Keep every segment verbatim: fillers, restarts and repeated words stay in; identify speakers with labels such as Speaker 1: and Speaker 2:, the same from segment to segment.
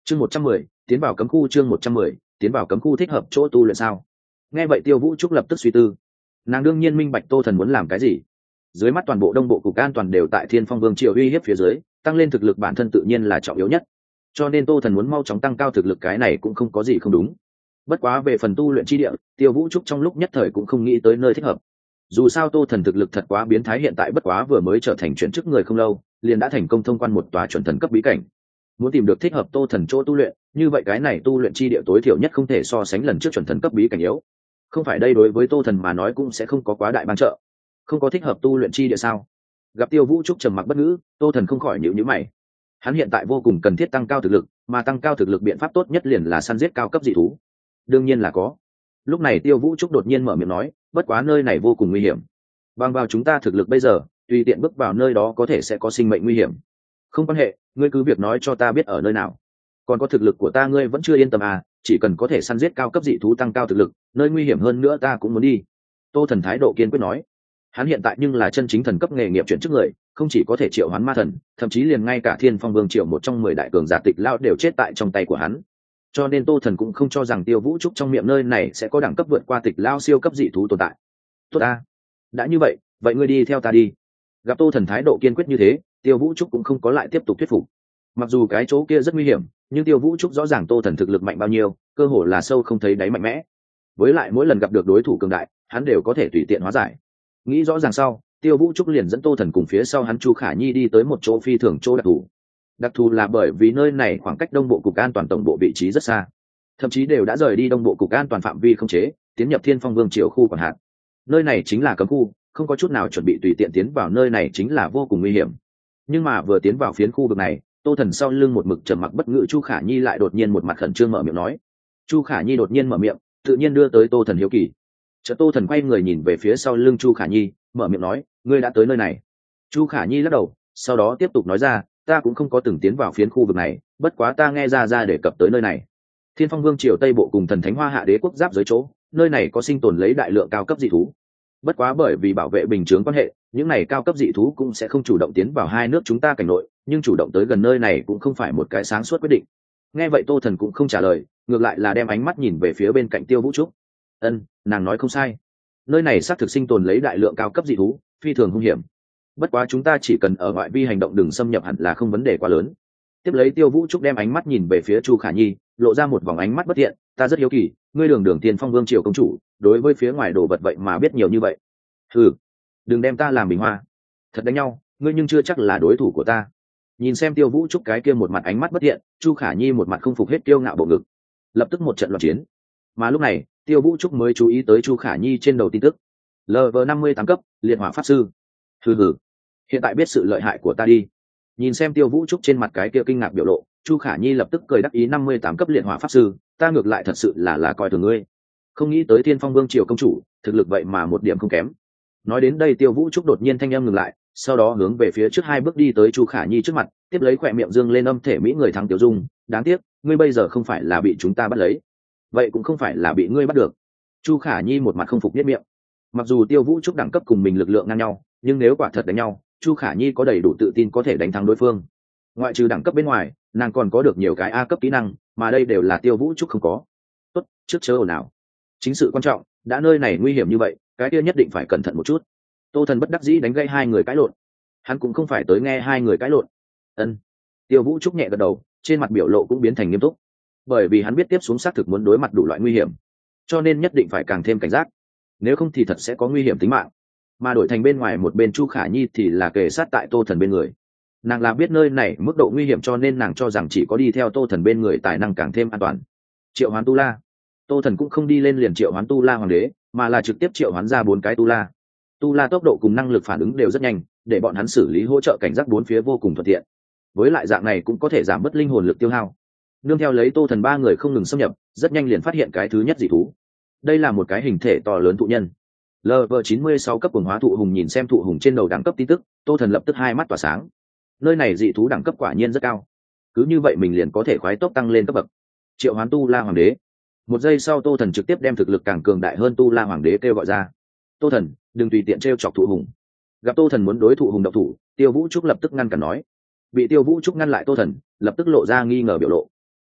Speaker 1: chương một trăm mười tiến vào cấm khu. chương một trăm mười tiến vào cấm khu thích hợp chỗ tu luyện sao? Nghe vậy Tiêu Vũ Trúc lập tức suy tư. Nàng đương nhiên minh bạch Tô Thần muốn làm cái gì. Dưới mắt toàn bộ đông bộ cục an toàn đều tại Thiên Phong Vương triều uy hiếp phía dưới, tăng lên thực lực bản thân tự nhiên là trọng yếu nhất, cho nên Tô Thần muốn mau chóng tăng cao thực lực cái này cũng không có gì không đúng. Bất quá về phần tu luyện chi địa, Tiêu Vũ Trúc trong lúc nhất thời cũng không nghĩ tới nơi thích hợp. Dù sao Tô Thần thực lực thật quá biến thái, hiện tại bất quá vừa mới trở thành chuyển chức người không lâu, liền đã thành công thông quan một tòa chuẩn thần cấp bí cảnh. Muốn tìm được thích hợp Tô Thần chỗ tu luyện, như vậy cái này tu luyện chi địa tối thiểu nhất không thể so sánh lần trước chuẩn thần cấp bí cảnh yếu. Không phải đây đối với Tô Thần mà nói cũng sẽ không có quá đại ban trợ. Không có thích hợp tu luyện chi địa sao? Gặp Tiêu Vũ Trúc trầm mặc bất ngữ, Tô Thần không khỏi nhíu nhíu mày. Hắn hiện tại vô cùng cần thiết tăng cao thực lực, mà tăng cao thực lực biện pháp tốt nhất liền là săn giết cao cấp dị thú. Đương nhiên là có. Lúc này Tiêu Vũ Trúc đột nhiên mở miệng nói, bất quá nơi này vô cùng nguy hiểm. Bằng vào chúng ta thực lực bây giờ, tùy tiện bước vào nơi đó có thể sẽ có sinh mệnh nguy hiểm. Không quan hệ, ngươi cứ việc nói cho ta biết ở nơi nào. Còn có thực lực của ta ngươi vẫn chưa yên tâm à, chỉ cần có thể săn giết cao cấp dị thú tăng cao thực lực, nơi nguy hiểm hơn nữa ta cũng muốn đi. Tô Thần thái độ kiên quyết nói. Hắn hiện tại nhưng là chân chính thần cấp nghề nghiệp chuyển chức người, không chỉ có thể triệu hoán ma thần, thậm chí liền ngay cả Thiên Phong Vương triệu một trong mười đại cường giả Tịch Lao đều chết tại trong tay của hắn. Cho nên Tô Thần cũng không cho rằng Tiêu Vũ Trúc trong miệng nơi này sẽ có đẳng cấp vượt qua Tịch Lao siêu cấp dị thú tồn tại. Tốt ta, đã như vậy, vậy ngươi đi theo ta đi. Gặp Tô Thần thái độ kiên quyết như thế, Tiêu Vũ Trúc cũng không có lại tiếp tục thuyết phục. Mặc dù cái chỗ kia rất nguy hiểm, nhưng Tiêu Vũ Trúc rõ ràng Tô Thần thực lực mạnh bao nhiêu, cơ hồ là sâu không thấy đáy mạnh mẽ. Với lại mỗi lần gặp được đối thủ cường đại, hắn đều có thể tùy tiện hóa giải. Nghĩ rõ ràng sau, Tiêu Vũ Trúc liền dẫn Tô Thần cùng phía sau hắn Chu Khả Nhi đi tới một chỗ phi thường chỗ đặc thù. Đặc thù là bởi vì nơi này khoảng cách đông bộ cục an toàn tổng bộ vị trí rất xa, thậm chí đều đã rời đi đông bộ cục an toàn phạm vi không chế, tiến nhập Thiên Phong Vương triều khu quản hạt. Nơi này chính là cấm khu, không có chút nào chuẩn bị tùy tiện tiến vào nơi này chính là vô cùng nguy hiểm. Nhưng mà vừa tiến vào phiến khu vực này, Tô Thần sau lưng một mực trầm mặc bất ngữ Chu Khả Nhi lại đột nhiên một mặt khẩn trương mở miệng nói. Chu Khả Nhi đột nhiên mở miệng, tự nhiên đưa tới Tô Thần hiếu kỳ. Chợt Tô Thần quay người nhìn về phía sau lưng Chu Khả Nhi, mở miệng nói, ngươi đã tới nơi này. Chu Khả Nhi lắc đầu, sau đó tiếp tục nói ra, ta cũng không có từng tiến vào phiến khu vực này, bất quá ta nghe ra ra đề cập tới nơi này. Thiên Phong Vương triều Tây bộ cùng Thần Thánh Hoa Hạ Đế quốc giáp giới chỗ, nơi này có sinh tồn lấy đại lượng cao cấp dị thú. Bất quá bởi vì bảo vệ bình chướng quan hệ, những này cao cấp dị thú cũng sẽ không chủ động tiến vào hai nước chúng ta cảnh nội, nhưng chủ động tới gần nơi này cũng không phải một cái sáng suốt quyết định. Nghe vậy Tô Thần cũng không trả lời, ngược lại là đem ánh mắt nhìn về phía bên cạnh Tiêu Vũ Trúc. Ân, nàng nói không sai. Nơi này xác thực sinh tồn lấy đại lượng cao cấp dị thú, phi thường hung hiểm. Bất quá chúng ta chỉ cần ở ngoại vi hành động đừng xâm nhập hẳn là không vấn đề quá lớn. Tiếp lấy Tiêu Vũ Trúc đem ánh mắt nhìn về phía Chu Khả Nhi, lộ ra một vòng ánh mắt bất thiện, ta rất hiếu kỳ, ngươi đường đường Thiên Phong Vương triều công chủ, đối với phía ngoài đồ vật vậy mà biết nhiều như vậy. Ừ, đừng đem ta làm bình hoa. Thật đánh nhau, ngươi nhưng chưa chắc là đối thủ của ta. Nhìn xem Tiêu Vũ Trúc cái kia một mặt ánh mắt bất thiện, Chu Khả Nhi một mặt không phục hết kiêu ngạo bộ ngực. Lập tức một trận loạn chiến. Mà lúc này, Tiêu Vũ Trúc mới chú ý tới Chu Khả Nhi trên đầu tin tức. Level năm mươi tám cấp, liệt hỏa pháp sư. Hừ hừ, hiện tại biết sự lợi hại của ta đi. Nhìn xem Tiêu Vũ Trúc trên mặt cái kia kinh ngạc biểu lộ, Chu Khả Nhi lập tức cười đắc ý, năm mươi tám cấp liệt hỏa pháp sư, ta ngược lại thật sự là là coi thường ngươi. Không nghĩ tới Thiên Phong Vương triều công chủ, thực lực vậy mà một điểm không kém. Nói đến đây Tiêu Vũ Trúc đột nhiên thanh âm ngừng lại, sau đó hướng về phía trước hai bước đi tới Chu Khả Nhi trước mặt, tiếp lấy khỏe miệng dương lên âm thể mỹ người thắng Tiểu Dung, đáng tiếc, ngươi bây giờ không phải là bị chúng ta bắt lấy, vậy cũng không phải là bị ngươi bắt được. Chu Khả Nhi một mặt không phục nhất miệng. Mặc dù Tiêu Vũ Trúc đẳng cấp cùng mình lực lượng ngang nhau, nhưng nếu quả thật đánh nhau, Chu Khả Nhi có đầy đủ tự tin có thể đánh thắng đối phương. Ngoại trừ đẳng cấp bên ngoài, nàng còn có được nhiều cái A cấp kỹ năng, mà đây đều là Tiêu Vũ Trúc không có. Tốt, trước chớ ồn ào. Chính sự quan trọng, đã nơi này nguy hiểm như vậy, cái kia nhất định phải cẩn thận một chút. Tô Thần bất đắc dĩ đánh gây hai người cãi lộn. Hắn cũng không phải tới nghe hai người cãi lộn. Ân. Tiêu Vũ Trúc nhẹ gật đầu, trên mặt biểu lộ cũng biến thành nghiêm túc. Bởi vì hắn biết tiếp xuống xác thực muốn đối mặt đủ loại nguy hiểm, cho nên nhất định phải càng thêm cảnh giác. Nếu không thì thật sẽ có nguy hiểm tính mạng. Mà đổi thành bên ngoài một bên Chu Khả Nhi thì là kề sát tại Tô Thần bên người. Nàng là biết nơi này mức độ nguy hiểm cho nên nàng cho rằng chỉ có đi theo Tô Thần bên người tài năng càng thêm an toàn. Triệu hoán tu la. Tô Thần cũng không đi lên liền triệu hoán tu la hoàng đế, mà là trực tiếp triệu hoán ra bốn cái tu la. Tu la tốc độ cùng năng lực phản ứng đều rất nhanh, để bọn hắn xử lý hỗ trợ cảnh giác bốn phía vô cùng thuận tiện. Với lại dạng này cũng có thể giảm bớt linh hồn lực tiêu hao. Nương theo lấy Tô Thần ba người không ngừng xâm nhập, rất nhanh liền phát hiện cái thứ nhất dị thú. Đây là một cái hình thể to lớn thụ nhân. Level chín mươi sáu cấp cuồng hóa thụ hùng, nhìn xem thụ hùng trên đầu đẳng cấp tin tức, Tô Thần lập tức hai mắt tỏa sáng. Nơi này dị thú đẳng cấp quả nhiên rất cao. Cứ như vậy mình liền có thể khoái tốc tăng lên cấp bậc. Triệu hoán tu la hoàng đế. Một giây sau Tô Thần trực tiếp đem thực lực càng cường đại hơn tu la hoàng đế kêu gọi ra. Tô Thần, đừng tùy tiện trêu chọc thụ hùng. Gặp Tô Thần muốn đối thụ hùng độc thủ, Tiêu Vũ Trúc lập tức ngăn cản nói. Bị Tiêu Vũ Trúc ngăn lại Tô Thần lập tức lộ ra nghi ngờ biểu lộ.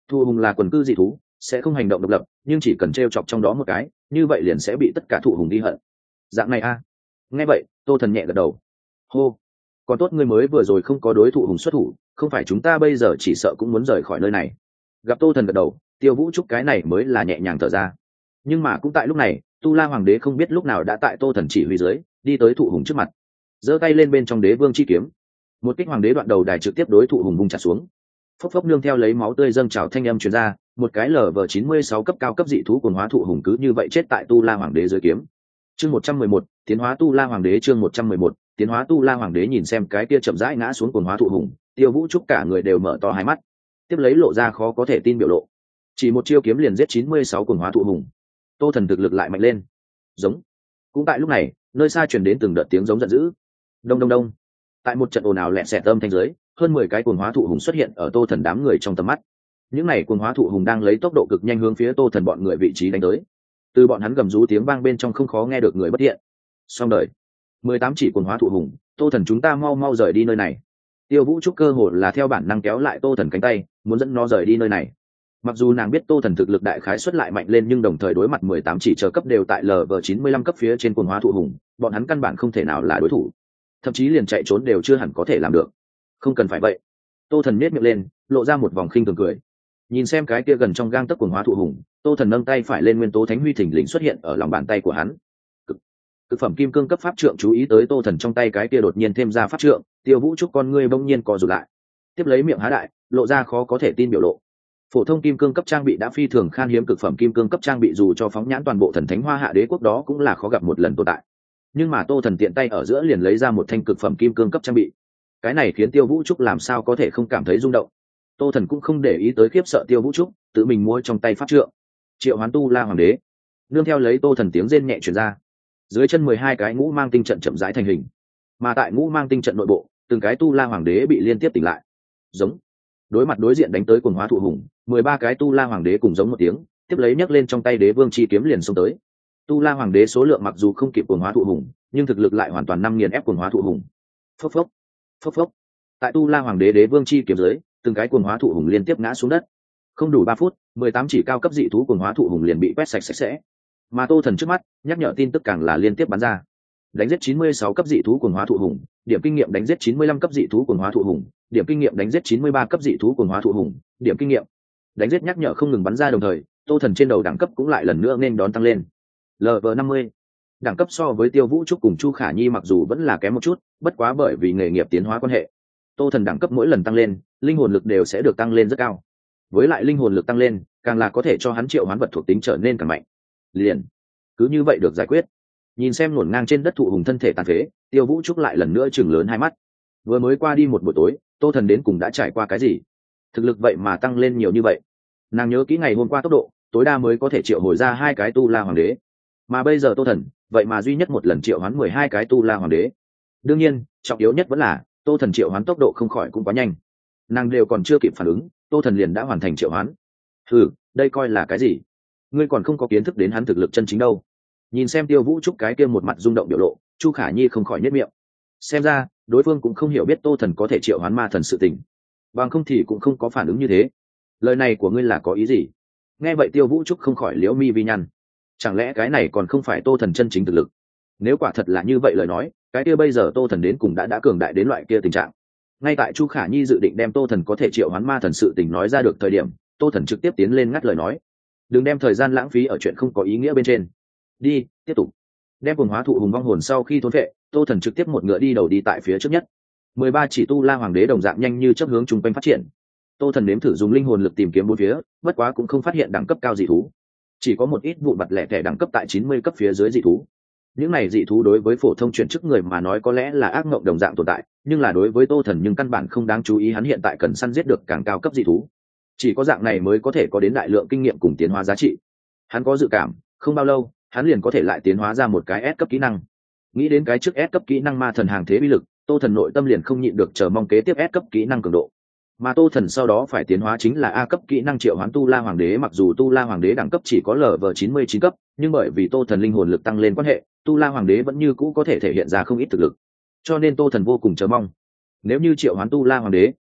Speaker 1: Thụ hùng là quần cư dị thú, sẽ không hành động độc lập, nhưng chỉ cần t r e o chọc trong đó một cái, như vậy liền sẽ bị tất cả thụ hùng đi hận. Dạng này a. Nghe vậy Tô Thần nhẹ gật đầu. Hô, còn tốt ngươi mới vừa rồi không có đối thụ hùng xuất thủ, không phải chúng ta bây giờ chỉ sợ cũng muốn rời khỏi nơi này. Gặp Tô Thần gật đầu, Tiêu Vũ Trúc cái này mới là nhẹ nhàng thở ra. Nhưng mà cũng tại lúc này, Tu La Hoàng đế không biết lúc nào đã tại Tô Thần chỉ huy dưới đi tới thụ hùng trước mặt, giơ tay lên bên trong đế vương chi kiếm, một kích hoàng đế đoạn đầu đài trực tiếp đối thụ hùng vung chặt xuống. Phốc phốc nương theo lấy máu tươi dâng trào thanh âm truyền ra, một cái lở vờ chín mươi sáu cấp cao cấp dị thú cuồng hóa thụ hùng cứ như vậy chết tại Tu La Hoàng đế dưới kiếm. Chương một trăm mười một, tiến hóa Tu La Hoàng đế. Chương một trăm mười một, tiến hóa Tu La Hoàng đế. Nhìn xem cái kia chậm rãi ngã xuống cuồng hóa thụ hùng, Tiêu Vũ Trúc cả người đều mở to hai mắt, tiếp lấy lộ ra khó có thể tin biểu lộ. Chỉ một chiêu kiếm liền giết chín mươi sáu cuồng hóa thụ hùng, Tô Thần thực lực lại mạnh lên. Giống. Cũng tại lúc này, nơi xa truyền đến từng đợt tiếng giống giận dữ. Đông đông đông. Tại một trận ồn ào lẹ xẹt âm thanh dưới, hơn mười cái cuồng hóa thụ hùng xuất hiện ở Tô Thần đám người trong tầm mắt. Những này cuồng hóa thụ hùng đang lấy tốc độ cực nhanh hướng phía Tô Thần bọn người vị trí đánh tới. Từ bọn hắn gầm rú tiếng vang bên trong không khó nghe được người bất thiện. Xong đời. mười tám chỉ cuồng hóa thụ hùng, Tô Thần chúng ta mau mau rời đi nơi này. Tiêu Vũ Trúc cơ hồ là theo bản năng kéo lại Tô Thần cánh tay, muốn dẫn nó rời đi nơi này. Mặc dù nàng biết Tô Thần thực lực đại khái xuất lại mạnh lên, nhưng đồng thời đối mặt mười tám chỉ chờ cấp đều tại lv chín mươi lăm cấp phía trên cuồng hóa thụ hùng, bọn hắn căn bản không thể nào là đối thủ, thậm chí liền chạy trốn đều chưa hẳn có thể làm được. Không cần phải vậy. Tô Thần nhếch miệng lên, lộ ra một vòng khinh thường cười. Nhìn xem cái kia gần trong gang tấc cuồng hóa thụ hùng, Tô Thần nâng tay phải lên, nguyên tố thánh huy thình lình xuất hiện ở lòng bàn tay của hắn. Cực, cực phẩm kim cương cấp pháp trượng. Chú ý tới Tô Thần trong tay cái kia đột nhiên thêm ra pháp trượng, Tiêu Vũ Trúc con ngươi bỗng nhiên co rụt lại, tiếp lấy miệng há đại, lộ ra khó có thể tin biểu lộ. Phổ thông kim cương cấp trang bị đã phi thường khan hiếm, cực phẩm kim cương cấp trang bị dù cho phóng nhãn toàn bộ thần thánh Hoa Hạ đế quốc đó cũng là khó gặp một lần tồn tại. Nhưng mà Tô Thần tiện tay ở giữa liền lấy ra một thanh cực phẩm kim cương cấp trang bị, cái này khiến Tiêu Vũ Trúc làm sao có thể không cảm thấy rung động. Tô Thần cũng không để ý tới khiếp sợ Tiêu Vũ Trúc, tự mình mua trong tay pháp trượng, triệu hoán Tu La Hoàng đế. Nương theo lấy Tô Thần tiếng rên nhẹ truyền ra, dưới chân mười hai cái ngũ mang tinh trận chậm rãi thành hình, mà tại ngũ mang tinh trận nội bộ, từng cái Tu La Hoàng đế bị liên tiếp tỉnh lại. Giống. Đối mặt đối diện đánh tới cuồng hóa thụ hùng, mười ba cái Tu La Hoàng đế cùng giống một tiếng, tiếp lấy nhấc lên trong tay đế vương chi kiếm liền xông tới. Tu La Hoàng đế số lượng mặc dù không kịp cuồng hóa thụ hùng, nhưng thực lực lại hoàn toàn năm nghiền ép cuồng hóa thụ hùng. Phốc phốc, phốc phốc. Tại Tu La Hoàng đế đế vương chi kiếm dưới, từng cái cuồng hóa thụ hùng liên tiếp ngã xuống đất. Không đủ ba phút, mười tám chỉ cao cấp dị thú cuồng hóa thụ hùng liền bị quét sạch sạch sẽ. Mà Tô Thần trước mắt, nhắc nhở tin tức càng là liên tiếp bắn ra. Đánh giết chín mươi sáu cấp dị thú cuồng hóa thụ hùng, điểm kinh nghiệm đánh giết chín mươi lăm cấp dị thú cuồng hóa thụ hùng, điểm kinh nghiệm đánh giết chín mươi ba cấp dị thú cuồng hóa thụ hùng, điểm kinh nghiệm. Đánh giết nhắc nhở không ngừng bắn ra, đồng thời, Tô Thần trên đầu đẳng cấp cũng lại lần nữa nên đón tăng lên. lv năm mươi. Đẳng cấp so với Tiêu Vũ Trúc cùng Chu Khả Nhi mặc dù vẫn là kém một chút, bất quá bởi vì nghề nghiệp tiến hóa quan hệ, Tô Thần đẳng cấp mỗi lần tăng lên, linh hồn lực đều sẽ được tăng lên rất cao. Với lại linh hồn lực tăng lên, càng là có thể cho hắn triệu hoán vật thuộc tính trở nên càng mạnh. Liền, cứ như vậy được giải quyết. Nhìn xem luồn ngang trên đất thụ hùng thân thể tàn phế, Tiêu Vũ Trúc lại lần nữa chừng lớn hai mắt. Vừa mới qua đi một buổi tối, Tô Thần đến cùng đã trải qua cái gì? Thực lực vậy mà tăng lên nhiều như vậy. Nàng nhớ kỹ ngày hôm qua tốc độ, tối đa mới có thể triệu hồi ra hai cái Tu La Hoàng đế. Mà bây giờ Tô Thần, vậy mà duy nhất một lần triệu hoán mười hai cái Tu La Hoàng đế. Đương nhiên, trọng yếu nhất vẫn là, Tô Thần triệu hoán tốc độ không khỏi cũng quá nhanh. Nàng đều còn chưa kịp phản ứng, Tô Thần liền đã hoàn thành triệu hoán. Ừ, đây coi là cái gì? Ngươi còn không có kiến thức đến hắn thực lực chân chính đâu. Nhìn xem Tiêu Vũ Trúc cái kia một mặt rung động biểu lộ, Chu Khả Nhi không khỏi nhếch miệng. Xem ra, đối phương cũng không hiểu biết Tô Thần có thể triệu hoán ma thần sự tình, bằng không thì cũng không có phản ứng như thế. Lời này của ngươi là có ý gì? Nghe vậy Tiêu Vũ Trúc không khỏi liễu mi vi nhăn. Chẳng lẽ cái này còn không phải Tô Thần chân chính thực lực? Nếu quả thật là như vậy lời nói, cái kia bây giờ Tô Thần đến cùng đã đã cường đại đến loại kia tình trạng. Ngay tại Chu Khả Nhi dự định đem Tô Thần có thể triệu hoán ma thần sự tình nói ra được thời điểm, Tô Thần trực tiếp tiến lên ngắt lời nói. Đừng đem thời gian lãng phí ở chuyện không có ý nghĩa bên trên. Đi, tiếp tục. Đem cuồng hóa thụ hùng vong hồn sau khi thôn phệ, Tô Thần trực tiếp một ngựa đi đầu đi tại phía trước nhất. mười ba chỉ Tu La Hoàng đế đồng dạng nhanh như chớp hướng trung quanh phát triển. Tô Thần nếm thử dùng linh hồn lực tìm kiếm bốn phía, bất quá cũng không phát hiện đẳng cấp cao dị thú. Chỉ có một ít vụn vặt lẻ tẻ đẳng cấp tại chín mươi cấp phía dưới dị thú. Những này dị thú đối với phổ thông chuyển chức người mà nói có lẽ là ác mộng đồng dạng tồn tại, nhưng là đối với Tô Thần nhưng căn bản không đáng chú ý, hắn hiện tại cần săn giết được càng cao cấp dị thú. Chỉ có dạng này mới có thể có đến đại lượng kinh nghiệm cùng tiến hóa giá trị. Hắn có dự cảm, không bao lâu, hắn liền có thể lại tiến hóa ra một cái S cấp kỹ năng. Nghĩ đến cái trước S cấp kỹ năng ma thần hàng thế bí lực, Tô Thần nội tâm liền không nhịn được chờ mong kế tiếp S cấp kỹ năng cường độ. Mà Tô Thần sau đó phải tiến hóa chính là A cấp kỹ năng triệu hoán Tu La Hoàng đế, mặc dù Tu La Hoàng đế đẳng cấp chỉ có lv chín mươi chín cấp, nhưng bởi vì Tô Thần linh hồn lực tăng lên quan hệ, Tu La Hoàng đế vẫn như cũ có thể thể hiện ra không ít thực lực. Cho nên Tô Thần vô cùng chờ mong. Nếu như triệu hoán Tu La Hoàng đế,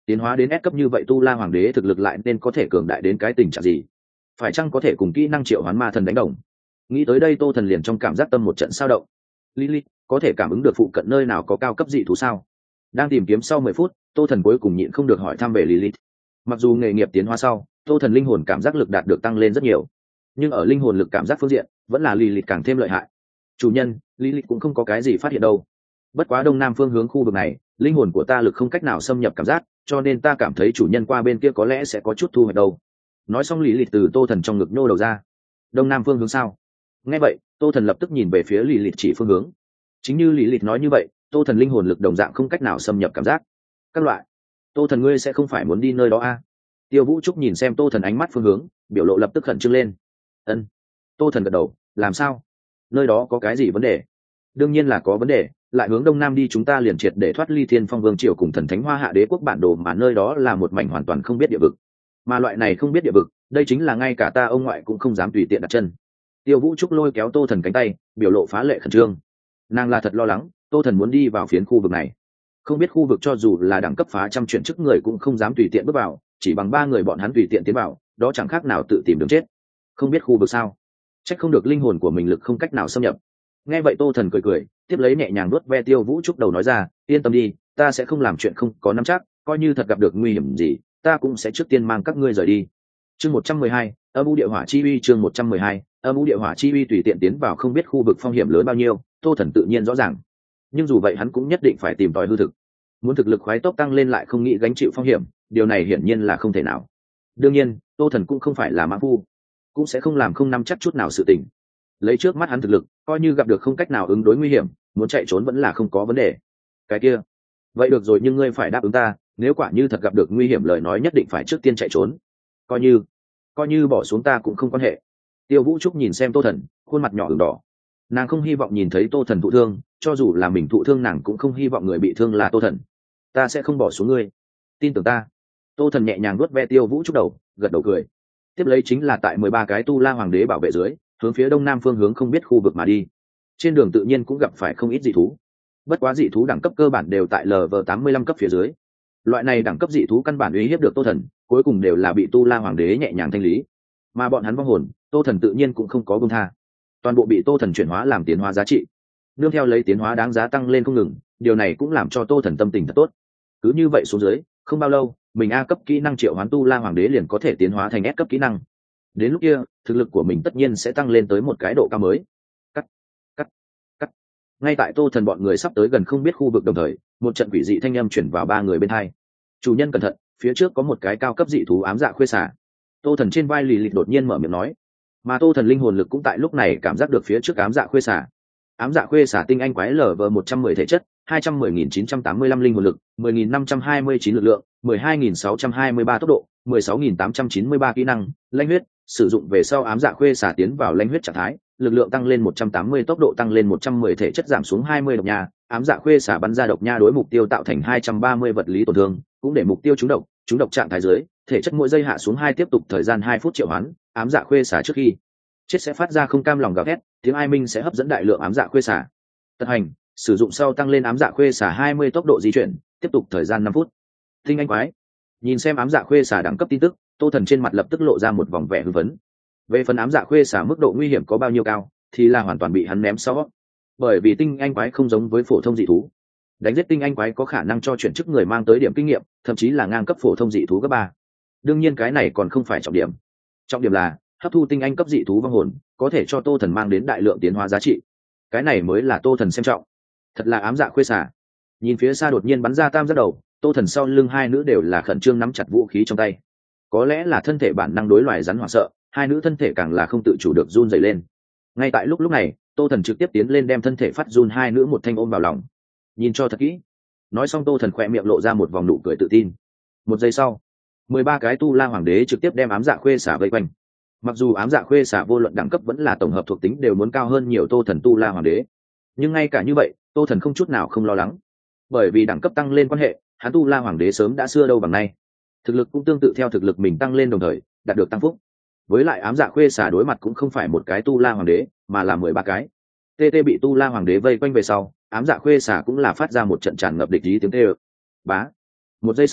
Speaker 1: tiến hóa đến S cấp như vậy tu la hoàng đế thực lực lại nên có thể cường đại đến cái tình trạng gì? Phải chăng có thể cùng kỹ năng triệu hoán ma thần đánh đồng? Nghĩ tới đây tô thần liền trong cảm giác tâm một trận sao động. Lily có thể cảm ứng được phụ cận nơi nào có cao cấp dị thú sao? Đang tìm kiếm sau mười phút, tô thần cuối cùng nhịn không được hỏi thăm về Lily. Mặc dù nghề nghiệp tiến hóa sau, tô thần linh hồn cảm giác lực đạt được tăng lên rất nhiều, nhưng ở linh hồn lực cảm giác phương diện vẫn là Lily càng thêm lợi hại. Chủ nhân, Lily cũng không có cái gì phát hiện đâu. Bất quá đông nam phương hướng khu vực này, linh hồn của ta lực không cách nào xâm nhập cảm giác, cho nên ta cảm thấy chủ nhân qua bên kia có lẽ sẽ có chút thu hoạch đâu. Nói xong Lily từ tô thần trong ngực nhô đầu ra. Đông nam phương hướng sao? Nghe vậy, tô thần lập tức nhìn về phía Lily chỉ phương hướng. Chính như Lily nói như vậy, tô thần linh hồn lực đồng dạng không cách nào xâm nhập cảm giác. Các loại, tô thần ngươi sẽ không phải muốn đi nơi đó a? À? Tiêu Vũ Trúc nhìn xem tô thần ánh mắt phương hướng, biểu lộ lập tức khẩn trương lên. Ân. Tô thần gật đầu. Làm sao? Nơi đó có cái gì vấn đề? Đương nhiên là có vấn đề, lại hướng đông nam đi chúng ta liền triệt để thoát ly Thiên Phong Vương triều cùng thần thánh Hoa Hạ đế quốc bản đồ, mà nơi đó là một mảnh hoàn toàn không biết địa vực. Mà loại này không biết địa vực, đây chính là ngay cả ta ông ngoại cũng không dám tùy tiện đặt chân. Tiêu Vũ Trúc lôi kéo tô thần cánh tay, biểu lộ phá lệ khẩn trương. Nàng là thật lo lắng tô thần muốn đi vào phiến khu vực này, không biết khu vực cho dù là đẳng cấp phá trăm chuyển chức người cũng không dám tùy tiện bước vào, chỉ bằng ba người bọn hắn tùy tiện tiến vào đó chẳng khác nào tự tìm đường chết. Không biết khu vực sao? Chắc không được linh hồn của mình lực không cách nào xâm nhập. Nghe vậy tô thần cười cười, tiếp lấy nhẹ nhàng nuốt ve Tiêu Vũ Trúc đầu nói ra, yên tâm đi, ta sẽ không làm chuyện không có nắm chắc, coi như thật gặp được nguy hiểm gì ta cũng sẽ trước tiên mang các ngươi rời đi. Chương một trăm mười hai, âm u địa hỏa chi uy. Chương một trăm mười hai, âm u địa hỏa chi uy. Tùy tiện tiến vào không biết khu vực phong hiểm lớn bao nhiêu, tô thần tự nhiên rõ ràng, nhưng dù vậy hắn cũng nhất định phải tìm tòi hư thực. Muốn thực lực khoái tốc tăng lên lại không nghĩ gánh chịu phong hiểm, điều này hiển nhiên là không thể nào. Đương nhiên tô thần cũng không phải là mã phu, cũng sẽ không làm không nắm chắc chút nào sự tình. Lấy trước mắt hắn thực lực, coi như gặp được không cách nào ứng đối nguy hiểm, muốn chạy trốn vẫn là không có vấn đề. Cái kia, vậy được rồi, nhưng ngươi phải đáp ứng ta, nếu quả như thật gặp được nguy hiểm lời nói nhất định phải trước tiên chạy trốn. Coi như, coi như bỏ xuống ta cũng không quan hệ. Tiêu Vũ Trúc nhìn xem tô thần, khuôn mặt nhỏ ửng đỏ. Nàng không hy vọng nhìn thấy tô thần thụ thương, cho dù là mình thụ thương nàng cũng không hy vọng người bị thương là tô thần. Ta sẽ không bỏ xuống ngươi, tin tưởng ta. Tô thần nhẹ nhàng nuốt ve Tiêu Vũ Trúc đầu, gật đầu cười. Tiếp lấy chính là tại mười ba cái tu la hoàng đế bảo vệ dưới, hướng phía đông nam phương hướng không biết khu vực mà đi. Trên đường tự nhiên cũng gặp phải không ít dị thú, bất quá dị thú đẳng cấp cơ bản đều tại lv tám mươi lăm cấp phía dưới. Loại này đẳng cấp dị thú căn bản uy hiếp được tô thần, cuối cùng đều là bị tu la hoàng đế nhẹ nhàng thanh lý, mà bọn hắn vong hồn tô thần tự nhiên cũng không có buông tha, toàn bộ bị tô thần chuyển hóa làm tiến hóa giá trị, nương theo lấy tiến hóa đáng giá tăng lên không ngừng. Điều này cũng làm cho tô thần tâm tình thật tốt. Cứ như vậy xuống dưới, không bao lâu mình A cấp kỹ năng triệu hoán tu la hoàng đế liền có thể tiến hóa thành S cấp kỹ năng. Đến lúc kia thực lực của mình tất nhiên sẽ tăng lên tới một cái độ cao mới. Cắt, cắt, cắt. Ngay tại tô thần bọn người sắp tới gần không biết khu vực đồng thời, một trận quỷ dị thanh âm chuyển vào ba người bên hai. Chủ nhân cẩn thận, phía trước có một cái cao cấp dị thú ám dạ khuê xả. Tô thần trên vai lì lịch đột nhiên mở miệng nói, mà tô thần linh hồn lực cũng tại lúc này cảm giác được phía trước ám dạ khuê xả. Ám dạ khuê xả tinh anh quái lv một trăm mười thể chất, hai trăm mười nghìn chín trăm tám mươi lăm linh hồn lực, mười nghìn năm trăm hai mươi chín lực lượng, mười hai nghìn sáu trăm hai mươi ba tốc độ, mười sáu nghìn tám trăm chín mươi ba kỹ năng, lãnh huyết. Sử dụng về sau ám dạ khuê xả tiến vào lãnh huyết trạng thái, lực lượng tăng lên một trăm tám mươi, tốc độ tăng lên một trăm mười, thể chất giảm xuống hai mươi độc nha. Ám dạ khuê xả bắn ra độc nha đối mục tiêu tạo thành hai trăm ba mươi vật lý tổn thương, cũng để mục tiêu trúng độc, trúng độc trạng thái dưới, thể chất mỗi giây hạ xuống hai, tiếp tục thời gian hai phút triệu hoán. Ám dạ khuê xả trước khi chết sẽ phát ra không cam lòng gào thét, tiếng ai minh sẽ hấp dẫn đại lượng ám dạ khuê xả. Tật hành, sử dụng sau tăng lên ám dạ khuê xả hai mươi tốc độ di chuyển, tiếp tục thời gian năm phút. Tinh anh quái. Nhìn xem ám dạ khuê xả đẳng cấp tin tức, tô thần trên mặt lập tức lộ ra một vòng vẻ hưng phấn. Về phần ám dạ khuê xả mức độ nguy hiểm có bao nhiêu cao thì là hoàn toàn bị hắn ném xó, bởi vì tinh anh quái không giống với phổ thông dị thú. Đánh giết tinh anh quái có khả năng cho chuyển chức người mang tới điểm kinh nghiệm, thậm chí là ngang cấp phổ thông dị thú cấp ba. Đương nhiên cái này còn không phải trọng điểm, trọng điểm là hấp thu tinh anh cấp dị thú vong hồn có thể cho tô thần mang đến đại lượng tiến hóa giá trị, cái này mới là tô thần xem trọng. Thật là ám dạ khuê xả. Nhìn phía xa đột nhiên bắn ra tam giác đầu, tô thần sau lưng hai nữ đều là khẩn trương nắm chặt vũ khí trong tay. Có lẽ là thân thể bản năng đối loài rắn hoảng sợ, hai nữ thân thể càng là không tự chủ được run dày lên. Ngay tại lúc lúc này tô thần trực tiếp tiến lên đem thân thể phát run hai nữ một thanh ôm vào lòng. Nhìn cho thật kỹ. Nói xong tô thần khỏe miệng lộ ra một vòng nụ cười tự tin. Một giây sau, mười ba cái tu la hoàng đế trực tiếp đem ám dạ khuê xả vây quanh. Mặc dù ám dạ khuê xả vô luận đẳng cấp vẫn là tổng hợp thuộc tính đều muốn cao hơn nhiều tô thần tu la hoàng đế, nhưng ngay cả như vậy tô thần không chút nào không lo lắng, bởi vì đẳng cấp tăng lên quan hệ, hắn tu la hoàng đế sớm đã xưa đâu bằng nay, thực lực cũng tương tự theo thực lực mình tăng lên đồng thời đạt được tăng phúc. Với lại ám dạ khuê xả đối mặt cũng không phải một cái tu la hoàng đế mà là mười ba cái. tt bị tu la hoàng đế vây quanh về sau, ám dạ khuê xả cũng là phát ra một trận tràn ngập địch ý tiếng tê ơ. Bá. Một giây sau,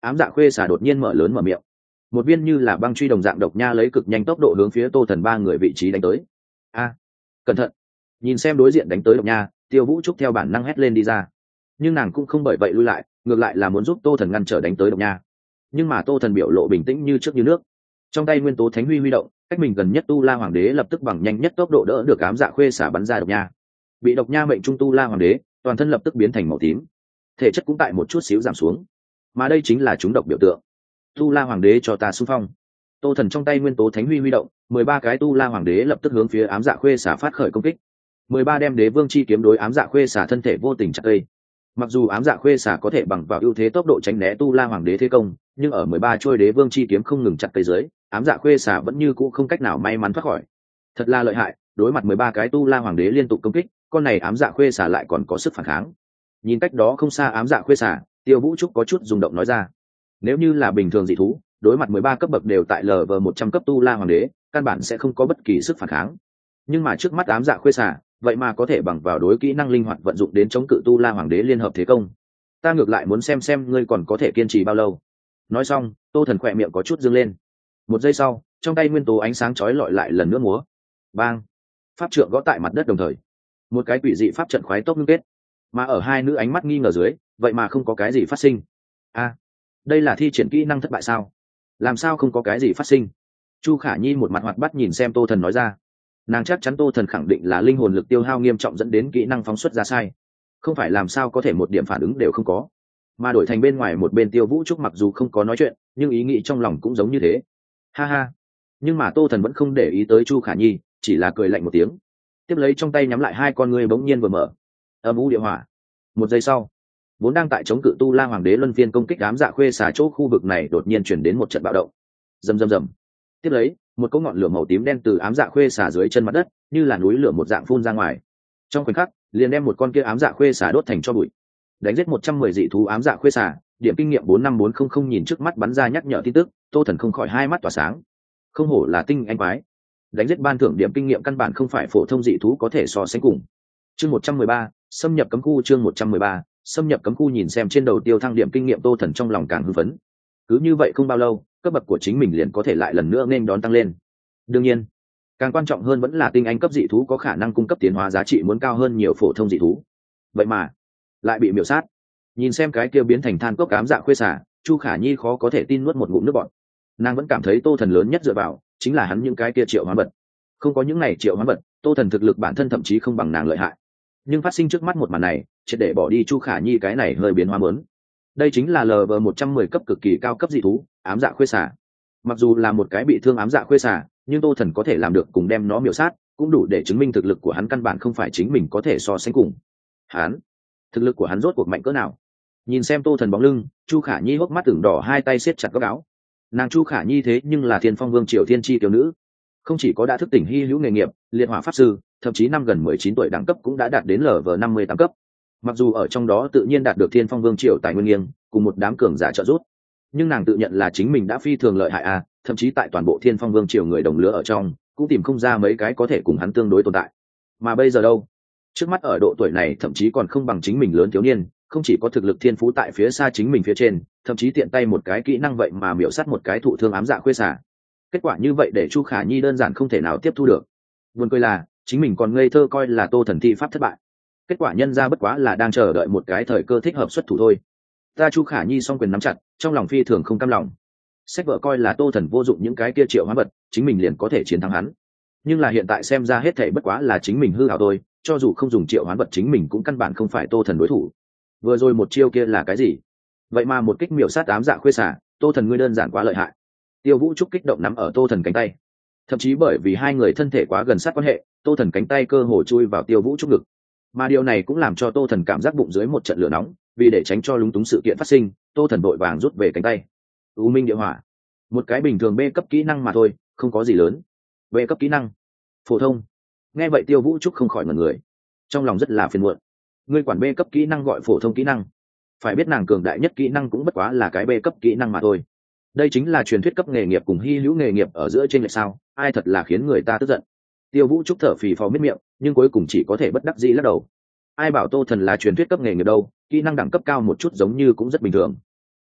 Speaker 1: ám dạ khuê xả đột nhiên mở lớn mở miệng, một viên như là băng truy đồng dạng độc nha lấy cực nhanh tốc độ hướng phía Tô Thần ba người vị trí đánh tới. A, cẩn thận! Nhìn xem đối diện đánh tới độc nha, Tiêu Vũ Trúc theo bản năng hét lên đi ra, nhưng nàng cũng không bởi vậy lui lại, ngược lại là muốn giúp Tô Thần ngăn trở đánh tới độc nha. Nhưng mà Tô Thần biểu lộ bình tĩnh như trước như nước, trong tay nguyên tố thánh huy huy động, cách mình gần nhất tu la hoàng đế lập tức bằng nhanh nhất tốc độ đỡ được ám dạ khuê xả bắn ra độc nha. Bị độc nha mệnh trung tu la hoàng đế toàn thân lập tức biến thành màu tím, thể chất cũng tại một chút xíu giảm xuống, mà đây chính là chúng độc biểu tượng. Tu la hoàng đế cho ta xung phong! Tô Thần trong tay nguyên tố thánh huy huy động, mười ba cái tu la hoàng đế lập tức hướng phía ám dạ khuê xả phát khởi công kích. Mười ba đem đế vương chi kiếm đối ám dạ khuê xả thân thể vô tình chặt cây. Mặc dù ám dạ khuê xả có thể bằng vào ưu thế tốc độ tránh né tu la hoàng đế thế công, nhưng ở mười ba trôi đế vương chi kiếm không ngừng chặt cây dưới, ám dạ khuê xả vẫn như cũ không cách nào may mắn thoát khỏi. Thật là lợi hại, đối mặt mười ba cái tu la hoàng đế liên tục công kích, con này ám dạ khuê xả lại còn có sức phản kháng. Nhìn cách đó không xa ám dạ khuê xả, Tiêu Vũ Trúc có chút rung động nói ra, nếu như là bình thường dị thú, đối mặt mười ba cấp bậc đều tại lv một trăm cấp tu la hoàng đế, căn bản sẽ không có bất kỳ sức phản kháng. Nhưng mà trước mắt ám dạ khuê xả, vậy mà có thể bằng vào đối kỹ năng linh hoạt vận dụng đến chống cự tu la hoàng đế liên hợp thế công. Ta ngược lại muốn xem xem ngươi còn có thể kiên trì bao lâu. Nói xong, Tô Thần khỏe miệng có chút dương lên. Một giây sau, trong tay nguyên tố ánh sáng chói lọi lại lần nữa múa. Bang! Pháp trượng gõ tại mặt đất đồng thời, một cái quỷ dị pháp trận khoái tốc ngưng kết. Mà ở hai nữ ánh mắt nghi ngờ dưới, vậy mà không có cái gì phát sinh. A, đây là thi triển kỹ năng thất bại sao? Làm sao không có cái gì phát sinh? Chu Khả Nhi một mặt hoạt bát nhìn xem Tô Thần nói ra. Nàng chắc chắn Tô Thần khẳng định là linh hồn lực tiêu hao nghiêm trọng dẫn đến kỹ năng phóng xuất ra sai, không phải làm sao có thể một điểm phản ứng đều không có. Mà đổi thành bên ngoài một bên Tiêu Vũ Trúc mặc dù không có nói chuyện, nhưng ý nghĩ trong lòng cũng giống như thế. Ha ha! Nhưng mà Tô Thần vẫn không để ý tới Chu Khả Nhi, chỉ là cười lạnh một tiếng, tiếp lấy trong tay nhắm lại hai con ngươi bỗng nhiên vừa mở. Âm u địa hỏa. Một giây sau, vốn đang tại chống cự tu la hoàng đế luân phiên công kích ám dạ khuê xả chỗ khu vực này đột nhiên chuyển đến một trận bạo động. Rầm rầm rầm. Tiếp lấy, một cỗ ngọn lửa màu tím đen từ ám dạ khuê xả dưới chân mặt đất như là núi lửa một dạng phun ra ngoài, trong khoảnh khắc liền đem một con kia ám dạ khuê xả đốt thành cho bụi. Đánh giết một trăm mười dị thú ám dạ khuê xả, điểm kinh nghiệm bốn năm bốn không không. Nhìn trước mắt bắn ra nhắc nhở tin tức, Tô Thần không khỏi hai mắt tỏa sáng. Không hổ là tinh anh quái, đánh giết ban thưởng điểm kinh nghiệm căn bản không phải phổ thông dị thú có thể so sánh cùng. Chương một trăm mười ba, xâm nhập cấm khu. Chương một trăm mười ba, xâm nhập cấm khu. Nhìn xem trên đầu tiêu thăng điểm kinh nghiệm, Tô Thần trong lòng càng hưng phấn. Cứ như vậy không bao lâu, cấp bậc của chính mình liền có thể lại lần nữa nên đón tăng lên. Đương nhiên, càng quan trọng hơn vẫn là tinh anh cấp dị thú có khả năng cung cấp tiến hóa giá trị muốn cao hơn nhiều phổ thông dị thú. Vậy mà lại bị miểu sát. Nhìn xem cái kia biến thành than cốc ám dạ khuê xả, Chu Khả Nhi khó có thể tin nuốt một ngụm nước bọt. Nàng vẫn cảm thấy Tô Thần lớn nhất dựa vào chính là hắn những cái kia triệu hoán vật. Không có những này triệu hoán vật, Tô Thần thực lực bản thân thậm chí không bằng nàng lợi hại. Nhưng phát sinh trước mắt một màn này, triệt để bỏ đi Chu Khả Nhi cái này hơi biến hóa lớn. Đây chính là lv một trăm mười cấp cực kỳ cao cấp dị thú ám dạ khuê xả. Mặc dù là một cái bị thương ám dạ khuê xả, nhưng Tô Thần có thể làm được cùng đem nó miểu sát, cũng đủ để chứng minh thực lực của hắn căn bản không phải chính mình có thể so sánh cùng. Hắn, thực lực của hắn rốt cuộc mạnh cỡ nào? Nhìn xem Tô Thần bóng lưng, Chu Khả Nhi hốc mắt tưởng đỏ, hai tay siết chặt góc áo. Nàng Chu Khả Nhi thế nhưng là Thiên Phong Vương triều thiên chi tiểu nữ, không chỉ có đã thức tỉnh hy hữu nghề nghiệp liệt hỏa pháp sư, thậm chí năm gần mười chín tuổi đẳng cấp cũng đã đạt đến lv năm mươi tám cấp. Mặc dù ở trong đó tự nhiên đạt được Thiên Phong Vương triều tài nguyên nghiêng cùng một đám cường giả trợ giúp, nhưng nàng tự nhận là chính mình đã phi thường lợi hại à, thậm chí tại toàn bộ Thiên Phong Vương triều người đồng lứa ở trong cũng tìm không ra mấy cái có thể cùng hắn tương đối tồn tại. Mà bây giờ đâu, trước mắt ở độ tuổi này thậm chí còn không bằng chính mình lớn thiếu niên, không chỉ có thực lực thiên phú tại phía xa chính mình phía trên, thậm chí tiện tay một cái kỹ năng vậy mà miểu sát một cái thụ thương ám dạ khuê xả. Kết quả như vậy để Chu Khả Nhi đơn giản không thể nào tiếp thu được. Buồn cười là chính mình còn ngây thơ coi là Tô Thần thi pháp thất bại, kết quả nhân ra bất quá là đang chờ đợi một cái thời cơ thích hợp xuất thủ thôi. Ta Chu Khả Nhi song quyền nắm chặt, trong lòng phi thường không cam lòng. Sách vợ coi là Tô Thần vô dụng những cái kia triệu hóa vật, chính mình liền có thể chiến thắng hắn. Nhưng là hiện tại xem ra hết thảy bất quá là chính mình hư ảo thôi, cho dù không dùng triệu hoán vật chính mình cũng căn bản không phải Tô Thần đối thủ. Vừa rồi một chiêu kia là cái gì? Vậy mà một kích miểu sát ám dạ khuê xả, Tô Thần ngươi đơn giản quá lợi hại. Tiêu Vũ Trúc kích động nắm ở Tô Thần cánh tay. Thậm chí bởi vì hai người thân thể quá gần sát quan hệ, Tô Thần cánh tay cơ hồ chui vào Tiêu Vũ Trúc ngực. Mà điều này cũng làm cho Tô Thần cảm giác bụng dưới một trận lửa nóng, vì để tránh cho lúng túng sự kiện phát sinh, Tô Thần vội vàng rút về cánh tay. U Minh Địa Hỏa, một cái bình thường B cấp kỹ năng mà thôi, không có gì lớn. B cấp kỹ năng phổ thông. Nghe vậy Tiêu Vũ Trúc không khỏi ngẩn người, trong lòng rất là phiền muộn. Ngươi quản B cấp kỹ năng gọi phổ thông kỹ năng? Phải biết nàng cường đại nhất kỹ năng cũng bất quá là cái B cấp kỹ năng mà thôi. Đây chính là truyền thuyết cấp nghề nghiệp cùng hy hữu nghề nghiệp ở giữa trên lệch sao? Ai thật là khiến người ta tức giận. Tiêu Vũ Trúc thở phì phò miết miệng, nhưng cuối cùng chỉ có thể bất đắc dĩ lắc đầu. Ai bảo Tô Thần là truyền thuyết cấp nghề nghiệp đâu, kỹ năng đẳng cấp cao một chút giống như cũng rất bình thường.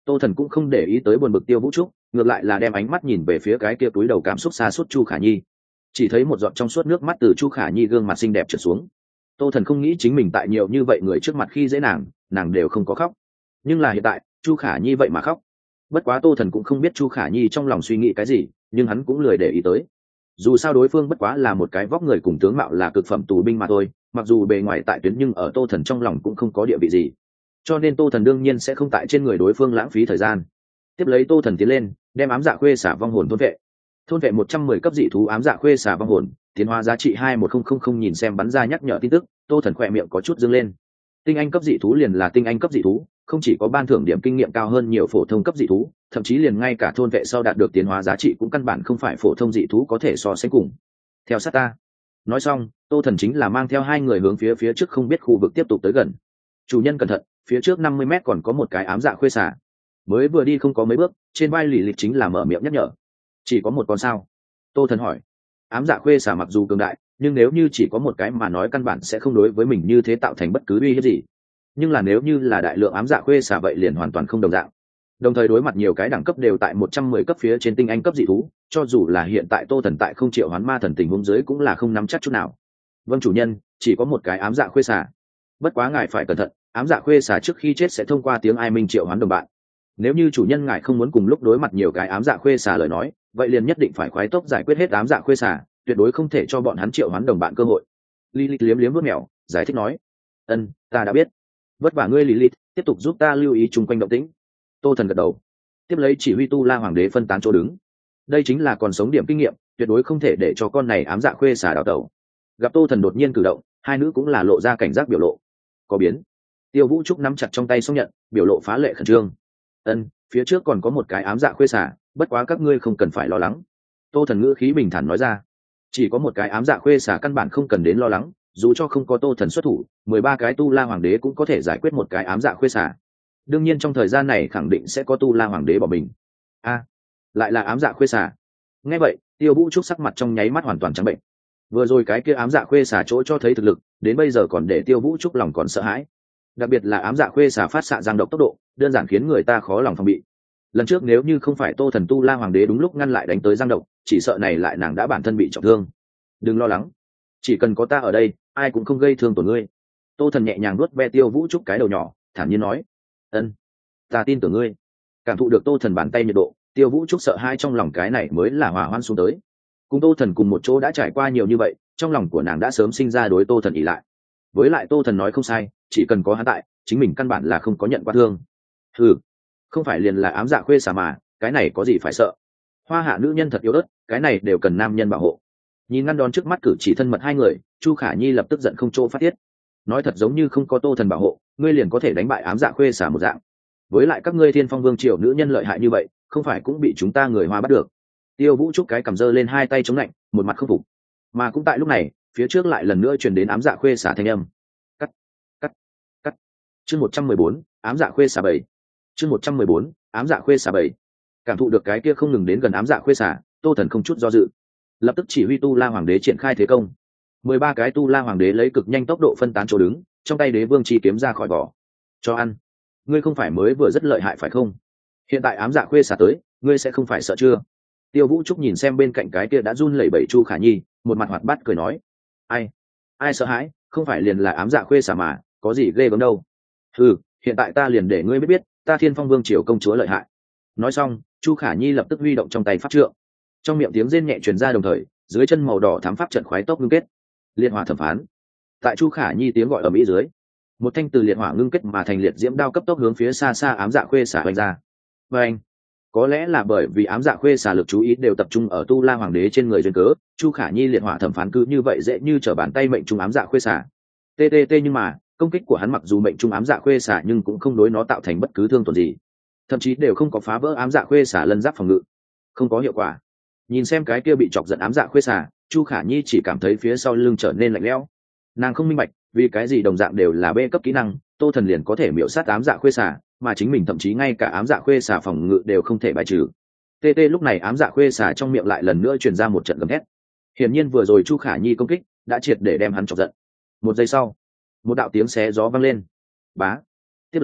Speaker 1: Tô Thần cũng không để ý tới buồn bực Tiêu Vũ Trúc, ngược lại là đem ánh mắt nhìn về phía cái kia túi đầu cảm xúc xa suốt Chu Khả Nhi. Chỉ thấy một giọt trong suốt nước mắt từ Chu Khả Nhi gương mặt xinh đẹp trượt xuống. Tô Thần không nghĩ chính mình tại nhiều như vậy người trước mặt khi dễ nàng, nàng đều không có khóc. Nhưng là hiện tại, Chu Khả Nhi vậy mà khóc. Bất quá Tô Thần cũng không biết Chu Khả Nhi trong lòng suy nghĩ cái gì, nhưng hắn cũng lười để ý tới. Dù sao đối phương bất quá là một cái vóc người cùng tướng mạo là cực phẩm tù binh mà thôi, mặc dù bề ngoài tại tuyến nhưng ở Tô Thần trong lòng cũng không có địa vị gì. Cho nên Tô Thần đương nhiên sẽ không tại trên người đối phương lãng phí thời gian. Tiếp lấy Tô Thần tiến lên, đem ám dạ khuê xả vong hồn thôn vệ. Thôn vệ một trăm mười cấp dị thú ám dạ khuê xả vong hồn, tiến hóa giá trị hai một không không không nhìn xem bắn ra nhắc nhở tin tức, Tô Thần khỏe miệng có chút dương lên. Tinh anh cấp dị thú liền là tinh anh cấp dị thú, không chỉ có ban thưởng điểm kinh nghiệm cao hơn nhiều phổ thông cấp dị thú, thậm chí liền ngay cả thôn vệ sau đạt được tiến hóa giá trị cũng căn bản không phải phổ thông dị thú có thể so sánh cùng. Theo sát ta. Nói xong, Tô Thần chính là mang theo hai người hướng phía phía trước không biết khu vực tiếp tục tới gần. Chủ nhân cẩn thận, phía trước năm mươi mét còn có một cái ám dạ khuê xả. Mới vừa đi không có mấy bước, trên vai lì lịch chính là mở miệng nhắc nhở. Chỉ có một con sao? Tô Thần hỏi. Ám dạ khuê xả mặc dù cường đại, nhưng nếu như chỉ có một cái mà nói căn bản sẽ không đối với mình như thế tạo thành bất cứ uy hiếp gì. Nhưng là nếu như là đại lượng ám dạ khuê xả vậy liền hoàn toàn không đồng dạng. Đồng thời đối mặt nhiều cái đẳng cấp đều tại một trăm mười cấp phía trên tinh anh cấp dị thú, cho dù là hiện tại Tô Thần tại không triệu hoán ma thần tình huống dưới cũng là không nắm chắc chút nào. Vâng chủ nhân, chỉ có một cái ám dạ khuê xả. Bất quá ngài phải cẩn thận, ám dạ khuê xả trước khi chết sẽ thông qua tiếng ai minh triệu hoán đồng bạn. Nếu như chủ nhân ngài không muốn cùng lúc đối mặt nhiều cái ám dạ khuê xả lời nói, vậy liền nhất định phải khoái tốc giải quyết hết ám dạ khuê xả, tuyệt đối không thể cho bọn hắn triệu hoán đồng bạn cơ hội. Lilith liếm liếm vuốt mèo, giải thích nói: "Ân, ta đã biết. Vất vả ngươi Lilith, tiếp tục giúp ta lưu ý chung quanh động tĩnh." Tô Thần gật đầu, tiếp lấy chỉ huy Tu La Hoàng đế phân tán chỗ đứng. Đây chính là còn sống điểm kinh nghiệm, tuyệt đối không thể để cho con này ám dạ khuê xả đào tẩu. Gặp Tô Thần đột nhiên cử động, hai nữ cũng là lộ ra cảnh giác biểu lộ. Có biến. Tiêu Vũ Trúc nắm chặt trong tay xong nhận, biểu lộ phá lệ khẩn trương. Ân, phía trước còn có một cái ám dạ khuê xả, bất quá các ngươi không cần phải lo lắng. Tô Thần ngữ khí bình thản nói ra. Chỉ có một cái ám dạ khuê xả căn bản không cần đến lo lắng, dù cho không có Tô Thần xuất thủ, mười ba cái Tu La Hoàng đế cũng có thể giải quyết một cái ám dạ khuê xả. Đương nhiên trong thời gian này khẳng định sẽ có Tu La Hoàng đế bỏ mình. A, lại là ám dạ khuê xả. Nghe vậy, Tiêu Vũ Trúc sắc mặt trong nháy mắt hoàn toàn trắng bệnh. Vừa rồi cái kia ám dạ khuê xả chỗ cho thấy thực lực, đến bây giờ còn để Tiêu Vũ Trúc lòng còn sợ hãi. Đặc biệt là ám dạ khuê xả phát xạ giang độc tốc độ, đơn giản khiến người ta khó lòng phòng bị. Lần trước nếu như không phải Tô Thần Tu La Hoàng đế đúng lúc ngăn lại đánh tới giang độc, chỉ sợ này lại nàng đã bản thân bị trọng thương. Đừng lo lắng, chỉ cần có ta ở đây, ai cũng không gây thương tổn ngươi. Tô Thần nhẹ nhàng nuốt ve Tiêu Vũ Trúc cái đầu nhỏ, thản nhiên nói: "Ân, ta tin tưởng ngươi." Cảm thụ được Tô Thần bàn tay nhiệt độ, Tiêu Vũ Trúc sợ hai trong lòng cái này mới là hòa hoan xuống tới. Cùng Tô Thần cùng một chỗ đã trải qua nhiều như vậy, trong lòng của nàng đã sớm sinh ra đối Tô Thần ỷ lại. Với lại Tô Thần nói không sai, chỉ cần có hắn tại, chính mình căn bản là không có nhận qua thương. Ừ, không phải liền là ám dạ khuê xả mà, cái này có gì phải sợ. Hoa hạ nữ nhân thật yếu ớt, cái này đều cần nam nhân bảo hộ. Nhìn ngăn đón trước mắt cử chỉ thân mật hai người, Chu Khả Nhi lập tức giận không chỗ phát tiết. Nói thật giống như không có Tô Thần bảo hộ, ngươi liền có thể đánh bại ám dạ khuê xả một dạng. Với lại các ngươi Thiên Phong Vương triều nữ nhân lợi hại như vậy, không phải cũng bị chúng ta người Hoa bắt được. Tiêu Vũ Trúc cái cầm giơ lên hai tay chống lạnh, một mặt không phục. Mà cũng tại lúc này, phía trước lại lần nữa truyền đến ám dạ khuê xả thanh âm. Cắt, cắt, cắt. Chương một trăm mười bốn, ám dạ khuê xả bảy. Chương một trăm mười bốn, ám dạ khuê xả bảy. Cảm thụ được cái kia không ngừng đến gần ám dạ khuê xả, Tô Thần không chút do dự, lập tức chỉ huy Tu La Hoàng đế triển khai thế công. Mười ba cái Tu La Hoàng đế lấy cực nhanh tốc độ phân tán chỗ đứng, trong tay Đế Vương chi kiếm ra khỏi vỏ. Cho ăn. Ngươi không phải mới vừa rất lợi hại phải không? Hiện tại ám dạ khuê xả tới, ngươi sẽ không phải sợ chưa? Tiêu Vũ Trúc nhìn xem bên cạnh cái kia đã run lẩy bẩy Chu Khả Nhi, một mặt hoạt bát cười nói: ai ai sợ hãi, không phải liền là ám dạ khuê xả mà, có gì ghê gớm đâu. Ừ, hiện tại ta liền để ngươi biết biết, ta Thiên Phong Vương triều công chúa lợi hại. Nói xong, Chu Khả Nhi lập tức huy động trong tay pháp trượng, trong miệng tiếng rên nhẹ truyền ra, đồng thời dưới chân màu đỏ thám pháp trận khoái tốc ngưng kết. Liệt hỏa thẩm phán. Tại Chu Khả Nhi tiếng gọi ở mỹ dưới, một thanh từ liệt hỏa ngưng kết mà thành liệt diễm đao cấp tốc hướng phía xa xa ám dạ khuê xả hoành ra. Và anh, có lẽ là bởi vì ám dạ khuê xả lực chú ý đều tập trung ở Tu La Hoàng đế trên người duyên cớ, Chu Khả Nhi liệt hỏa thẩm phán cứ như vậy dễ như trở bàn tay mệnh trung ám dạ khuê xả. Ttt nhưng mà công kích của hắn mặc dù mệnh trung ám dạ khuê xả nhưng cũng không đối nó tạo thành bất cứ thương tổn gì, thậm chí đều không có phá vỡ ám dạ khuê xả lân giáp phòng ngự, không có hiệu quả. Nhìn xem cái kia bị chọc giận ám dạ khuê xả, Chu Khả Nhi chỉ cảm thấy phía sau lưng trở nên lạnh lẽo. Nàng không minh bạch vì cái gì đồng dạng đều là B cấp kỹ năng, Tô Thần liền có thể miểu sát ám dạ khuê xả, mà chính mình thậm chí ngay cả ám dạ khuê xả phòng ngự đều không thể bài trừ. Tt lúc này ám dạ khuê xả trong miệng lại lần nữa truyền ra một trận gầm thét. Hiển nhiên vừa rồi Chu Khả Nhi công kích đã triệt để đem hắn chọc giận. Một giây sau, một đạo tiếng xé gió vang lên. Bá. Tiếp lấy,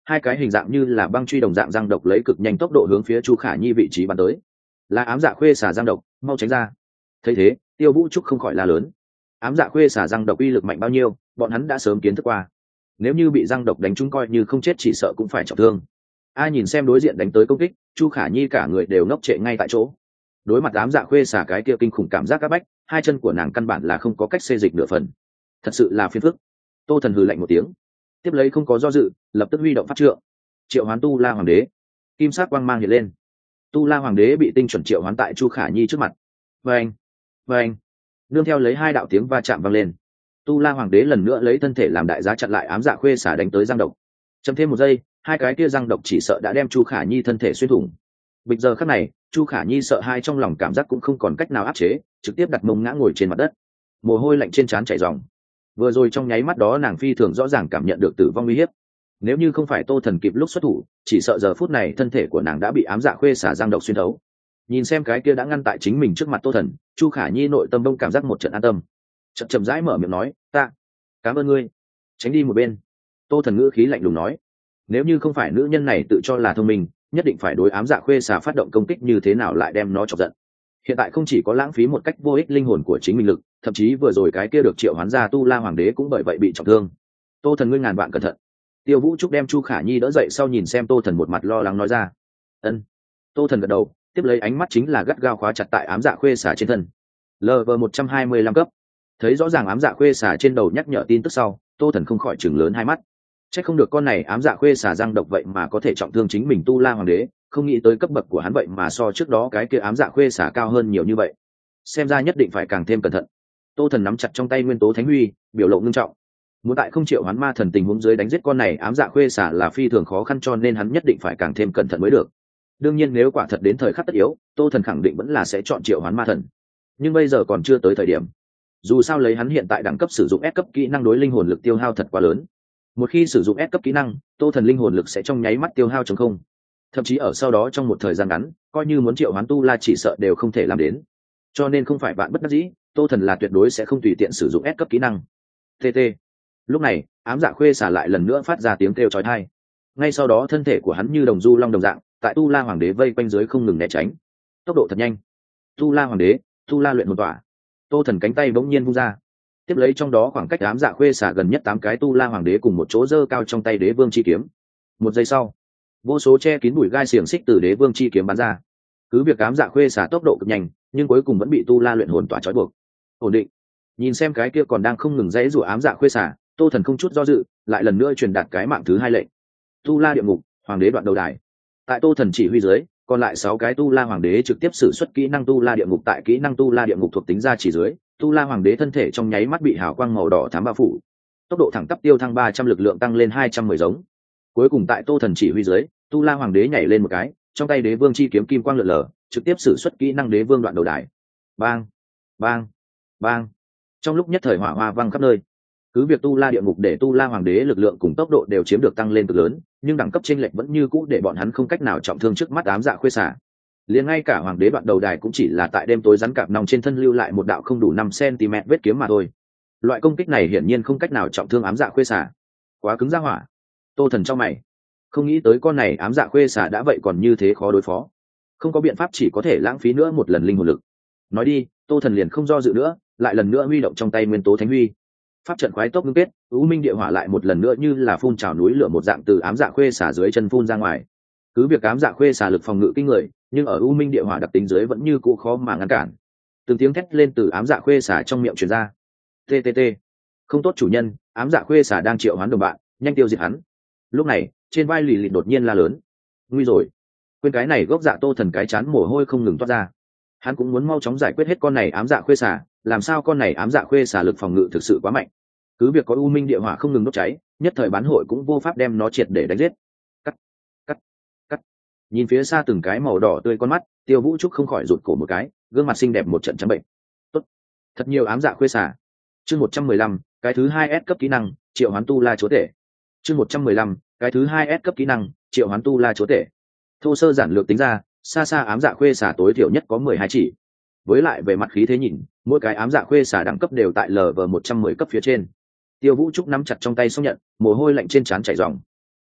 Speaker 1: hai cái hình dạng như là băng truy đồng dạng răng độc lấy cực nhanh tốc độ hướng phía Chu Khả Nhi vị trí bắn tới. Là ám dạ khuê xả răng độc, mau tránh ra. Thấy thế, Tiêu Vũ Trúc không khỏi la lớn. Ám dạ khuê xả răng độc uy lực mạnh bao nhiêu, bọn hắn đã sớm kiến thức qua. Nếu như bị răng độc đánh trúng coi như không chết chỉ sợ cũng phải trọng thương. Ai nhìn xem đối diện đánh tới công kích, Chu Khả Nhi cả người đều ngốc trệ ngay tại chỗ. Đối mặt ám dạ khuê xả cái kia kinh khủng cảm giác áp bách, hai chân của nàng căn bản là không có cách xê dịch nửa phần. Thật sự là phiền phức. Tô Thần hừ lạnh một tiếng, tiếp lấy không có do dự, lập tức huy động pháp trượng, triệu hoán Tu La Hoàng Đế. Kim sắc quang mang hiện lên, Tu La Hoàng Đế bị tinh chuẩn triệu hoán tại Chu Khả Nhi trước mặt. Vâng, vâng, nương theo lấy hai đạo tiếng va chạm vang lên, Tu La Hoàng Đế lần nữa lấy thân thể làm đại giá chặn lại ám dạ khuê xả đánh tới răng độc. Chậm thêm một giây, hai cái kia răng độc chỉ sợ đã đem Chu Khả Nhi thân thể xuyên thủng. Bịch giờ khắc này, Chu Khả Nhi sợ hai trong lòng cảm giác cũng không còn cách nào áp chế, trực tiếp đặt mông ngã ngồi trên mặt đất, mồ hôi lạnh trên trán chảy ròng. Vừa rồi trong nháy mắt đó nàng phi thường rõ ràng cảm nhận được tử vong uy hiếp. Nếu như không phải Tô Thần kịp lúc xuất thủ, chỉ sợ giờ phút này thân thể của nàng đã bị ám dạ khuê xả răng độc xuyên thấu. Nhìn xem cái kia đã ngăn tại chính mình trước mặt Tô Thần, Chu Khả Nhi nội tâm đông cảm giác một trận an tâm, chậm chậm rãi mở miệng nói, ta cảm ơn ngươi. Tránh đi một bên. Tô Thần ngữ khí lạnh lùng nói, nếu như không phải nữ nhân này tự cho là thông minh, nhất định phải đối ám dạ khuê xả phát động công kích như thế nào lại đem nó chọc giận. Hiện tại không chỉ có lãng phí một cách vô ích linh hồn của chính mình lực, thậm chí vừa rồi cái kia được triệu hoán ra Tu La Hoàng Đế cũng bởi vậy bị trọng thương. Tô Thần ngươi ngàn vạn cẩn thận. Tiêu Vũ Trúc đem Chu Khả Nhi đỡ dậy sau nhìn xem Tô Thần một mặt lo lắng nói ra. Ân. Tô Thần gật đầu, tiếp lấy ánh mắt chính là gắt gao khóa chặt tại ám dạ khuê xả trên thân. Level một trăm hai mươi lăm cấp. Thấy rõ ràng ám dạ khuê xả trên đầu nhắc nhở tin tức sau, Tô Thần không khỏi chừng lớn hai mắt. Chắc không được con này ám dạ khuê xả răng độc vậy mà có thể trọng thương chính mình Tu La Hoàng Đế, không nghĩ tới cấp bậc của hắn vậy mà so trước đó cái kia ám dạ khuê xả cao hơn nhiều như vậy. Xem ra nhất định phải càng thêm cẩn thận. Tô Thần nắm chặt trong tay nguyên tố thánh huy, biểu lộ ngưng trọng. Muốn tại không triệu hoán ma thần tình huống dưới đánh giết con này ám dạ khuê xả là phi thường khó khăn, cho nên hắn nhất định phải càng thêm cẩn thận mới được. Đương nhiên nếu quả thật đến thời khắc tất yếu, Tô Thần khẳng định vẫn là sẽ chọn triệu hoán ma thần. Nhưng bây giờ còn chưa tới thời điểm. Dù sao lấy hắn hiện tại đẳng cấp sử dụng S cấp kỹ năng đối linh hồn lực tiêu hao thật quá lớn. Một khi sử dụng S cấp kỹ năng, Tô Thần linh hồn lực sẽ trong nháy mắt tiêu hao trống không. Thậm chí ở sau đó trong một thời gian ngắn, coi như muốn triệu hoán Tu La chỉ sợ đều không thể làm đến. Cho nên không phải bạn bất đắc dĩ, Tô Thần là tuyệt đối sẽ không tùy tiện sử dụng S cấp kỹ năng. tê tê. Lúc này, ám dạ khuê xả lại lần nữa phát ra tiếng kêu chói tai. Ngay sau đó thân thể của hắn như đồng du long đồng dạng, tại Tu La Hoàng Đế vây quanh dưới không ngừng né tránh. Tốc độ thật nhanh. Tu La Hoàng Đế, Tu La luyện hồn tỏa. Tô Thần cánh tay bỗng nhiên vung ra, tiếp lấy trong đó khoảng cách ám dạ khuê xả gần nhất tám cái Tu La Hoàng Đế cùng một chỗ giơ cao trong tay Đế Vương chi kiếm. Một giây sau, vô số che kín bụi gai xiềng xích từ Đế Vương chi kiếm bắn ra. Cứ việc ám dạ khuê xả tốc độ cực nhanh, nhưng cuối cùng vẫn bị Tu La luyện hồn tỏa trói buộc. Ổn định. Nhìn xem cái kia còn đang không ngừng dãy rủa ám dạ khuê xả, Tô Thần không chút do dự, lại lần nữa truyền đạt cái mạng thứ hai lệnh. Tu La địa ngục, Hoàng Đế đoạn đầu đài. Tại Tô Thần chỉ huy dưới, còn lại sáu cái Tu La Hoàng Đế trực tiếp sử xuất kỹ năng Tu La địa ngục, tại kỹ năng Tu La địa ngục thuộc tính ra chỉ dưới, Tu La Hoàng Đế thân thể trong nháy mắt bị hào quang màu đỏ thám bao phủ. Tốc độ thẳng tắp tiêu thăng ba trăm, lực lượng tăng lên hai trăm mười giống. Cuối cùng tại Tô Thần chỉ huy dưới, Tu La Hoàng Đế nhảy lên một cái, trong tay Đế Vương chi kiếm kim quang lượn lờ, trực tiếp sử xuất kỹ năng Đế Vương đoạn đầu đài. Bang, bang, bang. Trong lúc nhất thời hỏa hoa vang khắp nơi. Cứ việc Tu La địa ngục để Tu La Hoàng Đế lực lượng cùng tốc độ đều chiếm được tăng lên cực lớn, nhưng đẳng cấp chênh lệch vẫn như cũ để bọn hắn không cách nào trọng thương trước mắt ám dạ khuê xả. Liền ngay cả Hoàng Đế đoạn đầu đài cũng chỉ là tại đêm tối rắn cạp nòng trên thân lưu lại một đạo không đủ năm xăng-ti-mét vết kiếm mà thôi. Loại công kích này hiển nhiên không cách nào trọng thương ám dạ khuê xả. Quá cứng ra hỏa. Tô Thần trong mày, không nghĩ tới con này ám dạ khuê xả đã vậy còn như thế khó đối phó. Không có biện pháp, chỉ có thể lãng phí nữa một lần linh hồn lực. Nói đi, Tô Thần liền không do dự nữa, lại lần nữa huy động trong tay nguyên tố thánh huy. Pháp trận khoái tốc ngưng kết, U Minh địa hỏa lại một lần nữa như là phun trào núi lửa một dạng từ ám dạ khuê xả dưới chân phun ra ngoài. Cứ việc ám dạ khuê xả lực phòng ngự kinh người, nhưng ở U Minh địa hỏa đặc tính dưới vẫn như cũ khó mà ngăn cản. Từng tiếng thét lên từ ám dạ khuê xả trong miệng truyền ra. T T T. Không tốt chủ nhân, ám dạ khuê xả đang triệu hoán đồng bạn, nhanh tiêu diệt hắn. Lúc này, trên vai Lì Lịt đột nhiên la lớn. Nguy rồi. Quên cái này gốc dạ Tô Thần cái chán mồ hôi không ngừng toát ra. Hắn cũng muốn mau chóng giải quyết hết con này ám dạ khuê xả, làm sao con này ám dạ khuê xả lực phòng ngự thực sự quá mạnh. Cứ việc có U Minh địa hỏa không ngừng đốt cháy, nhất thời bán hội cũng vô pháp đem nó triệt để đánh giết. Cắt, cắt, cắt. Nhìn phía xa từng cái màu đỏ tươi con mắt, Tiêu Vũ Trúc không khỏi rụt cổ một cái, gương mặt xinh đẹp một trận trắng bệnh. Tốt, thật nhiều ám dạ khuê xả. Chương một trăm mười lăm, cái thứ hai S cấp kỹ năng, triệu hoán Tu La chúa tể. Chương một trăm mười lăm, cái thứ hai S cấp kỹ năng, triệu hoán Tu La chúa tể. Thô sơ giản lược tính ra, xa xa ám dạ khuê xả tối thiểu nhất có mười hai chỉ. Với lại về mặt khí thế nhìn, mỗi cái ám dạ khuê xả đẳng cấp đều tại Level một trăm mười cấp phía trên. Tiêu Vũ Trúc nắm chặt trong tay xong nhận, mồ hôi lạnh trên trán chảy ròng.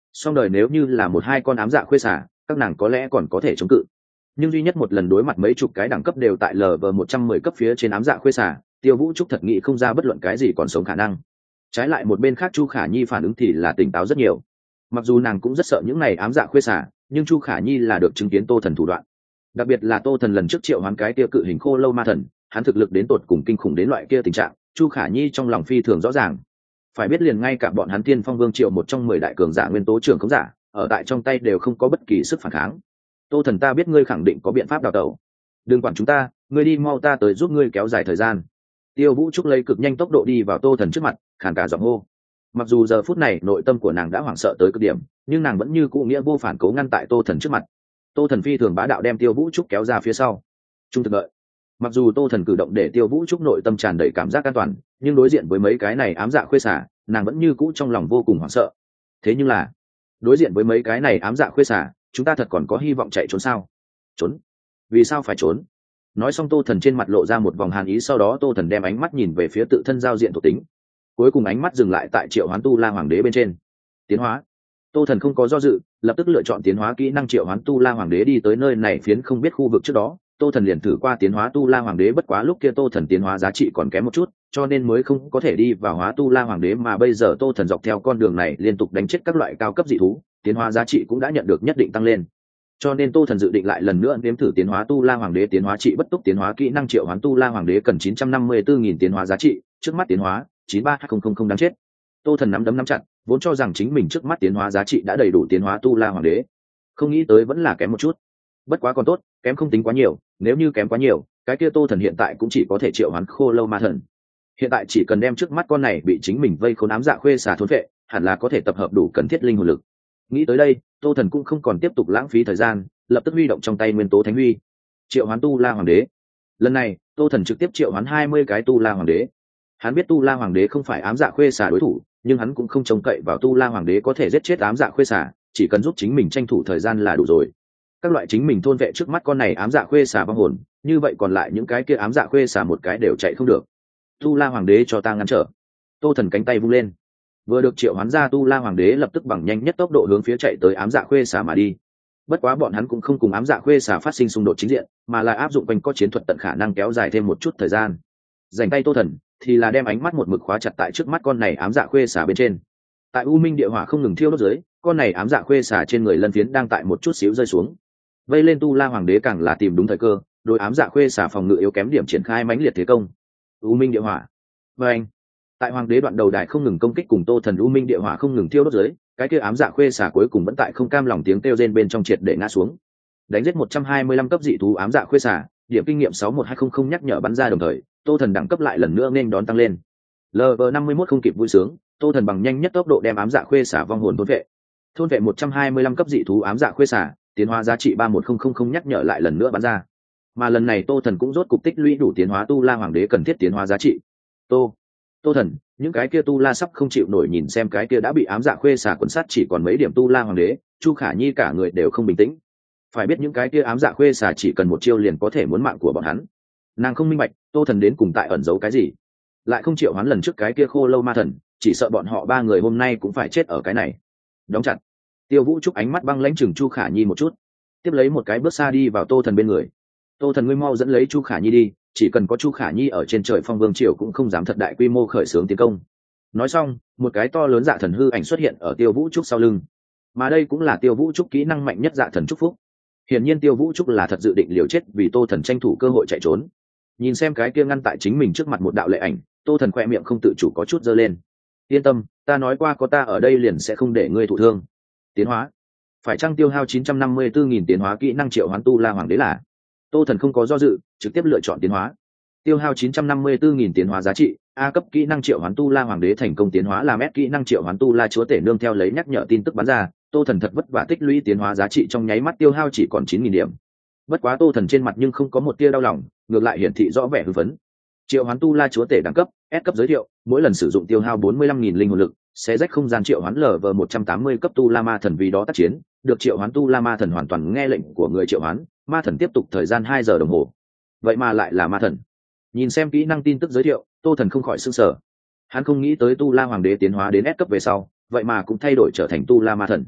Speaker 1: song đời nếu như là một hai con ám dạ khuê xả, các nàng có lẽ còn có thể chống cự, nhưng duy nhất một lần đối mặt mấy chục cái đẳng cấp đều tại lv một trăm mười cấp phía trên ám dạ khuê xả, Tiêu Vũ Trúc thật nghĩ không ra bất luận cái gì còn sống khả năng. Trái lại một bên khác Chu Khả Nhi phản ứng thì là tỉnh táo rất nhiều. Mặc dù nàng cũng rất sợ những này ám dạ khuê xả, nhưng Chu Khả Nhi là được chứng kiến Tô Thần thủ đoạn, đặc biệt là Tô Thần lần trước triệu hoán cái kia cự hình khô lâu ma thần, hắn thực lực đến tột cùng kinh khủng đến loại kia tình trạng, Chu Khả Nhi trong lòng phi thường rõ ràng. Phải biết liền ngay cả bọn hắn Tiên Phong Vương triệu một trong mười đại cường giả nguyên tố trưởng khống giả, ở tại trong tay đều không có bất kỳ sức phản kháng. Tô Thần, ta biết ngươi khẳng định có biện pháp đào tẩu, đừng quản chúng ta, ngươi đi mau, ta tới giúp ngươi kéo dài thời gian. Tiêu Vũ Trúc lấy cực nhanh tốc độ đi vào Tô Thần trước mặt, khàn cả giọng hô. Mặc dù giờ phút này nội tâm của nàng đã hoảng sợ tới cực điểm, nhưng nàng vẫn như cũ nghĩa vô phản cố ngăn tại Tô Thần trước mặt. Tô Thần phi thường bá đạo đem Tiêu Vũ Trúc kéo ra phía sau. Trung thực đợi. Mặc dù Tô Thần cử động để Tiêu Vũ Trúc nội tâm tràn đầy cảm giác an toàn, nhưng đối diện với mấy cái này ám dạ khuê xả, nàng vẫn như cũ trong lòng vô cùng hoảng sợ. Thế nhưng là, đối diện với mấy cái này ám dạ khuê xả, chúng ta thật còn có hy vọng chạy trốn sao? Trốn? Vì sao phải trốn? Nói xong Tô Thần trên mặt lộ ra một vòng hàn ý, sau đó Tô Thần đem ánh mắt nhìn về phía tự thân giao diện thuộc tính, cuối cùng ánh mắt dừng lại tại triệu hoán tu la hoàng đế bên trên. Tiến hóa. Tô Thần không có do dự, lập tức lựa chọn tiến hóa kỹ năng triệu hoán tu la hoàng đế. Đi tới nơi này phiến không biết khu vực trước đó, Tô Thần liền thử qua tiến hóa tu la hoàng đế, bất quá lúc kia Tô Thần tiến hóa giá trị còn kém một chút, cho nên mới không có thể đi vào hóa tu la hoàng đế, mà bây giờ Tô Thần dọc theo con đường này liên tục đánh chết các loại cao cấp dị thú, tiến hóa giá trị cũng đã nhận được nhất định tăng lên. Cho nên Tô Thần dự định lại lần nữa nếm thử tiến hóa tu la hoàng đế. Tiến hóa trị bất túc, tiến hóa kỹ năng triệu hoán tu la hoàng đế cần chín trăm năm mươi tư nghìn tiến hóa giá trị, trước mắt tiến hóa chín ba hai không không không đáng chết. Tô Thần nắm đấm nắm chặt, vốn cho rằng chính mình trước mắt tiến hóa giá trị đã đầy đủ tiến hóa tu la hoàng đế, không nghĩ tới vẫn là kém một chút. Bất quá còn tốt, kém không tính quá nhiều, nếu như kém quá nhiều, cái kia Tô Thần hiện tại cũng chỉ có thể triệu hoán khô lâu ma thần. Hiện tại chỉ cần đem trước mắt con này bị chính mình vây khốn ám dạ khuê xả thốn vệ, hẳn là có thể tập hợp đủ cần thiết linh hồn lực. Nghĩ tới đây, Tô Thần cũng không còn tiếp tục lãng phí thời gian, lập tức huy động trong tay nguyên tố thánh huy, triệu hoán tu la hoàng đế. Lần này Tô Thần trực tiếp triệu hoán hai mươi cái tu la hoàng đế. Hắn biết tu la hoàng đế không phải ám dạ khuê xả đối thủ, nhưng hắn cũng không trông cậy vào tu la hoàng đế có thể giết chết ám dạ khuê xả, chỉ cần giúp chính mình tranh thủ thời gian là đủ rồi. Các loại chính mình thôn vệ trước mắt con này ám dạ khuê xả vong hồn, như vậy còn lại những cái kia ám dạ khuê xả một cái đều chạy không được. Tu la hoàng đế cho ta ngăn trở. Tô Thần cánh tay vung lên, vừa được triệu hoán ra tu la hoàng đế lập tức bằng nhanh nhất tốc độ hướng phía chạy tới ám dạ khuê xả mà đi. Bất quá bọn hắn cũng không cùng ám dạ khuê xả phát sinh xung đột chính diện, mà là áp dụng quanh co chiến thuật tận khả năng kéo dài thêm một chút thời gian. Dành tay Tô Thần thì là đem ánh mắt một mực khóa chặt tại trước mắt con này ám dạ khuê xả bên trên. Tại u minh địa hỏa không ngừng thiêu đốt dưới, con này ám dạ khuê xả trên người lân phiến đang tại một chút xíu rơi xuống. Vây lên tu la hoàng đế càng là tìm đúng thời cơ, đối ám dạ khuê xả phòng ngự yếu kém điểm triển khai mãnh liệt thế công. U minh địa hỏa. Và anh, tại hoàng đế đoạn đầu đài không ngừng công kích cùng Tô Thần u minh địa hỏa không ngừng thiêu đốt dưới, cái kia ám dạ khuê xả cuối cùng vẫn tại không cam lòng tiếng kêu rên bên trong triệt để ngã xuống. Đánh giết một trăm hai mươi lăm cấp dị thú ám dạ khuê xả, điểm kinh nghiệm sáu một hai không không nhắc nhở bắn ra, đồng thời Tô Thần đẳng cấp lại lần nữa nên đón tăng lên. lv năm mươi mốt không kịp vui sướng, Tô Thần bằng nhanh nhất tốc độ đem ám dạ khuê xả vong hồn thôn vệ. Thôn vệ một trăm hai mươi lăm cấp dị thú ám dạ khuê xả, tiến hóa giá trị ba một không không không nhắc nhở lại lần nữa bắn ra. Mà lần này Tô Thần cũng rốt cục tích lũy đủ tiến hóa tu la hoàng đế cần thiết tiến hóa giá trị. Tô, Tô Thần, những cái kia tu la sắp không chịu nổi nhìn xem cái kia đã bị ám dạ khuê xả quấn sát chỉ còn mấy điểm tu la hoàng đế, Chu Khả Nhi cả người đều không bình tĩnh. Phải biết những cái kia ám dạ khuê xả chỉ cần một chiêu liền có thể muốn mạng của bọn hắn. Nàng không minh bạch Tô Thần đến cùng tại ẩn giấu cái gì, lại không triệu hoán lần trước cái kia khô lâu ma thần, chỉ sợ bọn họ ba người hôm nay cũng phải chết ở cái này. Đóng chặt. Tiêu Vũ Trúc ánh mắt băng lãnh chừng Chu Khả Nhi một chút, tiếp lấy một cái bước xa đi vào Tô Thần bên người. Tô Thần, ngươi mau dẫn lấy Chu Khả Nhi đi, chỉ cần có Chu Khả Nhi ở trên trời Phong Vương triều cũng không dám thật đại quy mô khởi xướng tiến công. Nói xong, một cái to lớn dạ thần hư ảnh xuất hiện ở Tiêu Vũ Trúc sau lưng, mà đây cũng là Tiêu Vũ Trúc kỹ năng mạnh nhất dạ thần chúc phúc. Hiển nhiên Tiêu Vũ Trúc là thật dự định liều chết vì Tô Thần tranh thủ cơ hội chạy trốn. Nhìn xem cái kia ngăn tại chính mình trước mặt một đạo lệ ảnh, Tô Thần khoe miệng không tự chủ có chút giơ lên. Yên tâm, ta nói qua có ta ở đây liền sẽ không để ngươi thụ thương. Tiến hóa. Phải chăng tiêu hao chín trăm năm mươi tư nghìn tiến hóa kỹ năng triệu hoán tu la hoàng đế là? Tô Thần không có do dự, trực tiếp lựa chọn tiến hóa. Tiêu hao chín trăm năm mươi tư nghìn tiến hóa giá trị, A cấp kỹ năng triệu hoán tu la hoàng đế thành công tiến hóa làm S kỹ năng triệu hoán tu la chúa tể nương theo lấy nhắc nhở tin tức bắn ra, Tô Thần thật vất vả tích lũy tiến hóa giá trị trong nháy mắt tiêu hao chỉ còn chín nghìn điểm. Bất quá Tô Thần trên mặt nhưng không có một tia đau lòng, ngược lại hiển thị rõ vẻ hưng phấn. Triệu hoán tu la chúa tể đẳng cấp S cấp giới thiệu, mỗi lần sử dụng tiêu hao bốn mươi lăm nghìn linh hồn lực, sẽ rách không gian triệu hoán lv một trăm tám mươi cấp tu la ma thần vì đó tác chiến, được triệu hoán tu la ma thần hoàn toàn nghe lệnh của người triệu hoán, ma thần tiếp tục thời gian hai giờ đồng hồ. Vậy mà lại là ma thần. Nhìn xem kỹ năng tin tức giới thiệu, Tô Thần không khỏi sửng sở. Hắn không nghĩ tới tu la hoàng đế tiến hóa đến S cấp về sau, vậy mà cũng thay đổi trở thành tu la ma thần.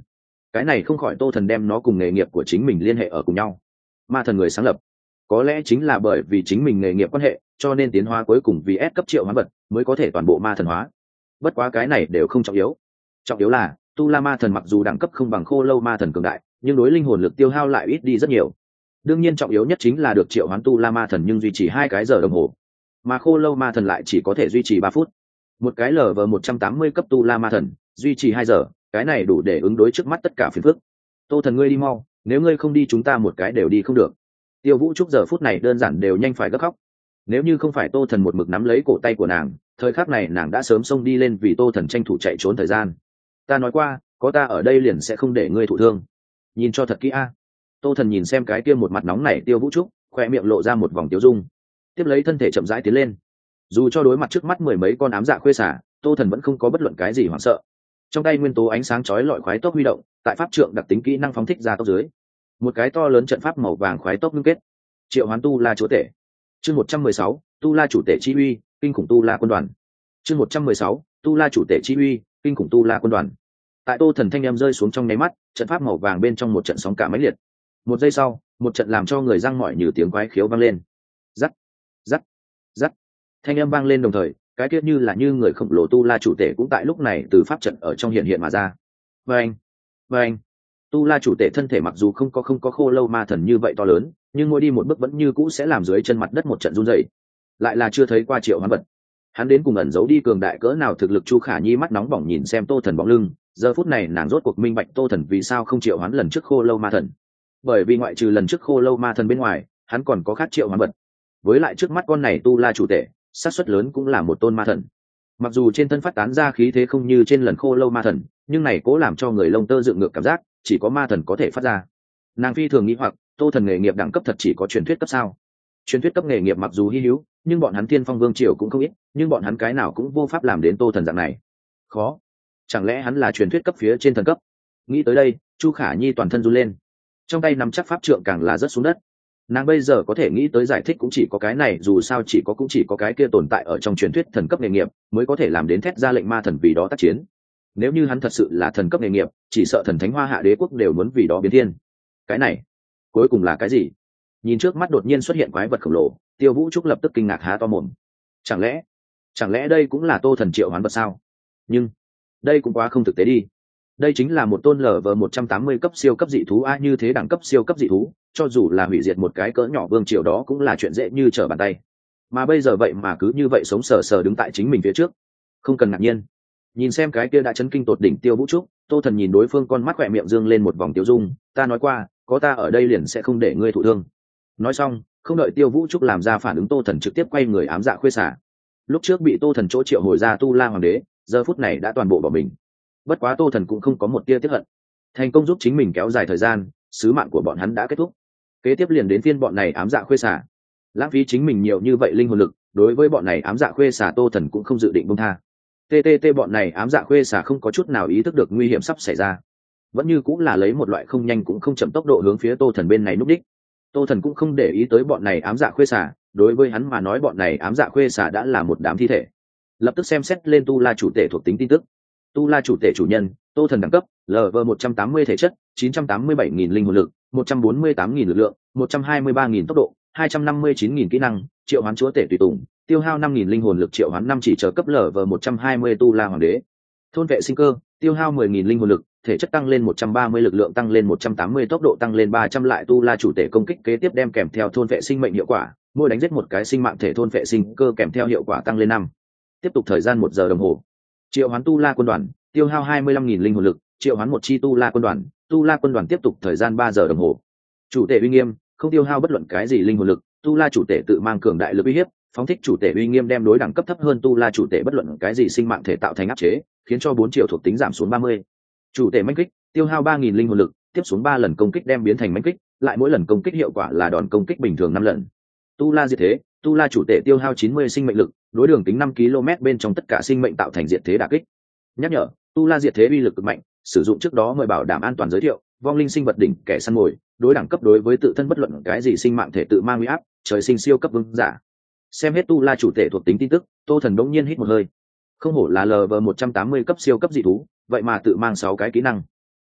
Speaker 1: cái này không khỏi tô thần đem nó cùng nghề nghiệp của chính mình liên hệ ở cùng nhau. Ma thần người sáng lập, có lẽ chính là bởi vì chính mình nghề nghiệp quan hệ cho nên tiến hóa cuối cùng vì ép cấp triệu hoán vật mới có thể toàn bộ ma thần hóa. Bất quá cái này đều không trọng yếu, trọng yếu là tu la ma thần mặc dù đẳng cấp không bằng khô lâu ma thần cường đại nhưng đối linh hồn lực tiêu hao lại ít đi rất nhiều. Đương nhiên trọng yếu nhất chính là được triệu hoán tu la ma thần nhưng duy trì hai cái giờ đồng hồ, mà khô lâu ma thần lại chỉ có thể duy trì ba phút. Một cái lờ vờ một trăm tám mươi cấp tu la ma thần duy trì hai giờ, cái này đủ để ứng đối trước mắt tất cả phiền phức. Tô thần ngươi đi mau, nếu ngươi không đi chúng ta một cái đều đi không được. Tiêu Vũ Trúc giờ phút này đơn giản đều nhanh phải gấp khóc. Nếu như không phải tô thần một mực nắm lấy cổ tay của nàng, thời khắc này nàng đã sớm xông đi lên vì tô thần tranh thủ chạy trốn thời gian. Ta nói qua, có ta ở đây liền sẽ không để ngươi thụ thương. Nhìn cho thật kỹ a. Tô thần nhìn xem cái kia một mặt nóng này Tiêu Vũ Trúc, khoe miệng lộ ra một vòng tiêu dung, tiếp lấy thân thể chậm rãi tiến lên. Dù cho đối mặt trước mắt mười mấy con ám dạ khuê xả, tô thần vẫn không có bất luận cái gì hoảng sợ. Trong tay nguyên tố ánh sáng chói lọi khoái tốc huy động, tại pháp trượng đặc tính kỹ năng phóng thích ra tốc dưới, một cái to lớn trận pháp màu vàng khoái tốc ngưng kết. Triệu hoán tu la chúa tể. Chương một trăm mười sáu, tu la chủ tể chi uy, kinh khủng tu la quân đoàn. Chương một trăm mười sáu, tu la chủ tể chi uy, kinh khủng tu la quân đoàn. Tại tô thần thanh em rơi xuống trong nháy mắt, trận pháp màu vàng bên trong một trận sóng cả mãnh liệt. Một giây sau, một trận làm cho người răng mỏi như tiếng quái khiếu vang lên. Rắc, rắc, rắc. Thanh âm vang lên đồng thời, cái tiết như là như người khổng lồ tu la chủ tể cũng tại lúc này từ pháp trận ở trong hiện hiện mà ra. Vâng, vâng. Tu la chủ tể thân thể mặc dù không có không có khô lâu ma thần như vậy to lớn, nhưng mỗi đi một bước vẫn như cũ sẽ làm dưới chân mặt đất một trận run rẩy. Lại là chưa thấy qua triệu hoán vật, hắn đến cùng ẩn giấu đi cường đại cỡ nào thực lực. Chu Khả Nhi mắt nóng bỏng nhìn xem tô thần bóng lưng, giờ phút này nàng rốt cuộc minh bạch tô thần vì sao không triệu hoán lần trước khô lâu ma thần. Bởi vì ngoại trừ lần trước khô lâu ma thần bên ngoài, hắn còn có khác triệu hoán vật. Với lại trước mắt con này tu la chủ tể, xác suất lớn cũng là một tôn ma thần. Mặc dù trên thân phát tán ra khí thế không như trên lần khô lâu ma thần, nhưng này cố làm cho người lông tơ dựng ngược cảm giác chỉ có ma thần có thể phát ra. Nàng phi thường nghĩ hoặc tô thần nghề nghiệp đẳng cấp thật chỉ có truyền thuyết cấp sao? Truyền thuyết cấp nghề nghiệp mặc dù hy hữu, nhưng bọn hắn Thiên Phong Vương triều cũng không ít, nhưng bọn hắn cái nào cũng vô pháp làm đến tô thần dạng này. Khó, chẳng lẽ hắn là truyền thuyết cấp phía trên thần cấp? Nghĩ tới đây, Chu Khả Nhi toàn thân run lên, trong tay nắm chắc pháp trượng càng là rớt xuống đất. Nàng bây giờ có thể nghĩ tới giải thích cũng chỉ có cái này, dù sao chỉ có cũng chỉ có cái kia tồn tại ở trong truyền thuyết thần cấp nghề nghiệp mới có thể làm đến thét ra lệnh ma thần vì đó tác chiến. Nếu như hắn thật sự là thần cấp nghề nghiệp, chỉ sợ thần thánh Hoa Hạ đế quốc đều muốn vì đó biến thiên. Cái này cuối cùng là cái gì? Nhìn trước mắt đột nhiên xuất hiện quái vật khổng lồ, Tiêu Vũ Trúc lập tức kinh ngạc há to mồm. Chẳng lẽ, chẳng lẽ đây cũng là tô thần triệu hoán vật sao? Nhưng đây cũng quá không thực tế đi. Đây chính là một tôn lở vờ một trăm tám mươi cấp siêu cấp dị thú a, như thế đẳng cấp siêu cấp dị thú, cho dù là hủy diệt một cái cỡ nhỏ vương triều đó cũng là chuyện dễ như trở bàn tay. Mà bây giờ vậy mà cứ như vậy sống sờ sờ đứng tại chính mình phía trước. Không cần ngạc nhiên. Nhìn xem cái kia đã chấn kinh tột đỉnh Tiêu Vũ Trúc, tô thần nhìn đối phương con mắt khỏe miệng dương lên một vòng tiêu dung, ta nói qua, có ta ở đây liền sẽ không để ngươi thụ thương. Nói xong, không đợi Tiêu Vũ Trúc làm ra phản ứng, tô thần trực tiếp quay người ám dạ khuê xả. Lúc trước bị tô thần chỗ triệu hồi ra tu la hoàng đế, giờ phút này đã toàn bộ bỏ mình. Bất quá tô thần cũng không có một tia tiếc hận, thành công giúp chính mình kéo dài thời gian, sứ mạng của bọn hắn đã kết thúc. Kế tiếp liền đến phiên bọn này ám dạ khuê xả. Lãng phí chính mình nhiều như vậy linh hồn lực, đối với bọn này ám dạ khuê xả tô thần cũng không dự định buông tha. ttt bọn này ám dạ khuê xả không có chút nào ý thức được nguy hiểm sắp xảy ra, vẫn như cũng là lấy một loại không nhanh cũng không chậm tốc độ hướng phía tô thần bên này núp đích. Tô thần cũng không để ý tới bọn này ám dạ khuê xả, đối với hắn mà nói bọn này ám dạ khuê xả đã là một đám thi thể. Lập tức xem xét lên tu la chủ tể thuộc tính tin tức. Tu la chủ tể chủ nhân tô thần đẳng cấp lv một trăm tám mươi thể chất, chín trăm tám mươi bảy nghìn linh hồn lực, một trăm bốn mươi tám nghìn lực lượng, một trăm hai mươi ba nghìn tốc độ, hai trăm năm mươi chín nghìn kỹ năng. Triệu hoán chúa tể tùy tùng, tiêu hao năm nghìn linh hồn lực, triệu hoán năm chỉ chờ cấp lv một trăm hai mươi tu la hoàng đế. Thôn vệ sinh cơ, tiêu hao mười nghìn linh hồn lực, thể chất tăng lên một trăm ba mươi, lực lượng tăng lên một trăm tám mươi, tốc độ tăng lên ba trăm. Lại tu la chủ tể công kích kế tiếp đem kèm theo thôn vệ sinh mệnh hiệu quả, mỗi đánh giết một cái sinh mạng thể thôn vệ sinh cơ kèm theo hiệu quả tăng lên năm. Tiếp tục thời gian một giờ đồng hồ. Triệu hoán tu la quân đoàn, tiêu hao hai mươi lăm nghìn linh hồn lực, triệu hoán một chi tu la quân đoàn, tu la quân đoàn tiếp tục thời gian ba giờ đồng hồ. Chủ tể uy nghiêm, không tiêu hao bất luận cái gì linh hồn lực, tu la chủ tể tự mang cường đại lực uy hiếp, phóng thích chủ tể uy nghiêm đem đối đẳng cấp thấp hơn tu la chủ tể bất luận cái gì sinh mạng thể tạo thành áp chế, khiến cho bốn triệu thuộc tính giảm xuống ba mươi. Chủ tể mãnh kích, tiêu hao ba nghìn linh hồn lực, tiếp xuống ba lần công kích đem biến thành mãnh kích, lại mỗi lần công kích hiệu quả là đòn công kích bình thường năm lần. Tu la diệt thế, tu la chủ tể tiêu hao chín mươi sinh mệnh lực, đối đường tính năm ki lô mét bên trong tất cả sinh mệnh tạo thành diệt thế đả kích. Nhắc nhở, tu la diệt thế uy lực cực mạnh, sử dụng trước đó mời bảo đảm an toàn giới thiệu, vong linh sinh vật đỉnh kẻ săn mồi, đối đẳng cấp đối với tự thân bất luận cái gì sinh mạng thể tự mang uy áp, trời sinh siêu cấp vương giả. Xem hết tu la chủ tể thuộc tính tin tức, tô thần đống nhiên hít một hơi. Không hổ là lv một trăm tám mươi cấp siêu cấp dị thú, vậy mà tự mang sáu cái kỹ năng.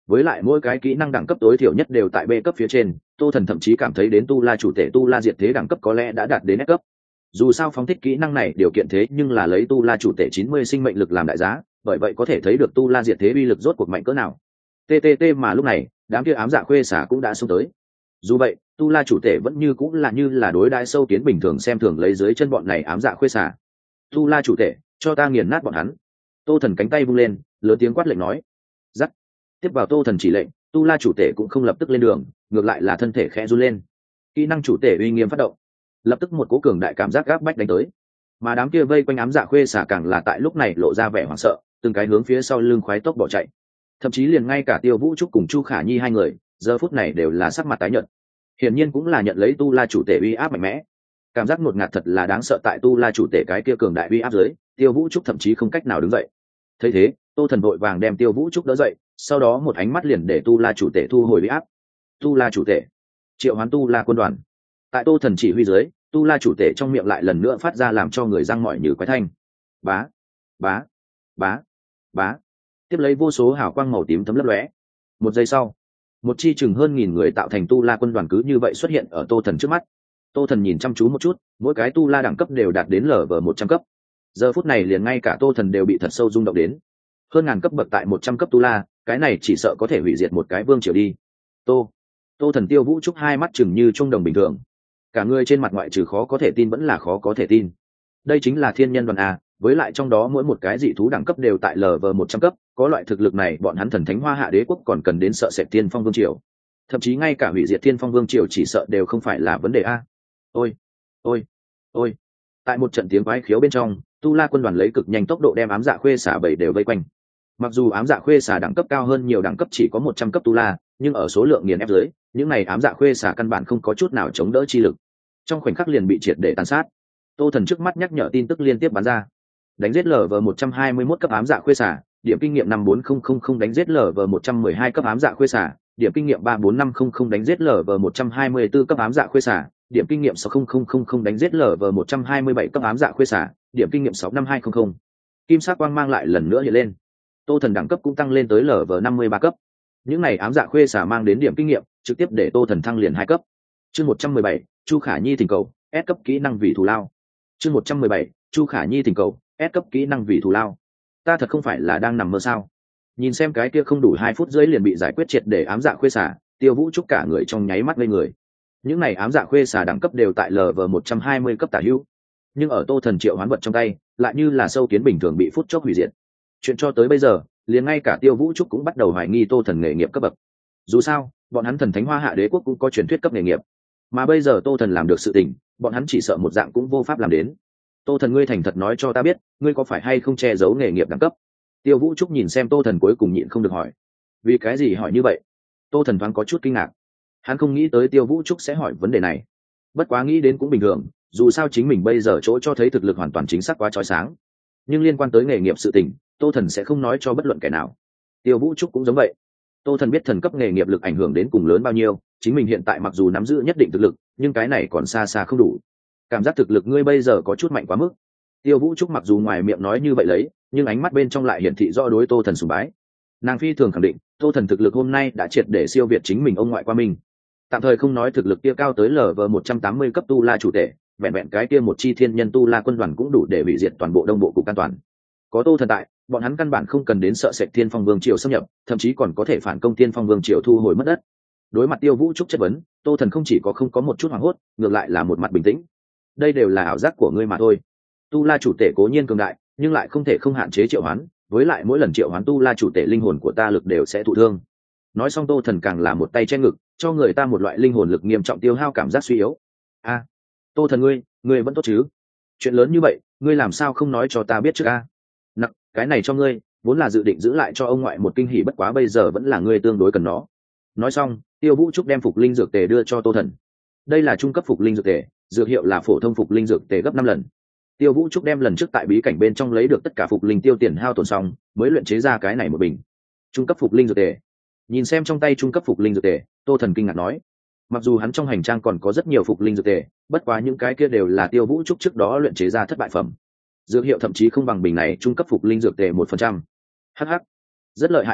Speaker 1: với lại mỗi cái kỹ năng đẳng cấp tối thiểu nhất đều tại B cấp phía trên, tô thần thậm chí cảm thấy đến tu la chủ tể tu la diệt thế đẳng cấp có lẽ đã đạt đến S cấp. Dù sao phóng thích kỹ năng này điều kiện thế nhưng là lấy tu la chủ tể chín mươi sinh mệnh lực làm đại giá, bởi vậy có thể thấy được tu la diệt thế uy lực rốt cuộc mạnh cỡ nào. Ttt mà lúc này đám kia ám dạ khuê xả cũng đã xông tới. Dù vậy tu la chủ tể vẫn như cũng là như là đối đãi sâu kiến bình thường xem thường lấy dưới chân bọn này ám dạ khuê xả. Tu la chủ tể, cho ta nghiền nát bọn hắn. Tô thần cánh tay vung lên, lớn tiếng quát lệnh nói. Dắt. Tiếp vào tô thần chỉ lệnh, tu la chủ tể cũng không lập tức lên đường, ngược lại là thân thể khẽ run lên. Kỹ năng chủ tể uy nghiêm phát động, lập tức một cố cường đại cảm giác gáp bách đánh tới. Mà đám kia vây quanh ám dạ khuê xả càng là tại lúc này lộ ra vẻ hoảng sợ, từng cái hướng phía sau lưng khoái tốc bỏ chạy. Thậm chí liền ngay cả Tiêu Vũ Trúc cùng Chu Khả Nhi hai người giờ phút này đều là sắc mặt tái nhợt, hiển nhiên cũng là nhận lấy tu la chủ tể uy áp mạnh mẽ. Cảm giác ngột ngạt thật là đáng sợ, tại tu la chủ tể cái kia cường đại uy áp dưới, Tiêu Vũ Trúc thậm chí không cách nào đứng dậy. Thấy thế, tô thần vội vàng đem Tiêu Vũ Trúc đỡ dậy, sau đó một ánh mắt liền để tu la chủ tể thu hồi uy áp. Tu la chủ tể, triệu hoán tu la quân đoàn. Tại tô thần chỉ huy dưới, tu la chủ tể trong miệng lại lần nữa phát ra làm cho người răng mỏi như quái thanh. Bá, bá, bá, bá. Tiếp lấy vô số hào quang màu tím thấm lấp lóe. Một giây sau, một chi chừng hơn nghìn người tạo thành tu la quân đoàn cứ như vậy xuất hiện ở tô thần trước mắt. Tô thần nhìn chăm chú một chút, mỗi cái tu la đẳng cấp đều đạt đến lv một trăm cấp. Giờ phút này liền ngay cả tô thần đều bị thật sâu rung động đến. Hơn ngàn cấp bậc tại một trăm cấp tu la, cái này chỉ sợ có thể hủy diệt một cái vương triều đi. Tô, tô thần Tiêu Vũ Trúc hai mắt chừng như trung đồng bình thường, cả người trên mặt ngoại trừ khó có thể tin vẫn là khó có thể tin. Đây chính là thiên nhân đoàn a, với lại trong đó mỗi một cái dị thú đẳng cấp đều tại lv một trăm cấp, có loại thực lực này bọn hắn thần thánh hoa hạ đế quốc còn cần đến sợ sệt tiên phong vương triều, thậm chí ngay cả hủy diệt tiên phong vương triều chỉ sợ đều không phải là vấn đề a. Ôi ôi ôi. Tại một trận tiếng quái khiếu bên trong, tu la quân đoàn lấy cực nhanh tốc độ đem ám dạ khuê xả bảy đều vây quanh. Mặc dù ám dạ khuê xả đẳng cấp cao hơn nhiều đẳng cấp chỉ có một trăm cấp tu la, nhưng ở số lượng nghiền ép dưới, những này ám dạ khuê xả căn bản không có chút nào chống đỡ chi lực, trong khoảnh khắc liền bị triệt để tàn sát. Tô thần trước mắt nhắc nhở tin tức liên tiếp bắn ra. Đánh giết lv một trăm hai mươi mốt cấp ám dạ khuê xả, điểm kinh nghiệm năm bốn không không không. Đánh giết lv một trăm mười hai cấp ám dạ khuê xả, điểm kinh nghiệm ba bốn năm không không. Đánh giết lv một trăm hai mươi tư cấp ám dạ khuê xả, điểm kinh nghiệm sáu không không không không. Đánh giết lv một trăm hai mươi bảy cấp ám dạ khuê xả, điểm kinh nghiệm sáu năm hai không không. Kim sắc quang mang lại lần nữa hiện lên. Tô thần đẳng cấp cũng tăng lên tới lv năm mươi ba cấp. Những này ám dạ khuê xả mang đến điểm kinh nghiệm trực tiếp để tô thần thăng liền hai cấp. Chương một trăm mười bảy, Chu Khả Nhi thỉnh cầu, S cấp kỹ năng vì thù lao. Chương một trăm mười bảy, Chu Khả Nhi thỉnh cầu, S cấp kỹ năng vì thù lao. Ta thật không phải là đang nằm mơ sao? Nhìn xem cái kia không đủ hai phút rưỡi liền bị giải quyết triệt để ám dạ khuê xả, Tiêu Vũ Trúc cả người trong nháy mắt ngây người. Những này ám dạ khuê xả đẳng cấp đều tại lv một trăm hai mươi cấp tả hữu, nhưng ở tô thần triệu hoán vật trong tay lại như là sâu kiến bình thường bị phút chốc hủy diệt. Chuyện cho tới bây giờ, liền ngay cả Tiêu Vũ Trúc cũng bắt đầu hoài nghi tô thần nghề nghiệp cấp bậc. Dù sao, bọn hắn thần thánh hoa hạ đế quốc cũng có truyền thuyết cấp nghề nghiệp, mà bây giờ tô thần làm được sự tình, bọn hắn chỉ sợ một dạng cũng vô pháp làm đến. Tô thần, ngươi thành thật nói cho ta biết, ngươi có phải hay không che giấu nghề nghiệp đẳng cấp? Tiêu Vũ Trúc nhìn xem tô thần cuối cùng nhịn không được hỏi. Vì cái gì hỏi như vậy? Tô thần thoáng có chút kinh ngạc, hắn không nghĩ tới Tiêu Vũ Trúc sẽ hỏi vấn đề này. Bất quá nghĩ đến cũng bình thường, dù sao chính mình bây giờ chỗ cho thấy thực lực hoàn toàn chính xác quá chói sáng. Nhưng liên quan tới nghề nghiệp sự tình, tô thần sẽ không nói cho bất luận kẻ nào. Tiêu Vũ Trúc cũng giống vậy. Tô thần biết thần cấp nghề nghiệp lực ảnh hưởng đến cùng lớn bao nhiêu, chính mình hiện tại mặc dù nắm giữ nhất định thực lực, nhưng cái này còn xa xa không đủ. Cảm giác thực lực ngươi bây giờ có chút mạnh quá mức. Tiêu Vũ Trúc mặc dù ngoài miệng nói như vậy lấy, nhưng ánh mắt bên trong lại hiển thị rõ đối tô thần sùng bái. Nàng phi thường khẳng định tô thần thực lực hôm nay đã triệt để siêu việt chính mình ông ngoại qua mình. Tạm thời không nói thực lực kia cao tới lv một trăm tám mươi cấp tu la chủ tể, vẹn vẹn cái kia một chi thiên nhân tu la quân đoàn cũng đủ để hủy diệt toàn bộ đông bộ cục an toàn. Có tô thần tại, bọn hắn căn bản không cần đến sợ sệt thiên phong vương triều xâm nhập, thậm chí còn có thể phản công thiên phong vương triều thu hồi mất đất. Đối mặt Tiêu Vũ Trúc chất vấn, tô thần không chỉ có không có một chút hoảng hốt, ngược lại là một mặt bình tĩnh. Đây đều là ảo giác của ngươi mà thôi. Tu la chủ tể cố nhiên cường đại, nhưng lại không thể không hạn chế triệu hoán, với lại mỗi lần triệu hoán tu la chủ tể linh hồn của ta lực đều sẽ thụ thương. Nói xong tô thần càng là một tay che ngực, cho người ta một loại linh hồn lực nghiêm trọng tiêu hao cảm giác suy yếu. A, à, tô thần ngươi, ngươi vẫn tốt chứ? Chuyện lớn như vậy, ngươi làm sao không nói cho ta biết trước a? À? Nặng, cái này cho ngươi, vốn là dự định giữ lại cho ông ngoại một kinh hỉ, bất quá bây giờ vẫn là ngươi tương đối cần nó. Nói xong, Tiêu Vũ Trúc đem phục linh dược tề đưa cho tô thần. Đây là trung cấp phục linh dược tề, dược hiệu là phổ thông phục linh dược tề gấp năm lần. Tiêu Vũ Trúc đem lần trước tại bí cảnh bên trong lấy được tất cả phục linh tiêu tiền hao tổn xong, mới luyện chế ra cái này một bình trung cấp phục linh dược tề. Nhìn xem trong tay trung cấp phục linh dược tề, tô thần kinh ngạc nói, mặc dù hắn trong hành trang còn có rất nhiều phục linh dược tề, bất quá những cái kia đều là Tiêu Vũ Trúc trước đó luyện chế ra thất bại phẩm, dược hiệu thậm chí không bằng bình này trung cấp phục linh dược tề một phần trăm. Hh, rất lợi hại a,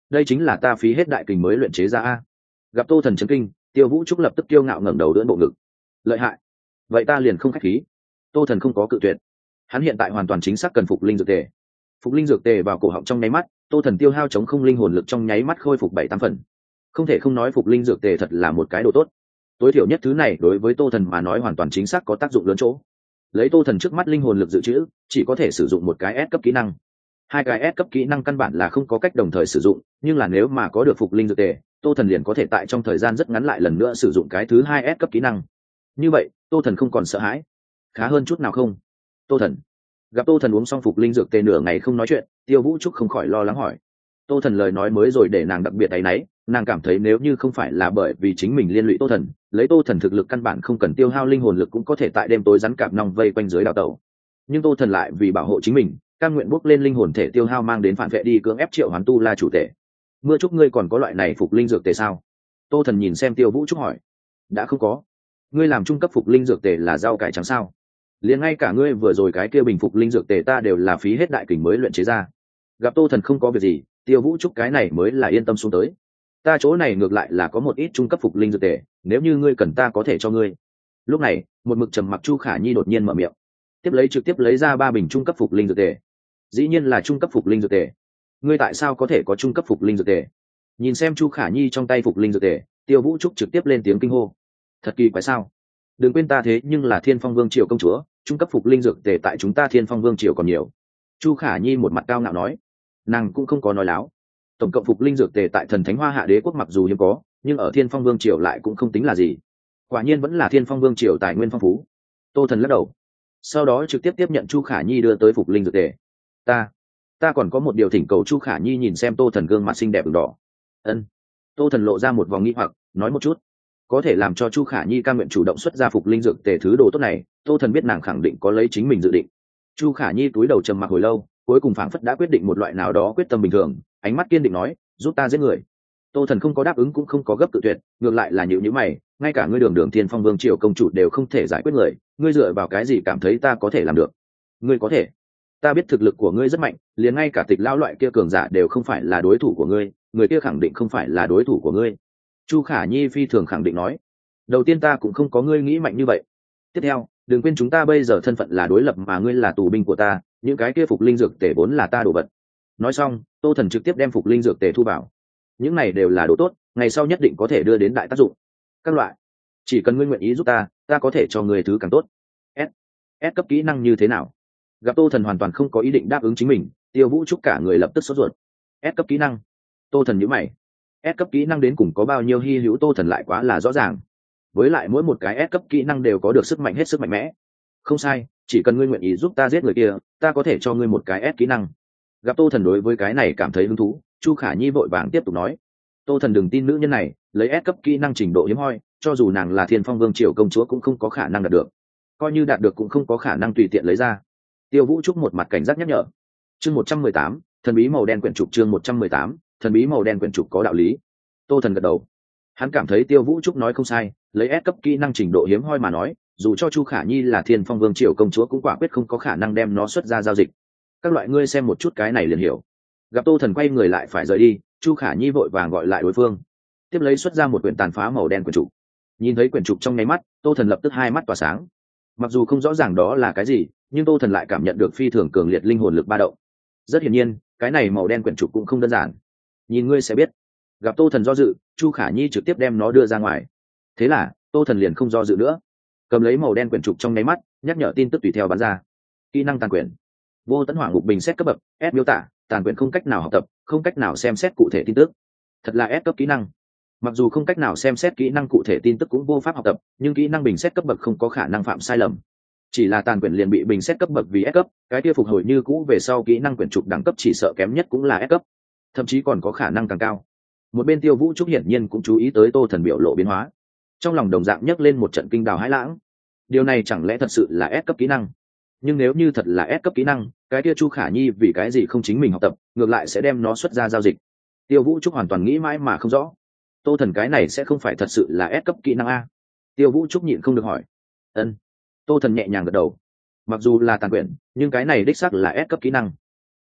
Speaker 1: đây chính là ta phí hết đại kình mới luyện chế ra a. Gặp tô thần chấn kinh, Tiêu Vũ Trúc lập tức kiêu ngạo ngẩng đầu đỡ bộ ngực. Lợi hại, vậy ta liền không khách khí. Tô thần không có cự tuyệt, hắn hiện tại hoàn toàn chính xác cần phục linh dược tề. Phục linh dược tề vào cổ họng trong nháy mắt, tô thần tiêu hao chống không linh hồn lực trong nháy mắt khôi phục bảy tám phần. Không thể không nói phục linh dược tề thật là một cái đồ tốt. Tối thiểu nhất thứ này đối với tô thần mà nói hoàn toàn chính xác có tác dụng lớn chỗ. Lấy tô thần trước mắt linh hồn lực dự trữ, chỉ có thể sử dụng một cái S cấp kỹ năng. Hai cái S cấp kỹ năng căn bản là không có cách đồng thời sử dụng, nhưng là nếu mà có được phục linh dược tề, tô thần liền có thể tại trong thời gian rất ngắn lại lần nữa sử dụng cái thứ hai S cấp kỹ năng. Như vậy tô thần không còn sợ hãi. Khá hơn chút nào không? Tô thần gặp tô thần uống xong phục linh dược tề nửa ngày không nói chuyện, Tiêu Vũ Trúc không khỏi lo lắng hỏi. Tô thần lời nói mới rồi để nàng đặc biệt áy náy, nàng cảm thấy nếu như không phải là bởi vì chính mình liên lụy tô thần, lấy tô thần thực lực căn bản không cần tiêu hao linh hồn lực cũng có thể tại đêm tối rắn cạp nòng vây quanh dưới đào tẩu. Nhưng tô thần lại vì bảo hộ chính mình, cam nguyện bốc lên linh hồn thể tiêu hao mang đến phản vệ đi cưỡng ép triệu hoán tu la chủ tể. Mưa Trúc ngươi còn có loại này phục linh dược tề sao? Tô thần nhìn xem Tiêu Vũ Trúc hỏi. Đã không có. Ngươi làm trung cấp phục linh dược tề là rau cải trắng sao? Liền ngay cả ngươi vừa rồi cái kia bình phục linh dược tề ta đều là phí hết đại kình mới luyện chế ra. Gặp tô thần không có việc gì, Tiêu Vũ Trúc cái này mới là yên tâm xuống tới. Ta chỗ này ngược lại là có một ít trung cấp phục linh dược tề, nếu như ngươi cần ta có thể cho ngươi. Lúc này một mực trầm mặc Chu Khả Nhi đột nhiên mở miệng, tiếp lấy trực tiếp lấy ra ba bình trung cấp phục linh dược tề. Dĩ nhiên là trung cấp phục linh dược tề. Ngươi tại sao có thể có trung cấp phục linh dược tề? Nhìn xem Chu Khả Nhi trong tay phục linh dược tề, Tiêu Vũ Trúc trực tiếp lên tiếng kinh hô. Thật kỳ quái sao? Đừng quên ta thế nhưng là Thiên Phong Vương triều công chúa, trung cấp phục linh dược tề tại chúng ta Thiên Phong Vương triều còn nhiều. Chu Khả Nhi một mặt cao ngạo nói. Nàng cũng không có nói láo. Tổng cộng phục linh dược tề tại Thần Thánh Hoa Hạ Đế quốc mặc dù hiếm có, nhưng ở Thiên Phong Vương triều lại cũng không tính là gì. Quả nhiên vẫn là Thiên Phong Vương triều tài nguyên phong phú. Tô Thần lắc đầu, sau đó trực tiếp tiếp nhận Chu Khả Nhi đưa tới phục linh dược tề. Ta, ta còn có một điều thỉnh cầu. Chu Khả Nhi nhìn xem Tô Thần gương mặt xinh đẹp ửng đỏ. Ân. Tô Thần lộ ra một vòng nghi hoặc, nói một chút. Có thể làm cho Chu Khả Nhi cam nguyện chủ động xuất ra phục linh dược tề thứ đồ tốt này, Tô Thần biết nàng khẳng định có lấy chính mình dự định. Chu Khả Nhi túi đầu trầm mặc hồi lâu, cuối cùng phảng phất đã quyết định một loại nào đó quyết tâm bình thường, ánh mắt kiên định nói, giúp ta giết người. Tô Thần không có đáp ứng cũng không có gấp tự tuyệt, ngược lại là nhíu nhíu mày, ngay cả ngươi Đường Đường Thiên Phong Vương triều công chủ đều không thể giải quyết người, ngươi dựa vào cái gì cảm thấy ta có thể làm được? Ngươi có thể. Ta biết thực lực của ngươi rất mạnh, liền ngay cả Tịch lão loại kia cường giả đều không phải là đối thủ của ngươi, người kia khẳng định không phải là đối thủ của ngươi. Chu Khả Nhi phi thường khẳng định nói. Đầu tiên ta cũng không có ngươi nghĩ mạnh như vậy. Tiếp theo, đừng quên chúng ta bây giờ thân phận là đối lập mà ngươi là tù binh của ta, những cái kia phục linh dược tề vốn là ta đồ vật. Nói xong, Tô Thần trực tiếp đem phục linh dược tề thu vào. Những này đều là đồ tốt, ngày sau nhất định có thể đưa đến đại tác dụng. Các loại, chỉ cần ngươi nguyện ý giúp ta, ta có thể cho ngươi thứ càng tốt. S, S cấp kỹ năng như thế nào? Gặp Tô Thần hoàn toàn không có ý định đáp ứng chính mình, Tiêu Vũ Trúc cả người lập tức sốt ruột. S cấp kỹ năng? Tô Thần nhíu mày. S cấp kỹ năng đến cùng có bao nhiêu hy hữu Tô Thần lại quá là rõ ràng. Với lại mỗi một cái S cấp kỹ năng đều có được sức mạnh hết sức mạnh mẽ. Không sai, chỉ cần ngươi nguyện ý giúp ta giết người kia, ta có thể cho ngươi một cái S kỹ năng. Gặp Tô Thần đối với cái này cảm thấy hứng thú, Chu Khả Nhi vội vàng tiếp tục nói. Tô Thần đừng tin nữ nhân này, lấy S cấp kỹ năng trình độ hiếm hoi, cho dù nàng là Thiên Phong Vương triều công chúa cũng không có khả năng đạt được. Coi như đạt được cũng không có khả năng tùy tiện lấy ra. Tiêu Vũ Trúc một mặt cảnh giác nhắc nhở. Chương một trăm mười tám, thần bí màu đen quyển trục. Chương một trăm mười tám, thần bí màu đen quyển trục có đạo lý. Tô Thần gật đầu. Hắn cảm thấy Tiêu Vũ Trúc nói không sai, lấy S cấp kỹ năng trình độ hiếm hoi mà nói, dù cho Chu Khả Nhi là Thiên Phong Vương triều công chúa cũng quả quyết không có khả năng đem nó xuất ra giao dịch. Các loại ngươi xem một chút cái này liền hiểu. Gặp Tô Thần quay người lại phải rời đi, Chu Khả Nhi vội vàng gọi lại đối phương, tiếp lấy xuất ra một quyển tàn phá màu đen quyển trục. Nhìn thấy quyển trục trong nháy mắt, Tô Thần lập tức hai mắt tỏa sáng. Mặc dù không rõ ràng đó là cái gì, nhưng Tô Thần lại cảm nhận được phi thường cường liệt linh hồn lực ba động. Rất hiển nhiên, cái này màu đen quyển trục cũng không đơn giản. Nhìn ngươi sẽ biết. Gặp Tô Thần do dự, Chu Khả Nhi trực tiếp đem nó đưa ra ngoài. Thế là Tô Thần liền không do dự nữa, cầm lấy màu đen quyển trục trong nháy mắt, nhắc nhở tin tức tùy theo bắn ra. Kỹ năng tàn quyển. Vô tận hỏa ngục bình xét cấp bậc, S miêu tả, tàn quyển không cách nào học tập, không cách nào xem xét cụ thể tin tức. Thật là S cấp kỹ năng. Mặc dù không cách nào xem xét kỹ năng cụ thể tin tức cũng vô pháp học tập, nhưng kỹ năng bình xét cấp bậc không có khả năng phạm sai lầm. Chỉ là tàn quyển liền bị bình xét cấp bậc vì S cấp, cái kia phục hồi như cũ về sau kỹ năng quyển trục đẳng cấp chỉ sợ kém nhất cũng là S cấp, thậm chí còn có khả năng càng cao. Một bên Tiêu Vũ Trúc hiển nhiên cũng chú ý tới Tô Thần biểu lộ biến hóa, trong lòng đồng dạng nhấc lên một trận kinh đào hãi lãng. Điều này chẳng lẽ thật sự là S cấp kỹ năng? Nhưng nếu như thật là S cấp kỹ năng, cái kia Chu Khả Nhi vì cái gì không chính mình học tập, ngược lại sẽ đem nó xuất ra giao dịch? Tiêu Vũ Trúc hoàn toàn nghĩ mãi mà không rõ. Tô Thần cái này sẽ không phải thật sự là S cấp kỹ năng a? Tiêu Vũ Trúc nhịn không được hỏi. Ân. Tô Thần nhẹ nhàng gật đầu. Mặc dù là tàn quyển, nhưng cái này đích xác là S cấp kỹ năng.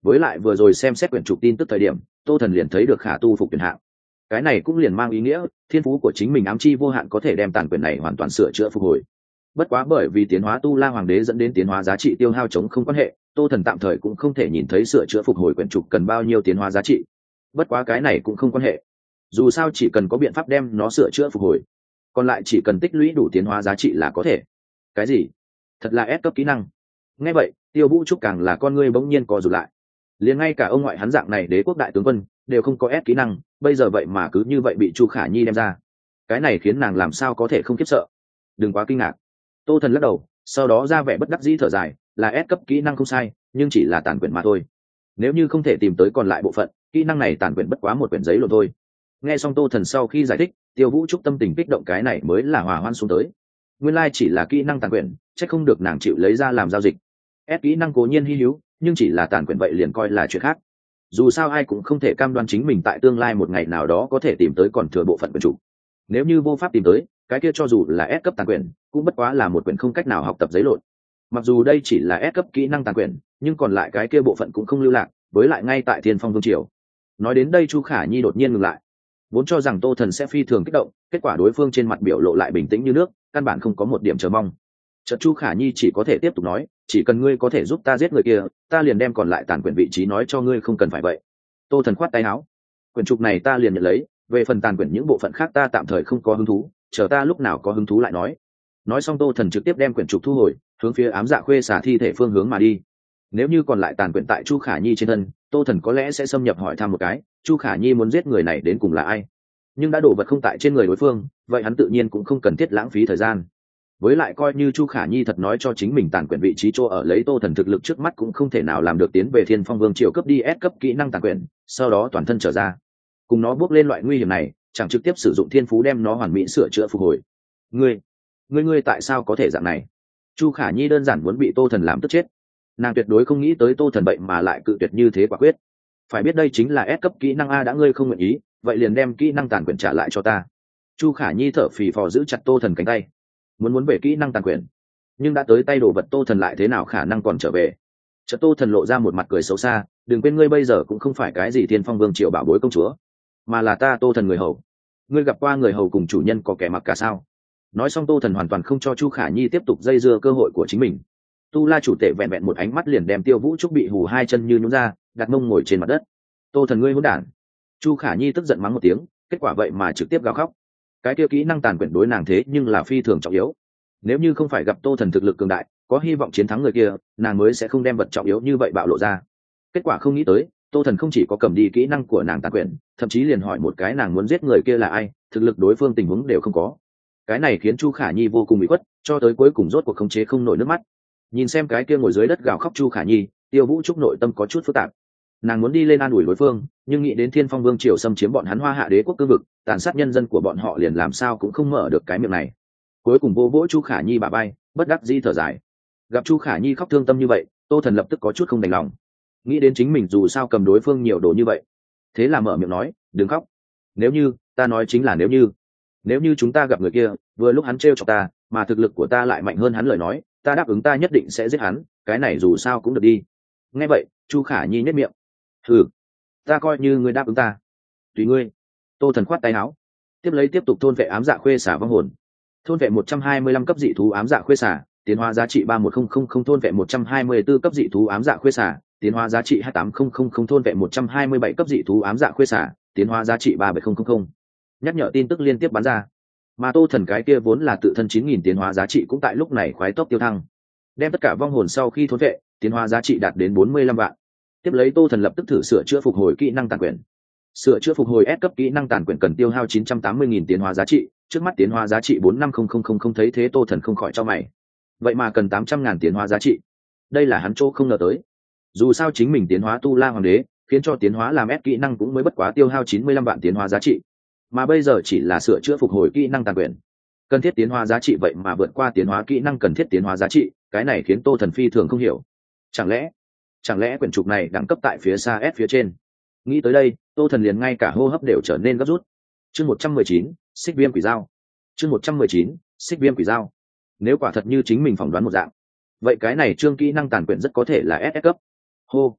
Speaker 1: Với lại vừa rồi xem xét quyển trục tin tức thời điểm, tô thần liền thấy được khả tu phục tuyển hạng, cái này cũng liền mang ý nghĩa thiên phú của chính mình ám chi vô hạn có thể đem tàn quyển này hoàn toàn sửa chữa phục hồi. Bất quá bởi vì tiến hóa tu la hoàng đế dẫn đến tiến hóa giá trị tiêu hao chống không quan hệ, tô thần tạm thời cũng không thể nhìn thấy sửa chữa phục hồi quyển trục cần bao nhiêu tiến hóa giá trị. Bất quá cái này cũng không quan hệ, dù sao chỉ cần có biện pháp đem nó sửa chữa phục hồi, còn lại chỉ cần tích lũy đủ tiến hóa giá trị là có thể. Cái gì? Thật là ép cấp kỹ năng? Nghe vậy Tiêu Vũ Trúc càng là con ngươi bỗng nhiên co rụt lại. Liền ngay cả ông ngoại hắn dạng này đế quốc đại tướng quân đều không có ép kỹ năng, bây giờ vậy mà cứ như vậy bị Chu Khả Nhi đem ra, cái này khiến nàng làm sao có thể không khiếp sợ. Đừng quá kinh ngạc. Tô thần lắc đầu, sau đó ra vẻ bất đắc dĩ thở dài, là ép cấp kỹ năng không sai, nhưng chỉ là tàn quyển mà thôi. Nếu như không thể tìm tới còn lại bộ phận, kỹ năng này tàn quyển bất quá một quyển giấy lộn thôi. Nghe xong Tô thần sau khi giải thích, Tiêu Vũ Trúc tâm tình kích động, cái này mới là hòa hoan xuống tới. Nguyên lai chỉ là kỹ năng tàn quyển, chắc không được nàng chịu lấy ra làm giao dịch. Ép kỹ năng cố nhiên hi hữu, nhưng chỉ là tàn quyển vậy liền coi là chuyện khác. Dù sao ai cũng không thể cam đoan chính mình tại tương lai một ngày nào đó có thể tìm tới còn thừa bộ phận quyển chủ. Nếu như vô pháp tìm tới, cái kia cho dù là S cấp tàn quyển, cũng bất quá là một quyển không cách nào học tập giấy lộn. Mặc dù đây chỉ là S cấp kỹ năng tàn quyển, nhưng còn lại cái kia bộ phận cũng không lưu lạc, với lại ngay tại Thiên Phong Vương triều. Nói đến đây Chu Khả Nhi đột nhiên ngừng lại. Vốn cho rằng Tô Thần sẽ phi thường kích động, kết quả đối phương trên mặt biểu lộ lại bình tĩnh như nước, căn bản không có một điểm chờ mong. Chợt Chu Khả Nhi chỉ có thể tiếp tục nói, chỉ cần ngươi có thể giúp ta giết người kia, ta liền đem còn lại tàn quyển vị trí nói cho ngươi, không cần phải vậy. Tô Thần khoát tay áo, quyển trục này ta liền nhận lấy, về phần tàn quyển những bộ phận khác ta tạm thời không có hứng thú, chờ ta lúc nào có hứng thú lại nói. Nói xong Tô Thần trực tiếp đem quyển trục thu hồi, hướng phía ám dạ khuê xả thi thể phương hướng mà đi. Nếu như còn lại tàn quyển tại Chu Khả Nhi trên thân, Tô Thần có lẽ sẽ xâm nhập hỏi thăm một cái, Chu Khả Nhi muốn giết người này đến cùng là ai. Nhưng đã đổ vật không tại trên người đối phương, vậy hắn tự nhiên cũng không cần thiết lãng phí thời gian. Với lại coi như Chu Khả Nhi thật nói cho chính mình tàn quyển vị trí chỗ ở, lấy Tô Thần thực lực trước mắt cũng không thể nào làm được tiến về Thiên Phong Vương triều cấp đi S cấp kỹ năng tàn quyển, sau đó toàn thân trở ra cùng nó bước lên loại nguy hiểm này, chẳng trực tiếp sử dụng thiên phú đem nó hoàn mỹ sửa chữa phục hồi. Ngươi, ngươi ngươi tại sao có thể dạng này? Chu Khả Nhi đơn giản muốn bị Tô Thần làm tức chết. Nàng tuyệt đối không nghĩ tới Tô Thần vậy mà lại cự tuyệt như thế quả quyết. Phải biết đây chính là S cấp kỹ năng a, đã ngươi không nguyện ý, vậy liền đem kỹ năng tàn quyển trả lại cho ta. Chu Khả Nhi thở phì phò giữ chặt Tô Thần cánh tay, muốn muốn về kỹ năng tàn quyển, nhưng đã tới tay đồ vật Tô Thần lại thế nào khả năng còn trở về. Chợt Tô Thần lộ ra một mặt cười xấu xa, đừng quên ngươi bây giờ cũng không phải cái gì Thiên Phong Vương triều bảo bối công chúa, mà là ta Tô Thần người hầu. Ngươi gặp qua người hầu cùng chủ nhân có kẻ mặc cả sao? Nói xong Tô Thần hoàn toàn không cho Chu Khả Nhi tiếp tục dây dưa cơ hội của chính mình. Tu La chủ tể vẹn vẹn một ánh mắt liền đem Tiêu Vũ Trúc bị hù hai chân như nhũn ra, đặt mông ngồi trên mặt đất. Tô Thần ngươi hỗn đản! Chu Khả Nhi tức giận mắng một tiếng, kết quả vậy mà trực tiếp gào khóc. Cái kia kỹ năng tàn quyển đối nàng thế nhưng là phi thường trọng yếu. Nếu như không phải gặp Tô Thần thực lực cường đại, có hy vọng chiến thắng người kia, nàng mới sẽ không đem vật trọng yếu như vậy bạo lộ ra. Kết quả không nghĩ tới, Tô Thần không chỉ có cầm đi kỹ năng của nàng tàn quyển, thậm chí liền hỏi một cái nàng muốn giết người kia là ai, thực lực đối phương tình huống đều không có. Cái này khiến Chu Khả Nhi vô cùng bị khuất, cho tới cuối cùng rốt cuộc khống chế không nổi nước mắt. Nhìn xem cái kia ngồi dưới đất gào khóc Chu Khả Nhi, Tiêu Vũ Trúc nội tâm có chút phức tạp. Nàng muốn đi lên an ủi đối phương, nhưng nghĩ đến Thiên Phong Vương triều xâm chiếm bọn hắn Hoa Hạ đế quốc cương vực, tàn sát nhân dân của bọn họ, liền làm sao cũng không mở được cái miệng này. Cuối cùng vô vỗ Chu Khả Nhi bả vai, bất đắc dĩ thở dài. Gặp Chu Khả Nhi khóc thương tâm như vậy, Tô Thần lập tức có chút không đành lòng. Nghĩ đến chính mình dù sao cầm đối phương nhiều đồ như vậy, thế là mở miệng nói, đừng khóc. Nếu như, ta nói chính là nếu như, nếu như chúng ta gặp người kia, vừa lúc hắn trêu chọc ta, mà thực lực của ta lại mạnh hơn hắn lời nói, ta đáp ứng ta nhất định sẽ giết hắn, cái này dù sao cũng được đi. Nghe vậy, Chu Khả Nhi nhếch miệng, hừ, ta coi như ngươi đáp ứng ta, tùy ngươi. Tô Thần khoát tay áo, tiếp lấy tiếp tục thôn vệ ám dạ khuê xả vong hồn. Thôn vệ một trăm hai mươi lăm cấp dị thú ám dạ khuê xả, tiến hóa giá trị ba một không không không. Thôn vệ một trăm hai mươi tư cấp dị thú ám dạ khuê xả, tiến hóa giá trị hai tám không không không. Thôn vệ một trăm hai mươi bảy cấp dị thú ám dạ khuê xả, tiến hóa giá trị ba bảy không không không. Nhắc nhở tin tức liên tiếp bắn ra, mà Tô Thần cái kia vốn là tự thân chín nghìn tiến hóa giá trị cũng tại lúc này khoái tốc tiêu thăng, đem tất cả vong hồn sau khi thôn vệ, tiến hóa giá trị đạt đến bốn mươi lăm vạn. Tiếp lấy Tô Thần lập tức thử sửa chữa phục hồi kỹ năng tàn quyển. Sửa chữa phục hồi S cấp kỹ năng tàn quyển cần tiêu hao chín trăm tám mươi nghìn tiến hóa giá trị, trước mắt tiến hóa giá trị bốn năm không không không không. Thấy thế Tô Thần không khỏi chau mày. Vậy mà cần tám trăm ngàn tiến hóa giá trị. Đây là hắn chỗ không ngờ tới. Dù sao chính mình tiến hóa tu la hoàng đế, khiến cho tiến hóa làm S kỹ năng cũng mới bất quá tiêu hao chín mươi lăm vạn tiến hóa giá trị. Mà bây giờ chỉ là sửa chữa phục hồi kỹ năng tàn quyển, cần thiết tiến hóa giá trị vậy mà vượt qua tiến hóa kỹ năng cần thiết tiến hóa giá trị, cái này khiến Tô Thần phi thường không hiểu. Chẳng lẽ, chẳng lẽ quyển trục này đẳng cấp tại phía xa S phía trên? Nghĩ tới đây, Tô Thần liền ngay cả hô hấp đều trở nên gấp rút. Chương một trăm mười chín, xích viêm quỷ dao. Chương một trăm mười chín, xích viêm quỷ dao. Nếu quả thật như chính mình phỏng đoán một dạng, vậy cái này chương kỹ năng tàn quyển rất có thể là S S cấp. Hô,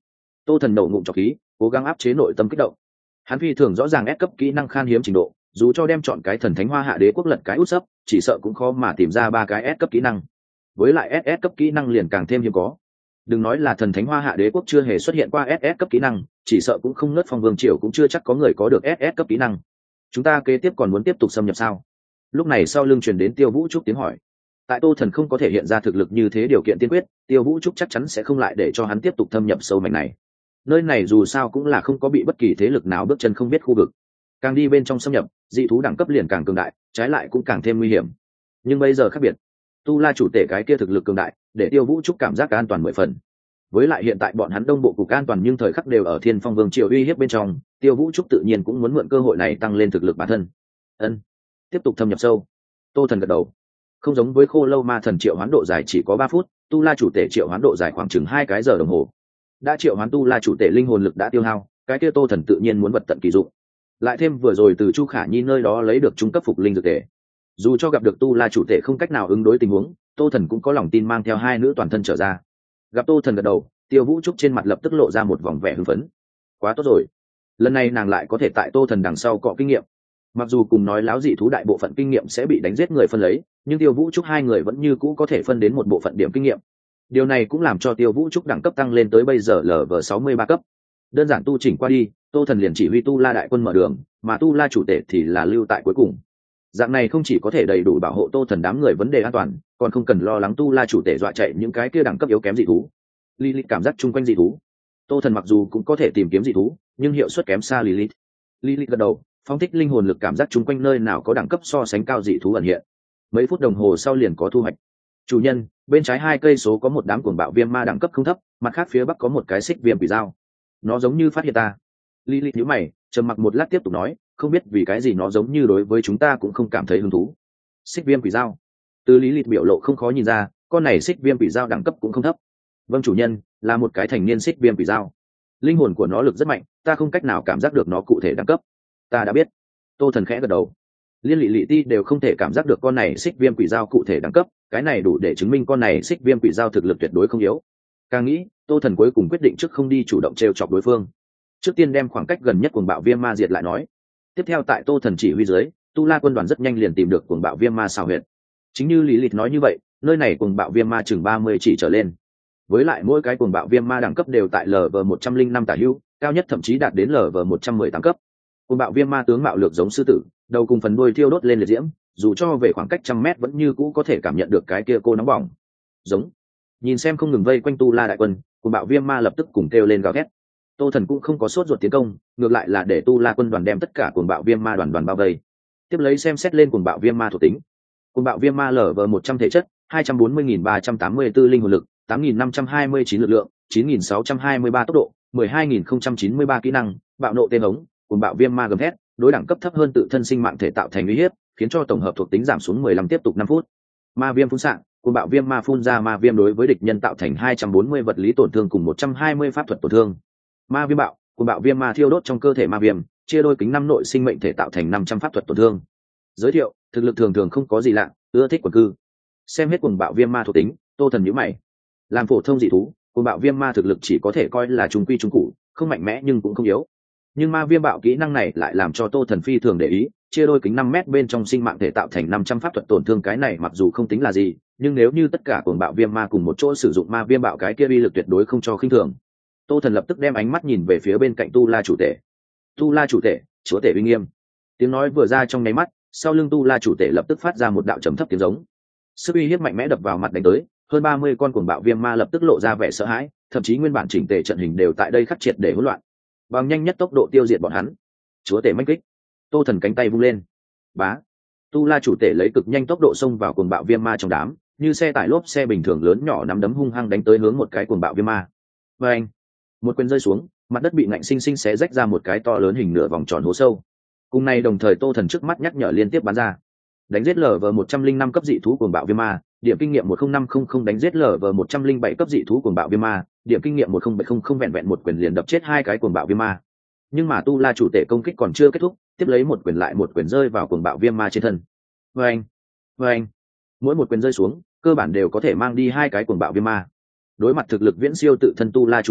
Speaker 1: Tô Thần nổ ngụm trọc khí, cố gắng áp chế nội tâm kích động. Hắn phi thường rõ ràng S cấp kỹ năng khan hiếm trình độ, dù cho đem chọn cái thần thánh hoa hạ đế quốc lật cái út sấp, chỉ sợ cũng khó mà tìm ra ba cái S cấp kỹ năng. Với lại ét ét cấp kỹ năng liền càng thêm hiếm có. Đừng nói là thần thánh hoa hạ đế quốc chưa hề xuất hiện qua ét ét cấp kỹ năng, chỉ sợ cũng không nớt phong vương triều cũng chưa chắc có người có được ét ét cấp kỹ năng. Chúng ta kế tiếp còn muốn tiếp tục xâm nhập sao? Lúc này sau lưng truyền đến Tiêu Vũ Trúc tiếng hỏi. Tại Tô Thần không có thể hiện ra thực lực như thế điều kiện tiên quyết, Tiêu Vũ Trúc chắc chắn sẽ không lại để cho hắn tiếp tục thâm nhập sâu mảnh này. Nơi này dù sao cũng là không có bị bất kỳ thế lực nào bước chân không biết khu vực. Càng đi bên trong xâm nhập, dị thú đẳng cấp liền càng cường đại, trái lại cũng càng thêm nguy hiểm. Nhưng bây giờ khác biệt, Tu La chủ tể cái kia thực lực cường đại, để Tiêu Vũ Trúc cảm giác an toàn mười phần. Với lại hiện tại bọn hắn đông bộ cục an toàn nhưng thời khắc đều ở Thiên Phong Vương triều uy hiếp bên trong, Tiêu Vũ Trúc tự nhiên cũng muốn mượn cơ hội này tăng lên thực lực bản thân. Ân, tiếp tục thâm nhập sâu. Tô Thần gật đầu. Không giống với Khô Lâu Ma Thần triệu hoán độ dài chỉ có ba phút, Tu La chủ tể triệu hoán độ dài khoảng chừng hai cái giờ đồng hồ. Đã triệu hoán Tu La chủ tể linh hồn lực đã tiêu hao, cái kia Tô Thần tự nhiên muốn vật tận kỳ dụng. Lại thêm vừa rồi từ Chu Khả Nhi nơi đó lấy được trung cấp phục linh dược tể. Dù cho gặp được Tu La chủ tể không cách nào ứng đối tình huống, Tô Thần cũng có lòng tin mang theo hai nữ toàn thân trở ra. Gặp Tô Thần gật đầu, Tiêu Vũ Trúc trên mặt lập tức lộ ra một vòng vẻ hưng phấn. Quá tốt rồi, lần này nàng lại có thể tại Tô Thần đằng sau cọ kinh nghiệm. Mặc dù cùng nói láo dị thú đại bộ phận kinh nghiệm sẽ bị đánh giết người phân lấy, nhưng Tiêu Vũ Trúc hai người vẫn như cũ có thể phân đến một bộ phận điểm kinh nghiệm. Điều này cũng làm cho Tiêu Vũ Trúc đẳng cấp tăng lên tới bây giờ L V sáu mươi ba cấp. Đơn giản tu chỉnh qua đi, Tô Thần liền chỉ huy Tu La đại quân mở đường, mà Tu La chủ tể thì là lưu tại cuối cùng. Dạng này không chỉ có thể đầy đủ bảo hộ Tô Thần đám người vấn đề an toàn, còn không cần lo lắng Tu La chủ tể dọa chạy những cái kia đẳng cấp yếu kém dị thú. Lilith cảm giác chung quanh dị thú. Tô Thần mặc dù cũng có thể tìm kiếm dị thú, nhưng hiệu suất kém xa Lilith. Lilith gật đầu, phóng thích linh hồn lực cảm giác chung quanh nơi nào có đẳng cấp so sánh cao dị thú ẩn hiện. Mấy phút đồng hồ sau liền có thu hoạch. Chủ nhân, bên trái hai cây số có một đám cuồng bạo viêm ma đẳng cấp không thấp, mặt khác phía bắc có một cái xích viêm quỷ dao. Nó giống như phát hiện ta. Lilith nhíu mày, trầm mặc một lát tiếp tục nói, không biết vì cái gì nó giống như đối với chúng ta cũng không cảm thấy hứng thú. Xích viêm quỷ dao. Từ Lilith biểu lộ không khó nhìn ra, con này xích viêm quỷ dao đẳng cấp cũng không thấp. Vâng chủ nhân, là một cái thành niên xích viêm quỷ dao. Linh hồn của nó lực rất mạnh, ta không cách nào cảm giác được nó cụ thể đẳng cấp. Ta đã biết. Tô Thần khẽ gật đầu. Liên lị lị ti đều không thể cảm giác được con này xích viêm quỷ dao cụ thể đẳng cấp, cái này đủ để chứng minh con này xích viêm quỷ dao thực lực tuyệt đối không yếu. Càng nghĩ, Tô Thần cuối cùng quyết định trước không đi chủ động trêu chọc đối phương. Trước tiên đem khoảng cách gần nhất cuồng bạo viêm ma diệt lại nói. Tiếp theo tại Tô Thần chỉ huy dưới, Tu La quân đoàn rất nhanh liền tìm được cuồng bạo viêm ma xào huyệt. Chính như Lý Lịch nói như vậy, nơi này cuồng bạo viêm ma chừng ba mươi chỉ trở lên. Với lại mỗi cái cuồng bạo viêm ma đẳng cấp đều tại L V một trăm linh năm tả hữu, cao nhất thậm chí đạt đến L V một trăm mười tám cấp. Cuồng bạo viêm ma tướng mạo lược giống sư tử, đầu cùng phần đuôi thiêu đốt lên liệt diễm, dù cho về khoảng cách trăm mét vẫn như cũ có thể cảm nhận được cái kia cô nóng bỏng. Giống. Nhìn xem không ngừng vây quanh Tu La đại quân, cuồng bạo viêm ma lập tức cùng kêu lên gào thét. Tô Thần cũng không có sốt ruột tiến công, ngược lại là để Tu La quân đoàn đem tất cả cuồng bạo viêm ma đoàn đoàn bao vây. Tiếp lấy xem xét lên cuồng bạo viêm ma thuộc tính. Cuồng bạo viêm ma lở vờ một trăm thể chất, hai trăm bốn mươi nghìn ba trăm tám mươi tư linh hồn lực, tám nghìn năm trăm hai mươi chín lực lượng, chín nghìn sáu trăm hai mươi ba tốc độ, mười hai nghìn không trăm chín mươi ba kỹ năng, bạo nộ tên ống, cuồng bạo viêm ma gầm thét, đối đẳng cấp thấp hơn tự thân sinh mạng thể tạo thành uy hiếp, khiến cho tổng hợp thuộc tính giảm xuống mười lăm tiếp tục năm phút. Ma viêm phun xạ, cuồng bạo viêm ma phun ra ma viêm đối với địch nhân tạo thành hai trăm bốn mươi vật lý tổn thương cùng một trăm hai mươi pháp thuật tổn thương. Ma viêm bạo, cuồng bạo viêm ma thiêu đốt trong cơ thể ma viêm, chia đôi kính năm nội sinh mệnh thể tạo thành năm trăm pháp thuật tổn thương. Giới thiệu, thực lực thường thường không có gì lạ, ưa thích quần cư. Xem hết cuồng bạo viêm ma thuộc tính, Tô Thần nhíu mày. Làm phổ thông dị thú, cuồng bạo viêm ma thực lực chỉ có thể coi là trung quy trung cụ, không mạnh mẽ nhưng cũng không yếu. Nhưng ma viêm bạo kỹ năng này lại làm cho Tô Thần phi thường để ý, chia đôi kính năm mét bên trong sinh mạng thể tạo thành năm trăm pháp thuật tổn thương, cái này mặc dù không tính là gì, nhưng nếu như tất cả cuồng bạo viêm ma cùng một chỗ sử dụng ma viêm bạo cái kia uy lực tuyệt đối không cho khinh thường. Tô Thần lập tức đem ánh mắt nhìn về phía bên cạnh Tu La chủ tể. Tu La chủ tể, chúa tể uy nghiêm. Tiếng nói vừa ra trong nháy mắt, sau lưng Tu La chủ tể lập tức phát ra một đạo trầm thấp tiếng giống. Sức uy hiếp mạnh mẽ đập vào mặt đánh tới, hơn ba mươi con cuồng bạo viêm ma lập tức lộ ra vẻ sợ hãi, thậm chí nguyên bản chỉnh tề trận hình đều tại đây khắc triệt để hỗn loạn. Bằng nhanh nhất tốc độ tiêu diệt bọn hắn. Chúa tể mãnh kích. Tô Thần cánh tay vung lên. Bá. Tu La chủ tể lấy cực nhanh tốc độ xông vào cuồng bạo viêm ma trong đám, như xe tải lốp xe bình thường lớn nhỏ nắm đấm hung hăng đánh tới hướng một cái cuồng bạo viêm ma. Và anh. Một quyền rơi xuống, mặt đất bị ngạnh sinh sinh xé rách ra một cái to lớn hình nửa vòng tròn hố sâu. Cùng này đồng thời Tô Thần trước mắt nhắc nhở liên tiếp bắn ra. Đánh giết lở vờ một trăm linh năm cấp dị thú cuồng bạo viêm ma, điểm kinh nghiệm một không năm không không. Đánh giết lở vờ một trăm linh bảy cấp dị thú cuồng bạo viêm ma, điểm kinh nghiệm một không bảy không không. Vẹn vẹn một quyền liền đập chết hai cái cuồng bạo viêm ma. Nhưng mà Tu La chủ tể công kích còn chưa kết thúc, tiếp lấy một quyền lại một quyền rơi vào cuồng bạo viêm ma trên thân. Vâng, vâng. Mỗi một quyền rơi xuống, cơ bản đều có thể mang đi hai cái cuồng bạo viêm ma. Đối mặt thực lực viễn siêu tự thân Tu La chủ tể,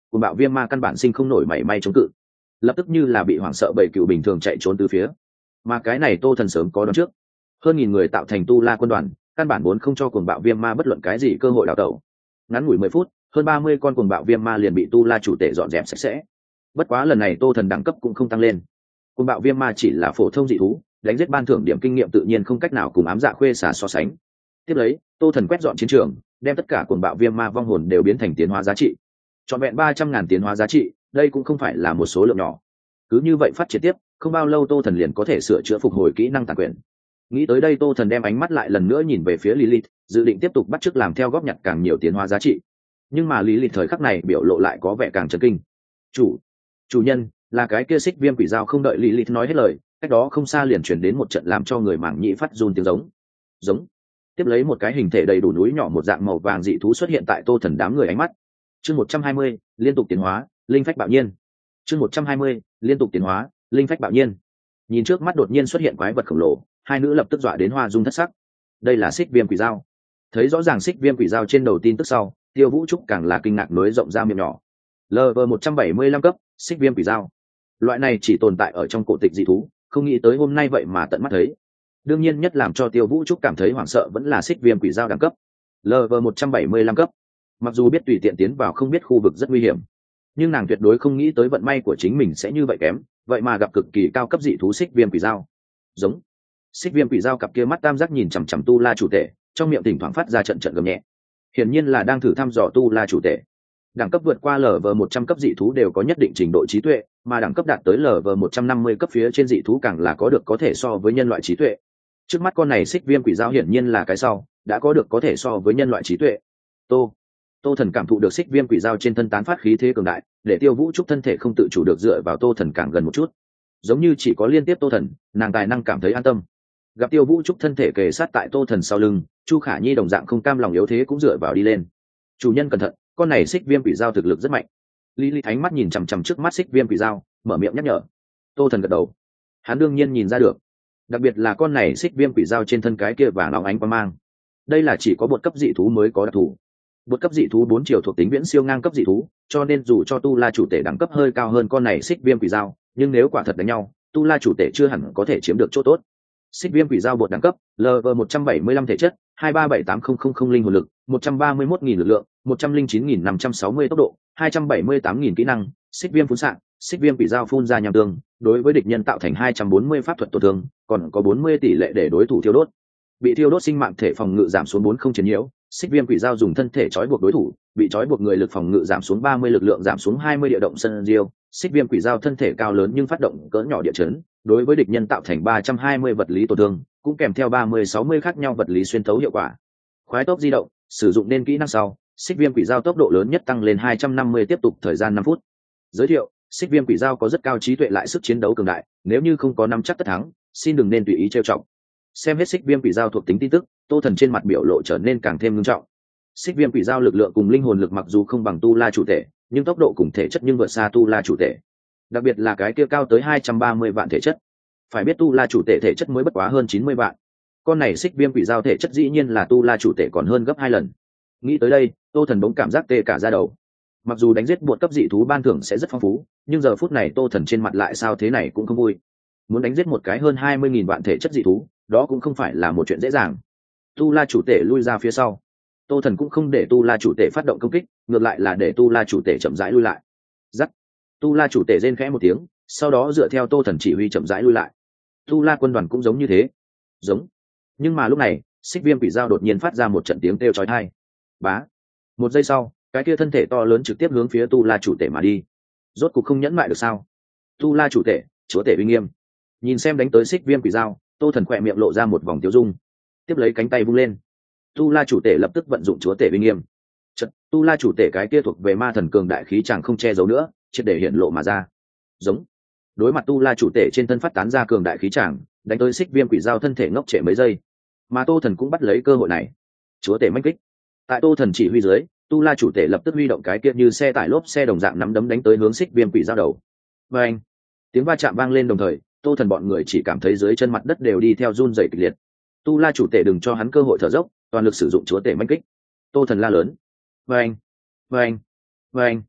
Speaker 1: cùng bạo viêm ma căn bản sinh không nổi mảy may chống cự, lập tức như là bị hoảng sợ bầy cựu bình thường chạy trốn từ phía. Mà cái này Tô Thần sớm có đoán trước, hơn nghìn người tạo thành tu la quân đoàn, căn bản vốn không cho cuồng bạo viêm ma bất luận cái gì cơ hội đào tẩu. Ngắn ngủi mười phút, hơn ba mươi con cuồng bạo viêm ma liền bị tu la chủ tể dọn dẹp sạch sẽ. Bất quá lần này Tô Thần đẳng cấp cũng không tăng lên. Cuồng bạo viêm ma chỉ là phổ thông dị thú, đánh giết ban thưởng điểm kinh nghiệm tự nhiên không cách nào cùng ám dạ khuê xả so sánh. Tiếp lấy, Tô Thần quét dọn chiến trường, đem tất cả cuồng bạo viêm ma vong hồn đều biến thành tiến hóa giá trị. Trọn vẹn ba trăm ngàn tiến hóa giá trị, đây cũng không phải là một số lượng nhỏ. Cứ như vậy phát triển tiếp, không bao lâu Tô Thần liền có thể sửa chữa phục hồi kỹ năng tàn quyền. Nghĩ tới đây Tô Thần đem ánh mắt lại lần nữa nhìn về phía Lilith, dự định tiếp tục bắt chước làm theo góp nhặt càng nhiều tiến hóa giá trị. Nhưng mà Lilith thời khắc này biểu lộ lại có vẻ càng chấn kinh. Chủ, chủ nhân, là cái kia xích viêm quỷ dao. Không đợi Lilith nói hết lời, cách đó không xa liền truyền đến một trận làm cho người mảng nhĩ phát run tiếng giống. Giống. Tiếp lấy một cái hình thể đầy đủ núi nhỏ một dạng màu vàng dị thú xuất hiện tại Tô Thần đám người ánh mắt. Chương một trăm hai mươi, liên tục tiến hóa, linh phách bạo nhiên. Chương một trăm hai mươi, liên tục tiến hóa, linh phách bạo nhiên. Nhìn trước mắt đột nhiên xuất hiện quái vật khổng lồ, hai nữ lập tức dọa đến hoa dung thất sắc. Đây là xích viêm quỷ dao. Thấy rõ ràng xích viêm quỷ dao trên đầu tin tức sau, Tiêu Vũ Trúc càng là kinh ngạc nối rộng ra miệng nhỏ. Level một trăm bảy mươi lăm cấp, xích viêm quỷ dao. Loại này chỉ tồn tại ở trong cổ tịch dị thú, không nghĩ tới hôm nay vậy mà tận mắt thấy. Đương nhiên nhất làm cho Tiêu Vũ Trúc cảm thấy hoảng sợ vẫn là xích viêm quỷ dao đẳng cấp. Level một trăm bảy mươi lăm cấp. Mặc dù biết tùy tiện tiến vào không biết khu vực rất nguy hiểm, nhưng nàng tuyệt đối không nghĩ tới vận may của chính mình sẽ như vậy kém, vậy mà gặp cực kỳ cao cấp dị thú xích viêm quỷ dao. Giống. Xích viêm quỷ dao cặp kia mắt tam giác nhìn chằm chằm tu la chủ tể, trong miệng thỉnh thoảng phát ra trận trận gầm nhẹ, hiển nhiên là đang thử thăm dò tu la chủ tể. Đẳng cấp vượt qua lv một trăm cấp dị thú đều có nhất định trình độ trí tuệ, mà đẳng cấp đạt tới lv một trăm năm mươi cấp phía trên dị thú càng là có được có thể so với nhân loại trí tuệ. Trước mắt con này xích viêm quỷ dao hiển nhiên là cái sau, đã có được có thể so với nhân loại trí tuệ. Tô Tô Thần cảm thụ được xích viêm quỷ dao trên thân tán phát khí thế cường đại, để Tiêu Vũ Trúc thân thể không tự chủ được dựa vào Tô Thần càng gần một chút. Giống như chỉ có liên tiếp Tô Thần, nàng tài năng cảm thấy an tâm. Gặp Tiêu Vũ Trúc thân thể kề sát tại Tô Thần sau lưng, Chu Khả Nhi đồng dạng không cam lòng yếu thế cũng dựa vào đi lên. Chủ nhân cẩn thận, con này xích viêm quỷ dao thực lực rất mạnh. Lý Lý ánh mắt nhìn chằm chằm trước mắt xích viêm quỷ dao, mở miệng nhắc nhở. Tô Thần gật đầu. Hắn đương nhiên nhìn ra được, đặc biệt là con này xích viêm quỷ dao trên thân cái kia vàng óng ánh quang mang. Đây là chỉ có bột cấp dị thú mới có đặc thù. Bột cấp dị thú bốn chiều thuộc tính viễn siêu ngang cấp dị thú, cho nên dù cho tu la chủ tể đẳng cấp hơi cao hơn con này xích viêm quỷ dao, nhưng nếu quả thật đánh nhau, tu la chủ tể chưa hẳn có thể chiếm được chỗ tốt. Xích viêm quỷ dao bột đẳng cấp lv một trăm bảy mươi lăm thể chất, hai ba bảy tám không không không linh hồn lực, một trăm ba mươi mốt nghìn lực lượng, một trăm linh chín nghìn năm trăm sáu mươi tốc độ, hai trăm bảy mươi tám nghìn kỹ năng. Xích viêm phun xạ, xích viêm quỷ dao phun ra nham tương, đối với địch nhân tạo thành hai trăm bốn mươi pháp thuật tổn thương, còn có bốn mươi tỷ lệ để đối thủ thiêu đốt. Bị thiêu đốt sinh mạng thể phòng ngự giảm xuống bốn không chiến nhiễu. Xích viêm quỷ dao dùng thân thể trói buộc đối thủ, bị trói buộc người lực phòng ngự giảm xuống ba mươi, lực lượng giảm xuống hai mươi. Địa động sân diêu, xích viêm quỷ dao thân thể cao lớn nhưng phát động cỡ nhỏ địa chấn, đối với địch nhân tạo thành ba trăm hai mươi vật lý tổn thương, cũng kèm theo ba mươi sáu mươi khác nhau vật lý xuyên thấu hiệu quả. Khoái tốc di động, sử dụng nên kỹ năng sau, xích viêm quỷ dao tốc độ lớn nhất tăng lên hai trăm năm mươi, tiếp tục thời gian năm phút. Giới thiệu, xích viêm quỷ dao có rất cao trí tuệ lại sức chiến đấu cường đại, nếu như không có nắm chắc tất thắng, xin đừng nên tùy ý trêu chọc. Xem hết xích viêm quỷ dao thuộc tính tin tức, Tô Thần trên mặt biểu lộ trở nên càng thêm nghiêm trọng. Xích viêm quỷ dao lực lượng cùng linh hồn lực mặc dù không bằng tu la chủ tể, nhưng tốc độ cùng thể chất nhưng vượt xa tu la chủ tể, đặc biệt là cái kia cao tới hai trăm ba mươi vạn thể chất. Phải biết tu la chủ tể thể chất mới bất quá hơn chín mươi vạn, con này xích viêm quỷ dao thể chất dĩ nhiên là tu la chủ tể còn hơn gấp hai lần. Nghĩ tới đây, Tô Thần bỗng cảm giác tê cả da đầu. Mặc dù đánh giết buột cấp dị thú ban thưởng sẽ rất phong phú, nhưng giờ phút này Tô Thần trên mặt lại sao thế này cũng không vui. Muốn đánh giết một cái hơn hai mươi nghìn vạn thể chất dị thú, đó cũng không phải là một chuyện dễ dàng. Tu la chủ tể lui ra phía sau, Tô Thần cũng không để tu la chủ tể phát động công kích, ngược lại là để tu la chủ tể chậm rãi lui lại. Giắt. Tu la chủ tể rên khẽ một tiếng, sau đó dựa theo Tô Thần chỉ huy chậm rãi lui lại. Tu la quân đoàn cũng giống như thế. Giống. Nhưng mà lúc này, xích viêm quỷ dao đột nhiên phát ra một trận tiếng kêu chói tai. Bá. Một giây sau, cái kia thân thể to lớn trực tiếp hướng phía tu la chủ tể mà đi. Rốt cục không nhẫn mại được sao? Tu la chủ tể, chúa tể uy nghiêm. Nhìn xem đánh tới xích viêm quỷ dao, Tô Thần khỏe miệng lộ ra một vòng tiêu dung, tiếp lấy cánh tay vung lên. Tu la chủ tể lập tức vận dụng chúa tể uy nghiêm. Chật, tu la chủ tể cái kia thuộc về ma thần cường đại khí chàng không che giấu nữa, triệt để hiện lộ mà ra. Giống. Đối mặt tu la chủ tể trên thân phát tán ra cường đại khí chàng, đánh tới xích viêm quỷ dao thân thể ngốc trệ mấy giây, mà Tô Thần cũng bắt lấy cơ hội này. Chúa tể mãnh kích. Tại Tô Thần chỉ huy dưới, tu la chủ tể lập tức huy động cái kia như xe tải lốp xe đồng dạng nắm đấm đánh tới hướng xích viêm quỷ dao đầu. Và anh. Tiếng va chạm vang lên đồng thời, Tô Thần bọn người chỉ cảm thấy dưới chân mặt đất đều đi theo run rẩy kịch liệt. Tu la chủ tể đừng cho hắn cơ hội thở dốc, toàn lực sử dụng chúa tể mãnh kích. Tô Thần la lớn. Và anh. Và anh. Và anh.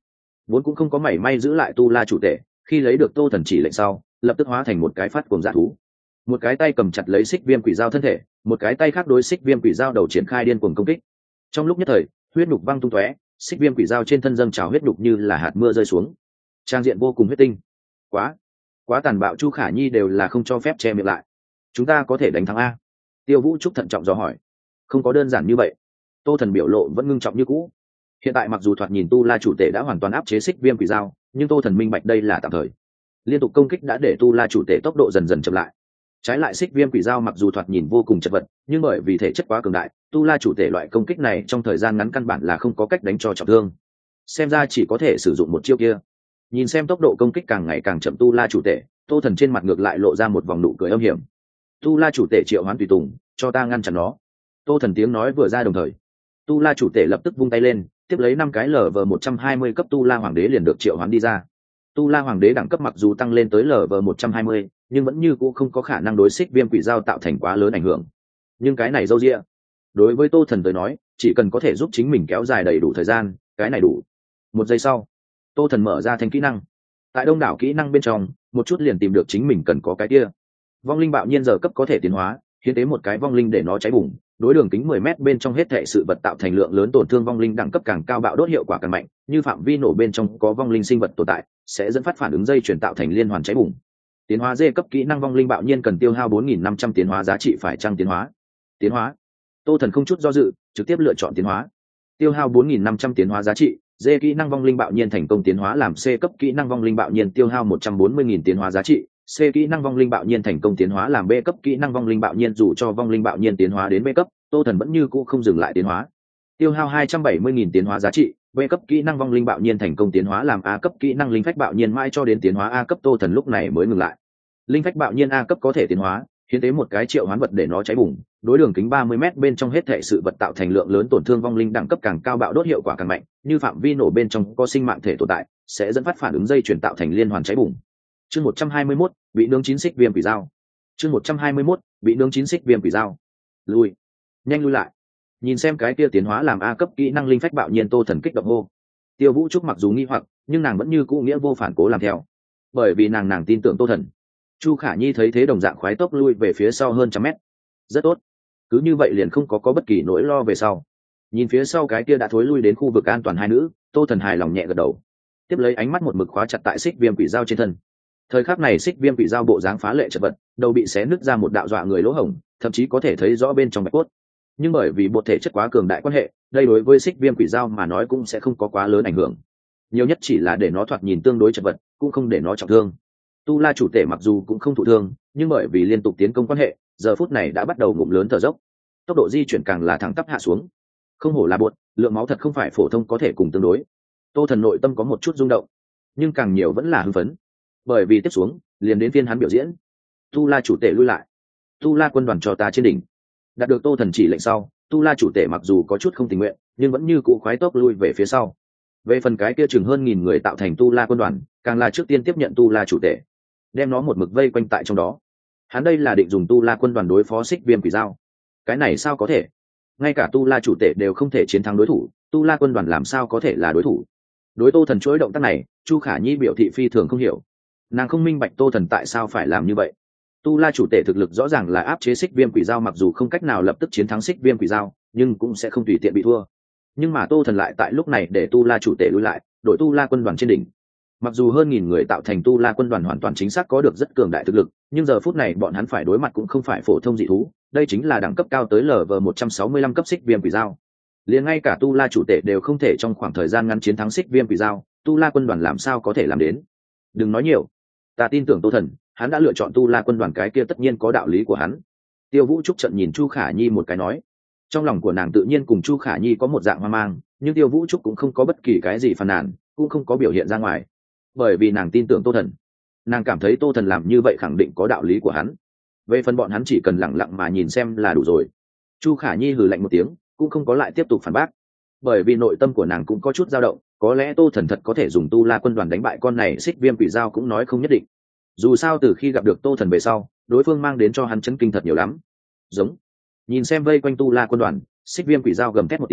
Speaker 1: vốn cũng không có mảy may giữ lại tu la chủ tể, khi lấy được tô thần chỉ lệnh sau lập tức hóa thành một cái phát cuồng dã thú, một cái tay cầm chặt lấy xích viêm quỷ dao thân thể, một cái tay khác đối xích viêm quỷ dao đầu triển khai điên cuồng công kích. Trong lúc nhất thời huyết nhục văng tung tóe, xích viêm quỷ dao trên thân dâng trào huyết nhục như là hạt mưa rơi xuống, trang diện vô cùng huyết tinh. Quá quá tàn bạo. Chu Khả Nhi đều là không cho phép che miệng lại. Chúng ta có thể đánh thắng a? Tiêu Vũ Trúc thận trọng dò hỏi. Không có đơn giản như vậy. Tô Thần biểu lộ vẫn ngưng trọng như cũ. Hiện tại mặc dù thoạt nhìn tu la chủ tể đã hoàn toàn áp chế xích viêm quỷ dao, nhưng Tô Thần minh bạch đây là tạm thời. Liên tục công kích đã để tu la chủ tể tốc độ dần dần chậm lại. Trái lại xích viêm quỷ dao mặc dù thoạt nhìn vô cùng chật vật, nhưng bởi vì thể chất quá cường đại, tu la chủ tể loại công kích này trong thời gian ngắn căn bản là không có cách đánh cho trọng thương. Xem ra chỉ có thể sử dụng một chiêu kia. Nhìn xem tốc độ công kích càng ngày càng chậm tu la chủ tể, Tô Thần trên mặt ngược lại lộ ra một vòng nụ cười âm hiểm. Tu la chủ tể triệu hoán tùy tùng, cho ta ngăn chặn nó. Tô Thần tiếng nói vừa ra đồng thời, tu la chủ tể lập tức vung tay lên, tiếp lấy năm cái lv một trăm hai mươi cấp tu la hoàng đế liền được triệu hoán đi ra. Tu la hoàng đế đẳng cấp mặc dù tăng lên tới lv một trăm hai mươi, nhưng vẫn như cũ không có khả năng đối xích viêm quỷ dao tạo thành quá lớn ảnh hưởng. Nhưng cái này râu ria, đối với Tô Thần tới nói, chỉ cần có thể giúp chính mình kéo dài đầy đủ thời gian, cái này đủ. Một giây sau, Tô Thần mở ra thanh kỹ năng. Tại đông đảo kỹ năng bên trong, một chút liền tìm được chính mình cần có cái kia. Vong linh bạo nhiên giờ cấp có thể tiến hóa, hiến tế một cái vong linh để nó cháy bùng, đối đường kính mười mét bên trong hết thảy sự vật tạo thành lượng lớn tổn thương. Vong linh đẳng cấp càng cao bạo đốt hiệu quả càng mạnh, như phạm vi nổ bên trong có vong linh sinh vật tồn tại, sẽ dẫn phát phản ứng dây chuyển tạo thành liên hoàn cháy bùng. Tiến hóa D cấp kỹ năng vong linh bạo nhiên cần tiêu hao bốn nghìn năm trăm tiến hóa giá trị, phải chăng tiến hóa? Tiến hóa. Tô Thần không chút do dự, trực tiếp lựa chọn tiến hóa. Tiêu hao bốn nghìn năm trăm tiến hóa giá trị, D kỹ năng vong linh bạo nhiên thành công tiến hóa làm C cấp kỹ năng vong linh bạo nhiên tiêu hao một trăm bốn mươi nghìn tiến hóa giá trị, C kỹ năng vong linh bạo nhiên thành công tiến hóa làm B cấp kỹ năng vong linh bạo nhiên dù cho vong linh bạo nhiên tiến hóa đến B cấp, Tô Thần vẫn như cũ không dừng lại tiến hóa. Tiêu hao hai trăm bảy mươi nghìn tiến hóa giá trị, B cấp kỹ năng vong linh bạo nhiên thành công tiến hóa làm A cấp kỹ năng linh phách bạo nhiên mãi cho đến tiến hóa A cấp, Tô Thần lúc này mới ngừng lại. Linh phách bạo nhiên A cấp có thể tiến hóa, hiến tế một cái triệu hoán vật để nó cháy bùng, đối đường kính ba mươi mét bên trong hết thảy sự vật tạo thành lượng lớn tổn thương. Vong linh đẳng cấp càng cao bạo đốt hiệu quả càng mạnh, như phạm vi nổ bên trong có sinh mạng thể tồn tại, sẽ dẫn phát phản ứng dây chuyển tạo thành liên hoàn cháy bùng. Chương một trăm hai mươi mốt, bị nướng chín xích viêm quỷ dao. Chương một trăm hai mươi mốt, bị nướng chín xích viêm quỷ dao. Lui, nhanh lui lại. Nhìn xem cái kia tiến hóa làm A cấp kỹ năng linh phách bạo nhiên, Tô Thần kích động hô. Tiêu Vũ Trúc mặc dù nghi hoặc, nhưng nàng vẫn như cũ nghĩa vô phản cố làm theo, bởi vì nàng nàng tin tưởng Tô Thần. Chu Khả Nhi thấy thế đồng dạng khoái tốc lui về phía sau hơn trăm mét. Rất tốt, cứ như vậy liền không có có bất kỳ nỗi lo về sau. Nhìn phía sau cái kia đã thối lui đến khu vực an toàn hai nữ, Tô Thần hài lòng nhẹ gật đầu, tiếp lấy ánh mắt một mực khóa chặt tại xích viêm quỷ dao trên thân. Thời khắc này xích viêm quỷ dao bộ dáng phá lệ chật vật, đầu bị xé nứt ra một đạo dọa người lỗ hổng, thậm chí có thể thấy rõ bên trong bạch cốt. Nhưng bởi vì bột thể chất quá cường đại quan hệ, đây đối với xích viêm quỷ dao mà nói cũng sẽ không có quá lớn ảnh hưởng, nhiều nhất chỉ là để nó thoạt nhìn tương đối chật vật, cũng không để nó trọng thương. Tu la chủ tể mặc dù cũng không thụ thương, nhưng bởi vì liên tục tiến công quan hệ, giờ phút này đã bắt đầu ngụm lớn thở dốc, tốc độ di chuyển càng là thẳng tắp hạ xuống. Không hổ là bột, lượng máu thật không phải phổ thông có thể cùng tương đối. Tô Thần nội tâm có một chút rung động, nhưng càng nhiều vẫn là hưng phấn, bởi vì tiếp xuống liền đến phiên hắn biểu diễn. Tu la chủ tể lui lại, tu la quân đoàn cho ta trên đỉnh. Đạt được Tô Thần chỉ lệnh sau, tu la chủ tể mặc dù có chút không tình nguyện, nhưng vẫn như cũ khoái tốc lui về phía sau. Về phần cái kia chừng hơn nghìn người tạo thành tu la quân đoàn, càng là trước tiên tiếp nhận tu la chủ tể, đem nó một mực vây quanh tại trong đó. Hắn đây là định dùng tu la quân đoàn đối phó xích viêm quỷ dao. Cái này sao có thể? Ngay cả tu la chủ tể đều không thể chiến thắng đối thủ, tu la quân đoàn làm sao có thể là đối thủ? Đối Tô Thần chuỗi động tác này, Chu Khả Nhi biểu thị phi thường không hiểu. Nàng không minh bạch Tô Thần tại sao phải làm như vậy. Tu la chủ tể thực lực rõ ràng là áp chế xích viêm quỷ dao, mặc dù không cách nào lập tức chiến thắng xích viêm quỷ dao, nhưng cũng sẽ không tùy tiện bị thua. Nhưng mà Tô Thần lại tại lúc này để tu la chủ tể lui lại, đội tu la quân đoàn trên đỉnh. Mặc dù hơn nghìn người tạo thành tu la quân đoàn hoàn toàn chính xác có được rất cường đại thực lực, nhưng giờ phút này bọn hắn phải đối mặt cũng không phải phổ thông dị thú, đây chính là đẳng cấp cao tới lv một trăm sáu mươi lăm cấp xích viêm quỷ dao. Liền ngay cả tu la chủ tể đều không thể trong khoảng thời gian ngắn chiến thắng xích viêm quỷ dao, tu la quân đoàn làm sao có thể làm đến? Đừng nói nhiều, ta tin tưởng Tô Thần, hắn đã lựa chọn tu la quân đoàn, cái kia tất nhiên có đạo lý của hắn. Tiêu Vũ Trúc trận nhìn Chu Khả Nhi một cái nói, trong lòng của nàng tự nhiên cùng Chu Khả Nhi có một dạng hoang mang, nhưng Tiêu Vũ Trúc cũng không có bất kỳ cái gì phàn nàn, cũng không có biểu hiện ra ngoài, bởi vì nàng tin tưởng Tô Thần. Nàng cảm thấy Tô Thần làm như vậy khẳng định có đạo lý của hắn. Về phần bọn hắn chỉ cần lặng lặng mà nhìn xem là đủ rồi. Chu Khả Nhi hừ lạnh một tiếng, cũng không có lại tiếp tục phản bác, bởi vì nội tâm của nàng cũng có chút dao động, có lẽ Tô Thần thật có thể dùng tu la quân đoàn đánh bại con này xích viêm quỷ dao cũng nói không nhất định. Dù sao từ khi gặp được Tô Thần về sau, đối phương mang đến cho hắn chấn kinh thật nhiều lắm. Giống. Nhìn xem vây quanh tu la quân đoàn, xích viêm quỷ dao gầm thét một tiếng,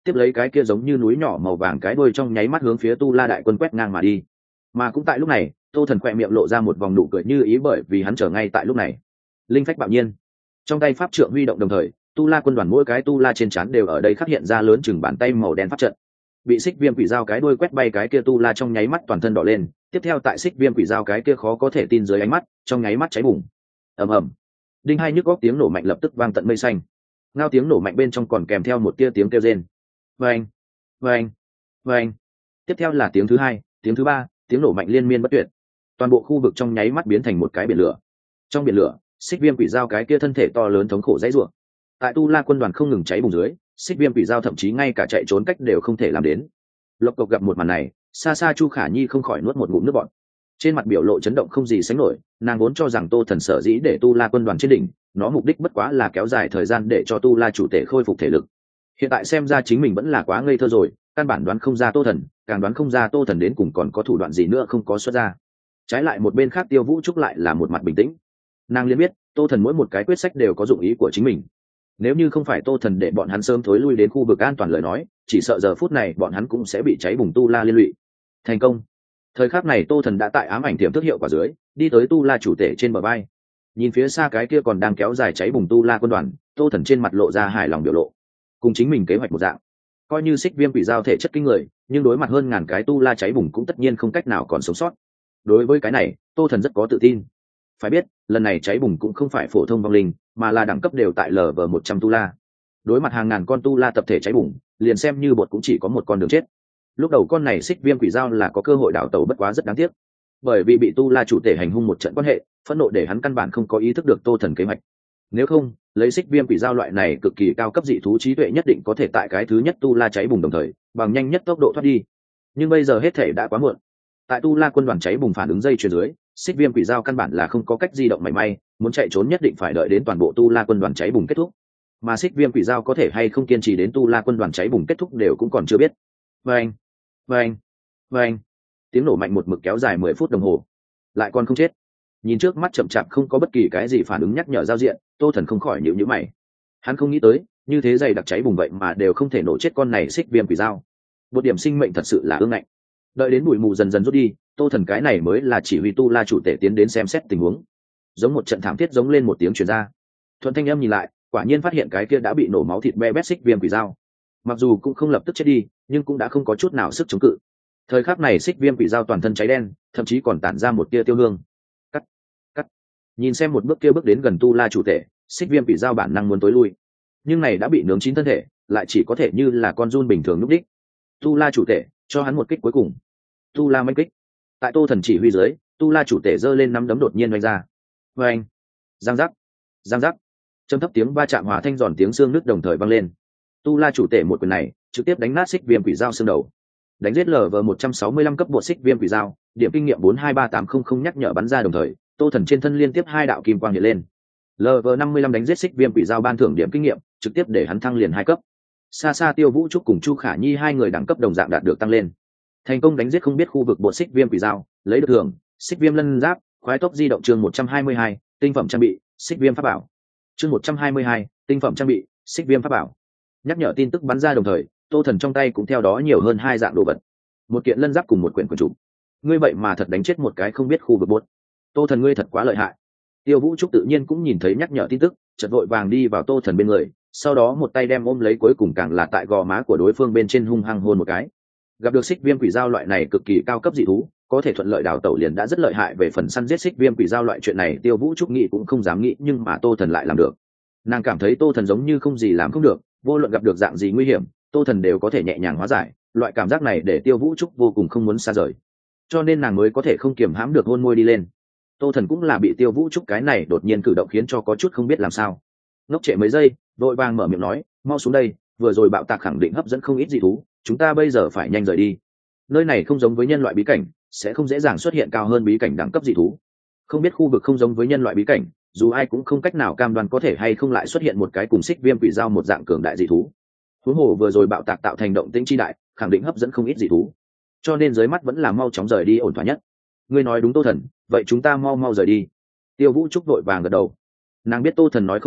Speaker 1: tiếp lấy cái kia giống như núi nhỏ màu vàng cái đuôi trong nháy mắt hướng phía tu la đại quân quét ngang mà đi. Mà cũng tại lúc này, tô thần khỏe miệng lộ ra một vòng nụ cười như ý, bởi vì hắn trở ngay tại lúc này linh phách bạo nhiên, trong tay pháp trượng huy động, đồng thời tu la quân đoàn mỗi cái tu la trên trán đều ở đây khắc hiện ra lớn chừng bàn tay màu đen pháp trận. Bị xích viêm quỷ dao cái đuôi quét bay cái kia tu la trong nháy mắt toàn thân đỏ lên, tiếp theo tại xích viêm quỷ dao cái kia khó có thể tin dưới ánh mắt, trong nháy mắt cháy bùng. Ầm ầm, đinh hai nhức góc tiếng nổ mạnh lập tức vang tận mây xanh. Ngao tiếng nổ mạnh bên trong còn kèm theo một tia tiếng kêu rên. Vang, vang, vang. Tiếp theo là tiếng thứ hai, tiếng thứ ba, tiếng nổ mạnh liên miên bất tuyệt. Toàn bộ khu vực trong nháy mắt biến thành một cái biển lửa. Trong biển lửa, xích viêm quỷ dao cái kia thân thể to lớn thống khổ dãy rủa. Tại tu la quân đoàn không ngừng cháy bùng dưới, xích viêm quỷ dao thậm chí ngay cả chạy trốn cách đều không thể làm đến. Lộc Cộc gặp một màn này, xa xa Chu Khả Nhi không khỏi nuốt một ngụm nước bọt. Trên mặt biểu lộ chấn động không gì sánh nổi, nàng vốn cho rằng Tô Thần sở dĩ để tu la quân đoàn trên đỉnh, nó mục đích bất quá là kéo dài thời gian để cho tu la chủ tể khôi phục thể lực. Hiện tại xem ra chính mình vẫn là quá ngây thơ rồi, căn bản đoán không ra Tô Thần, càng đoán không ra Tô Thần đến cùng còn có thủ đoạn gì nữa không có xuất ra. Trái lại một bên khác Tiêu Vũ Trúc lại là một mặt bình tĩnh. Nàng liền biết, Tô Thần mỗi một cái quyết sách đều có dụng ý của chính mình. Nếu như không phải Tô Thần để bọn hắn sớm thối lui đến khu vực an toàn lời nói, chỉ sợ giờ phút này bọn hắn cũng sẽ bị cháy bùng tu la liên lụy. Thành công. Thời khắc này Tô Thần đã tại ám ảnh tiềm thức hiệu quả dưới, đi tới tu la chủ tể trên bờ vai. Nhìn phía xa cái kia còn đang kéo dài cháy bùng tu la quân đoàn, Tô Thần trên mặt lộ ra hài lòng biểu lộ. Cùng chính mình kế hoạch một dạng, coi như xích viêm quỷ giao thể chất kinh người, nhưng đối mặt hơn ngàn cái tu la cháy bùng cũng tất nhiên không cách nào còn sống sót. Đối với cái này, Tô Thần rất có tự tin. Phải biết, lần này cháy bùng cũng không phải phổ thông vong linh, mà là đẳng cấp đều tại L V một trăm tu la. Đối mặt hàng ngàn con tu la tập thể cháy bùng, liền xem như bột cũng chỉ có một con đường chết. Lúc đầu con này xích viêm quỷ dao là có cơ hội đảo tẩu, bất quá rất đáng tiếc, bởi vì bị tu la chủ tể hành hung một trận quan hệ, phẫn nộ để hắn căn bản không có ý thức được Tô Thần kế hoạch. Nếu không, lấy xích viêm quỷ dao loại này cực kỳ cao cấp dị thú trí tuệ nhất định có thể tại cái thứ nhất tu la cháy bùng đồng thời bằng nhanh nhất tốc độ thoát đi. Nhưng bây giờ hết thể đã quá muộn. Tại tu la quân đoàn cháy bùng phản ứng dây chuyền dưới, xích viêm quỷ dao căn bản là không có cách di động mảy may, muốn chạy trốn nhất định phải đợi đến toàn bộ tu la quân đoàn cháy bùng kết thúc. Mà xích viêm quỷ dao có thể hay không kiên trì đến tu la quân đoàn cháy bùng kết thúc đều cũng còn chưa biết. Vâng, vâng, vâng. Tiếng nổ mạnh một mực kéo dài mười phút đồng hồ, lại còn không chết. Nhìn trước mắt chậm chạp không có bất kỳ cái gì phản ứng nhắc nhở giao diện, Tô Thần không khỏi nhíu nhíu mày. Hắn không nghĩ tới, như thế dày đặc cháy bùng vậy mà đều không thể nổ chết con này xích viêm quỷ dao. Một điểm sinh mệnh thật sự là ương ngạnh. Đợi đến bụi mù dần dần rút đi, Tô Thần cái này mới là chỉ huy tu la chủ tể tiến đến xem xét tình huống. Giống một trận thảm thiết giống lên một tiếng truyền ra. Thuận thanh âm nhìn lại, quả nhiên phát hiện cái kia đã bị nổ máu thịt be bét xích viêm quỷ dao. Mặc dù cũng không lập tức chết đi, nhưng cũng đã không có chút nào sức chống cự. Thời khắc này xích viêm quỷ dao toàn thân cháy đen, thậm chí còn tản ra một tia tiêu hương. Cắt, cắt. Nhìn xem một bước kia bước đến gần tu la chủ tể, xích viêm quỷ dao bản năng muốn tối lui, nhưng này đã bị nướng chín thân thể, lại chỉ có thể như là con giun bình thường lúc đích. Tu la chủ tể cho hắn một kích cuối cùng. Tu la manh kích. Tại Tô Thần chỉ huy dưới, tu la chủ tể giơ lên nắm đấm đột nhiên vung ra. Vâng, giang giác, giang giác. Trầm thấp tiếng va chạm hòa thanh giòn tiếng xương nứt đồng thời vang lên. Tu la chủ tể một quyền này trực tiếp đánh nát xích viêm quỷ dao xương đầu, đánh giết lờ vờ một trăm sáu mươi lăm cấp bộ xích viêm quỷ dao, điểm kinh nghiệm bốn hai ba tám không không nhắc nhở bắn ra, đồng thời Tô Thần trên thân liên tiếp hai đạo kim quang hiện lên. lờ vờ năm mươi lăm đánh giết xích viêm quỷ dao ban thưởng điểm kinh nghiệm, trực tiếp để hắn thăng liền hai cấp. Xa xa Tiêu Vũ Trúc cùng Chu Khả Nhi hai người đẳng cấp đồng dạng đạt được tăng lên. Thành công đánh giết không biết khu vực bộ xích viêm quỷ dao, lấy được thưởng xích viêm lân giáp, khoái tốc di động chương một trăm hai mươi hai, tinh phẩm trang bị xích viêm pháp bảo. Chương một trăm hai mươi hai, tinh phẩm trang bị xích viêm pháp bảo. Nhắc nhở tin tức bắn ra đồng thời, Tô Thần trong tay cũng theo đó nhiều hơn hai dạng đồ vật, một kiện lân giáp cùng một quyển quyển trục. Ngươi vậy mà thật đánh chết một cái không biết khu vực bốt. Tô Thần ngươi thật quá lợi hại. Tiêu Vũ Trúc tự nhiên cũng nhìn thấy nhắc nhở tin tức, chợt vội vàng đi vào Tô Thần bên người, sau đó một tay đem ôm lấy, cuối cùng càng là tại gò má của đối phương bên trên hung hăng hôn một cái. Gặp được xích viêm quỷ dao loại này cực kỳ cao cấp dị thú, có thể thuận lợi đào tẩu liền đã rất lợi hại, về phần săn giết xích viêm quỷ dao loại chuyện này Tiêu Vũ Trúc nghĩ cũng không dám nghĩ, nhưng mà Tô Thần lại làm được. Nàng cảm thấy Tô Thần giống như không gì làm không được, vô luận gặp được dạng gì nguy hiểm, Tô Thần đều có thể nhẹ nhàng hóa giải, loại cảm giác này để Tiêu Vũ Trúc vô cùng không muốn xa rời, cho nên nàng mới có thể không kiềm hãm được hôn môi đi lên. Tô Thần cũng là bị Tiêu Vũ Trúc cái này đột nhiên cử động khiến cho có chút không biết làm sao, ngốc trệ mấy giây vội vàng mở miệng nói, mau xuống đây, vừa rồi bạo tạc khẳng định hấp dẫn không ít dị thú, chúng ta bây giờ phải nhanh rời đi. Nơi này không giống với nhân loại bí cảnh, sẽ không dễ dàng xuất hiện cao hơn bí cảnh đẳng cấp dị thú. Không biết khu vực không giống với nhân loại bí cảnh, dù ai cũng không cách nào cam đoan có thể hay không lại xuất hiện một cái cùng xích viêm quỷ dao một dạng cường đại dị thú. Huống hồ vừa rồi bạo tạc tạo thành động tĩnh chi đại, khẳng định hấp dẫn không ít dị thú, cho nên dưới mắt vẫn là mau chóng rời đi ổn thỏa nhất. Ngươi nói đúng Tô Thần, vậy chúng ta mau mau rời đi. Tiêu Vũ Trúc vội vàng gật đầu. Nàng biết Tô Thần nói không sai,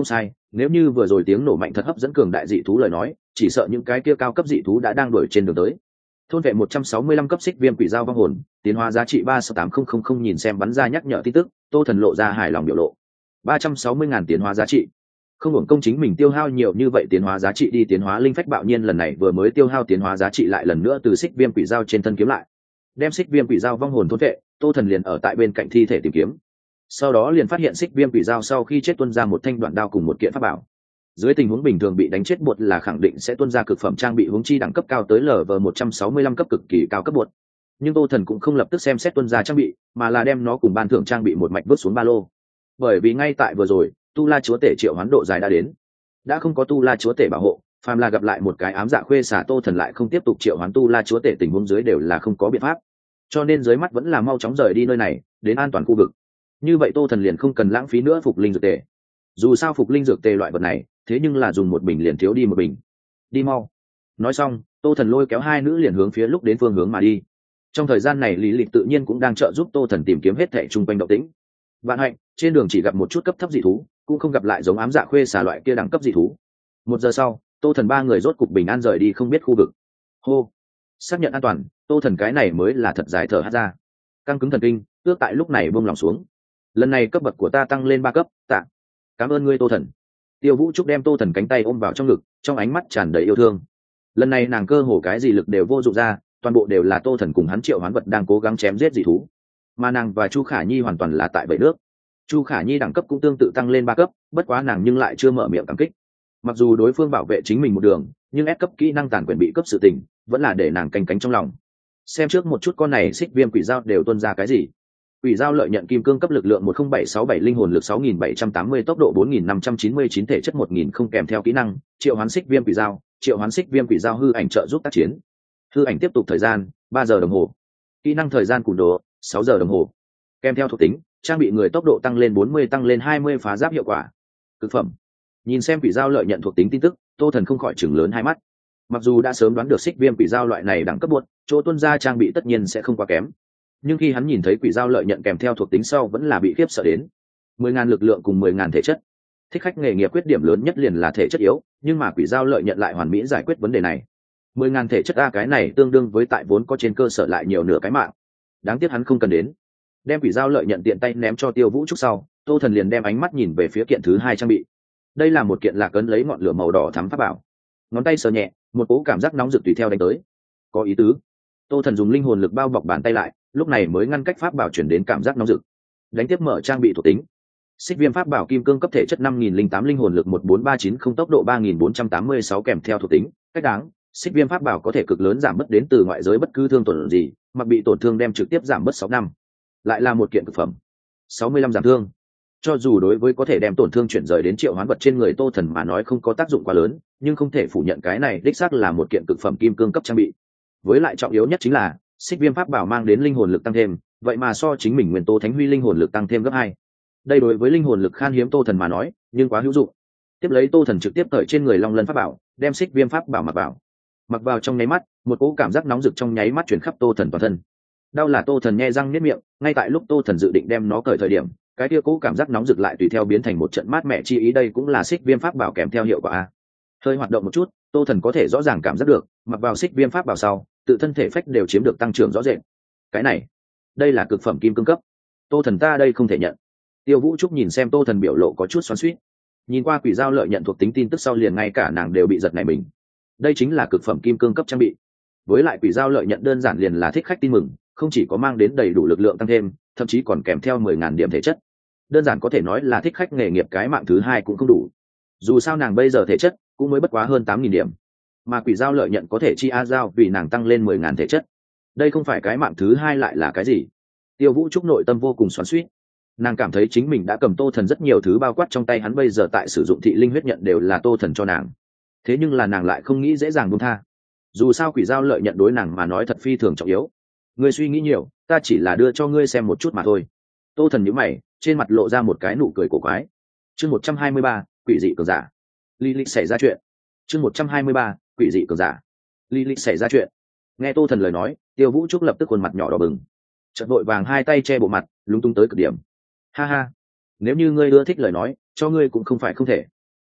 Speaker 1: nếu như vừa rồi tiếng nổ mạnh thật hấp dẫn cường đại dị thú lời nói, chỉ sợ những cái kia cao cấp dị thú đã đang đuổi trên đường tới. Thôn vệ một trăm sáu mươi lăm cấp xích viêm quỷ dao vong hồn, tiến hóa giá trị ba sáu tám không không không, nhìn xem bắn ra nhắc nhở tin tức, Tô Thần lộ ra hài lòng biểu lộ. ba trăm sáu mươi ngàn tiến hóa giá trị. Không hưởng công chính mình tiêu hao nhiều như vậy tiến hóa giá trị đi tiến hóa linh phách bạo nhiên lần này vừa mới tiêu hao tiến hóa giá trị lại lần nữa từ xích viêm quỷ dao trên thân kiếm lại. Đem xích viêm quỷ dao vong hồn thôn vệ, Tô Thần liền ở tại bên cạnh thi thể tìm kiếm. Sau đó liền phát hiện xích viêm quỷ dao sau khi chết tuôn ra một thanh đoạn đao cùng một kiện pháp bảo. Dưới tình huống bình thường bị đánh chết bột là khẳng định sẽ tuôn ra cực phẩm trang bị huống chi đẳng cấp cao tới lv một trăm sáu mươi lăm cấp cực kỳ cao cấp bột. Nhưng Tô Thần cũng không lập tức xem xét tuôn ra trang bị, mà là đem nó cùng ban thưởng trang bị một mạch vứt xuống ba lô. Bởi vì ngay tại vừa rồi, tu la chúa tể triệu hoán độ dài đã đến, đã không có tu la chúa tể bảo hộ, phàm là gặp lại một cái ám dạ khuê xả, Tô Thần lại không tiếp tục triệu hoán tu la chúa tể, tình huống dưới đều là không có biện pháp, cho nên dưới mắt vẫn là mau chóng rời đi nơi này đến an toàn khu vực. Như vậy Tô Thần liền không cần lãng phí nữa phục linh dược tề, dù sao phục linh dược tề loại vật này thế nhưng là dùng một bình liền thiếu đi một bình. Đi mau. Nói xong, Tô Thần lôi kéo hai nữ liền hướng phía lúc đến phương hướng mà đi. Trong thời gian này Lý Lịch tự nhiên cũng đang trợ giúp Tô Thần tìm kiếm hết thảy chung quanh động tĩnh. Vạn hạnh, trên đường chỉ gặp một chút cấp thấp dị thú, cũng không gặp lại giống ám dạ khuê xà loại kia đẳng cấp dị thú. Một giờ sau, Tô Thần ba người rốt cục bình an rời đi không biết khu vực. Hô, xác nhận an toàn, Tô Thần cái này mới là thật dài thở hắt ra. Căng cứng thần kinh, ước tại lúc này buông lòng xuống. Lần này cấp bậc của ta tăng lên ba cấp, tạ. Cảm ơn ngươi Tô Thần. Tiêu Vũ Trúc đem Tô Thần cánh tay ôm vào trong ngực, trong ánh mắt tràn đầy yêu thương. Lần này nàng cơ hồ cái gì lực đều vô dụng ra, toàn bộ đều là Tô Thần cùng hắn triệu hoán vật đang cố gắng chém giết dị thú. Mà nàng và Chu Khả Nhi hoàn toàn là tại bể nước. Chu Khả Nhi đẳng cấp cũng tương tự tăng lên ba cấp, bất quá nàng nhưng lại chưa mở miệng cảm kích. Mặc dù đối phương bảo vệ chính mình một đường, nhưng ép cấp kỹ năng tàn quyền bị cấp sự tình, vẫn là để nàng canh cánh trong lòng. Xem trước một chút con này xích viêm quỷ dao đều tuôn ra cái gì. Quỷ dao lợi nhận kim cương cấp lực lượng một không bảy sáu bảy, linh hồn lực sáu nghìn bảy trăm tám mươi, tốc độ bốn nghìn năm trăm chín mươi chín, thể chất một nghìn không, kèm theo kỹ năng triệu hoán xích viêm quỷ dao, triệu hoán xích viêm quỷ dao hư ảnh trợ giúp tác chiến. Hư ảnh tiếp tục thời gian ba giờ đồng hồ. Kỹ năng thời gian cùn đồ sáu giờ đồng hồ. Kèm theo thuộc tính trang bị người tốc độ tăng lên bốn mươi, tăng lên hai mươi, phá giáp hiệu quả. Cực phẩm. Nhìn xem quỷ dao lợi nhận thuộc tính tin tức, Tô Thần không khỏi chừng lớn hai mắt. Mặc dù đã sớm đoán được xích viêm quỷ dao loại này đẳng cấp buột, chỗ tuân ra trang bị tất nhiên sẽ không quá kém, nhưng khi hắn nhìn thấy quỷ dao lợi nhận kèm theo thuộc tính sau vẫn là bị khiếp sợ đến. Mười ngàn lực lượng cùng mười ngàn thể chất. Thích khách nghề nghiệp khuyết điểm lớn nhất liền là thể chất yếu, nhưng mà quỷ dao lợi nhận lại hoàn mỹ giải quyết vấn đề này. Mười ngàn thể chất a, cái này tương đương với tại vốn có trên cơ sở lại nhiều nửa cái mạng. Đáng tiếc hắn không cần đến. Đem quỷ dao lợi nhận tiện tay ném cho Tiêu Vũ Trúc sau, Tô Thần liền đem ánh mắt nhìn về phía kiện thứ hai trang bị. Đây là một kiện lạc ấn lấy ngọn lửa màu đỏ thắm pháp bảo. Ngón tay sờ nhẹ, một cỗ cảm giác nóng rực tùy theo đánh tới. Có ý tứ. Tô Thần dùng linh hồn lực bao bọc bàn tay lại, lúc này mới ngăn cách pháp bảo chuyển đến cảm giác nóng rực. Đánh tiếp mở trang bị thuộc tính. Xích viêm pháp bảo kim cương cấp thể chất năm nghìn lẻ tám, linh hồn lực một bốn ba chín không, tốc độ ba nghìn bốn trăm tám mươi sáu, kèm theo thuộc tính cách đáng xích viêm pháp bảo có thể cực lớn giảm bớt đến từ ngoại giới bất cứ thương tổn gì, mặc bị tổn thương đem trực tiếp giảm bớt sáu năm. Lại là một kiện cực phẩm. sáu mươi lăm giảm thương. Cho dù đối với có thể đem tổn thương chuyển rời đến triệu hoán vật trên người Tô Thần mà nói không có tác dụng quá lớn, nhưng không thể phủ nhận cái này đích xác là một kiện cực phẩm kim cương cấp trang bị. Với lại trọng yếu nhất chính là xích viêm pháp bảo mang đến linh hồn lực tăng thêm, vậy mà so chính mình nguyên tố thánh huy linh hồn lực tăng thêm gấp hai. Đây đối với linh hồn lực khan hiếm Tô Thần mà nói nhưng quá hữu dụng. Tiếp lấy Tô Thần trực tiếp cởi trên người long lân pháp bảo, đem xích viêm pháp bảo mặc vào. Mặc vào trong nháy mắt, một cỗ cảm giác nóng rực trong nháy mắt truyền khắp Tô Thần toàn thân. Đau là Tô Thần nhe răng niết miệng, ngay tại lúc Tô Thần dự định đem nó cởi thời điểm, cái kia cỗ cảm giác nóng rực lại tùy theo biến thành một trận mát mẻ chi ý, đây cũng là xích viêm pháp bảo kèm theo hiệu quả a. Hơi hoạt động một chút, Tô Thần có thể rõ ràng cảm giác được, mặc vào xích viêm pháp bảo sau, tự thân thể phách đều chiếm được tăng trưởng rõ rệt. Cái này, đây là cực phẩm kim cương cấp. Tô Thần ta đây không thể nhận. Tiêu Vũ Trúc nhìn xem Tô Thần biểu lộ có chút xoắn xuýt. Nhìn qua quỷ dao lợi nhận thuộc tính tin tức sau liền ngay cả nàng đều bị giật nảy mình. Đây chính là cực phẩm kim cương cấp trang bị. Với lại quỷ dao lợi nhận đơn giản liền là thích khách tin mừng, không chỉ có mang đến đầy đủ lực lượng tăng thêm, thậm chí còn kèm theo mười ngàn điểm thể chất. Đơn giản có thể nói là thích khách nghề nghiệp cái mạng thứ hai cũng không đủ. Dù sao nàng bây giờ thể chất cũng mới bất quá hơn tám nghìn điểm, mà quỷ dao lợi nhận có thể chi a dao vì nàng tăng lên mười ngàn thể chất. Đây không phải cái mạng thứ hai lại là cái gì? Tiêu Vũ Trúc nội tâm vô cùng xoắn xuýt. Nàng cảm thấy chính mình đã cầm Tô Thần rất nhiều thứ bao quát trong tay hắn, bây giờ tại sử dụng thị linh huyết nhận đều là Tô Thần cho nàng. Thế nhưng là nàng lại không nghĩ dễ dàng buông tha. Dù sao quỷ dao lợi nhận đối nàng mà nói thật phi thường trọng yếu. Ngươi suy nghĩ nhiều, ta chỉ là đưa cho ngươi xem một chút mà thôi. Tô Thần nhíu mày, trên mặt lộ ra một cái nụ cười cổ quái. Chương một trăm hai mươi ba, quỷ dị cường giả. Lý lịch xảy ra chuyện. Chương một trăm hai mươi ba, quỷ dị cường giả. Lý lịch xảy ra chuyện. Nghe Tô Thần lời nói, Tiêu Vũ Trúc lập tức khuôn mặt nhỏ đỏ bừng, chợt vội vàng hai tay che bộ mặt, lúng túng tới cực điểm. Ha ha, nếu như ngươi ưa thích lời nói, cho ngươi cũng không phải không thể.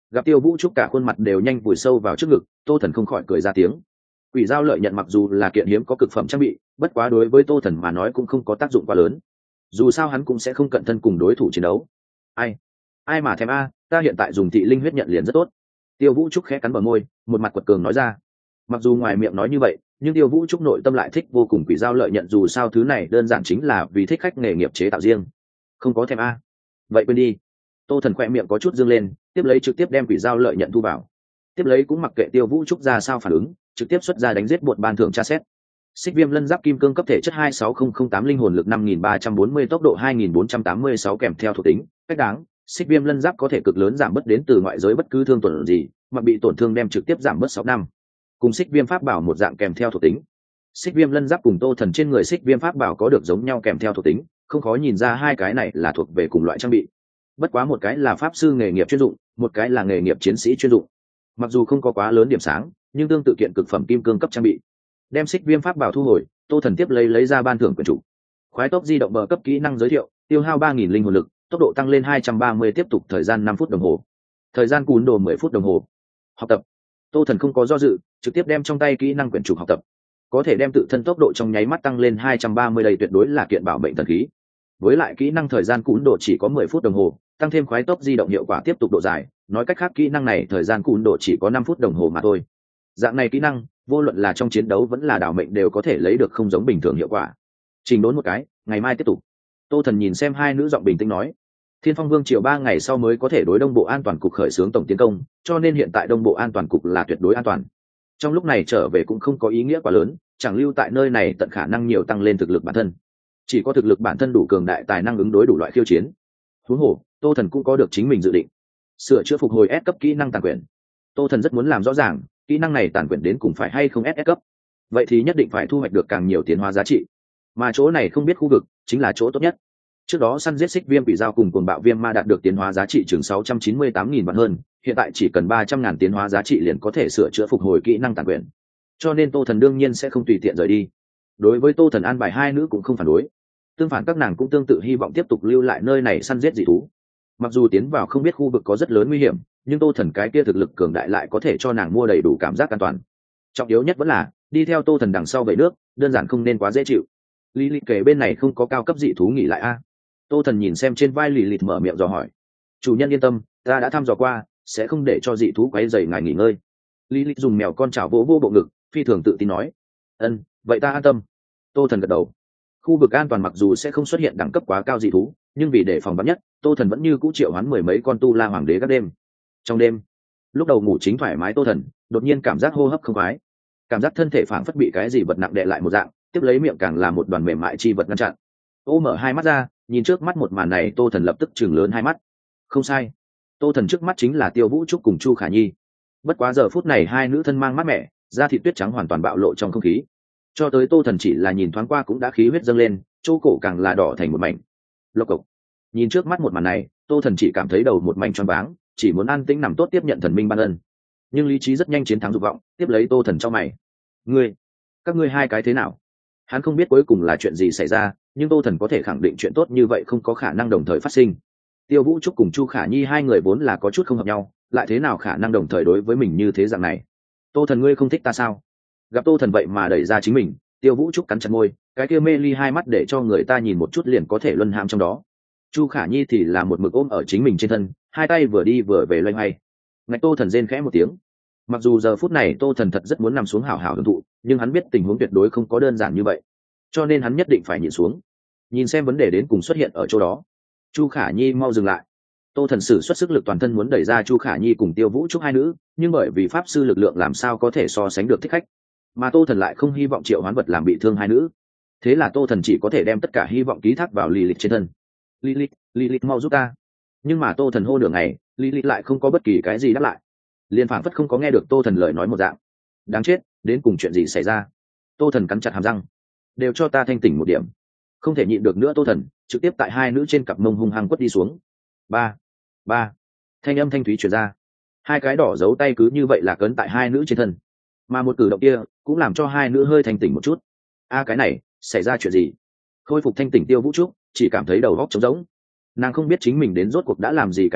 Speaker 1: Gặp tiêu vũ trúc cả khuôn mặt đều nhanh vùi sâu vào trước ngực, tô thần không khỏi cười ra tiếng. Quỷ dao lợi nhận mặc dù là kiện hiếm có cực phẩm trang bị, bất quá đối với tô thần mà nói cũng không có tác dụng quá lớn, dù sao hắn cũng sẽ không cận thân cùng đối thủ chiến đấu. Ai ai mà thèm a, ta hiện tại dùng thị linh huyết nhận liền rất tốt. Tiêu vũ trúc khẽ cắn bờ môi, một mặt quật cường nói ra. Mặc dù ngoài miệng nói như vậy, nhưng tiêu vũ trúc nội tâm lại thích vô cùng quỷ dao lợi nhận, dù sao thứ này đơn giản chính là vì thích khách nghề nghiệp chế tạo riêng. Không có thèm a, vậy quên đi. Tô thần khỏe miệng có chút dương lên, tiếp lấy trực tiếp đem quỷ dao lợi nhận thu vào. Tiếp lấy cũng mặc kệ tiêu vũ trúc ra sao phản ứng, trực tiếp xuất ra đánh giết bột ban thưởng tra xét. Xích viêm lân giáp kim cương cấp thể chất hai sáu không không tám linh hồn lực năm nghìn ba trăm bốn mươi tốc độ hai nghìn bốn trăm tám mươi sáu kèm theo thuộc tính cách đáng. Xích viêm lân giáp có thể cực lớn giảm bớt đến từ ngoại giới bất cứ thương tổn gì, mà bị tổn thương đem trực tiếp giảm bớt sáu năm. Cùng xích viêm pháp bảo một dạng kèm theo thuộc tính. Xích viêm lân giáp cùng tô thần trên người xích viêm pháp bảo có được giống nhau kèm theo thuộc tính, không khó nhìn ra hai cái này là thuộc về cùng loại trang bị. Bất quá một cái là pháp sư nghề nghiệp chuyên dụng, một cái là nghề nghiệp chiến sĩ chuyên dụng. Mặc dù không có quá lớn điểm sáng, nhưng tương tự kiện cực phẩm kim cương cấp trang bị. Đem xích viêm pháp bảo thu hồi, tô thần tiếp lấy lấy ra ban thưởng quyển trục. Khoái tốc di động bờ cấp kỹ năng giới thiệu, tiêu hao ba nghìn linh hồn lực, tốc độ tăng lên hai trăm ba mươi, tiếp tục thời gian năm phút đồng hồ, thời gian cún đồ mười phút đồng hồ. Học tập. Tô thần không có do dự, trực tiếp đem trong tay kỹ năng quyển trục học tập. Có thể đem tự thân tốc độ trong nháy mắt tăng lên hai trăm ba mươi, đây tuyệt đối là kiện bảo mệnh thần khí. Với lại kỹ năng thời gian cún đồ chỉ có mười phút đồng hồ, tăng thêm khoái tốc di động hiệu quả tiếp tục độ dài, nói cách khác kỹ năng này thời gian cún đồ chỉ có năm phút đồng hồ mà thôi. Dạng này kỹ năng, vô luận là trong chiến đấu vẫn là đảo mệnh đều có thể lấy được không giống bình thường hiệu quả. Trình đốn một cái, ngày mai tiếp tục. Tô thần nhìn xem hai nữ giọng bình tĩnh nói. Thiên Phong Vương triều ba ngày sau mới có thể đối Đông Bộ An toàn cục khởi xướng tổng tiến công, cho nên hiện tại Đông Bộ An toàn cục là tuyệt đối an toàn. Trong lúc này trở về cũng không có ý nghĩa quá lớn, chẳng lưu tại nơi này tận khả năng nhiều tăng lên thực lực bản thân. Chỉ có thực lực bản thân đủ cường đại tài năng ứng đối đủ loại khiêu chiến. Huống hồ, Tô thần cũng có được chính mình dự định. Sửa chữa phục hồi S cấp kỹ năng tàn quyền. Tô thần rất muốn làm rõ ràng, kỹ năng này tàn quyền đến cùng phải hay không ét ét cấp. Vậy thì nhất định phải thu hoạch được càng nhiều tiến hóa giá trị. Mà chỗ này không biết khu vực, chính là chỗ tốt nhất. Trước đó săn giết xích viêm quỷ dao cùng cuồng bạo viêm ma đạt được tiến hóa giá trị chừng sáu trăm chín mươi tám nghìn vạn hơn, hiện tại chỉ cần ba trăm ngàn tiến hóa giá trị liền có thể sửa chữa phục hồi kỹ năng tàn quyền. Cho nên Tô thần đương nhiên sẽ không tùy tiện rời đi. Đối với Tô thần an bài hai nữ cũng không phản đối. Tương phản các nàng cũng tương tự hy vọng tiếp tục lưu lại nơi này săn giết dị thú. Mặc dù tiến vào không biết khu vực có rất lớn nguy hiểm, nhưng Tô thần cái kia thực lực cường đại lại có thể cho nàng mua đầy đủ cảm giác an toàn. Trọng yếu nhất vẫn là đi theo Tô thần đằng sau về nước, đơn giản không nên quá dễ chịu. Lý lịch kể bên này không có cao cấp dị thú nghỉ lại a. Tô thần nhìn xem trên vai lì lịt mở miệng dò hỏi. Chủ nhân yên tâm, ta đã thăm dò qua, sẽ không để cho dị thú quấy rầy ngài nghỉ ngơi. Lý lịt dùng mèo con chảo vỗ vô bộ ngực, phi thường tự tin nói. Ân, vậy ta an tâm. Tô thần gật đầu. Khu vực an toàn mặc dù sẽ không xuất hiện đẳng cấp quá cao dị thú, nhưng vì để phòng vắn nhất, Tô thần vẫn như cũ triệu hoán mười mấy con tu la hoàng đế các đêm. Trong đêm, lúc đầu ngủ chính thoải mái Tô thần đột nhiên cảm giác hô hấp không khoái, cảm giác thân thể phảng phất bị cái gì vật nặng đè lại một dạng, tiếp lấy miệng càng là một đoàn mềm mại chi vật ngăn chặn. Ô mở hai mắt ra, nhìn trước mắt một màn này, Tô thần lập tức chừng lớn hai mắt. Không sai, Tô thần trước mắt chính là Tiêu Vũ Trúc cùng Chu Khả Nhi. Bất quá giờ phút này hai nữ thân mang mát mẻ, da thịt tuyết trắng hoàn toàn bạo lộ trong không khí, cho tới Tô thần chỉ là nhìn thoáng qua cũng đã khí huyết dâng lên, chỗ cổ càng là đỏ thành một mảnh. Lộc cộc. Nhìn trước mắt một màn này, Tô thần chỉ cảm thấy đầu một mảnh choáng váng, chỉ muốn an tĩnh nằm tốt tiếp nhận thần minh ban ân. Nhưng lý trí rất nhanh chiến thắng dục vọng, tiếp lấy Tô thần cho mày. Ngươi, các ngươi hai cái thế nào? Hắn không biết cuối cùng là chuyện gì xảy ra, nhưng Tô thần có thể khẳng định chuyện tốt như vậy không có khả năng đồng thời phát sinh. Tiêu Vũ Trúc cùng Chu Khả Nhi hai người vốn là có chút không hợp nhau, lại thế nào khả năng đồng thời đối với mình như thế dạng này? Tô thần ngươi không thích ta sao? Gặp Tô thần vậy mà đẩy ra chính mình, Tiêu Vũ Trúc cắn chặt môi, cái kia mê ly hai mắt để cho người ta nhìn một chút liền có thể luân hãm trong đó. Chu Khả Nhi thì là một mực ôm ở chính mình trên thân, hai tay vừa đi vừa về loay hoay. Ngạch Tô thần rên khẽ một tiếng. Mặc dù giờ phút này Tô thần thật rất muốn nằm xuống hảo hảo hưởng thụ, nhưng hắn biết tình huống tuyệt đối không có đơn giản như vậy, cho nên hắn nhất định phải nhịn xuống, nhìn xem vấn đề đến cùng xuất hiện ở chỗ đó. Chu Khả Nhi mau dừng lại. Tô thần sử xuất sức lực toàn thân muốn đẩy ra Chu Khả Nhi cùng Tiêu Vũ Trúc hai nữ, nhưng bởi vì pháp sư lực lượng làm sao có thể so sánh được thích khách, mà Tô thần lại không hy vọng triệu hoán vật làm bị thương hai nữ. Thế là Tô thần chỉ có thể đem tất cả hy vọng ký thác vào Lilith trên thân. Lilith, Lilith mau giúp ta. Nhưng mà Tô thần hô nửa ngày, Lilith lại không có bất kỳ cái gì đáp lại, liền phảng phất không có nghe được Tô thần lời nói một dạng. Đáng chết, đến cùng chuyện gì xảy ra? Tô thần cắn chặt hàm răng. Đều cho ta thanh tỉnh một điểm. Không thể nhịn được nữa Tô thần trực tiếp tại hai nữ trên cặp mông hung hăng quất đi xuống. Ba, ba. Thanh âm thanh thúy truyền ra. Hai cái đỏ giấu tay cứ như vậy là cấn tại hai nữ trên thân, mà một cử động kia cũng làm cho hai nữ hơi thanh tỉnh một chút. A cái này xảy ra chuyện gì? Khôi phục thanh tỉnh Tiêu Vũ Trúc chỉ cảm thấy đầu óc trống rỗng. Nàng không biết chính mình đến rốt cuộc đã làm gì cái gì,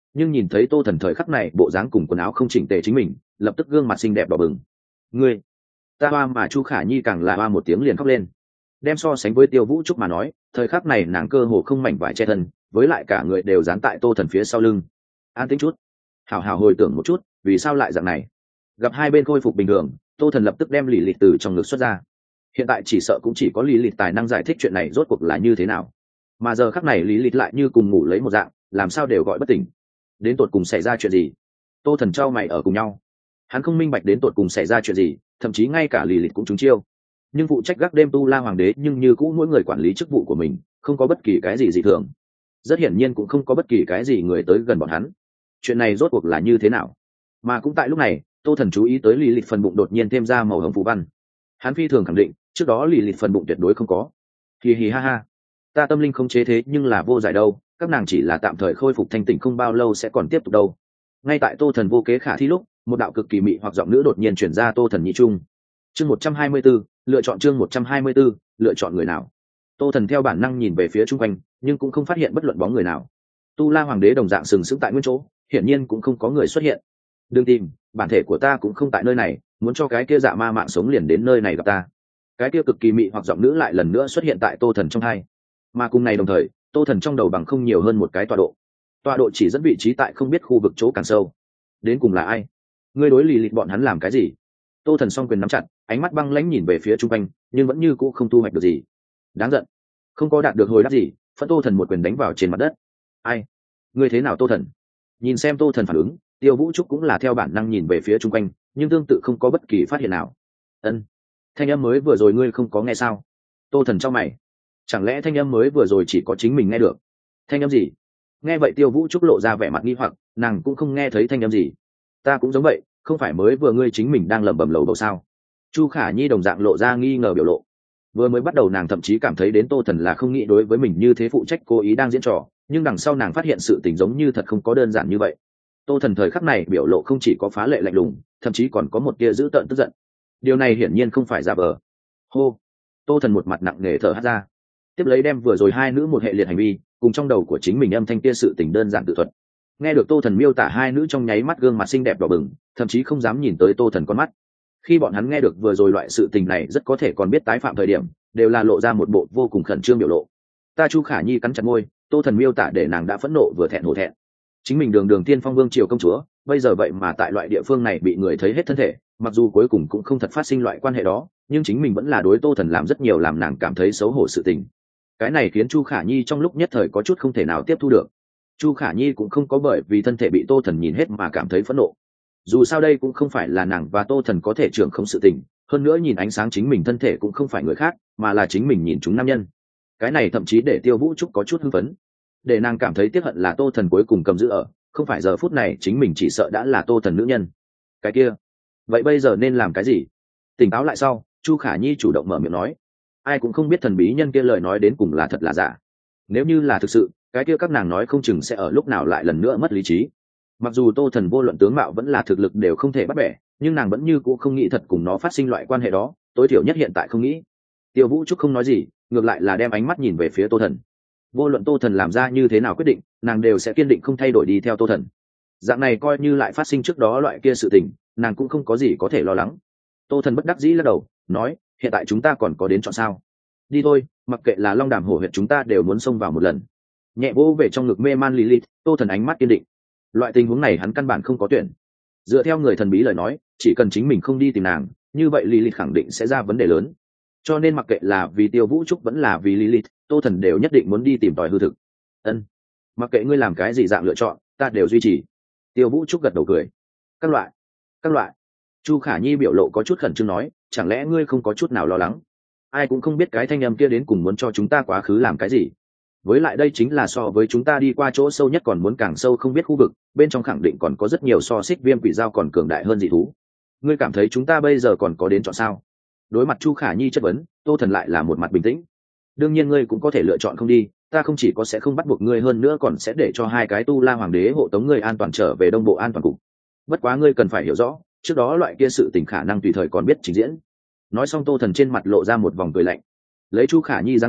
Speaker 1: nhưng nhìn thấy tô thần thời khắc này bộ dáng cùng quần áo không chỉnh tề chính mình, lập tức gương mặt xinh đẹp đỏ bừng. Ngươi, ta hoa, mà Chu Khả Nhi càng là hoa một tiếng liền khóc lên. Đem so sánh với Tiêu Vũ Trúc mà nói, thời khắc này nàng cơ hồ không mảnh vải che thân, với lại cả người đều dán tại tô thần phía sau lưng. An tĩnh chút, hào hào hồi tưởng một chút, vì sao lại dạng này? Gặp hai bên khôi phục bình thường, tô thần lập tức đem lì lịt từ trong ngực xuất ra. Hiện tại chỉ sợ cũng chỉ có lý lịt tài năng giải thích chuyện này rốt cuộc là như thế nào, mà giờ khắc này lý lịt lại như cùng ngủ lấy một dạng, làm sao đều gọi bất tỉnh. Đến tột cùng xảy ra chuyện gì? Tô thần trao mày ở cùng nhau, hắn không minh bạch đến tột cùng xảy ra chuyện gì, thậm chí ngay cả lý lịt cũng trúng chiêu. Nhưng phụ trách gác đêm tu la hoàng đế nhưng như cũ mỗi người quản lý chức vụ của mình, không có bất kỳ cái gì dị thường. Rất hiển nhiên cũng không có bất kỳ cái gì người tới gần bọn hắn. Chuyện này rốt cuộc là như thế nào? Mà cũng tại lúc này, tô thần chú ý tới lý lịt phần bụng đột nhiên thêm ra màu hồng phù văn. Hắn phi thường khẳng định trước đó lì lịt phần bụng tuyệt đối không có. Hì hì ha ha, ta tâm linh không chế thế nhưng là vô giải đâu, các nàng chỉ là tạm thời khôi phục thanh tỉnh, không bao lâu sẽ còn tiếp tục đâu. Ngay tại tô thần vô kế khả thi lúc, một đạo cực kỳ mị hoặc giọng nữ đột nhiên chuyển ra tô thần nhị trung. Chương một trăm hai mươi 124, lựa chọn chương một trăm hai mươi 124, lựa chọn người nào? Tô thần theo bản năng nhìn về phía chung quanh, nhưng cũng không phát hiện bất luận bóng người nào. Tu La hoàng đế đồng dạng sừng sững tại nguyên chỗ, hiển nhiên cũng không có người xuất hiện. Đừng tìm, bản thể của ta cũng không tại nơi này, muốn cho cái kia dạ ma mạng sống liền đến nơi này gặp ta. Cái kia cực kỳ mị hoặc giọng nữ lại lần nữa xuất hiện tại tô thần trong hai, mà cùng này đồng thời tô thần trong đầu bằng không nhiều hơn một cái tọa độ. Tọa độ chỉ dẫn vị trí tại không biết khu vực chỗ càng sâu. Đến cùng là ai? Ngươi đối lì lịt bọn hắn làm cái gì? Tô thần song quyền nắm chặt, ánh mắt băng lãnh nhìn về phía chung quanh, nhưng vẫn như cũ không thu hoạch được gì. Đáng giận, không có đạt được hồi đáp gì, phẫn tô thần một quyền đánh vào trên mặt đất. Ai? Ngươi thế nào tô thần? Nhìn xem tô thần phản ứng, Tiêu Vũ Trúc cũng là theo bản năng nhìn về phía chung quanh, nhưng tương tự không có bất kỳ phát hiện nào. Ân, thanh âm mới vừa rồi ngươi không có nghe sao? Tô thần trong mày, chẳng lẽ thanh âm mới vừa rồi chỉ có chính mình nghe được? Thanh âm gì? Nghe vậy Tiêu Vũ Trúc lộ ra vẻ mặt nghi hoặc, nàng cũng không nghe thấy thanh âm gì. Ta cũng giống vậy, không phải mới vừa ngươi chính mình đang lẩm bẩm lầu bầu sao? Chu Khả Nhi đồng dạng lộ ra nghi ngờ biểu lộ. Vừa mới bắt đầu nàng thậm chí cảm thấy đến tô thần là không nghĩ đối với mình như thế, phụ trách cố ý đang diễn trò, nhưng đằng sau nàng phát hiện sự tình giống như thật không có đơn giản như vậy. Tô thần thời khắc này biểu lộ không chỉ có phá lệ lạnh lùng, thậm chí còn có một tia dữ tợn tức giận. Điều này hiển nhiên không phải giả vờ. Hô, tô thần một mặt nặng nề thở hắt ra, tiếp lấy đem vừa rồi hai nữ một hệ liệt hành vi cùng trong đầu của chính mình âm thanh tia sự tình đơn giản tự thuật. Nghe được tô thần miêu tả, hai nữ trong nháy mắt gương mặt xinh đẹp đỏ bừng, thậm chí không dám nhìn tới tô thần con mắt. Khi bọn hắn nghe được vừa rồi loại sự tình này rất có thể còn biết tái phạm thời điểm, đều là lộ ra một bộ vô cùng khẩn trương biểu lộ. Ta Chu Khả Nhi cắn chặt môi, tô thần miêu tả để nàng đã phẫn nộ vừa thẹn hổ thẹn. Chính mình đường đường tiên phong vương triều công chúa, bây giờ vậy mà tại loại địa phương này bị người thấy hết thân thể, mặc dù cuối cùng cũng không thật phát sinh loại quan hệ đó, nhưng chính mình vẫn là đối tô thần làm rất nhiều làm nàng cảm thấy xấu hổ sự tình. Cái này khiến Chu Khả Nhi trong lúc nhất thời có chút không thể nào tiếp thu được. Chu Khả Nhi cũng không có bởi vì thân thể bị tô thần nhìn hết mà cảm thấy phẫn nộ. Dù sao đây cũng không phải là nàng và tô thần có thể trưởng không sự tình, hơn nữa nhìn ánh sáng chính mình thân thể cũng không phải người khác, mà là chính mình nhìn chúng nam nhân. Cái này thậm chí để Tiêu Vũ Trúc có chút hưng phấn, để nàng cảm thấy tiếc hận là tô thần cuối cùng cầm giữ ở, không phải giờ phút này chính mình chỉ sợ đã là tô thần nữ nhân. Cái kia, vậy bây giờ nên làm cái gì? Tỉnh táo lại sau, Chu Khả Nhi chủ động mở miệng nói. Ai cũng không biết thần bí nhân kia lời nói đến cùng là thật là giả. Nếu như là thực sự, cái kia các nàng nói không chừng sẽ ở lúc nào lại lần nữa mất lý trí. Mặc dù tô thần vô luận tướng mạo vẫn là thực lực đều không thể bắt bẻ, nhưng nàng vẫn như cũ không nghĩ thật cùng nó phát sinh loại quan hệ đó, tối thiểu nhất hiện tại không nghĩ. Tiêu Vũ Trúc không nói gì, ngược lại là đem ánh mắt nhìn về phía tô thần. Vô luận tô thần làm ra như thế nào quyết định, nàng đều sẽ kiên định không thay đổi đi theo tô thần. Dạng này coi như lại phát sinh trước đó loại kia sự tình, nàng cũng không có gì có thể lo lắng. Tô thần bất đắc dĩ lắc đầu, nói, hiện tại chúng ta còn có đến chọn sao? Đi thôi, mặc kệ là long đàm hổ huyệt chúng ta đều muốn xông vào một lần. Nhẹ vỗ về trong ngực mê man Lilith, tô thần ánh mắt kiên định. Loại tình huống này hắn căn bản không có tuyển. Dựa theo người thần bí lời nói, chỉ cần chính mình không đi tìm nàng, như vậy Lilith khẳng định sẽ ra vấn đề lớn. Cho nên mặc kệ là vì Tiêu Vũ Trúc vẫn là vì Lilith, tô thần đều nhất định muốn đi tìm tòi hư thực. Ân, mặc kệ ngươi làm cái gì dạng lựa chọn, ta đều duy trì. Tiêu Vũ Trúc gật đầu cười. Các loại, các loại. Chu Khả Nhi biểu lộ có chút khẩn trương nói, chẳng lẽ ngươi không có chút nào lo lắng? Ai cũng không biết cái thanh âm kia đến cùng muốn cho chúng ta quá khứ làm cái gì. Với lại đây chính là so với chúng ta đi qua chỗ sâu nhất còn muốn càng sâu không biết khu vực, bên trong khẳng định còn có rất nhiều so xích viêm quỷ dao còn cường đại hơn dị thú. Ngươi cảm thấy chúng ta bây giờ còn có đến chọn sao? Đối mặt Chu Khả Nhi chất vấn, tô thần lại là một mặt bình tĩnh. Đương nhiên ngươi cũng có thể lựa chọn không đi, ta không chỉ có sẽ không bắt buộc ngươi, hơn nữa còn sẽ để cho hai cái tu la hoàng đế hộ tống ngươi an toàn trở về đông bộ an toàn cục. Bất quá ngươi cần phải hiểu rõ, trước đó loại kia sự tình khả năng tùy thời còn biết trình diễn. Nói xong tô thần trên mặt lộ ra một vòng cười lạnh. Lấy Chu Khả Nhi dáng người,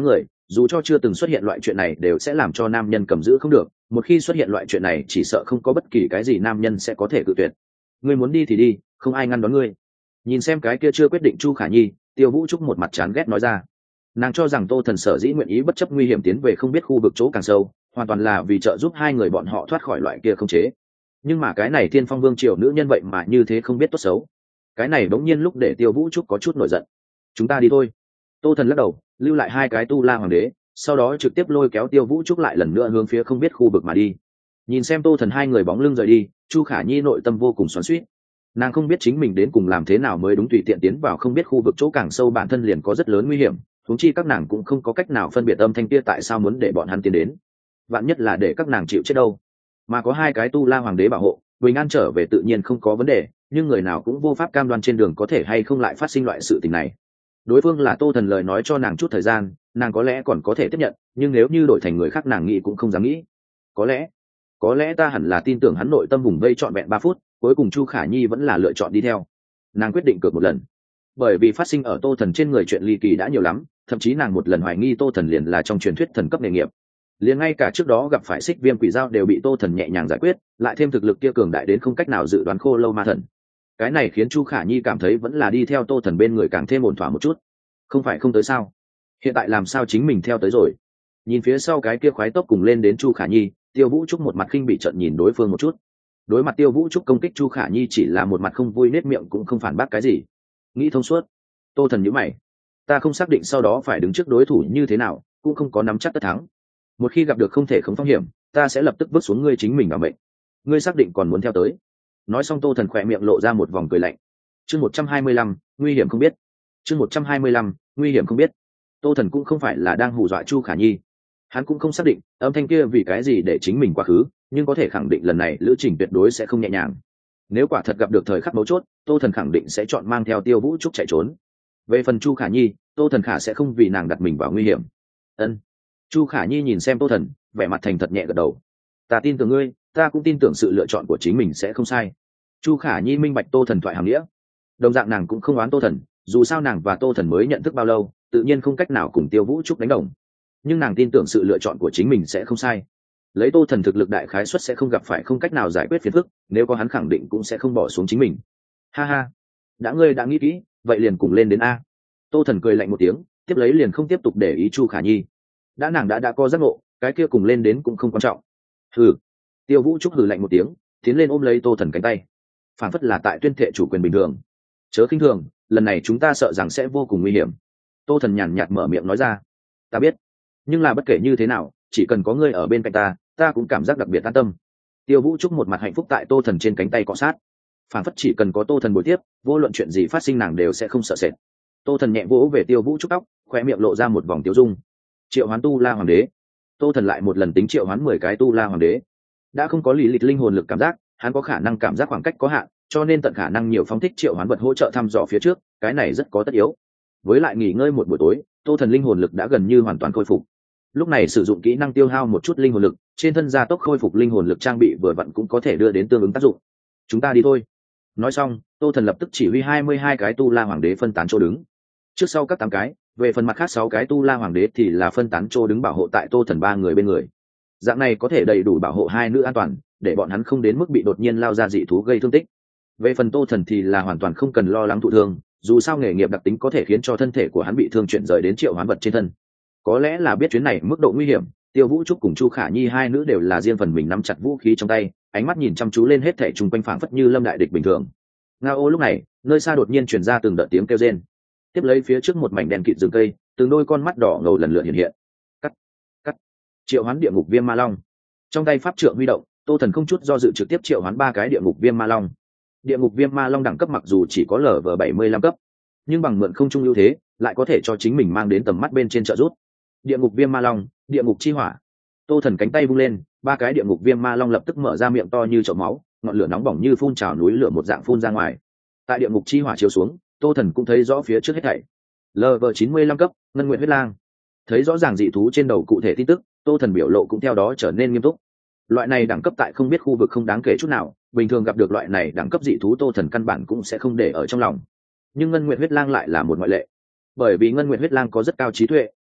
Speaker 1: dù cho chưa từng xuất hiện loại chuyện này đều sẽ làm cho nam nhân cầm giữ không được, một khi xuất hiện loại chuyện này chỉ sợ không có bất kỳ cái gì nam nhân sẽ có thể cự tuyệt. Ngươi muốn đi thì đi, không ai ngăn đón ngươi. Nhìn xem cái kia chưa quyết định Chu Khả Nhi, Tiêu Vũ Trúc một mặt chán ghét nói ra. Nàng cho rằng Tô Thần sở dĩ nguyện ý bất chấp nguy hiểm tiến về không biết khu vực chỗ càng sâu, hoàn toàn là vì trợ giúp hai người bọn họ thoát khỏi loại kia không chế. Nhưng mà cái này Thiên Phong Vương triều nữ nhân vậy mà như thế không biết tốt xấu. Cái này bỗng nhiên lúc để Tiêu Vũ Trúc có chút nổi giận. Chúng ta đi thôi. Tô Thần lắc đầu, lưu lại hai cái tu la hoàng đế, sau đó trực tiếp lôi kéo Tiêu Vũ Trúc lại lần nữa hướng phía không biết khu vực mà đi. Nhìn xem Tô Thần hai người bóng lưng rời đi, Chu Khả Nhi nội tâm vô cùng xoắn xuýt. Nàng không biết chính mình đến cùng làm thế nào mới đúng, tùy tiện tiến vào không biết khu vực chỗ càng sâu bản thân liền có rất lớn nguy hiểm, huống chi các nàng cũng không có cách nào phân biệt âm thanh kia tại sao muốn để bọn hắn tiến đến. Vạn nhất là để các nàng chịu chết đâu. Mà có hai cái tu la hoàng đế bảo hộ, bình an trở về tự nhiên không có vấn đề, nhưng người nào cũng vô pháp cam đoan trên đường có thể hay không lại phát sinh loại sự tình này. Đối phương là Tô Thần lời nói cho nàng chút thời gian, nàng có lẽ còn có thể tiếp nhận, nhưng nếu như đổi thành người khác nàng nghĩ cũng không dám nghĩ. Có lẽ, có lẽ ta hẳn là tin tưởng hắn nội tâm vùng vây trọn vẹn ba phút, cuối cùng Chu Khả Nhi vẫn là lựa chọn đi theo. Nàng quyết định cược một lần, bởi vì phát sinh ở Tô Thần trên người chuyện ly kỳ đã nhiều lắm, thậm chí nàng một lần hoài nghi Tô Thần liền là trong truyền thuyết thần cấp nghề nghiệp. Liền ngay cả trước đó gặp phải Xích Viêm quỷ dao đều bị Tô Thần nhẹ nhàng giải quyết, lại thêm thực lực kia cường đại đến không cách nào dự đoán Khô Lâu Ma Thần. Cái này khiến Chu Khả Nhi cảm thấy vẫn là đi theo Tô Thần bên người càng thêm ổn thỏa một chút. Không phải không tới sao? Hiện tại làm sao chính mình theo tới rồi? Nhìn phía sau cái kia khoái tốc cùng lên đến Chu Khả Nhi, Tiêu Vũ Trúc một mặt khinh bị trận nhìn đối phương một chút. Đối mặt Tiêu Vũ Trúc công kích, Chu Khả Nhi chỉ là một mặt không vui nết miệng cũng không phản bác cái gì. Nghĩ thông suốt. Tô Thần nhíu mày. Ta không xác định sau đó phải đứng trước đối thủ như thế nào, cũng không có nắm chắc tất thắng. Một khi gặp được không thể không phong hiểm, ta sẽ lập tức vứt xuống ngươi chính mình bảo mệnh. Ngươi xác định còn muốn theo tới? Nói xong Tô Thần khỏe miệng lộ ra một vòng cười lạnh. Chương một trăm hai mươi lăm, nguy hiểm không biết. Chương một trăm hai mươi lăm, nguy hiểm không biết. Tô Thần cũng không phải là đang hù dọa Chu Khả Nhi. Hắn cũng không xác định âm thanh kia vì cái gì để chính mình quá khứ, nhưng có thể khẳng định lần này lữ trình tuyệt đối sẽ không nhẹ nhàng. Nếu quả thật gặp được thời khắc mấu chốt, Tô Thần khẳng định sẽ chọn mang theo Tiêu Vũ Trúc chạy trốn. Về phần Chu Khả Nhi, Tô Thần khả sẽ không vì nàng đặt mình vào nguy hiểm. Ân. Chu Khả Nhi nhìn xem Tô Thần, vẻ mặt thành thật nhẹ gật đầu. Ta tin tưởng ngươi, ta cũng tin tưởng sự lựa chọn của chính mình sẽ không sai. Chu Khả Nhi minh bạch Tô Thần thoại hàm nghĩa. Đồng dạng nàng cũng không oán Tô Thần, dù sao nàng và Tô Thần mới nhận thức bao lâu, tự nhiên không cách nào cùng Tiêu Vũ Trúc đánh đồng. Nhưng nàng tin tưởng sự lựa chọn của chính mình sẽ không sai. Lấy Tô Thần thực lực đại khái suất sẽ không gặp phải không cách nào giải quyết phiền phức, nếu có hắn khẳng định cũng sẽ không bỏ xuống chính mình. Ha ha, đã ngươi đã nghĩ kỹ, vậy liền cùng lên đến a. Tô Thần cười lạnh một tiếng, tiếp lấy liền không tiếp tục để ý Chu Khả Nhi. Đã nàng đã đã có giác ngộ, cái kia cùng lên đến cũng không quan trọng. Hừ. Tiêu Vũ Trúc hừ lạnh một tiếng, tiến lên ôm lấy Tô Thần cánh tay, phản phất là tại tuyên thệ chủ quyền bình thường. Chớ khinh thường, lần này chúng ta sợ rằng sẽ vô cùng nguy hiểm. Tô Thần nhàn nhạt mở miệng nói ra. Ta biết, nhưng là bất kể như thế nào, chỉ cần có ngươi ở bên cạnh ta, ta cũng cảm giác đặc biệt an tâm. Tiêu Vũ Trúc một mặt hạnh phúc tại Tô Thần trên cánh tay cọ sát, phản phất chỉ cần có Tô Thần bồi tiếp, vô luận chuyện gì phát sinh nàng đều sẽ không sợ sệt. Tô Thần nhẹ vỗ về Tiêu Vũ Trúc tóc, khoe miệng lộ ra một vòng tiêu dung. Triệu hoán tu la hoàng đế. Tô Thần lại một lần tính triệu hoán mười cái tu la hoàng đế. Đã không có lý lịch linh hồn lực cảm giác, hắn có khả năng cảm giác khoảng cách có hạn, cho nên tận khả năng nhiều phóng thích triệu hoán vật hỗ trợ thăm dò phía trước, cái này rất có tất yếu. Với lại nghỉ ngơi một buổi tối, Tô Thần linh hồn lực đã gần như hoàn toàn khôi phục. Lúc này sử dụng kỹ năng tiêu hao một chút linh hồn lực, trên thân gia tốc khôi phục linh hồn lực trang bị vừa vặn cũng có thể đưa đến tương ứng tác dụng. Chúng ta đi thôi. Nói xong, Tô Thần lập tức chỉ huy hai mươi hai cái tu la hoàng đế phân tán chỗ đứng. Trước sau các tám cái, về phần mặt khác sáu cái tu la hoàng đế thì là phân tán chỗ đứng bảo hộ tại Tô Thần ba người bên người. Dạng này có thể đầy đủ bảo hộ hai nữ an toàn, để bọn hắn không đến mức bị đột nhiên lao ra dị thú gây thương tích. Về phần Tô Thần thì là hoàn toàn không cần lo lắng thụ thương, dù sao nghề nghiệp đặc tính có thể khiến cho thân thể của hắn bị thương chuyển rời đến triệu hoán vật trên thân. Có lẽ là biết chuyến này mức độ nguy hiểm, Tiêu Vũ Trúc cùng Chu Khả Nhi hai nữ đều là riêng phần mình nắm chặt vũ khí trong tay, ánh mắt nhìn chăm chú lên hết thảy chung quanh phảng phất như lâm đại địch bình thường. Ngao lúc này, nơi xa đột nhiên truyền ra từng đợt tiếng kêu rên. Tiếp lấy phía trước một mảnh đèn kịt rừng cây, từng đôi con mắt đỏ ngầu lần lượt hiện hiện. Cắt, cắt. Triệu hoán địa ngục viêm ma long. Trong tay pháp trượng huy động, Tô Thần không chút do dự trực tiếp triệu hoán ba cái địa ngục viêm ma long. Địa ngục viêm ma long đẳng cấp mặc dù chỉ có lở vờ bảy mươi lăm cấp, nhưng bằng mượn không trung ưu thế, lại có thể cho chính mình mang đến tầm mắt bên trên trợ giúp. Địa ngục viêm ma long, địa ngục chi hỏa. Tô Thần cánh tay vung lên, ba cái địa ngục viêm ma long lập tức mở ra miệng to như chậu máu, ngọn lửa nóng bỏng như phun trào núi lửa một dạng phun ra ngoài. Tại địa ngục chi hỏa chiếu xuống, Tô Thần cũng thấy rõ phía trước hết thảy. lờ vờ chín mươi lăm cấp, ngân nguyện huyết lang. Thấy rõ ràng dị thú trên đầu cụ thể tin tức, Tô Thần biểu lộ cũng theo đó trở nên nghiêm túc. Loại này đẳng cấp tại không biết khu vực không đáng kể chút nào, bình thường gặp được loại này đẳng cấp dị thú Tô Thần căn bản cũng sẽ không để ở trong lòng. Nhưng ngân nguyện huyết lang lại là một ngoại lệ, bởi vì ngân nguyện huyết lang có rất cao trí tuệ,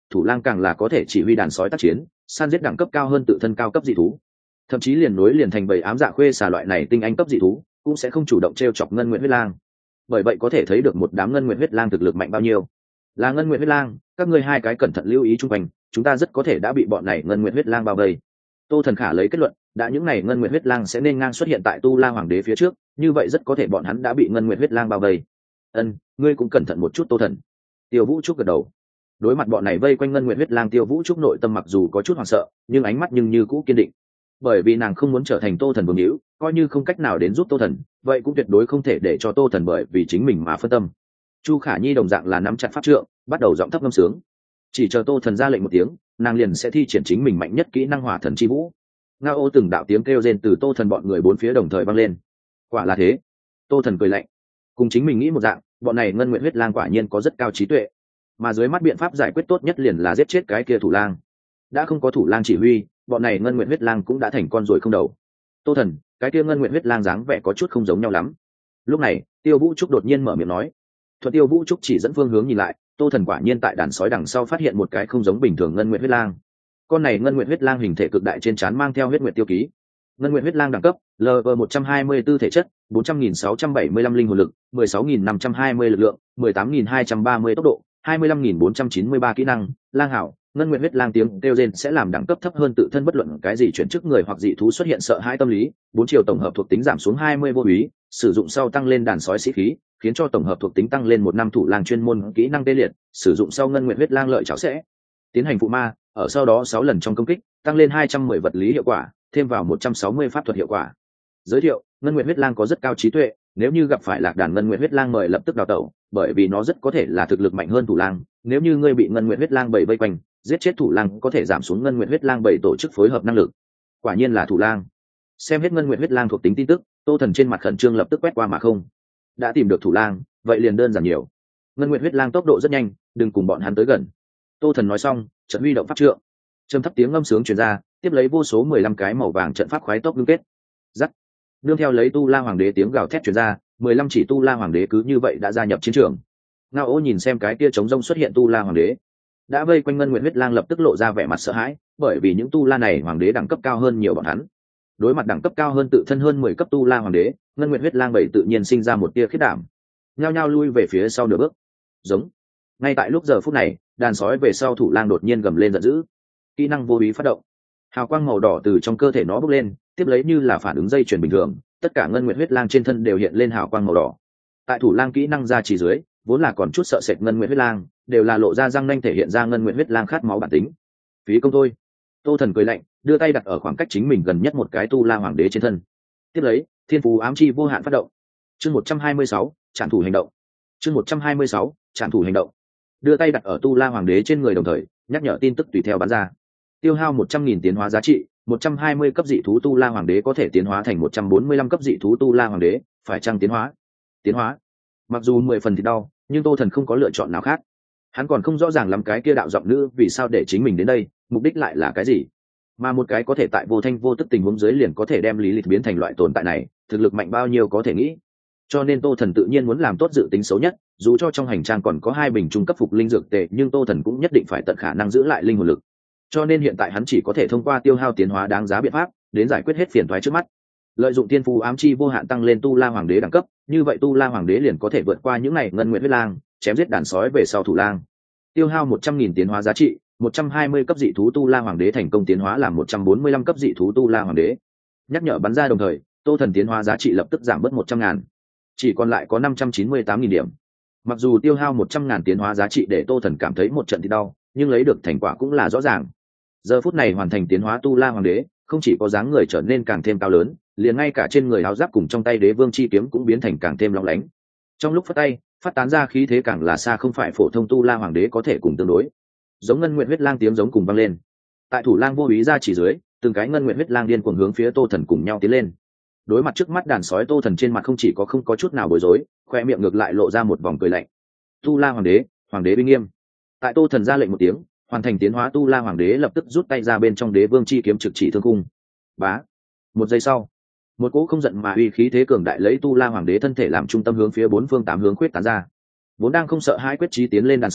Speaker 1: thủ lang càng là có thể chỉ huy đàn sói tác chiến, săn giết đẳng cấp cao hơn tự thân cao cấp dị thú, thậm chí liền nối liền thành bầy ám dạ khuê xà loại này tinh anh cấp dị thú cũng sẽ không chủ động t r e o chọc ngân nguyện huyết lang. Bởi vậy có thể thấy được một đám ngân nguyện huyết lang thực lực mạnh bao nhiêu. Là ngân nguyện huyết lang, các ngươi hai cái cẩn thận lưu ý chung quanh, chúng ta rất có thể đã bị bọn này ngân nguyện huyết lang bao vây. Tô Thần Khả lấy kết luận, đã những này ngân nguyện huyết lang sẽ nên ngang xuất hiện tại Tu La Hoàng đế phía trước, như vậy rất có thể bọn hắn đã bị ngân nguyện huyết lang bao vây. Ân, ngươi cũng cẩn thận một chút Tô Thần. Tiêu Vũ Trúc gật đầu. Đối mặt bọn này vây quanh ngân nguyện huyết lang, Tiêu Vũ Trúc nội tâm mặc dù có chút hoảng sợ, nhưng ánh mắt nhưng như cũ kiên định. Bởi vì nàng không muốn trở thành Tô Thần vương hữu, coi như không cách nào đến giúp Tô Thần, vậy cũng tuyệt đối không thể để cho Tô Thần bởi vì chính mình mà phân tâm. Chu Khả Nhi đồng dạng là nắm chặt pháp trượng, bắt đầu giọng thấp ngâm sướng. Chỉ chờ Tô Thần ra lệnh một tiếng, nàng liền sẽ thi triển chính mình mạnh nhất kỹ năng Hỏa Thần Chi Vũ. Ngao ô từng đạo tiếng kêu rên từ Tô Thần bọn người bốn phía đồng thời vang lên. Quả là thế. Tô Thần cười lạnh. Cùng chính mình nghĩ một dạng, bọn này ngân nguyện huyết lang quả nhiên có rất cao trí tuệ, mà dưới mắt biện pháp giải quyết tốt nhất liền là giết chết cái kia thủ lang. Đã không có thủ lang chỉ huy, bọn này ngân nguyện huyết lang cũng đã thành con ruồi không đầu. Tô Thần, cái kia ngân nguyện huyết lang dáng vẻ có chút không giống nhau lắm. Lúc này Tiêu Vũ Trúc đột nhiên mở miệng nói. Thuận Tiêu Vũ Trúc chỉ dẫn phương hướng nhìn lại, Tô Thần quả nhiên tại đàn sói đằng sau phát hiện một cái không giống bình thường ngân nguyện huyết lang. Con này ngân nguyện huyết lang hình thể cực đại, trên trán mang theo huyết nguyệt tiêu ký. Ngân nguyện huyết lang đẳng cấp L V một trăm hai mươi tư thể chất, bốn trăm nghìn sáu trăm bảy mươi lăm linh hồn lực, mười sáu nghìn năm trăm hai mươi lực lượng, mười tám nghìn hai trăm ba mươi tốc độ, hai mươi lăm nghìn bốn trăm chín mươi ba kỹ năng. Lang hảo, ngân nguyện huyết lang tiếng kêu rên sẽ làm đẳng cấp thấp hơn tự thân bất luận cái gì chuyển chức người hoặc dị thú xuất hiện sợ hãi tâm lý, bốn chiều tổng hợp thuộc tính giảm xuống hai mươi vô úy, sử dụng sau tăng lên đàn sói sĩ khí, khiến cho tổng hợp thuộc tính tăng lên một năm. Thủ lang chuyên môn kỹ năng tê liệt, sử dụng sau ngân nguyện huyết lang lợi chảo sẽ tiến hành phụ ma, ở sau đó sáu lần trong công kích, tăng lên hai trăm mười vật lý hiệu quả, thêm vào một trăm sáu mươi pháp thuật hiệu quả. Giới thiệu, ngân nguyện huyết lang có rất cao trí tuệ, nếu như gặp phải lạc đàn ngân nguyện huyết lang mời lập tức đào tẩu, bởi vì nó rất có thể là thực lực mạnh hơn thủ lang. Nếu như ngươi bị ngân nguyện huyết lang bầy vây quanh, giết chết thủ lang có thể giảm xuống ngân nguyện huyết lang bầy tổ chức phối hợp năng lực. Quả nhiên là thủ lang. Xem hết ngân nguyện huyết lang thuộc tính tin tức, Tô Thần trên mặt khẩn trương lập tức quét qua mà không. Đã tìm được thủ lang, vậy liền đơn giản nhiều. Ngân nguyện huyết lang tốc độ rất nhanh, đừng cùng bọn hắn tới gần. Tô Thần nói xong, trận huy động pháp trượng, trầm thấp tiếng ngâm sướng truyền ra, tiếp lấy vô số mười lăm cái màu vàng trận pháp khoái tốc ngưng kết. Rắc. Nương theo lấy Tu La Hoàng đế tiếng gào thét truyền ra, mười lăm chỉ Tu La Hoàng đế cứ như vậy đã gia nhập chiến trường. Ngao Ô nhìn xem cái kia trống rông xuất hiện Tu La Hoàng đế, đã vây quanh ngân nguyện huyết lang lập tức lộ ra vẻ mặt sợ hãi, bởi vì những Tu La này hoàng đế đẳng cấp cao hơn nhiều bọn hắn. Đối mặt đẳng cấp cao hơn tự thân hơn mười cấp Tu La Hoàng đế, ngân nguyện huyết lang bảy tự nhiên sinh ra một tia khiếp đảm, nhao nhao lui về phía sau nửa bước. Giống. Ngay tại lúc giờ phút này, đàn sói về sau thủ lang đột nhiên gầm lên giận dữ, kỹ năng vô ý phát động, hào quang màu đỏ từ trong cơ thể nó bốc lên, tiếp lấy như là phản ứng dây chuyền bình thường, tất cả ngân nguyện huyết lang trên thân đều hiện lên hào quang màu đỏ. Tại thủ lang kỹ năng ra chỉ dưới, vốn là còn chút sợ sệt ngân nguyện huyết lang đều là lộ ra răng nanh thể hiện ra ngân nguyện huyết lang khát máu bản tính. Phí công thôi. Tô Thần cười lạnh, đưa tay đặt ở khoảng cách chính mình gần nhất một cái Tu La Hoàng đế trên thân. Tiếp lấy, thiên phú ám chi vô hạn phát động. Chương một trăm hai mươi sáu, trảm thủ hành động. Chương một trăm hai mươi sáu, trảm thủ hành động. Đưa tay đặt ở Tu La Hoàng đế trên người đồng thời, nhắc nhở tin tức tùy theo bắn ra. Tiêu hao một trăm nghìn tiến hóa giá trị, một trăm hai mươi cấp dị thú Tu La Hoàng đế có thể tiến hóa thành một trăm bốn mươi lăm cấp dị thú Tu La Hoàng đế, phải chăng tiến hóa? Tiến hóa. Mặc dù mười phần thì đau, nhưng Tô Thần không có lựa chọn nào khác. Hắn còn không rõ ràng lắm cái kia đạo giọng nữ vì sao để chính mình đến đây, mục đích lại là cái gì. Mà một cái có thể tại vô thanh vô tức tình huống dưới liền có thể đem lý lịch biến thành loại tồn tại này, thực lực mạnh bao nhiêu có thể nghĩ. Cho nên Tô Thần tự nhiên muốn làm tốt dự tính xấu nhất, dù cho trong hành trang còn có hai bình trung cấp phục linh dược tệ, nhưng Tô Thần cũng nhất định phải tận khả năng giữ lại linh hồn lực. Cho nên hiện tại hắn chỉ có thể thông qua tiêu hao tiến hóa đáng giá biện pháp đến giải quyết hết phiền toái trước mắt. Lợi dụng tiên phú ám chi vô hạn tăng lên Tu La Hoàng đế đẳng cấp, như vậy Tu La Hoàng đế liền có thể vượt qua những này ngân nguyện huyết lang, chém giết đàn sói về sau thủ lang. Tiêu hao một trăm nghìn tiến hóa giá trị, một trăm hai mươi cấp dị thú Tu La Hoàng đế thành công tiến hóa làm một trăm bốn mươi lăm cấp dị thú Tu La Hoàng đế. Nhắc nhở bắn ra đồng thời, Tô Thần tiến hóa giá trị lập tức giảm bớt một trăm ngàn, chỉ còn lại có năm trăm chín mươi tám nghìn điểm. Mặc dù tiêu hao một trăm ngàn tiến hóa giá trị để Tô Thần cảm thấy một trận thì đau, nhưng lấy được thành quả cũng là rõ ràng. Giờ phút này hoàn thành tiến hóa Tu La Hoàng đế, không chỉ có dáng người trở nên càng thêm cao lớn, liền ngay cả trên người áo giáp cùng trong tay đế vương chi kiếm cũng biến thành càng thêm lóng lánh. Trong lúc phát tay, phát tán ra khí thế càng là xa không phải phổ thông Tu La Hoàng đế có thể cùng tương đối. Giống ngân nguyện huyết lang tiếng giống cùng vang lên. Tại thủ lang vô ý ra chỉ dưới, từng cái ngân nguyện huyết lang điên cuồng hướng phía Tô Thần cùng nhau tiến lên. Đối mặt trước mắt đàn sói, Tô Thần trên mặt không chỉ có không có chút nào bối rối, khoe miệng ngược lại lộ ra một vòng cười lạnh. Tu La Hoàng đế, Hoàng đế uy nghiêm. Tại Tô Thần ra lệnh một tiếng, hoàn thành tiến hóa Tu La Hoàng đế lập tức rút tay ra bên trong đế vương chi kiếm trực chỉ thương cung. Bá. Một giây sau, một cỗ không giận mà uy khí thế cường đại lấy Tu La Hoàng đế thân thể làm trung tâm hướng phía bốn phương tám hướng khuyết tán ra. Vốn đang không sợ hãi quyết chí tiến lên đàn sói,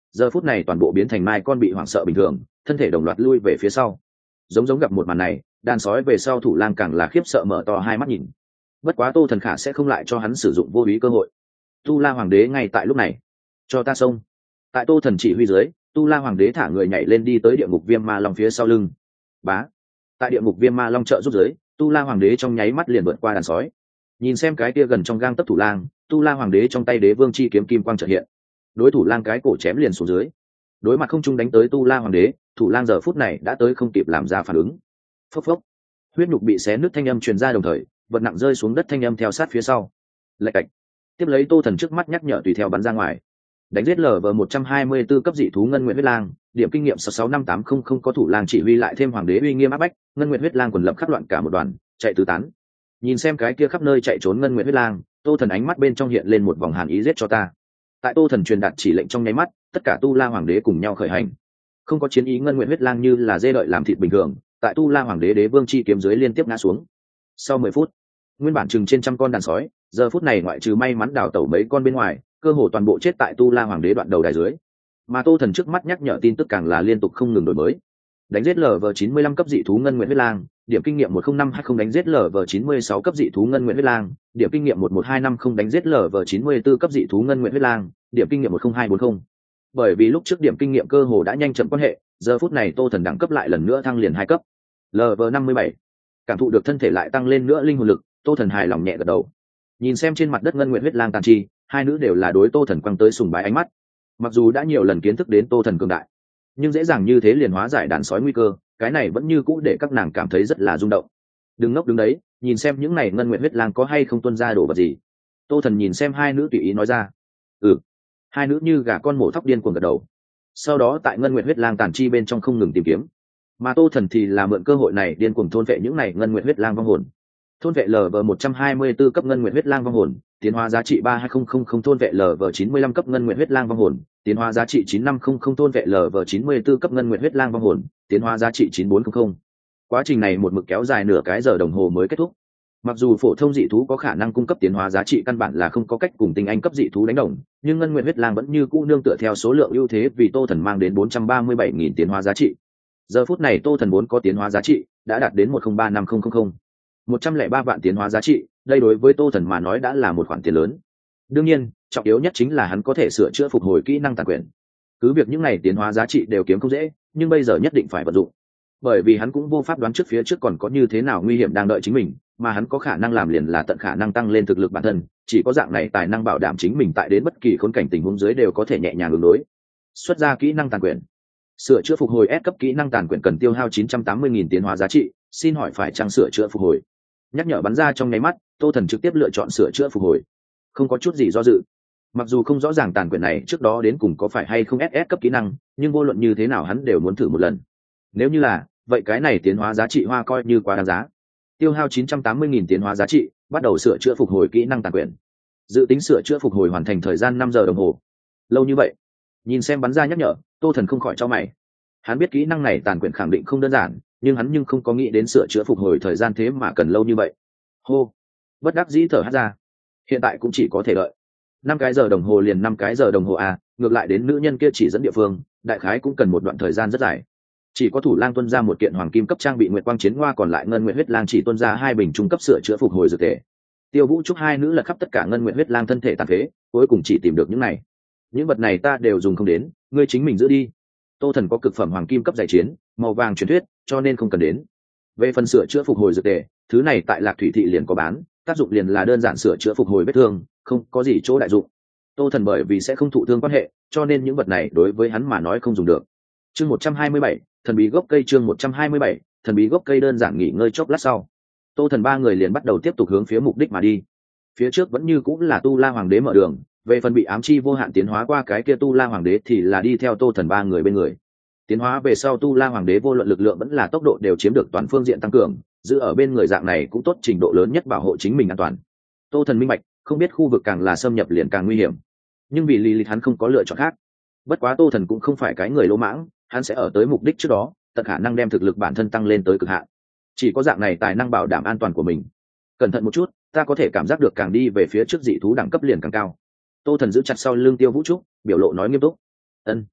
Speaker 1: giờ phút này toàn bộ biến thành mai con bị hoảng sợ bình thường, thân thể đồng loạt lui về phía sau. Giống giống gặp một màn này, đàn sói về sau thủ lang càng là khiếp sợ mở to hai mắt nhìn. Bất quá Tô Thần Khả sẽ không lại cho hắn sử dụng vô ý cơ hội. Tu La Hoàng đế ngay tại lúc này, cho ta xông. Tại Tô Thần chỉ huy dưới, Tu La Hoàng đế thả người nhảy lên đi tới địa ngục viêm ma long phía sau lưng. Bá. Tại địa ngục viêm ma long trợ giúp dưới, Tu La Hoàng đế trong nháy mắt liền vượt qua đàn sói. Nhìn xem cái kia gần trong gang tấc thủ lang, Tu La Hoàng đế trong tay đế vương chi kiếm kim quang chợt hiện. Đối thủ lang cái cổ chém liền xuống dưới. Đối mặt không trung đánh tới Tu La Hoàng đế, thủ lang giờ phút này đã tới không kịp làm ra phản ứng. Phốc phốc. Huyết nhục bị xé nứt thanh âm truyền ra đồng thời, vật nặng rơi xuống đất thanh âm theo sát phía sau. Lạch cạch. Tiếp lấy Tô Thần trước mắt nhắc nhở tùy theo bắn ra ngoài. Đánh giết lở vờ một trăm hai mươi tư cấp dị thú ngân nguyện huyết lang, điểm kinh nghiệm sáu sáu năm tám không không có thủ lang chỉ huy lại thêm hoàng đế uy nghiêm áp bách, ngân nguyện huyết lang quần lập khắp loạn cả một đoàn, chạy tứ tán. Nhìn xem cái kia khắp nơi chạy trốn ngân nguyện huyết lang, Tô Thần ánh mắt bên trong hiện lên một vòng hàn ý giết cho ta. Tại Tô Thần truyền đạt chỉ lệnh trong nháy mắt, tất cả Tu La Hoàng đế cùng nhau khởi hành. Không có chiến ý ngân nguyện huyết lang như là dê đợi làm thịt bình thường, tại Tu La Hoàng đế đế vương chi kiếm dưới liên tiếp ngã xuống. Sau mười phút, nguyên bản chừng trên trăm con đàn sói, giờ phút này ngoại trừ may mắn đào tẩu mấy con bên ngoài, cơ hồ toàn bộ chết tại Tu La Hoàng đế đoạn đầu đài dưới. Mà Tô Thần trước mắt nhắc nhở tin tức càng là liên tục không ngừng đổi mới. Đánh giết lở vờ chín mươi lăm cấp dị thú ngân nguyện huyết lang, điểm kinh nghiệm một không năm hai không đánh giết lở vờ chín mươi sáu cấp dị thú ngân nguyện huyết lang, điểm kinh nghiệm một một hai năm không đánh giết lở vờ chín mươi tư cấp dị thú ngân nguyện huyết lang, điểm kinh nghiệm một không hai bốn không. Bởi vì lúc trước điểm kinh nghiệm cơ hồ đã nhanh chậm quan hệ, giờ phút này Tô Thần đẳng cấp lại lần nữa thăng liền hai cấp. lờ vê năm mươi bảy. Cảm thụ được thân thể lại tăng lên nữa linh hồn lực, Tô Thần hài lòng nhẹ gật đầu. Nhìn xem trên mặt đất ngân nguyện huyết lang tàn chi, hai nữ đều là đối Tô Thần quăng tới sùng bái ánh mắt. Mặc dù đã nhiều lần kiến thức đến Tô Thần cường đại, nhưng dễ dàng như thế liền hóa giải đàn sói nguy cơ, cái này vẫn như cũ để các nàng cảm thấy rất là rung động. Đừng ngốc đứng đấy, nhìn xem những này ngân nguyện huyết lang có hay không tuôn ra đồ vật gì. Tô Thần nhìn xem hai nữ tùy ý nói ra. Ừ. Hai nữ như gà con mổ thóc điên cuồng gật đầu. Sau đó tại ngân nguyện huyết lang tàn chi bên trong không ngừng tìm kiếm, mà Tô Thần thì là mượn cơ hội này điên cuồng thôn vệ những này ngân nguyện huyết lang vong hồn. Thôn vệ lv một trăm hai mươi tư cấp ngân nguyện huyết lang vong hồn, tiến hóa giá trị ba hai không không không. Thôn vệ lv chín mươi lăm cấp ngân nguyện huyết lang vong hồn, tiến hóa giá trị chín năm không không. Thôn vệ lv chín mươi tư cấp ngân nguyện huyết lang vong hồn, tiến hóa giá trị chín bốn không không. Quá trình này một mực kéo dài nửa cái giờ đồng hồ mới kết thúc. Mặc dù phổ thông dị thú có khả năng cung cấp tiến hóa giá trị căn bản là không có cách cùng tinh anh cấp dị thú đánh đồng, nhưng ngân nguyện huyết lang vẫn như cũ nương tựa theo số lượng ưu thế vì Tô Thần mang đến bốn trăm ba mươi bảy nghìn tiến hóa giá trị. Giờ phút này Tô Thần vốn có tiến hóa giá trị đã đạt đến một không ba năm không không không. một trăm lẻ ba vạn tiến hóa giá trị, đây đối với Tô Thần mà nói đã là một khoản tiền lớn. Đương nhiên, trọng yếu nhất chính là hắn có thể sửa chữa phục hồi kỹ năng tàn quyền. Cứ việc những này tiến hóa giá trị đều kiếm không dễ, nhưng bây giờ nhất định phải vận dụng. Bởi vì hắn cũng vô pháp đoán trước phía trước còn có như thế nào nguy hiểm đang đợi chính mình, mà hắn có khả năng làm liền là tận khả năng tăng lên thực lực bản thân, chỉ có dạng này tài năng bảo đảm chính mình tại đến bất kỳ khốn cảnh tình huống dưới đều có thể nhẹ nhàng ứng đối. Xuất ra kỹ năng tàn quyền. Sửa chữa phục hồi S cấp kỹ năng tàn quyền cần tiêu hao chín trăm tám mươi nghìn tiến hóa giá trị, xin hỏi phải chăng sửa chữa phục hồi? Nhắc nhở bắn ra trong nháy mắt, Tô Thần trực tiếp lựa chọn sửa chữa phục hồi, không có chút gì do dự. Mặc dù không rõ ràng tàn quyền này trước đó đến cùng có phải hay không ét ét cấp kỹ năng, nhưng vô luận như thế nào hắn đều muốn thử một lần. Nếu như là, vậy cái này tiến hóa giá trị hoa coi như quá đáng giá. Tiêu hao chín trăm tám mươi nghìn tiến hóa giá trị, bắt đầu sửa chữa phục hồi kỹ năng tàn quyền. Dự tính sửa chữa phục hồi hoàn thành thời gian năm giờ đồng hồ. Lâu như vậy. Nhìn xem bắn ra nhắc nhở, Tô Thần không khỏi chau mày. Hắn biết kỹ năng này tàn quyền khẳng định không đơn giản, nhưng hắn nhưng không có nghĩ đến sửa chữa phục hồi thời gian thế mà cần lâu như vậy. Hô, bất đắc dĩ thở hắt ra. Hiện tại cũng chỉ có thể đợi năm cái giờ đồng hồ liền năm cái giờ đồng hồ à, ngược lại đến nữ nhân kia chỉ dẫn địa phương, đại khái cũng cần một đoạn thời gian rất dài. Chỉ có thủ lang tuân ra một kiện hoàng kim cấp trang bị nguyệt quang chiến hoa, còn lại ngân nguyệt huyết lang chỉ tuân ra hai bình trung cấp sửa chữa phục hồi dược thể. Tiêu Vũ chúc hai nữ lật khắp tất cả ngân nguyệt huyết lang thân thể tàn phế, cuối cùng chỉ tìm được những này. Những vật này ta đều dùng không đến, ngươi chính mình giữ đi. Tô Thần có cực phẩm hoàng kim cấp giải chiến, màu vàng truyền thuyết, cho nên không cần đến. Về phần sửa chữa phục hồi dược tề, thứ này tại Lạc Thủy thị liền có bán, tác dụng liền là đơn giản sửa chữa phục hồi vết thương, không có gì chỗ đại dụng. Tô Thần bởi vì sẽ không thụ thương quan hệ, cho nên những vật này đối với hắn mà nói không dùng được. Chương một trăm hai mươi bảy, thần bí gốc cây. Chương một trăm hai mươi bảy, thần bí gốc cây. Đơn giản nghỉ ngơi chốc lát sau, Tô Thần ba người liền bắt đầu tiếp tục hướng phía mục đích mà đi. Phía trước vẫn như cũng là Tu La Hoàng đế mở đường, về phần bị ám chi vô hạn tiến hóa qua cái kia Tu La Hoàng đế thì là đi theo Tô Thần ba người bên người. Tiến hóa về sau Tu La Hoàng đế vô luận lực lượng vẫn là tốc độ đều chiếm được toàn phương diện tăng cường, giữ ở bên người dạng này cũng tốt trình độ lớn nhất bảo hộ chính mình an toàn. Tô Thần minh bạch, không biết khu vực càng là xâm nhập liền càng nguy hiểm, nhưng vì Lilith hắn không có lựa chọn khác. Bất quá Tô Thần cũng không phải cái người lỗ mãng, hắn sẽ ở tới mục đích trước đó tận khả năng đem thực lực bản thân tăng lên tới cực hạn. Chỉ có dạng này tài năng bảo đảm an toàn của mình. Cẩn thận một chút, ta có thể cảm giác được càng đi về phía trước dị thú đẳng cấp liền càng cao. Tô Thần giữ chặt sau lưng Tiêu Vũ Trúc, biểu lộ nói nghiêm túc. Ân.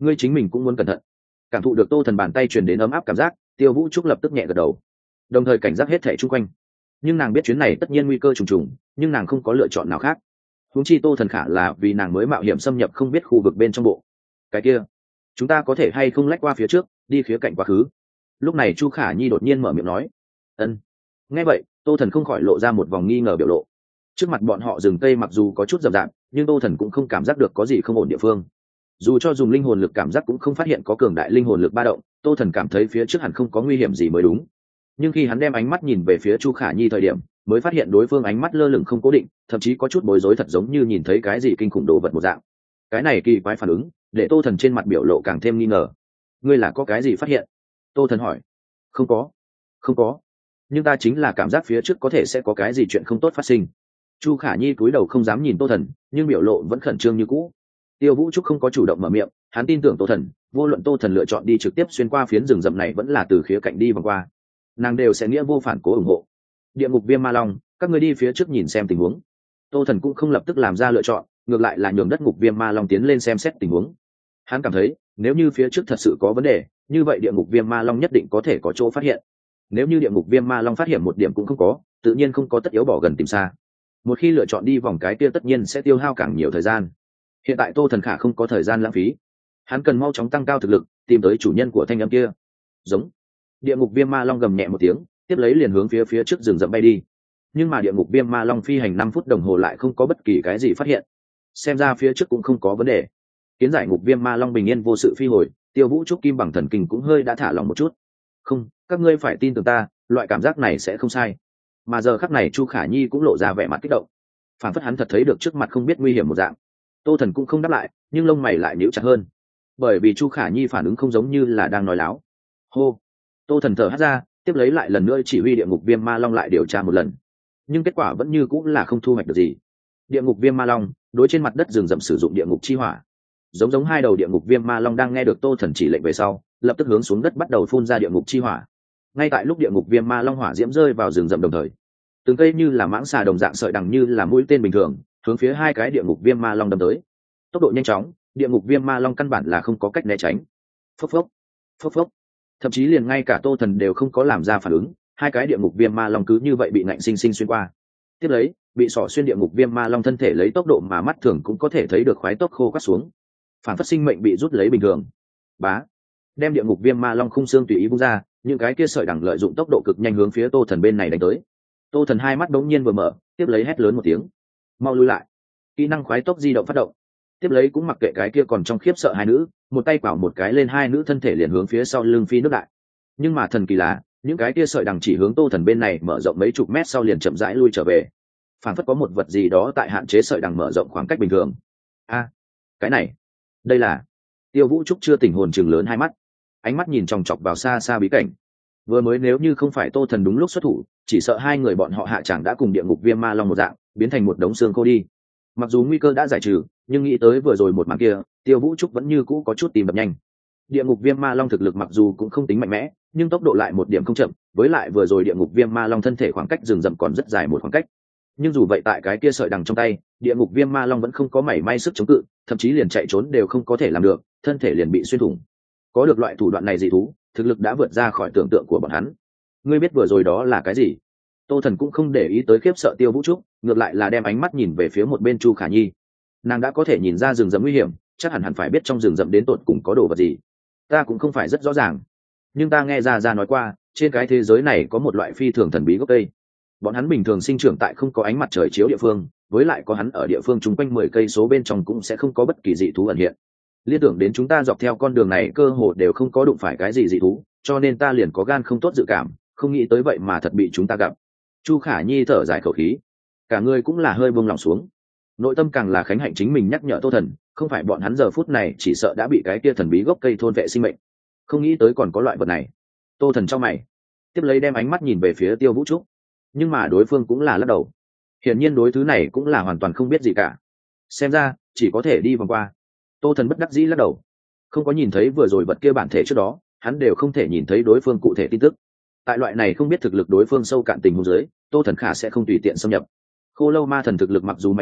Speaker 1: ngươi chính mình cũng muốn cẩn thận. Cảm thụ được tô thần bàn tay truyền đến ấm áp cảm giác, Tiêu Vũ Trúc lập tức nhẹ gật đầu, đồng thời cảnh giác hết thảy chung quanh. Nhưng nàng biết chuyến này tất nhiên nguy cơ trùng trùng, nhưng nàng không có lựa chọn nào khác. Huống chi tô thần khả là vì nàng mới mạo hiểm xâm nhập không biết khu vực bên trong bộ. Cái kia, chúng ta có thể hay không lách qua phía trước, đi khía cạnh quá khứ? Lúc này Chu Khả Nhi đột nhiên mở miệng nói. Ân. Nghe vậy, tô thần không khỏi lộ ra một vòng nghi ngờ biểu lộ. Trước mặt bọn họ rừng cây mặc dù có chút rậm rạp, nhưng tô thần cũng không cảm giác được có gì không ổn địa phương. Dù cho dùng linh hồn lực cảm giác cũng không phát hiện có cường đại linh hồn lực ba động, tô thần cảm thấy phía trước hẳn không có nguy hiểm gì mới đúng. Nhưng khi hắn đem ánh mắt nhìn về phía Chu Khả Nhi thời điểm, mới phát hiện đối phương ánh mắt lơ lửng không cố định, thậm chí có chút bối rối, thật giống như nhìn thấy cái gì kinh khủng đồ vật một dạng. Cái này kỳ quái phản ứng để tô thần trên mặt biểu lộ càng thêm nghi ngờ. Ngươi là có cái gì phát hiện? Tô thần hỏi. Không có, không có, nhưng ta chính là cảm giác phía trước có thể sẽ có cái gì chuyện không tốt phát sinh. Chu Khả Nhi cúi đầu không dám nhìn tô thần, nhưng biểu lộ vẫn khẩn trương như cũ. Tiêu Vũ Trúc không có chủ động mở miệng, hắn tin tưởng tô thần, vô luận tô thần lựa chọn đi trực tiếp xuyên qua phiến rừng rậm này vẫn là từ khía cạnh đi vòng qua, nàng đều sẽ nghĩa vô phản cố ủng hộ. Địa ngục viêm ma long, các người đi phía trước nhìn xem tình huống. Tô thần cũng không lập tức làm ra lựa chọn, ngược lại là nhường đất ngục viêm ma long tiến lên xem xét tình huống. Hắn cảm thấy nếu như phía trước thật sự có vấn đề, như vậy địa ngục viêm ma long nhất định có thể có chỗ phát hiện. Nếu như địa ngục viêm ma long phát hiện một điểm cũng không có, tự nhiên không có tất yếu bỏ gần tìm xa. Một khi lựa chọn đi vòng cái kia tất nhiên sẽ tiêu hao càng nhiều thời gian. Hiện tại tô thần khả không có thời gian lãng phí, hắn cần mau chóng tăng cao thực lực, tìm tới chủ nhân của thanh âm kia. Giống. Địa ngục viêm ma long gầm nhẹ một tiếng, tiếp lấy liền hướng phía phía trước rừng rậm bay đi. Nhưng mà địa ngục viêm ma long phi hành năm phút đồng hồ lại không có bất kỳ cái gì phát hiện, xem ra phía trước cũng không có vấn đề. Kiến giải ngục viêm ma long bình yên vô sự phi hồi, Tiêu Vũ Trúc kim bằng thần kinh cũng hơi đã thả lòng một chút. Không, các ngươi phải tin tưởng ta, loại cảm giác này sẽ không sai. Mà giờ khắc này Chu Khả Nhi cũng lộ ra vẻ mặt kích động, phản phất hắn thật thấy được trước mặt không biết nguy hiểm một dạng. Tô thần cũng không đáp lại, nhưng lông mày lại nhíu chặt hơn, bởi vì Chu Khả Nhi phản ứng không giống như là đang nói láo. Hô. Tô thần thở hắt ra, tiếp lấy lại lần nữa chỉ huy địa ngục viêm ma long lại điều tra một lần, nhưng kết quả vẫn như cũng là không thu hoạch được gì. Địa ngục viêm ma long đối trên mặt đất rừng rậm sử dụng địa ngục chi hỏa, giống giống hai đầu địa ngục viêm ma long đang nghe được tô thần chỉ lệnh về sau, lập tức hướng xuống đất bắt đầu phun ra địa ngục chi hỏa. Ngay tại lúc địa ngục viêm ma long hỏa diễm rơi vào rừng rậm đồng thời, từng cây như là mãng xà đồng dạng sợi đằng như là mũi tên bình thường hướng phía hai cái địa ngục viêm ma long đâm tới. Tốc độ nhanh chóng, địa ngục viêm ma long căn bản là không có cách né tránh. Phốc phốc, phốc phốc, thậm chí liền ngay cả tô thần đều không có làm ra phản ứng, hai cái địa ngục viêm ma long cứ như vậy bị ngạnh sinh sinh xuyên qua. Tiếp lấy, bị sỏ xuyên địa ngục viêm ma long thân thể lấy tốc độ mà mắt thường cũng có thể thấy được khoái tốc khô quắt xuống, phản phất sinh mệnh bị rút lấy bình thường. Bá, đem địa ngục viêm ma long khung xương tùy ý vung ra, những cái kia sợi đằng lợi dụng tốc độ cực nhanh hướng phía tô thần bên này đánh tới. Tô thần hai mắt đống nhiên vừa mở, tiếp lấy hét lớn một tiếng, mau lui lại. Kỹ năng khoái tốc di động phát động, tiếp lấy cũng mặc kệ cái kia còn trong khiếp sợ hai nữ, một tay quảo một cái lên hai nữ thân thể liền hướng phía sau lưng phi nước đại. Nhưng mà thần kỳ là, những cái kia sợi đằng chỉ hướng tô thần bên này mở rộng mấy chục mét sau liền chậm rãi lui trở về, phản phất có một vật gì đó tại hạn chế sợi đằng mở rộng khoảng cách bình thường. A, cái này, đây là... Tiêu Vũ Trúc chưa tỉnh hồn chừng lớn hai mắt, ánh mắt nhìn chòng chọc vào xa xa bí cảnh. Vừa mới nếu như không phải tô thần đúng lúc xuất thủ, chỉ sợ hai người bọn họ hạ chẳng đã cùng địa ngục viêm ma long một dạng biến thành một đống xương khô đi. Mặc dù nguy cơ đã giải trừ, nhưng nghĩ tới vừa rồi một màn kia, Tiêu Vũ Trúc vẫn như cũ có chút tìm đập nhanh. Địa ngục viêm ma long thực lực mặc dù cũng không tính mạnh mẽ, nhưng tốc độ lại một điểm không chậm, với lại vừa rồi địa ngục viêm ma long thân thể khoảng cách rừng rậm còn rất dài một khoảng cách. Nhưng dù vậy tại cái kia sợi đằng trong tay, địa ngục viêm ma long vẫn không có mảy may sức chống cự, thậm chí liền chạy trốn đều không có thể làm được, thân thể liền bị xuyên thủng. Có được loại thủ đoạn này dị thú, thực lực đã vượt ra khỏi tưởng tượng của bọn hắn. Ngươi biết vừa rồi đó là cái gì? Tô thần cũng không để ý tới khiếp sợ Tiêu Vũ Trúc, ngược lại là đem ánh mắt nhìn về phía một bên Chu Khả Nhi. Nàng đã có thể nhìn ra rừng rậm nguy hiểm, chắc hẳn hẳn phải biết trong rừng rậm đến tột cùng có đồ vật gì. Ta cũng không phải rất rõ ràng, nhưng ta nghe ra ra nói qua, trên cái thế giới này có một loại phi thường thần bí gốc cây. Bọn hắn bình thường sinh trưởng tại không có ánh mặt trời chiếu địa phương, với lại có hắn ở địa phương chung quanh mười cây số bên trong cũng sẽ không có bất kỳ dị thú ẩn hiện. Liên tưởng đến chúng ta dọc theo con đường này cơ hồ đều không có đụng phải cái gì dị thú, cho nên ta liền có gan không tốt dự cảm, không nghĩ tới vậy mà thật bị chúng ta gặp. Chu Khả Nhi thở dài khẩu khí, cả người cũng là hơi buông lòng xuống. Nội tâm càng là khánh hạnh chính mình nhắc nhở tô thần, không phải bọn hắn giờ phút này chỉ sợ đã bị cái kia thần bí gốc cây thôn vệ sinh mệnh. Không nghĩ tới còn có loại vật này. Tô thần trong mày, tiếp lấy đem ánh mắt nhìn về phía Tiêu Vũ Trúc, nhưng mà đối phương cũng là lắc đầu, hiển nhiên đối thứ này cũng là hoàn toàn không biết gì cả. Xem ra chỉ có thể đi vòng qua. Tô thần bất đắc dĩ lắc đầu, không có nhìn thấy vừa rồi vật kia bản thể trước đó, hắn đều không thể nhìn thấy đối phương cụ thể tin tức. Tại loại này không biết thực lực đối phương sâu cạn tình huống dưới, tô thần khả sẽ không tùy tiện xâm nhập. Khô lâu ma thần thực lực mặc dù mạnh mẽ,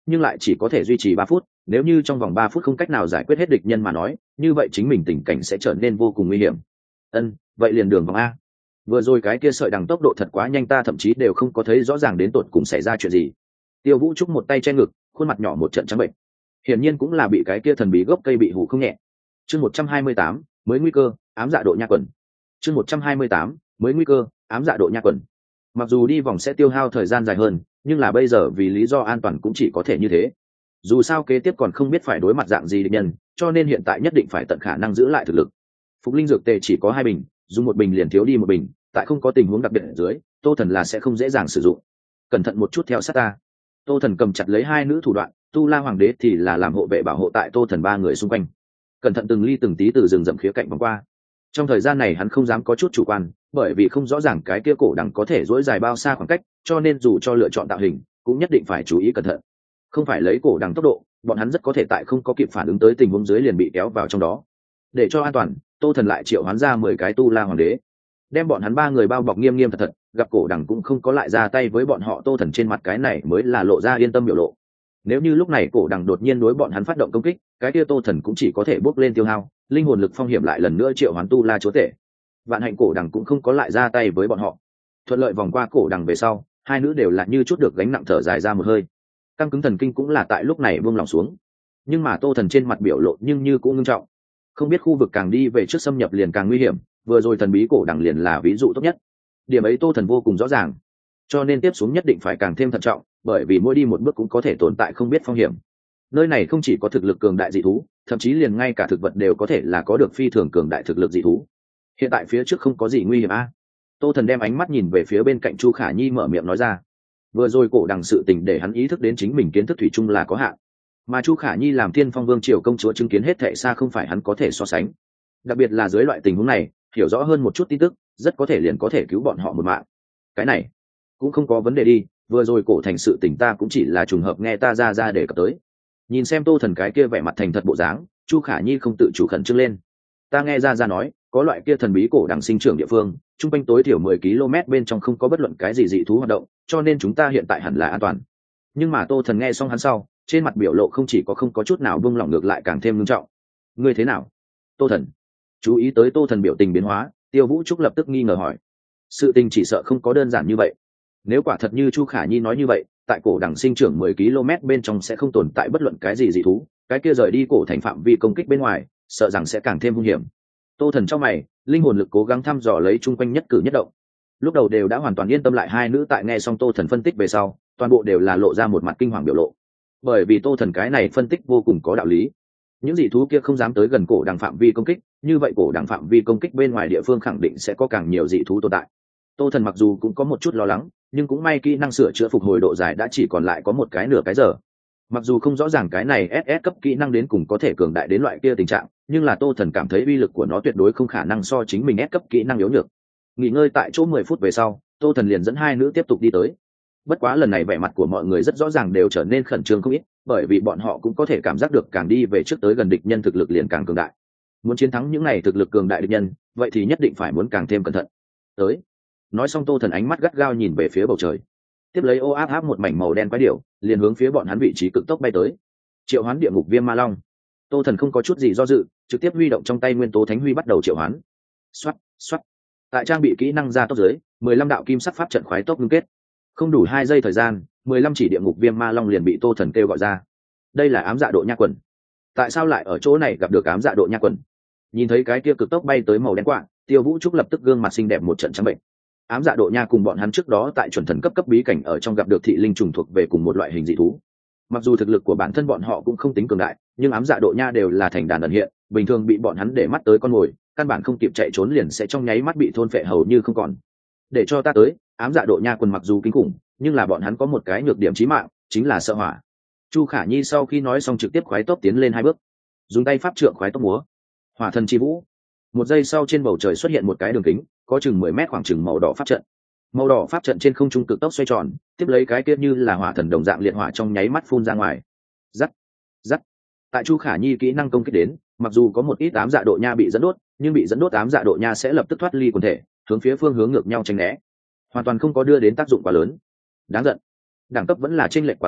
Speaker 1: nhưng lại chỉ có thể duy trì ba phút. Nếu như trong vòng ba phút không cách nào giải quyết hết địch nhân mà nói, như vậy chính mình tình cảnh sẽ trở nên vô cùng nguy hiểm. Ân, vậy liền đường vòng a. Vừa rồi cái kia sợi đằng tốc độ thật quá nhanh, ta thậm chí đều không có thấy rõ ràng đến tột cùng xảy ra chuyện gì. Tiêu Vũ Trúc một tay che ngực, khuôn mặt nhỏ một trận trắng bệnh. Hiển nhiên cũng là bị cái kia thần bí gốc cây bị hủ không nhẹ. Chương một trăm hai mươi tám, mới nguy cơ, ám dạ độ nha quần. Chương một trăm hai mươi tám, mới nguy cơ, ám dạ độ nha quần. Mặc dù đi vòng sẽ tiêu hao thời gian dài hơn, nhưng là bây giờ vì lý do an toàn cũng chỉ có thể như thế. Dù sao kế tiếp còn không biết phải đối mặt dạng gì địch nhân, cho nên hiện tại nhất định phải tận khả năng giữ lại thực lực. Phục linh dược tề chỉ có hai bình, dùng một bình liền thiếu đi một bình, tại không có tình huống đặc biệt ở dưới, Tô Thần là sẽ không dễ dàng sử dụng. Cẩn thận một chút theo sát ta. Tô Thần cầm chặt lấy hai nữ thủ đoạn, Tu La Hoàng đế thì là làm hộ vệ bảo hộ tại Tô Thần ba người xung quanh. Cẩn thận từng ly từng tí từ rừng rậm khía cạnh vòng qua. Trong thời gian này hắn không dám có chút chủ quan, bởi vì không rõ ràng cái kia cổ đằng có thể dỗi dài bao xa khoảng cách, cho nên dù cho lựa chọn tạo hình, cũng nhất định phải chú ý cẩn thận. Không phải lấy cổ đằng tốc độ, bọn hắn rất có thể tại không có kịp phản ứng tới tình huống dưới liền bị kéo vào trong đó. Để cho an toàn, Tô Thần lại triệu hoán ra mười cái Tu La Hoàng đế, đem bọn hắn ba người bao bọc nghiêm nghiêm thật thật, gặp cổ đằng cũng không có lại ra tay với bọn họ. Tô Thần trên mặt cái này mới là lộ ra yên tâm biểu lộ. Nếu như lúc này cổ đằng đột nhiên đối bọn hắn phát động công kích, cái kia Tô Thần cũng chỉ có thể bốc lên tiêu hao, linh hồn lực phong hiểm lại lần nữa triệu hoán Tu La chúa tể. Vạn hạnh cổ đằng cũng không có lại ra tay với bọn họ. Thuận lợi vòng qua cổ đằng về sau, hai nữ đều là như chút được gánh nặng, thở dài ra một hơi. Căng cứng thần kinh cũng là tại lúc này buông lòng xuống. Nhưng mà Tô Thần trên mặt biểu lộ nhưng như cũng nghiêm trọng. Không biết khu vực càng đi về trước xâm nhập liền càng nguy hiểm, vừa rồi thần bí cổ đằng liền là ví dụ tốt nhất. Điểm ấy Tô Thần vô cùng rõ ràng, cho nên tiếp xuống nhất định phải càng thêm thận trọng, bởi vì mỗi đi một bước cũng có thể tồn tại không biết phong hiểm. Nơi này không chỉ có thực lực cường đại dị thú, thậm chí liền ngay cả thực vật đều có thể là có được phi thường cường đại thực lực dị thú. Hiện tại phía trước không có gì nguy hiểm a. À? Tô Thần đem ánh mắt nhìn về phía bên cạnh Chu Khả Nhi, mở miệng nói ra. Vừa rồi cổ đằng sự tình để hắn ý thức đến chính mình kiến thức thủy chung là có hạn, mà Chu Khả Nhi làm Thiên Phong Vương triều công chúa chứng kiến hết thệ xa không phải hắn có thể so sánh. Đặc biệt là dưới loại tình huống này, hiểu rõ hơn một chút tin tức, rất có thể liền có thể cứu bọn họ một mạng. Cái này cũng không có vấn đề đi, vừa rồi cổ thành sự tình ta cũng chỉ là trùng hợp nghe ta ra ra để cập tới. Nhìn xem Tô Thần cái kia vẻ mặt thành thật bộ dáng, Chu Khả Nhi không tự chủ khẩn trương lên. Ta nghe ra ra nói, có loại kia thần bí cổ đằng sinh trưởng địa phương, trung quanh tối thiểu mười ki lô mét bên trong không có bất luận cái gì dị thú hoạt động, cho nên chúng ta hiện tại hẳn là an toàn. Nhưng mà Tô Thần nghe xong hắn sau, trên mặt biểu lộ không chỉ có không có chút nào buông lỏng, ngược lại càng thêm nghiêm trọng. Ngươi thế nào, Tô Thần? Chú ý tới Tô Thần biểu tình biến hóa, Tiêu Vũ Trúc lập tức nghi ngờ hỏi. Sự tình chỉ sợ không có đơn giản như vậy. Nếu quả thật như Chu Khả Nhi nói như vậy, tại cổ đằng sinh trưởng mười ki lô mét bên trong sẽ không tồn tại bất luận cái gì dị thú, cái kia rời đi cổ thành phạm vi công kích bên ngoài, sợ rằng sẽ càng thêm hung hiểm. Tô Thần trong mày, linh hồn lực cố gắng thăm dò lấy chung quanh nhất cử nhất động. Lúc đầu đều đã hoàn toàn yên tâm lại hai nữ, tại nghe xong Tô Thần phân tích về sau, toàn bộ đều là lộ ra một mặt kinh hoàng biểu lộ. Bởi vì Tô Thần cái này phân tích vô cùng có đạo lý. Những dị thú kia không dám tới gần cổ đằng phạm vi công kích, như vậy cổ đằng phạm vi công kích bên ngoài địa phương khẳng định sẽ có càng nhiều dị thú tồn tại. Tô Thần mặc dù cũng có một chút lo lắng, nhưng cũng may kỹ năng sửa chữa phục hồi độ dài đã chỉ còn lại có một cái nửa cái giờ. Mặc dù không rõ ràng cái này ét ét cấp kỹ năng đến cùng có thể cường đại đến loại kia tình trạng, nhưng là Tô Thần cảm thấy uy lực của nó tuyệt đối không khả năng so chính mình S cấp kỹ năng yếu nhược. Nghỉ ngơi tại chỗ mười phút về sau, Tô Thần liền dẫn hai nữ tiếp tục đi tới. Bất quá lần này vẻ mặt của mọi người rất rõ ràng đều trở nên khẩn trương không ít, bởi vì bọn họ cũng có thể cảm giác được càng đi về trước tới gần địch nhân thực lực liền càng cường đại. Muốn chiến thắng những này thực lực cường đại địch nhân, vậy thì nhất định phải muốn càng thêm cẩn thận. Tới. Nói xong Tô Thần ánh mắt gắt gao nhìn về phía bầu trời. Tiếp lấy ô áp áp một mảnh màu đen quái điểu, liền hướng phía bọn hắn vị trí cực tốc bay tới. Triệu hoán địa ngục viêm ma long. Tô Thần không có chút gì do dự, trực tiếp huy động trong tay nguyên tố thánh huy bắt đầu triệu hoán. Xoát, xoát. Tại trang bị kỹ năng ra tốc dưới, mười lăm đạo kim sắc pháp trận khoái tốc ngưng kết. Không đủ hai giây thời gian, mười lăm chỉ địa ngục viêm ma long liền bị Tô Thần kêu gọi ra. Đây là ám dạ độ nha quần. Tại sao lại ở chỗ này gặp được ám dạ độ nha quần? Nhìn thấy cái kia cực tốc bay tới màu đen quạ, Tiêu Vũ Trúc lập tức gương mặt xinh đẹp một trận trắng bệnh. Ám dạ độ nha cùng bọn hắn trước đó tại chuẩn thần cấp cấp bí cảnh ở trong gặp được thị linh trùng thuộc về cùng một loại hình dị thú. Mặc dù thực lực của bản thân bọn họ cũng không tính cường đại, nhưng ám dạ độ nha đều là thành đàn ẩn hiện, bình thường bị bọn hắn để mắt tới con mồi, căn bản không kịp chạy trốn liền sẽ trong nháy mắt bị thôn phệ hầu như không còn. Để cho ta tới, ám dạ độ nha quần mặc dù kinh khủng, nhưng là bọn hắn có một cái nhược điểm chí mạng, chính là sợ hỏa. Chu Khả Nhi sau khi nói xong trực tiếp khoái tốc tiến lên hai bước, dùng tay pháp trượng khoái tốc múa. Hỏa thần chi vũ. Một giây sau trên bầu trời xuất hiện một cái đường kính, có chừng mười mét khoảng chừng màu đỏ pháp trận. Màu đỏ pháp trận trên không trung cực tốc xoay tròn, tiếp lấy cái kia như là hỏa thần đồng dạng liệt hỏa trong nháy mắt phun ra ngoài. Rắc, rắc. Tại Chu Khả Nhi kỹ năng công kích đến, mặc dù có một ít ám dạ độ nha bị dẫn đốt, nhưng bị dẫn đốt ám dạ độ nha sẽ lập tức thoát ly quần thể, hướng phía phương hướng ngược nhau tránh né, hoàn toàn không có đưa đến tác dụng quá lớn. Đáng giận, đẳng cấp vẫn là chênh lệch quá lớn,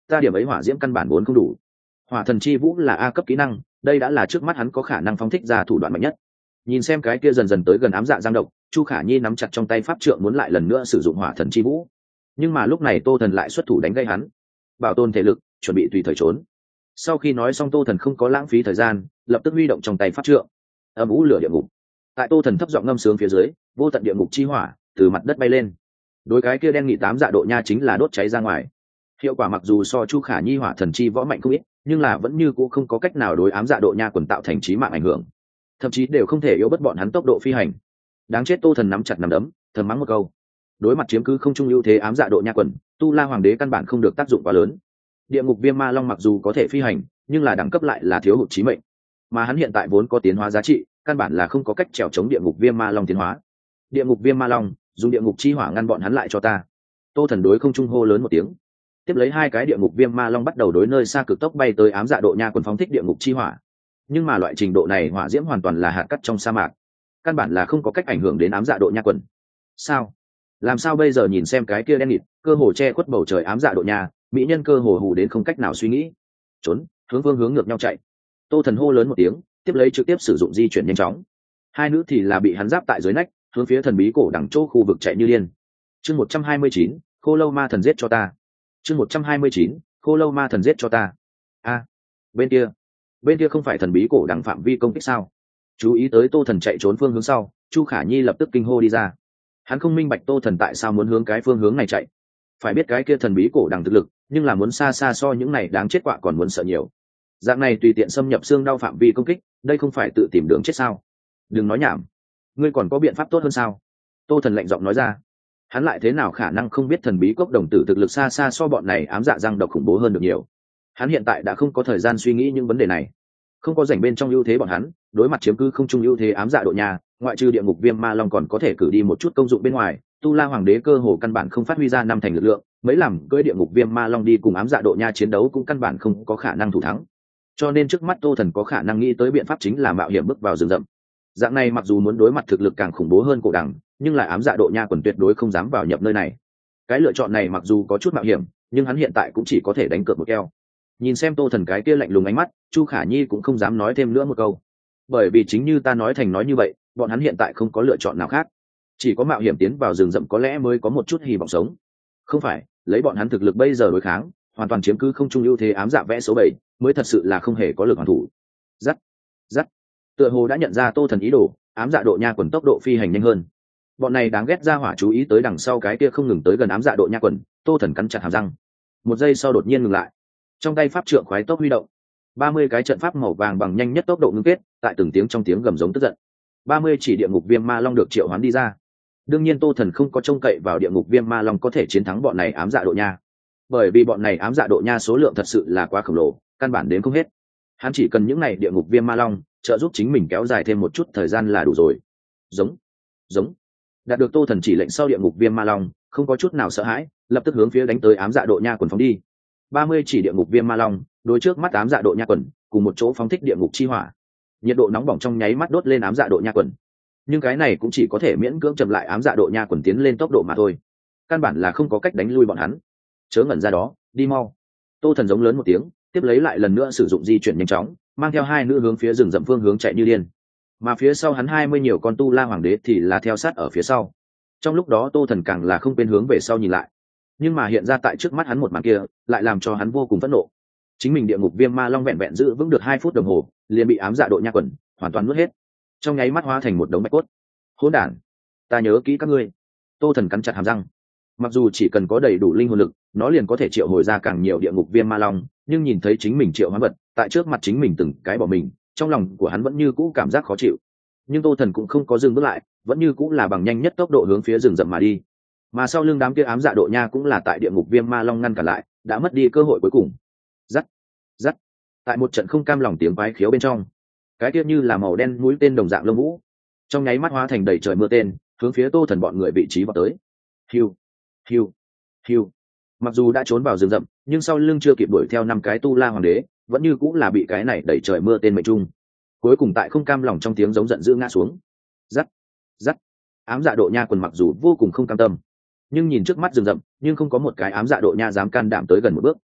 Speaker 1: ta điểm ấy hỏa diễm căn bản vốn không đủ. Hỏa thần chi vũ là a cấp kỹ năng, đây đã là trước mắt hắn có khả năng phóng thích ra thủ đoạn mạnh nhất. Nhìn xem cái kia dần dần tới gần ám dạ giang độc, Chu Khả Nhi nắm chặt trong tay pháp trượng muốn lại lần nữa sử dụng hỏa thần chi vũ, nhưng mà lúc này Tô Thần lại xuất thủ đánh gây hắn, bảo tồn thể lực, chuẩn bị tùy thời trốn. Sau khi nói xong, Tô Thần không có lãng phí thời gian, lập tức huy động trong tay pháp trượng, âm u lửa địa ngục. Tại Tô Thần thấp giọng ngâm sướng phía dưới, vô tận địa ngục chi hỏa từ mặt đất bay lên, đối cái kia đen nghị tám dạ độ nha chính là đốt cháy ra ngoài. Hiệu quả mặc dù so Chu Khả Nhi hỏa thần chi võ mạnh không ít, nhưng là vẫn như cũ không có cách nào đối ám dạ độ nha quần tạo thành chí mạng ảnh hưởng, thậm chí đều không thể yếu bất bọn hắn tốc độ phi hành. Đáng chết! Tô Thần nắm chặt nắm đấm, thầm mắng một câu. Đối mặt chiếm cứ không trung ưu thế ám dạ độ nha quần, Tu La Hoàng đế căn bản không được tác dụng quá lớn. Địa ngục viêm ma long mặc dù có thể phi hành, nhưng là đẳng cấp lại là thiếu hụt chí mệnh, mà hắn hiện tại vốn có tiến hóa giá trị, căn bản là không có cách trèo chống địa ngục viêm ma long tiến hóa. Địa ngục viêm ma long, dùng địa ngục chi hỏa ngăn bọn hắn lại cho ta. Tô Thần đối không trung hô lớn một tiếng, tiếp lấy hai cái địa ngục viêm ma long bắt đầu đối nơi xa cực tốc bay tới ám dạ độ nha quần phóng thích địa ngục chi hỏa. Nhưng mà loại trình độ này hỏa diễm hoàn toàn là hạt cát trong sa mạc, căn bản là không có cách ảnh hưởng đến ám dạ độ nha quần. Sao? Làm sao bây giờ? Nhìn xem cái kia đen nghịt, cơ hồ che khuất bầu trời ám dạ độ nha, mỹ nhân cơ hồ hù đến không cách nào suy nghĩ. Trốn, hướng phương hướng ngược nhau chạy. Tô Thần hô lớn một tiếng, tiếp lấy trực tiếp sử dụng di chuyển nhanh chóng. Hai nữ thì là bị hắn giáp tại dưới nách, hướng phía thần bí cổ đằng chỗ khu vực chạy như điên. Chương một trăm hai mươi chín, Khô Lâu Ma Thần giết cho ta. Chương một trăm hai mươi chín, Khô Lâu Ma Thần giết cho ta. A, bên kia, bên kia không phải thần bí cổ đằng phạm vi công kích sao? Chú ý tới Tô Thần chạy trốn phương hướng sau, Chu Khả Nhi lập tức kinh hô đi ra. Hắn không minh bạch Tô Thần tại sao muốn hướng cái phương hướng này chạy. Phải biết cái kia thần bí cổ đằng thực lực, nhưng là muốn xa xa so những này đáng chết quạ còn muốn sợ nhiều. Dạng này tùy tiện xâm nhập xương đau phạm vi công kích, đây không phải tự tìm đường chết sao? Đừng nói nhảm, ngươi còn có biện pháp tốt hơn sao? Tô Thần lạnh giọng nói ra. Hắn lại thế nào khả năng không biết thần bí cốc đồng tử thực lực xa xa so bọn này ám dạ răng độc khủng bố hơn được nhiều. Hắn hiện tại đã không có thời gian suy nghĩ những vấn đề này, không có rảnh bên trong ưu thế bọn hắn đối mặt chiếm cứ không trung ưu thế ám dạ độ nhà, ngoại trừ địa ngục viêm ma long còn có thể cử đi một chút công dụng bên ngoài, Tu La Hoàng đế cơ hồ căn bản không phát huy ra năm thành lực lượng, mấy làm cưỡi địa ngục viêm ma long đi cùng ám dạ độ nha chiến đấu cũng căn bản không có khả năng thủ thắng. Cho nên trước mắt Tô Thần có khả năng nghĩ tới biện pháp chính là mạo hiểm bước vào rừng rậm. Dạng này mặc dù muốn đối mặt thực lực càng khủng bố hơn cổ đằng, nhưng lại ám dạ độ nha quần tuyệt đối không dám vào nhập nơi này. Cái lựa chọn này mặc dù có chút mạo hiểm, nhưng hắn hiện tại cũng chỉ có thể đánh cược một keo. Nhìn xem Tô Thần cái kia lạnh lùng ánh mắt, Chu Khả Nhi cũng không dám nói thêm nữa một câu, bởi vì chính như ta nói thành nói như vậy, bọn hắn hiện tại không có lựa chọn nào khác, chỉ có mạo hiểm tiến vào rừng rậm có lẽ mới có một chút hy vọng sống. Không phải lấy bọn hắn thực lực bây giờ đối kháng, hoàn toàn chiếm cứ không trung ưu thế ám dạ vẽ số bảy mới thật sự là không hề có lực hoàn thủ. Dắt dắt tựa hồ đã nhận ra Tô Thần ý đồ, ám dạ độ nha quần tốc độ phi hành nhanh hơn. Bọn này đáng ghét ra hỏa chú ý tới đằng sau cái kia không ngừng tới gần ám dạ độ nha quần, Tô Thần cắn chặt hàm răng, một giây sau đột nhiên ngừng lại, trong tay pháp trượng khoái tốc huy động, ba mươi cái trận pháp màu vàng bằng nhanh nhất tốc độ ngưng kết, tại từng tiếng trong tiếng gầm giống tức giận, ba mươi chỉ địa ngục viêm ma long được triệu hoán đi ra. Đương nhiên Tô Thần không có trông cậy vào địa ngục viêm ma long có thể chiến thắng bọn này ám dạ độ nha, bởi vì bọn này ám dạ độ nha số lượng thật sự là quá khổng lồ, căn bản đến không hết. Hắn chỉ cần những này địa ngục viêm ma long trợ giúp chính mình kéo dài thêm một chút thời gian là đủ rồi. Giống giống đạt được Tô Thần chỉ lệnh sau, địa ngục viêm ma long không có chút nào sợ hãi, lập tức hướng phía đánh tới ám dạ độ nha quần phóng đi. ba mươi chỉ địa ngục viêm ma long đối trước mắt ám dạ độ nha quần cùng một chỗ phóng thích địa ngục chi hỏa, nhiệt độ nóng bỏng trong nháy mắt đốt lên ám dạ độ nha quần. Nhưng cái này cũng chỉ có thể miễn cưỡng chậm lại ám dạ độ nha quần tiến lên tốc độ mà thôi, căn bản là không có cách đánh lui bọn hắn. Chớ ngẩn ra đó, đi mau! Tô Thần giống lớn một tiếng, tiếp lấy lại lần nữa sử dụng di chuyển nhanh chóng, mang theo hai nữ hướng phía rừng rậm phương hướng chạy như điên. Mà phía sau hắn hai mươi nhiều con Tu La Hoàng đế thì là theo sát ở phía sau. Trong lúc đó Tô Thần càng là không quên hướng về sau nhìn lại, nhưng mà hiện ra tại trước mắt hắn một màn kia lại làm cho hắn vô cùng phẫn nộ. Chính mình địa ngục viêm ma long vẹn vẹn giữ vững được hai phút đồng hồ, liền bị ám dạ độ nha quần hoàn toàn nuốt hết, trong nháy mắt hóa thành một đống bạch cốt. Hỗn đản, ta nhớ kỹ các ngươi! Tô Thần cắn chặt hàm răng. Mặc dù chỉ cần có đầy đủ linh hồn lực, nó liền có thể triệu hồi ra càng nhiều địa ngục viêm ma long, nhưng nhìn thấy chính mình triệu hóa vật tại trước mặt chính mình từng cái bỏ mình, trong lòng của hắn vẫn như cũ cảm giác khó chịu. Nhưng Tô Thần cũng không có dừng bước lại, vẫn như cũ là bằng nhanh nhất tốc độ hướng phía rừng rậm mà đi. Mà sau lưng đám kia ám dạ độ nha cũng là tại địa ngục viêm ma long ngăn cản lại, đã mất đi cơ hội cuối cùng. Rắc rắc tại một trận không cam lòng tiếng quái khiếu bên trong, cái kia như là màu đen mũi tên đồng dạng lông vũ trong nháy mắt hóa thành đầy trời mưa tên, hướng phía Tô Thần bọn người vị trí vào tới. Hiu hiu hiu mặc dù đã trốn vào rừng rậm, nhưng sau lưng chưa kịp đuổi theo năm cái Tu La Hoàng đế, vẫn như cũng là bị cái này đẩy trời mưa tên mệnh trung, cuối cùng tại không cam lòng trong tiếng giống giận dữ ngã xuống. Rắc rắc ám dạ độ nha quần mặc dù vô cùng không cam tâm, nhưng nhìn trước mắt rừng rậm, nhưng không có một cái ám dạ độ nha dám can đảm tới gần một bước.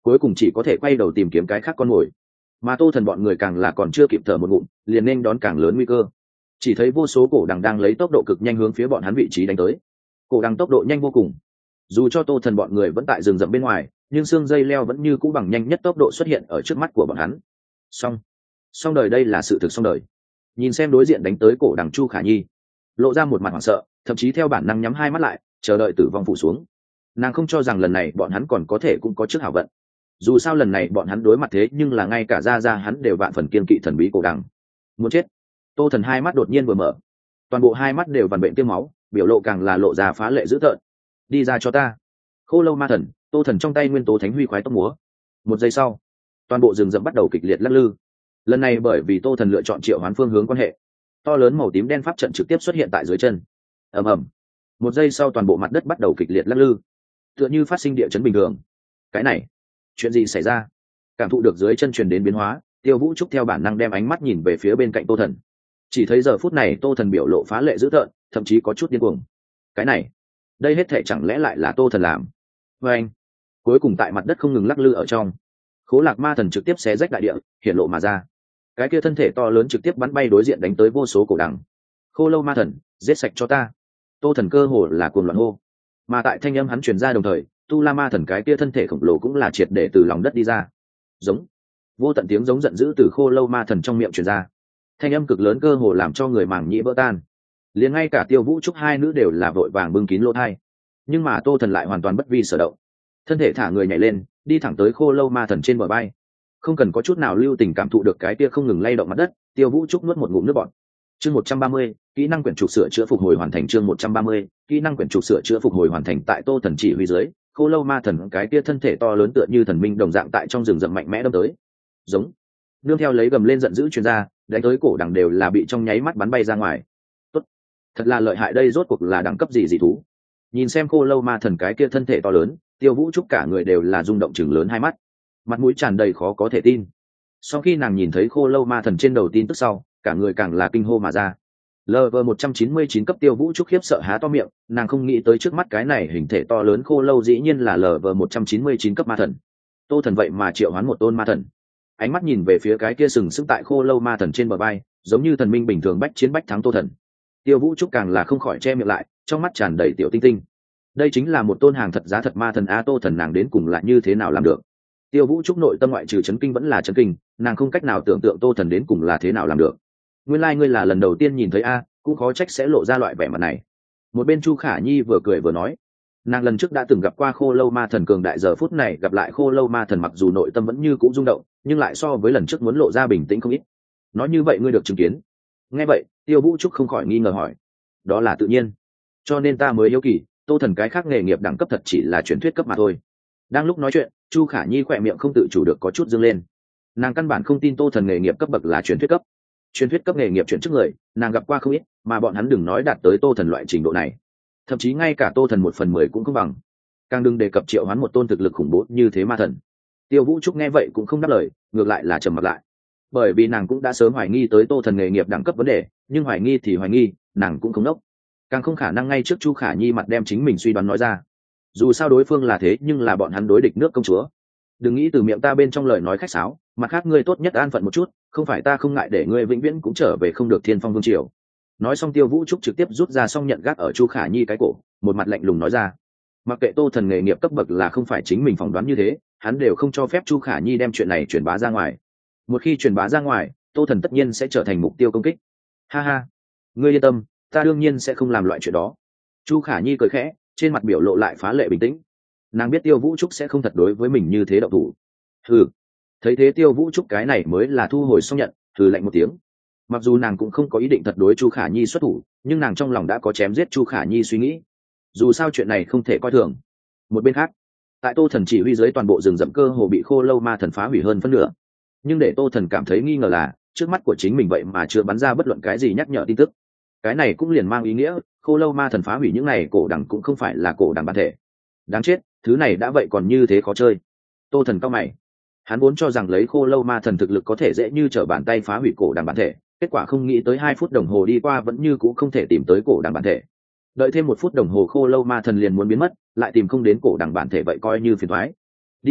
Speaker 1: cuối cùng chỉ có thể quay đầu tìm kiếm cái khác con mồi. Mà Tô Thần bọn người càng là còn chưa kịp thở một ngụm, liền nên đón càng lớn nguy cơ. Chỉ thấy vô số cổ đằng đang lấy tốc độ cực nhanh hướng phía bọn hắn vị trí đánh tới. Cổ đằng tốc độ nhanh vô cùng, dù cho Tô Thần bọn người vẫn tại rừng rậm bên ngoài, nhưng xương dây leo vẫn như cũ bằng nhanh nhất tốc độ xuất hiện ở trước mắt của bọn hắn. Xong, xong đời, đây là sự thực xong đời. Nhìn xem đối diện đánh tới cổ đằng Chu Khả Nhi, lộ ra một mặt hoảng sợ, thậm chí theo bản năng nhắm hai mắt lại, chờ đợi tử vong phủ xuống. Nàng không cho rằng lần này bọn hắn còn có thể cũng có trước hảo vận. Dù sao lần này bọn hắn đối mặt thế nhưng là ngay cả ra ra hắn đều vạn phần kiên kỵ thần bí cổ đằng. Muốn chết. Tô Thần hai mắt đột nhiên vừa mở, toàn bộ hai mắt đều vằn bệnh tiêm máu, biểu lộ càng là lộ ra phá lệ dữ tợn. Đi ra cho ta. Khô Lâu Ma Thần. Tô Thần trong tay nguyên tố thánh huy khoái tốc múa. Một giây sau, toàn bộ rừng rậm bắt đầu kịch liệt lắc lư. Lần này bởi vì Tô Thần lựa chọn triệu hoán phương hướng quan hệ, to lớn màu tím đen pháp trận trực tiếp xuất hiện tại dưới chân. Ầm ầm. Một giây sau, toàn bộ mặt đất bắt đầu kịch liệt lắc lư, tựa như phát sinh địa chấn bình thường. Cái này, chuyện gì xảy ra? Cảm thụ được dưới chân truyền đến biến hóa, Tiêu Vũ Trúc theo bản năng đem ánh mắt nhìn về phía bên cạnh Tô Thần. Chỉ thấy giờ phút này Tô Thần biểu lộ phá lệ dữ tợn, thậm chí có chút điên cuồng. Cái này, đây hết thảy chẳng lẽ lại là Tô Thần làm? Và anh, cuối cùng tại mặt đất không ngừng lắc lư ở trong, Khố Lạc Ma Thần trực tiếp xé rách đại địa, hiện lộ mà ra. Cái kia thân thể to lớn trực tiếp bắn bay đối diện đánh tới vô số cổ đằng. Khô Lâu Ma Thần, giết sạch cho ta! Tô Thần cơ hồ là cuồng loạn hô. Mà tại thanh âm hắn truyền ra đồng thời, Tu La Ma Thần cái kia thân thể khổng lồ cũng là triệt để từ lòng đất đi ra. Giống, vô tận tiếng giống giận dữ từ Khô Lâu Ma Thần trong miệng truyền ra. Thanh âm cực lớn cơ hồ làm cho người màng nhĩ vỡ tan. Liền ngay cả Tiêu Vũ Trúc hai nữ đều là vội vàng bưng kín lỗ tai. Nhưng mà Tô Thần lại hoàn toàn bất vi sở động, thân thể thả người nhảy lên, đi thẳng tới Khô Lâu Ma Thần trên bờ bay. Không cần có chút nào lưu tình cảm thụ được cái kia không ngừng lay động mặt đất, Tiêu Vũ Trúc nuốt một ngụm nước bọt. Chương một trăm ba mươi, kỹ năng quyển trục sửa chữa phục hồi hoàn thành. Chương một trăm ba mươi, kỹ năng quyển trục sửa chữa phục hồi hoàn thành. Tại Tô Thần chỉ huy dưới, Khô Lâu Ma Thần cái kia thân thể to lớn tựa như thần minh đồng dạng tại trong rừng rậm mạnh mẽ đâm tới. Giống, nương theo lấy gầm lên giận dữ truyền ra, đánh tới cổ đằng đều là bị trong nháy mắt bắn bay ra ngoài. Tốt, thật là lợi hại, đây rốt cuộc là đẳng cấp gì dị thú? Nhìn xem Khô Lâu Ma Thần cái kia thân thể to lớn, Tiêu Vũ Trúc cả người đều là rung động chừng lớn hai mắt, mặt mũi tràn đầy khó có thể tin. Sau khi nàng nhìn thấy Khô Lâu Ma Thần trên đầu tin tức sau, cả người càng là kinh hô mà ra. Level một trăm chín mươi chín cấp Tiêu Vũ Trúc khiếp sợ há to miệng, nàng không nghĩ tới trước mắt cái này hình thể to lớn khô lâu dĩ nhiên là Level một trăm chín mươi chín cấp ma thần. Tô Thần vậy mà triệu hoán một tôn ma thần. Ánh mắt nhìn về phía cái kia sừng sững tại khô lâu ma thần trên bờ vai, giống như thần minh bình thường bách chiến bách thắng Tô Thần. Tiêu Vũ Trúc càng là không khỏi che miệng lại, trong mắt tràn đầy tiểu tinh tinh. Đây chính là một tôn hàng thật giá thật ma thần a, Tô Thần nàng đến cùng là như thế nào làm được? Tiêu Vũ Trúc nội tâm ngoại trừ chấn kinh vẫn là chấn kinh, nàng không cách nào tưởng tượng Tô Thần đến cùng là thế nào làm được. Nguyên lai like ngươi là lần đầu tiên nhìn thấy a, cũng khó trách sẽ lộ ra loại vẻ mặt này. Một bên Chu Khả Nhi vừa cười vừa nói, nàng lần trước đã từng gặp qua khô lâu ma thần cường đại, giờ phút này gặp lại khô lâu ma thần mặc dù nội tâm vẫn như cũ rung động, nhưng lại so với lần trước muốn lộ ra bình tĩnh không ít. Nói như vậy ngươi được chứng kiến? Nghe vậy, Tiêu Vũ Trúc không khỏi nghi ngờ hỏi. Đó là tự nhiên, cho nên ta mới hiếu kỳ, Tô Thần cái khác nghề nghiệp đẳng cấp thật chỉ là truyền thuyết cấp mà thôi. Đang lúc nói chuyện, Chu Khả Nhi khỏe miệng không tự chủ được có chút dương lên. Nàng căn bản không tin Tô Thần nghề nghiệp cấp bậc là truyền thuyết cấp. Truyền thuyết cấp nghề nghiệp chuyển chức người, nàng gặp qua không ít, mà bọn hắn đừng nói đạt tới Tô Thần loại trình độ này, thậm chí ngay cả Tô Thần một phần mười cũng không bằng, càng đừng đề cập triệu hoán một tôn thực lực khủng bố như thế ma thần. Tiêu Vũ Trúc nghe vậy cũng không đáp lời, ngược lại là trầm mặt lại, bởi vì nàng cũng đã sớm hoài nghi tới Tô Thần nghề nghiệp đẳng cấp vấn đề, nhưng hoài nghi thì hoài nghi, nàng cũng không nốc, càng không khả năng ngay trước Chu Khả Nhi mặt đem chính mình suy đoán nói ra. Dù sao đối phương là thế, nhưng là bọn hắn đối địch nước công chúa, đừng nghĩ từ miệng ta bên trong lời nói khách sáo, mặt khác ngươi tốt nhất an phận một chút, không phải ta không ngại để ngươi vĩnh viễn cũng trở về không được Thiên Phong Vương triều. Nói xong, Tiêu Vũ Trúc trực tiếp rút ra xong nhận gác ở Chu Khả Nhi cái cổ, một mặt lạnh lùng nói ra. Mặc kệ Tô Thần nghề nghiệp cấp bậc là không phải chính mình phỏng đoán như thế, hắn đều không cho phép Chu Khả Nhi đem chuyện này truyền bá ra ngoài. Một khi truyền bá ra ngoài, Tô Thần tất nhiên sẽ trở thành mục tiêu công kích. Ha ha, ngươi yên tâm, ta đương nhiên sẽ không làm loại chuyện đó. Chu Khả Nhi cười khẽ, trên mặt biểu lộ lại phá lệ bình tĩnh. Nàng biết Tiêu Vũ Trúc sẽ không thật đối với mình như thế động thủ. Hừ. Thấy thế, Tiêu Vũ Trúc cái này mới là thu hồi xong nhận, thử lạnh một tiếng. Mặc dù nàng cũng không có ý định thật đối Chu Khả Nhi xuất thủ, nhưng nàng trong lòng đã có chém giết Chu Khả Nhi suy nghĩ. Dù sao chuyện này không thể coi thường. Một bên khác, tại Tô Thần chỉ huy dưới, toàn bộ rừng rậm cơ hồ bị khô lâu ma thần phá hủy hơn phân nửa. Nhưng để Tô Thần cảm thấy nghi ngờ là, trước mắt của chính mình vậy mà chưa bắn ra bất luận cái gì nhắc nhở tin tức. Cái này cũng liền mang ý nghĩa, khô lâu ma thần phá hủy những này cổ đằng cũng không phải là cổ đằng bản thể. Đáng chết, thứ này đã vậy còn như thế khó chơi. Tô Thần cau mày. Hắn vốn cho rằng lấy khô lâu ma thần thực lực có thể dễ như trở bàn tay phá hủy cổ đằng bản thể, kết quả không nghĩ tới hai phút đồng hồ đi qua vẫn như cũ không thể tìm tới cổ đằng bản thể. Đợi thêm một phút đồng hồ khô lâu ma thần liền muốn biến mất, lại tìm không đến cổ đằng bản thể, vậy coi như phiền toái. Đi,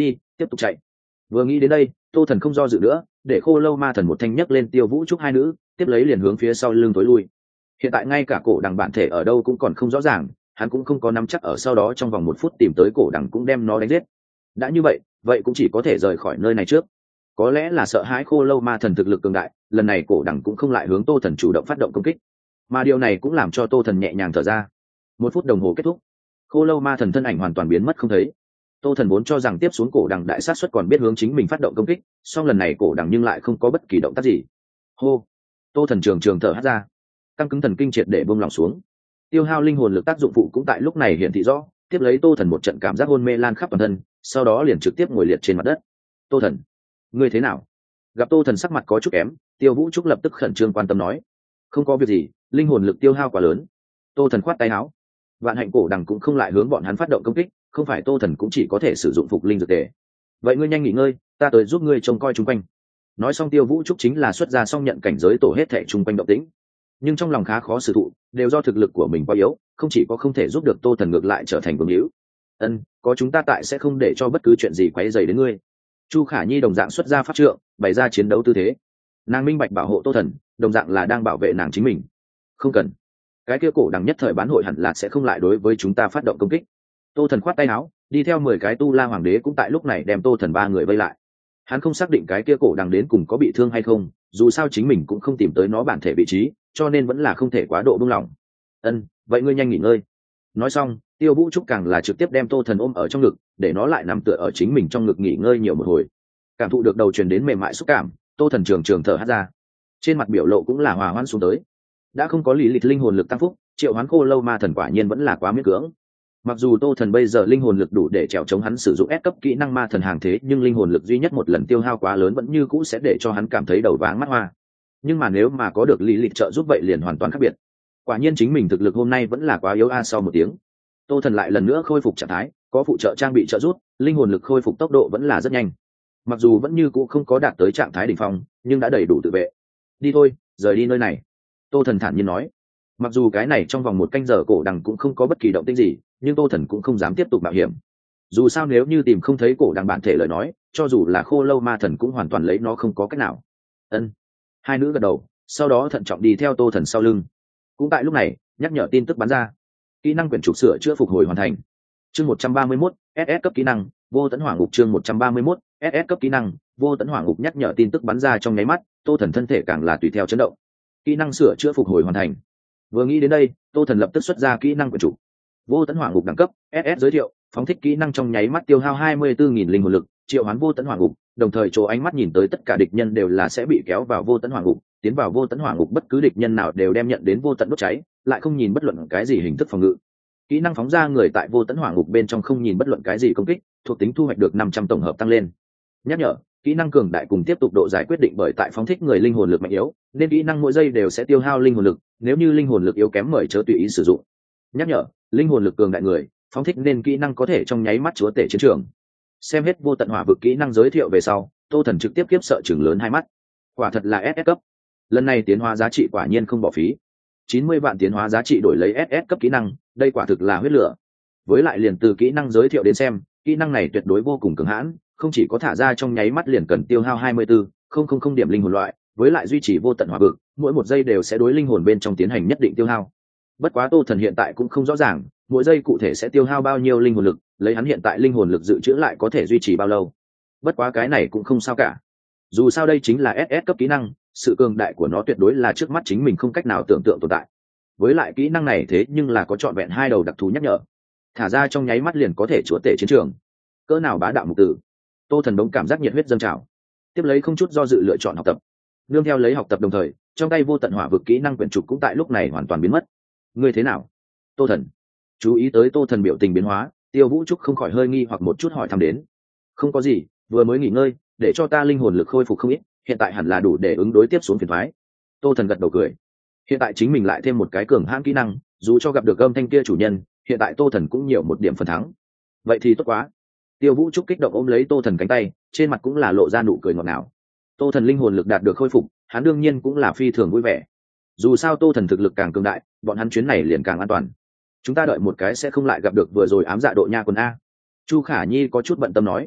Speaker 1: tiếp tục chạy. Vừa nghĩ đến đây, tô thần không do dự nữa, để khô lâu ma thần một thanh nhấc lên tiêu vũ trúc hai nữ, tiếp lấy liền hướng phía sau lưng tối lui. Hiện tại ngay cả cổ đằng bản thể ở đâu cũng còn không rõ ràng, hắn cũng không có nắm chắc ở sau đó trong vòng một phút tìm tới cổ đằng cũng đem nó đánh giết. Đã như vậy, vậy cũng chỉ có thể rời khỏi nơi này trước. Có lẽ là sợ hãi khô lâu ma thần thực lực cường đại, lần này cổ đằng cũng không lại hướng tô thần chủ động phát động công kích, mà điều này cũng làm cho tô thần nhẹ nhàng thở ra. Một phút đồng hồ kết thúc, khô lâu ma thần thân ảnh hoàn toàn biến mất không thấy. Tô thần vốn cho rằng tiếp xuống cổ đằng đại sát xuất còn biết hướng chính mình phát động công kích, song lần này cổ đằng nhưng lại không có bất kỳ động tác gì. Hô, tô thần trường trường thở hắt ra, căng cứng thần kinh triệt để buông lỏng xuống. Tiêu hao linh hồn lực tác dụng phụ cũng tại lúc này hiển thị rõ, tiếp lấy tô thần một trận cảm giác hôn mê lan khắp toàn thân, sau đó liền trực tiếp ngồi liệt trên mặt đất. Tô thần, ngươi thế nào? Gặp tô thần sắc mặt có chút kém, tiêu vũ trúc lập tức khẩn trương quan tâm nói. Không có việc gì, linh hồn lực tiêu hao quá lớn. Tô thần khoát tay áo. Vạn hạnh cổ đằng cũng không lại hướng bọn hắn phát động công kích, không phải tô thần cũng chỉ có thể sử dụng phục linh dược tề. Vậy ngươi nhanh nghỉ ngơi, ta tới giúp ngươi trông coi chung quanh. Nói xong tiêu vũ trúc chính là xuất ra xong nhận cảnh giới tổ hết thệ chung quanh động tĩnh, nhưng trong lòng khá khó xử thụ, đều do thực lực của mình quá yếu, không chỉ có không thể giúp được tô thần ngược lại trở thành vương hữu. Ân, có chúng ta tại sẽ không để cho bất cứ chuyện gì quấy rầy đến ngươi. Chu Khả Nhi đồng dạng xuất ra pháp trượng, bày ra chiến đấu tư thế. Nàng minh bạch bảo hộ tô thần, đồng dạng là đang bảo vệ nàng chính mình. Không cần, cái kia cổ đằng nhất thời bán hội hẳn là sẽ không lại đối với chúng ta phát động công kích. Tô thần khoát tay áo, đi theo mười cái tu la hoàng đế cũng tại lúc này đem tô thần ba người vây lại. Hắn không xác định cái kia cổ đằng đến cùng có bị thương hay không, dù sao chính mình cũng không tìm tới nó bản thể vị trí, cho nên vẫn là không thể quá độ buông lỏng. Ân, vậy ngươi nhanh nghỉ ngơi. Nói xong, tiêu vũ trúc càng là trực tiếp đem tô thần ôm ở trong ngực, để nó lại nằm tựa ở chính mình trong ngực nghỉ ngơi nhiều một hồi. Cảm thụ được đầu truyền đến mềm mại xúc cảm, tô thần trường trường thở hắt ra, trên mặt biểu lộ cũng là hòa hoãn xuống tới. Đã không có lý lịch linh hồn lực tăng phúc, triệu hoán khô lâu ma thần quả nhiên vẫn là quá miễn cưỡng. Mặc dù tô thần bây giờ linh hồn lực đủ để trèo chống hắn sử dụng S cấp kỹ năng ma thần hàng thế, nhưng linh hồn lực duy nhất một lần tiêu hao quá lớn vẫn như cũ sẽ để cho hắn cảm thấy đầu váng mắt hoa. Nhưng mà nếu mà có được lý lịch trợ giúp vậy liền hoàn toàn khác biệt. Quả nhiên chính mình thực lực hôm nay vẫn là quá yếu a. Sau một tiếng, tô thần lại lần nữa khôi phục trạng thái, có phụ trợ trang bị trợ giúp, linh hồn lực khôi phục tốc độ vẫn là rất nhanh. Mặc dù vẫn như cũ không có đạt tới trạng thái đỉnh phong, nhưng đã đầy đủ tự vệ. Đi thôi, rời đi nơi này. Tô thần thản nhiên nói. Mặc dù cái này trong vòng một canh giờ cổ đằng cũng không có bất kỳ động tĩnh gì, nhưng tô thần cũng không dám tiếp tục mạo hiểm. Dù sao nếu như tìm không thấy cổ đằng bản thể lời nói, cho dù là khô lâu ma thần cũng hoàn toàn lấy nó không có cách nào. Ân. Hai nữ gật đầu, sau đó thận trọng đi theo tô thần sau lưng. Cũng tại lúc này, nhắc nhở tin tức bắn ra. Kỹ năng quyển trục sửa chữa phục hồi hoàn thành. Chương một trăm ba mươi mốt, ét ét cấp kỹ năng, vô tận hỏa ngục. Chương một trăm ba mươi mốt, ét ét cấp kỹ năng, vô tận hỏa ngục. Nhắc nhở tin tức bắn ra trong nháy mắt, tô thần thân thể càng là tùy theo chấn động. Kỹ năng sửa chữa phục hồi hoàn thành. Vừa nghĩ đến đây, tô thần lập tức xuất ra kỹ năng quyển trục. Vô tận hỏa ngục đẳng cấp, ét ét giới thiệu, phóng thích kỹ năng trong nháy mắt tiêu hao hai mươi tư nghìn linh hồn lực, triệu hoán vô tận hỏa ngục, đồng thời chỗ ánh mắt nhìn tới tất cả địch nhân đều là sẽ bị kéo vào vô tận hỏa ngục, tiến vào vô tận hỏa ngục bất cứ địch nhân nào đều đem nhận đến vô tận đốt cháy, lại không nhìn bất luận cái gì hình thức phòng ngự. Kỹ năng phóng ra người tại vô tận hỏa ngục bên trong không nhìn bất luận cái gì công kích, thuộc tính thu hoạch được năm trăm tổng hợp tăng lên. Nhắc nhở, kỹ năng cường đại cùng tiếp tục độ dài quyết định bởi tại phóng thích người linh hồn lực mạnh yếu, nên kỹ năng mỗi giây đều sẽ tiêu hao linh hồn lực, nếu như linh hồn lực yếu kém mời chớ tùy ý sử dụng. Nhắc nhở, linh hồn lực cường đại người phóng thích nên kỹ năng có thể trong nháy mắt chúa tể chiến trường. Xem hết vô tận hỏa vực kỹ năng giới thiệu về sau, tô thần trực tiếp kiếp sợ chừng lớn hai mắt. Quả thật là ét ét cấp, lần này tiến hóa giá trị quả nhiên không bỏ phí. chín mươi vạn tiến hóa giá trị đổi lấy ét ét cấp kỹ năng, đây quả thực là huyết lửa. Với lại liền từ kỹ năng giới thiệu đến xem, kỹ năng này tuyệt đối vô cùng cường hãn, không chỉ có thả ra trong nháy mắt liền cần tiêu hao hai mươi tư nghìn điểm linh hồn loại, với lại duy trì vô tận hỏa vực, mỗi một giây đều sẽ đối linh hồn bên trong tiến hành nhất định tiêu hao. Bất quá tô thần hiện tại cũng không rõ ràng mỗi giây cụ thể sẽ tiêu hao bao nhiêu linh hồn lực, lấy hắn hiện tại linh hồn lực dự trữ lại có thể duy trì bao lâu. Bất quá cái này cũng không sao cả, dù sao đây chính là ét ét cấp kỹ năng, sự cường đại của nó tuyệt đối là trước mắt chính mình không cách nào tưởng tượng tồn tại. Với lại kỹ năng này thế nhưng là có trọn vẹn hai đầu đặc thù nhắc nhở, thả ra trong nháy mắt liền có thể chúa tể chiến trường, cỡ nào bá đạo mục tử. Tô thần đống cảm giác nhiệt huyết dâng trào, tiếp lấy không chút do dự lựa chọn học tập. Nương theo lấy học tập đồng thời, trong tay vô tận hỏa vực kỹ năng quyển trục cũng tại lúc này hoàn toàn biến mất. Ngươi thế nào, tô thần? Chú ý tới tô thần biểu tình biến hóa, tiêu vũ trúc không khỏi hơi nghi hoặc một chút hỏi thăm đến. Không có gì, vừa mới nghỉ ngơi, để cho ta linh hồn lực khôi phục không ít, hiện tại hẳn là đủ để ứng đối tiếp xuống phiền thoái. Tô thần gật đầu cười, hiện tại chính mình lại thêm một cái cường hãn kỹ năng, dù cho gặp được âm thanh kia chủ nhân, hiện tại tô thần cũng nhiều một điểm phần thắng. Vậy thì tốt quá. Tiêu vũ trúc kích động ôm lấy tô thần cánh tay, trên mặt cũng là lộ ra nụ cười ngọt ngào. Tô thần linh hồn lực đạt được khôi phục, hắn đương nhiên cũng là phi thường vui vẻ. Dù sao tô thần thực lực càng cường đại, bọn hắn chuyến này liền càng an toàn. Chúng ta đợi một cái sẽ không lại gặp được vừa rồi ám dạ độ nha quân a. Chu Khả Nhi có chút bận tâm nói.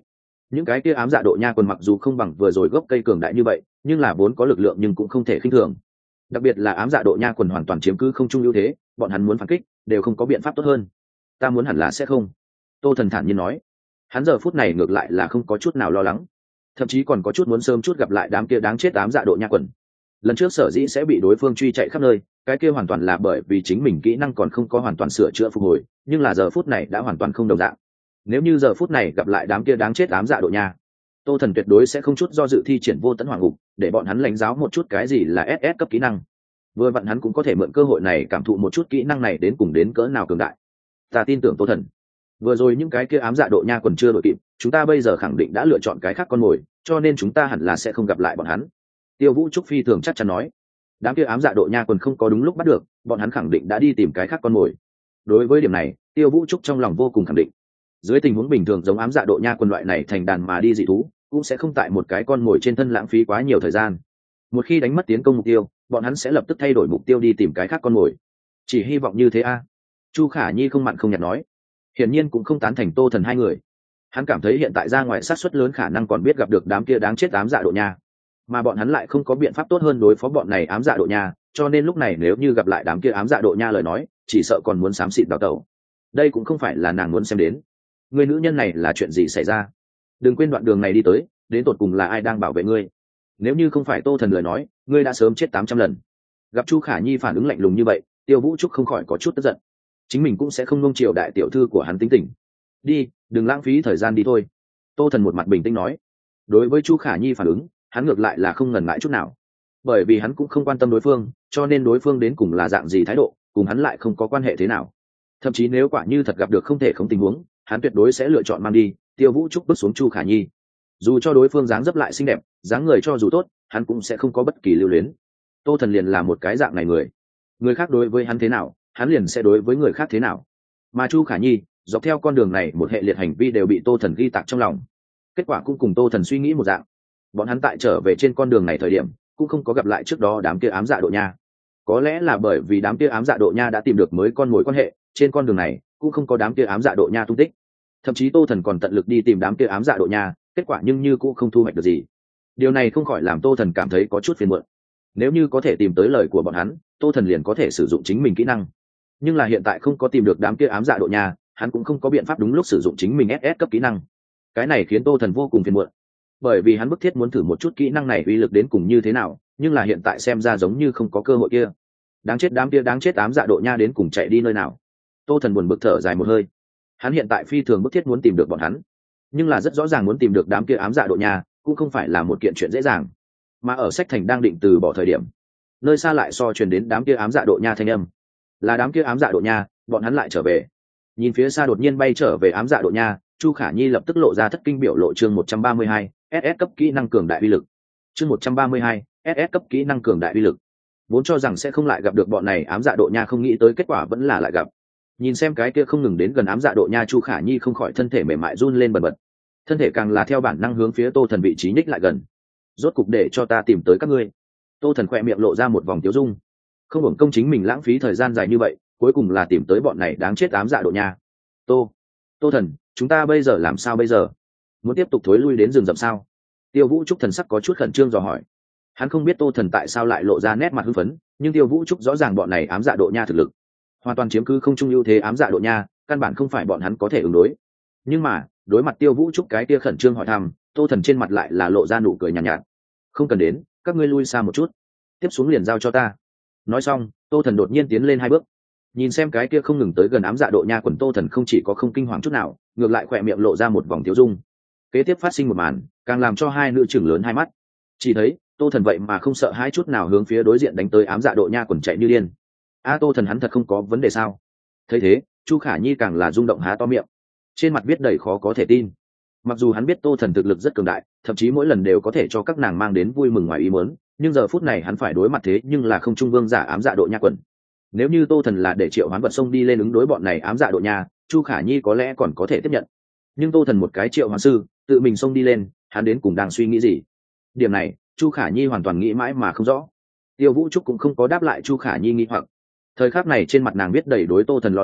Speaker 1: những cái kia ám dạ độ nha quần mặc dù không bằng vừa rồi gốc cây cường đại như vậy, nhưng là vốn có lực lượng nhưng cũng không thể khinh thường. Đặc biệt là ám dạ độ nha quần hoàn toàn chiếm cứ không trung ưu thế, bọn hắn muốn phản kích đều không có biện pháp tốt hơn. Ta muốn hẳn là sẽ không, Tô Thần thản nhiên nói. Hắn giờ phút này ngược lại là không có chút nào lo lắng, thậm chí còn có chút muốn sớm chút gặp lại đám kia đáng chết ám dạ độ nha quần. Lần trước sở dĩ sẽ bị đối phương truy chạy khắp nơi, cái kia hoàn toàn là bởi vì chính mình kỹ năng còn không có hoàn toàn sửa chữa phục hồi, nhưng là giờ phút này đã hoàn toàn không đồng dạng. Nếu như giờ phút này gặp lại đám kia đáng chết ám dạ độ nha, Tô Thần tuyệt đối sẽ không chút do dự thi triển vô tận hoàng ngục, để bọn hắn lãnh giáo một chút cái gì là ét ét cấp kỹ năng. Vừa vặn hắn cũng có thể mượn cơ hội này cảm thụ một chút kỹ năng này đến cùng đến cỡ nào cường đại. Ta tin tưởng Tô Thần. Vừa rồi những cái kia ám dạ độ nha còn chưa đội kịp, chúng ta bây giờ khẳng định đã lựa chọn cái khác con mồi, cho nên chúng ta hẳn là sẽ không gặp lại bọn hắn. Tiêu Vũ Trúc phi thường chắc chắn nói. Đám kia ám dạ độ nha quần không có đúng lúc bắt được, bọn hắn khẳng định đã đi tìm cái khác con mồi. Đối với điểm này, Tiêu Vũ Trúc trong lòng vô cùng khẳng định. Dưới tình huống bình thường giống ám dạ độ nha quần loại này thành đàn mà đi dị thú, cũng sẽ không tại một cái con mồi trên thân lãng phí quá nhiều thời gian. Một khi đánh mất tiến công mục tiêu, bọn hắn sẽ lập tức thay đổi mục tiêu đi tìm cái khác con mồi. Chỉ hy vọng như thế a. Chu Khả Nhi không mặn không nhạt nói. Hiển nhiên cũng không tán thành Tô Thần hai người. Hắn cảm thấy hiện tại ra ngoài sát suất lớn khả năng còn biết gặp được đám kia đáng chết ám dạ độ nha, mà bọn hắn lại không có biện pháp tốt hơn đối phó bọn này ám dạ độ nha, cho nên lúc này nếu như gặp lại đám kia ám dạ độ nha lời nói, chỉ sợ còn muốn xám xịt đào tẩu. Đây cũng không phải là nàng muốn xem đến. Người nữ nhân này là chuyện gì xảy ra? Đừng quên đoạn đường này đi tới, đến tột cùng là ai đang bảo vệ ngươi? Nếu như không phải Tô Thần lời nói, ngươi đã sớm chết tám trăm lần. Gặp Chu Khả Nhi phản ứng lạnh lùng như vậy, Tiêu Vũ Trúc không khỏi có chút tức giận. Chính mình cũng sẽ không nung chiều đại tiểu thư của hắn tính tình. Đi, đừng lãng phí thời gian đi thôi. Tô Thần một mặt bình tĩnh nói. Đối với Chu Khả Nhi phản ứng, hắn ngược lại là không ngần ngại chút nào, bởi vì hắn cũng không quan tâm đối phương, cho nên đối phương đến cùng là dạng gì thái độ, cùng hắn lại không có quan hệ thế nào. Thậm chí nếu quả như thật gặp được không thể không tình huống, hắn tuyệt đối sẽ lựa chọn mang đi. Tiêu Vũ Trúc bước xuống Chu Khả Nhi, dù cho đối phương dáng dấp lại xinh đẹp, dáng người cho dù tốt, hắn cũng sẽ không có bất kỳ lưu luyến. Tô Thần liền là một cái dạng này người, người khác đối với hắn thế nào, hắn liền sẽ đối với người khác thế nào. Mà Chu Khả Nhi dọc theo con đường này một hệ liệt hành vi đều bị Tô Thần ghi tạc trong lòng, kết quả cũng cùng Tô Thần suy nghĩ một dạng. Bọn hắn tại trở về trên con đường này thời điểm cũng không có gặp lại trước đó đám kia ám dạ độ nha, có lẽ là bởi vì đám kia ám dạ độ nha đã tìm được mới con mồi quan hệ, trên con đường này cũng không có đám kia ám dạ độ nha tung tích. Thậm chí Tô Thần còn tận lực đi tìm đám kia ám dạ độ nha, kết quả nhưng như cũng không thu hoạch được gì. Điều này không khỏi làm Tô Thần cảm thấy có chút phiền muộn. Nếu như có thể tìm tới lời của bọn hắn, Tô Thần liền có thể sử dụng chính mình kỹ năng, nhưng là hiện tại không có tìm được đám kia ám dạ độ nha, hắn cũng không có biện pháp đúng lúc sử dụng chính mình ét ét cấp kỹ năng. Cái này khiến Tô Thần vô cùng phiền muộn, bởi vì hắn bức thiết muốn thử một chút kỹ năng này uy lực đến cùng như thế nào, nhưng là hiện tại xem ra giống như không có cơ hội kia. Đáng chết đám kia đáng chết ám dạ độ nha đến cùng chạy đi nơi nào? Tô Thần buồn bực thở dài một hơi. Hắn hiện tại phi thường bức thiết muốn tìm được bọn hắn, nhưng là rất rõ ràng muốn tìm được đám kia ám dạ độ nha cũng không phải là một kiện chuyện dễ dàng. Mà ở Sách Thành đang định từ bỏ thời điểm, nơi xa lại so truyền đến đám kia ám dạ độ nha thanh âm. Là đám kia ám dạ độ nha, bọn hắn lại trở về. Nhìn phía xa đột nhiên bay trở về ám dạ độ nha, Chu Khả Nhi lập tức lộ ra thất kinh biểu lộ. Chương một trăm ba mươi hai, ét ét cấp kỹ năng cường đại uy lực. Chương một trăm ba mươi hai, ét ét cấp kỹ năng cường đại uy lực. Vốn cho rằng sẽ không lại gặp được bọn này ám dạ độ nha, không nghĩ tới kết quả vẫn là lại gặp. Nhìn xem cái kia không ngừng đến gần ám dạ độ nha, Chu Khả Nhi không khỏi thân thể mềm mại run lên bần bật. Thân thể càng là theo bản năng hướng phía Tô Thần vị trí nhích lại gần. Rốt cục để cho ta tìm tới các ngươi. Tô Thần khỏe miệng lộ ra một vòng tiếu dung. Không hưởng công chính mình lãng phí thời gian dài như vậy, cuối cùng là tìm tới bọn này đáng chết ám dạ độ nha. Tô, Tô Thần, chúng ta bây giờ làm sao bây giờ? Muốn tiếp tục thối lui đến rừng rậm sao? Tiêu Vũ Trúc thần sắc có chút khẩn trương dò hỏi. Hắn không biết Tô Thần tại sao lại lộ ra nét mặt hưng phấn, nhưng Tiêu Vũ Trúc rõ ràng bọn này ám dạ độ nha thực lực hoàn toàn chiếm cứ không trung ưu thế, ám dạ độ nha căn bản không phải bọn hắn có thể ứng đối. Nhưng mà đối mặt Tiêu Vũ Trúc cái kia khẩn trương hỏi thăm, Tô Thần trên mặt lại là lộ ra nụ cười nhàn nhạt, nhạt. Không cần đến, các ngươi lui xa một chút, tiếp xuống liền giao cho ta. Nói xong, Tô Thần đột nhiên tiến lên hai bước, nhìn xem cái kia không ngừng tới gần ám dạ độ nha quần. Tô Thần không chỉ có không kinh hoàng chút nào, ngược lại khỏe miệng lộ ra một vòng tiếu dung. Kế tiếp phát sinh một màn càng làm cho hai nữ trưởng lớn hai mắt. Chỉ thấy Tô Thần vậy mà không sợ hai chút nào hướng phía đối diện đánh tới ám dạ độ nha quần chạy như điên. A Tô Thần hắn thật không có vấn đề sao? Thấy thế, Chu Khả Nhi càng là rung động há to miệng, trên mặt viết đầy khó có thể tin. Mặc dù hắn biết Tô Thần thực lực rất cường đại, thậm chí mỗi lần đều có thể cho các nàng mang đến vui mừng ngoài ý muốn, nhưng giờ phút này hắn phải đối mặt thế nhưng là không trung vương giả ám dạ độ nha quần. Nếu như Tô Thần là để triệu hoán vật xông đi lên ứng đối bọn này ám dạ độ nha, Chu Khả Nhi có lẽ còn có thể tiếp nhận. Nhưng Tô Thần một cái triệu hoán sư tự mình xông đi lên, hắn đến cùng đang suy nghĩ gì? Điểm này Chu Khả Nhi hoàn toàn nghĩ mãi mà không rõ. Tiêu Vũ Trúc cũng không có đáp lại Chu Khả Nhi nghi hoặc. Thời khắc này trên mặt nàng viết đầy đối Tô Thần lo lắng,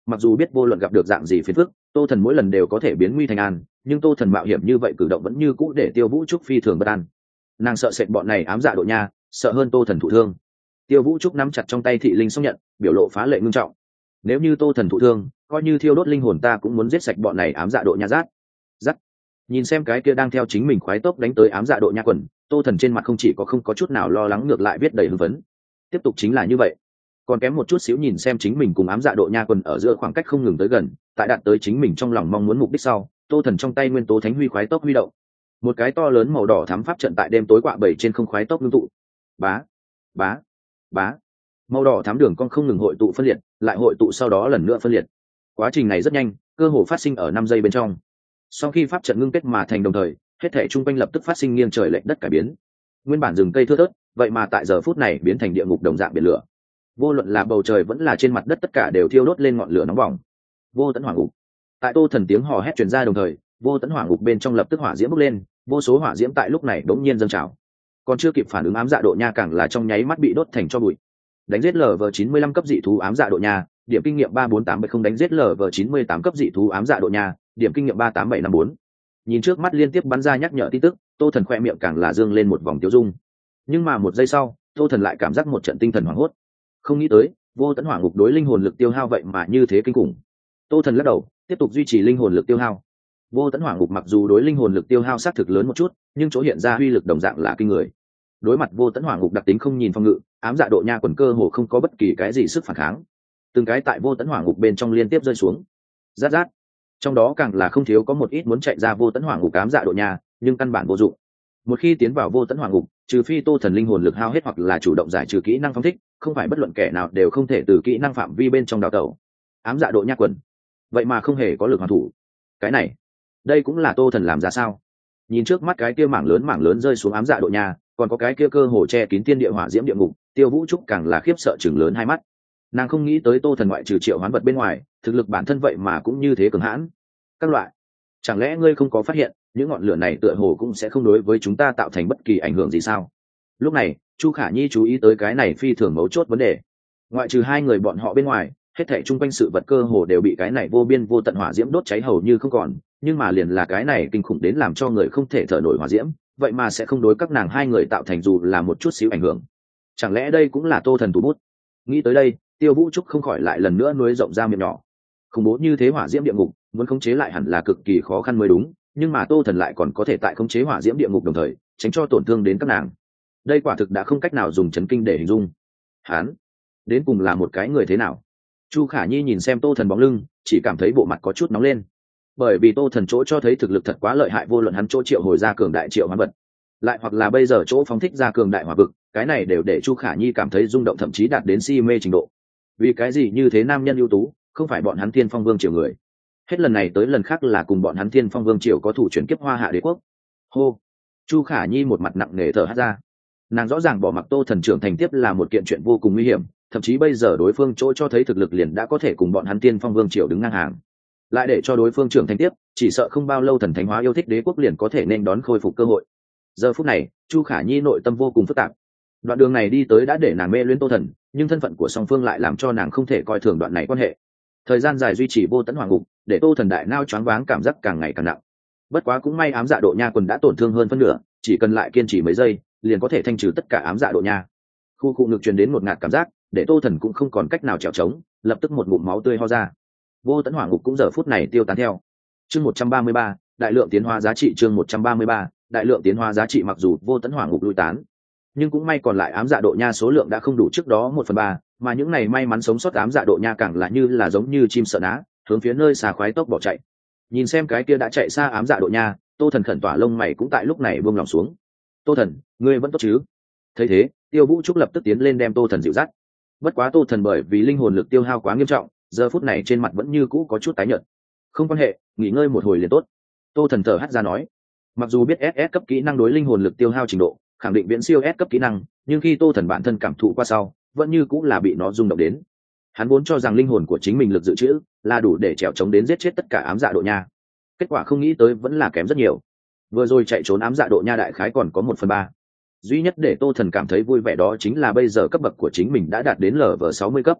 Speaker 1: mặc dù biết vô luận gặp được dạng gì phiền phức, tô thần mỗi lần đều có thể biến nguy thành an, nhưng tô thần mạo hiểm như vậy cử động vẫn như cũ để tiêu vũ trúc phi thường bất an. Nàng sợ sệt bọn này ám dạ độ nha, sợ hơn tô thần thụ thương. Tiêu vũ trúc nắm chặt trong tay thị linh xong nhận, biểu lộ phá lệ ngưng trọng. Nếu như tô thần thụ thương, coi như thiêu đốt linh hồn ta cũng muốn giết sạch bọn này ám dạ độ nha rát rát Nhìn xem cái kia đang theo chính mình khoái tốc đánh tới ám dạ độ nha quần, tô thần trên mặt không chỉ có không có chút nào lo lắng, ngược lại biết đầy hưng phấn. Tiếp tục chính là như vậy, còn kém một chút xíu nhìn xem chính mình cùng ám dạ độ nha quần ở giữa khoảng cách không ngừng tới gần, tại đạt tới chính mình trong lòng mong muốn mục đích sau, tô thần trong tay nguyên tố thánh huy khoái tốc huy động, một cái to lớn màu đỏ thắm pháp trận tại đêm tối quạ bảy trên không khoái tốc ngưng tụ. Bá bá bá Màu đỏ thắm đường con không ngừng hội tụ phân liệt, lại hội tụ sau đó lần nữa phân liệt. Quá trình này rất nhanh, cơ hồ phát sinh ở năm giây bên trong. Sau khi pháp trận ngưng kết mà thành đồng thời, hết thể chung quanh lập tức phát sinh nghiêng trời lệch đất cải biến. Nguyên bản rừng cây thưa thớt, vậy mà tại giờ phút này biến thành địa ngục đồng dạng biển lửa. Vô luận là bầu trời vẫn là trên mặt đất, tất cả đều thiêu đốt lên ngọn lửa nóng bỏng. Vô tận hỏa ngục. Tại tô thần tiếng hò hét truyền ra đồng thời, vô tận hỏa ngục bên trong lập tức hỏa diễm bốc lên, vô số hỏa diễm tại lúc này đống nhiên dâng trào. Còn chưa kịp phản ứng, ám dạ độ nha càng là trong nháy mắt bị đốt thành tro bụi. Đánh giết lở vờ chín mươi lăm cấp dị thú ám dạ độ nha, điểm kinh nghiệm ba bốn tám bảy không. Đánh giết lở vờ chín mươi tám cấp dị thú ám dạ độ nha, điểm kinh nghiệm ba tám bảy năm bốn. Nhìn trước mắt liên tiếp bắn ra nhắc nhở tin tức, tô thần khoe miệng càng là dương lên một vòng tiêu dung. Nhưng mà một giây sau, tô thần lại cảm giác một trận tinh thần hoảng hốt. Không nghĩ tới vô tận hỏa ngục đối linh hồn lực tiêu hao vậy mà như thế kinh khủng. Tô thần lắc đầu, tiếp tục duy trì linh hồn lực tiêu hao. Vô tận hỏa ngục mặc dù đối linh hồn lực tiêu hao xác thực lớn một chút, nhưng chỗ hiện ra uy lực đồng dạng là kinh người. Đối mặt vô tận hỏa ngục đặc tính không nhìn phòng ngự, ám dạ độ nha quần cơ hồ không có bất kỳ cái gì sức phản kháng. Từng cái tại vô tận hỏa ngục bên trong liên tiếp rơi xuống. Rát rát. Trong đó càng là không thiếu có một ít muốn chạy ra vô tận hỏa ngục ám dạ độ nha, nhưng căn bản vô dụng. Một khi tiến vào vô tận hỏa ngục, trừ phi tô thần linh hồn lực hao hết hoặc là chủ động giải trừ kỹ năng phong thích, không phải bất luận kẻ nào đều không thể từ kỹ năng phạm vi bên trong đào tẩu. Ám dạ độ nha quần, vậy mà không hề có lực hoàn thủ. Cái này, đây cũng là tô thần làm ra sao? Nhìn trước mắt cái kia mảng lớn mảng lớn rơi xuống ám dạ độ nha, còn có cái kia cơ hồ che kín thiên địa hỏa diễm địa ngục, Tiêu Vũ Trúc càng là khiếp sợ chừng lớn hai mắt. Nàng không nghĩ tới tô thần ngoại trừ triệu hoán vật bên ngoài, thực lực bản thân vậy mà cũng như thế cường hãn. Các loại, chẳng lẽ ngươi không có phát hiện những ngọn lửa này tựa hồ cũng sẽ không đối với chúng ta tạo thành bất kỳ ảnh hưởng gì sao? Lúc này Chu Khả Nhi chú ý tới cái này phi thường mấu chốt vấn đề. Ngoại trừ hai người bọn họ bên ngoài, hết thảy chung quanh sự vật cơ hồ đều bị cái này vô biên vô tận hỏa diễm đốt cháy hầu như không còn, nhưng mà liền là cái này kinh khủng đến làm cho người không thể thở nổi hỏa diễm, vậy mà sẽ không đối các nàng hai người tạo thành dù là một chút xíu ảnh hưởng. Chẳng lẽ đây cũng là tô thần thủ bút? Nghĩ tới đây, Tiêu Vũ Trúc không khỏi lại lần nữa nuối rộng ra miệng nhỏ. Khủng bố như thế hỏa diễm địa ngục, muốn khống chế lại hẳn là cực kỳ khó khăn mới đúng, nhưng mà tô thần lại còn có thể tại khống chế hỏa diễm địa ngục đồng thời tránh cho tổn thương đến các nàng. Đây quả thực đã không cách nào dùng chấn kinh để hình dung. Hán, đến cùng là một cái người thế nào? Chu Khả Nhi nhìn xem tô thần bóng lưng, chỉ cảm thấy bộ mặt có chút nóng lên. Bởi vì tô thần chỗ cho thấy thực lực thật quá lợi hại, vô luận hắn chỗ triệu hồi ra cường đại triệu hoán vật, lại hoặc là bây giờ chỗ phóng thích ra cường đại hỏa vực, cái này đều để Chu Khả Nhi cảm thấy rung động, thậm chí đạt đến si mê trình độ. Vì cái gì như thế nam nhân ưu tú, không phải bọn hắn Thiên Phong Vương triều người? Hết lần này tới lần khác là cùng bọn hắn Thiên Phong Vương triều có thủ chuyển kiếp Hoa Hạ Đế quốc. Hô. Chu Khả Nhi một mặt nặng nề thở hắt ra. Nàng rõ ràng bỏ mặc tô thần trưởng thành tiếp là một kiện chuyện vô cùng nguy hiểm, thậm chí bây giờ đối phương chỗ cho thấy thực lực liền đã có thể cùng bọn hắn Thiên Phong Vương triều đứng ngang hàng, lại để cho đối phương trưởng thành tiếp, chỉ sợ không bao lâu thần thánh hóa yêu thích đế quốc liền có thể nên đón khôi phục cơ hội. Giờ phút này Chu Khả Nhi nội tâm vô cùng phức tạp. Đoạn đường này đi tới đã để nàng mê luyến tô thần, nhưng thân phận của song phương lại làm cho nàng không thể coi thường đoạn này quan hệ. Thời gian dài duy trì vô tận hoàng ngục, để tô thần đại nao choáng váng, cảm giác càng ngày càng nặng. Bất quá cũng may ám dạ độ nha quần đã tổn thương hơn phân nửa, chỉ cần lại kiên trì mấy giây liền có thể thanh trừ tất cả ám dạ độ nha. Khu cụ ngực truyền đến một ngạt cảm giác, để tô thần cũng không còn cách nào trèo trống, lập tức một ngụm máu tươi ho ra. Vô tận hỏa ngục cũng giờ phút này tiêu tán theo. Chương một trăm ba mươi ba, đại lượng tiến hóa giá trị. Chương một trăm ba mươi ba, đại lượng tiến hóa giá trị. Mặc dù vô tận hỏa ngục lui tán, nhưng cũng may còn lại ám dạ độ nha số lượng đã không đủ trước đó một phần ba, mà những này may mắn sống sót ám dạ độ nha càng là như là giống như chim sợ ná, hướng phía nơi xa khoái tốc bỏ chạy. Nhìn xem cái kia đã chạy xa ám dạ độ nha, tô thần khẩn tỏa lông mày cũng tại lúc này buông lòng xuống. Tô thần, ngươi vẫn tốt chứ? Thấy thế, Tiêu Vũ Trúc lập tức tiến lên đem tô thần dịu dắt. Bất quá tô thần bởi vì linh hồn lực tiêu hao quá nghiêm trọng, giờ phút này trên mặt vẫn như cũ có chút tái nhợt. Không quan hệ, nghỉ ngơi một hồi liền tốt. Tô thần thở hắt ra nói. Mặc dù biết ét ét cấp kỹ năng đối linh hồn lực tiêu hao trình độ khẳng định viễn siêu S cấp kỹ năng, nhưng khi tô thần bản thân cảm thụ qua sau, vẫn như cũng là bị nó rung động đến. Hắn vốn cho rằng linh hồn của chính mình lực dự trữ là đủ để trèo chống đến giết chết tất cả ám dạ độ nha, kết quả không nghĩ tới vẫn là kém rất nhiều. Vừa rồi chạy trốn ám dạ độ nha đại khái còn có một phần ba. Duy nhất để tô thần cảm thấy vui vẻ đó chính là bây giờ cấp bậc của chính mình đã đạt đến lv sáu mươi cấp.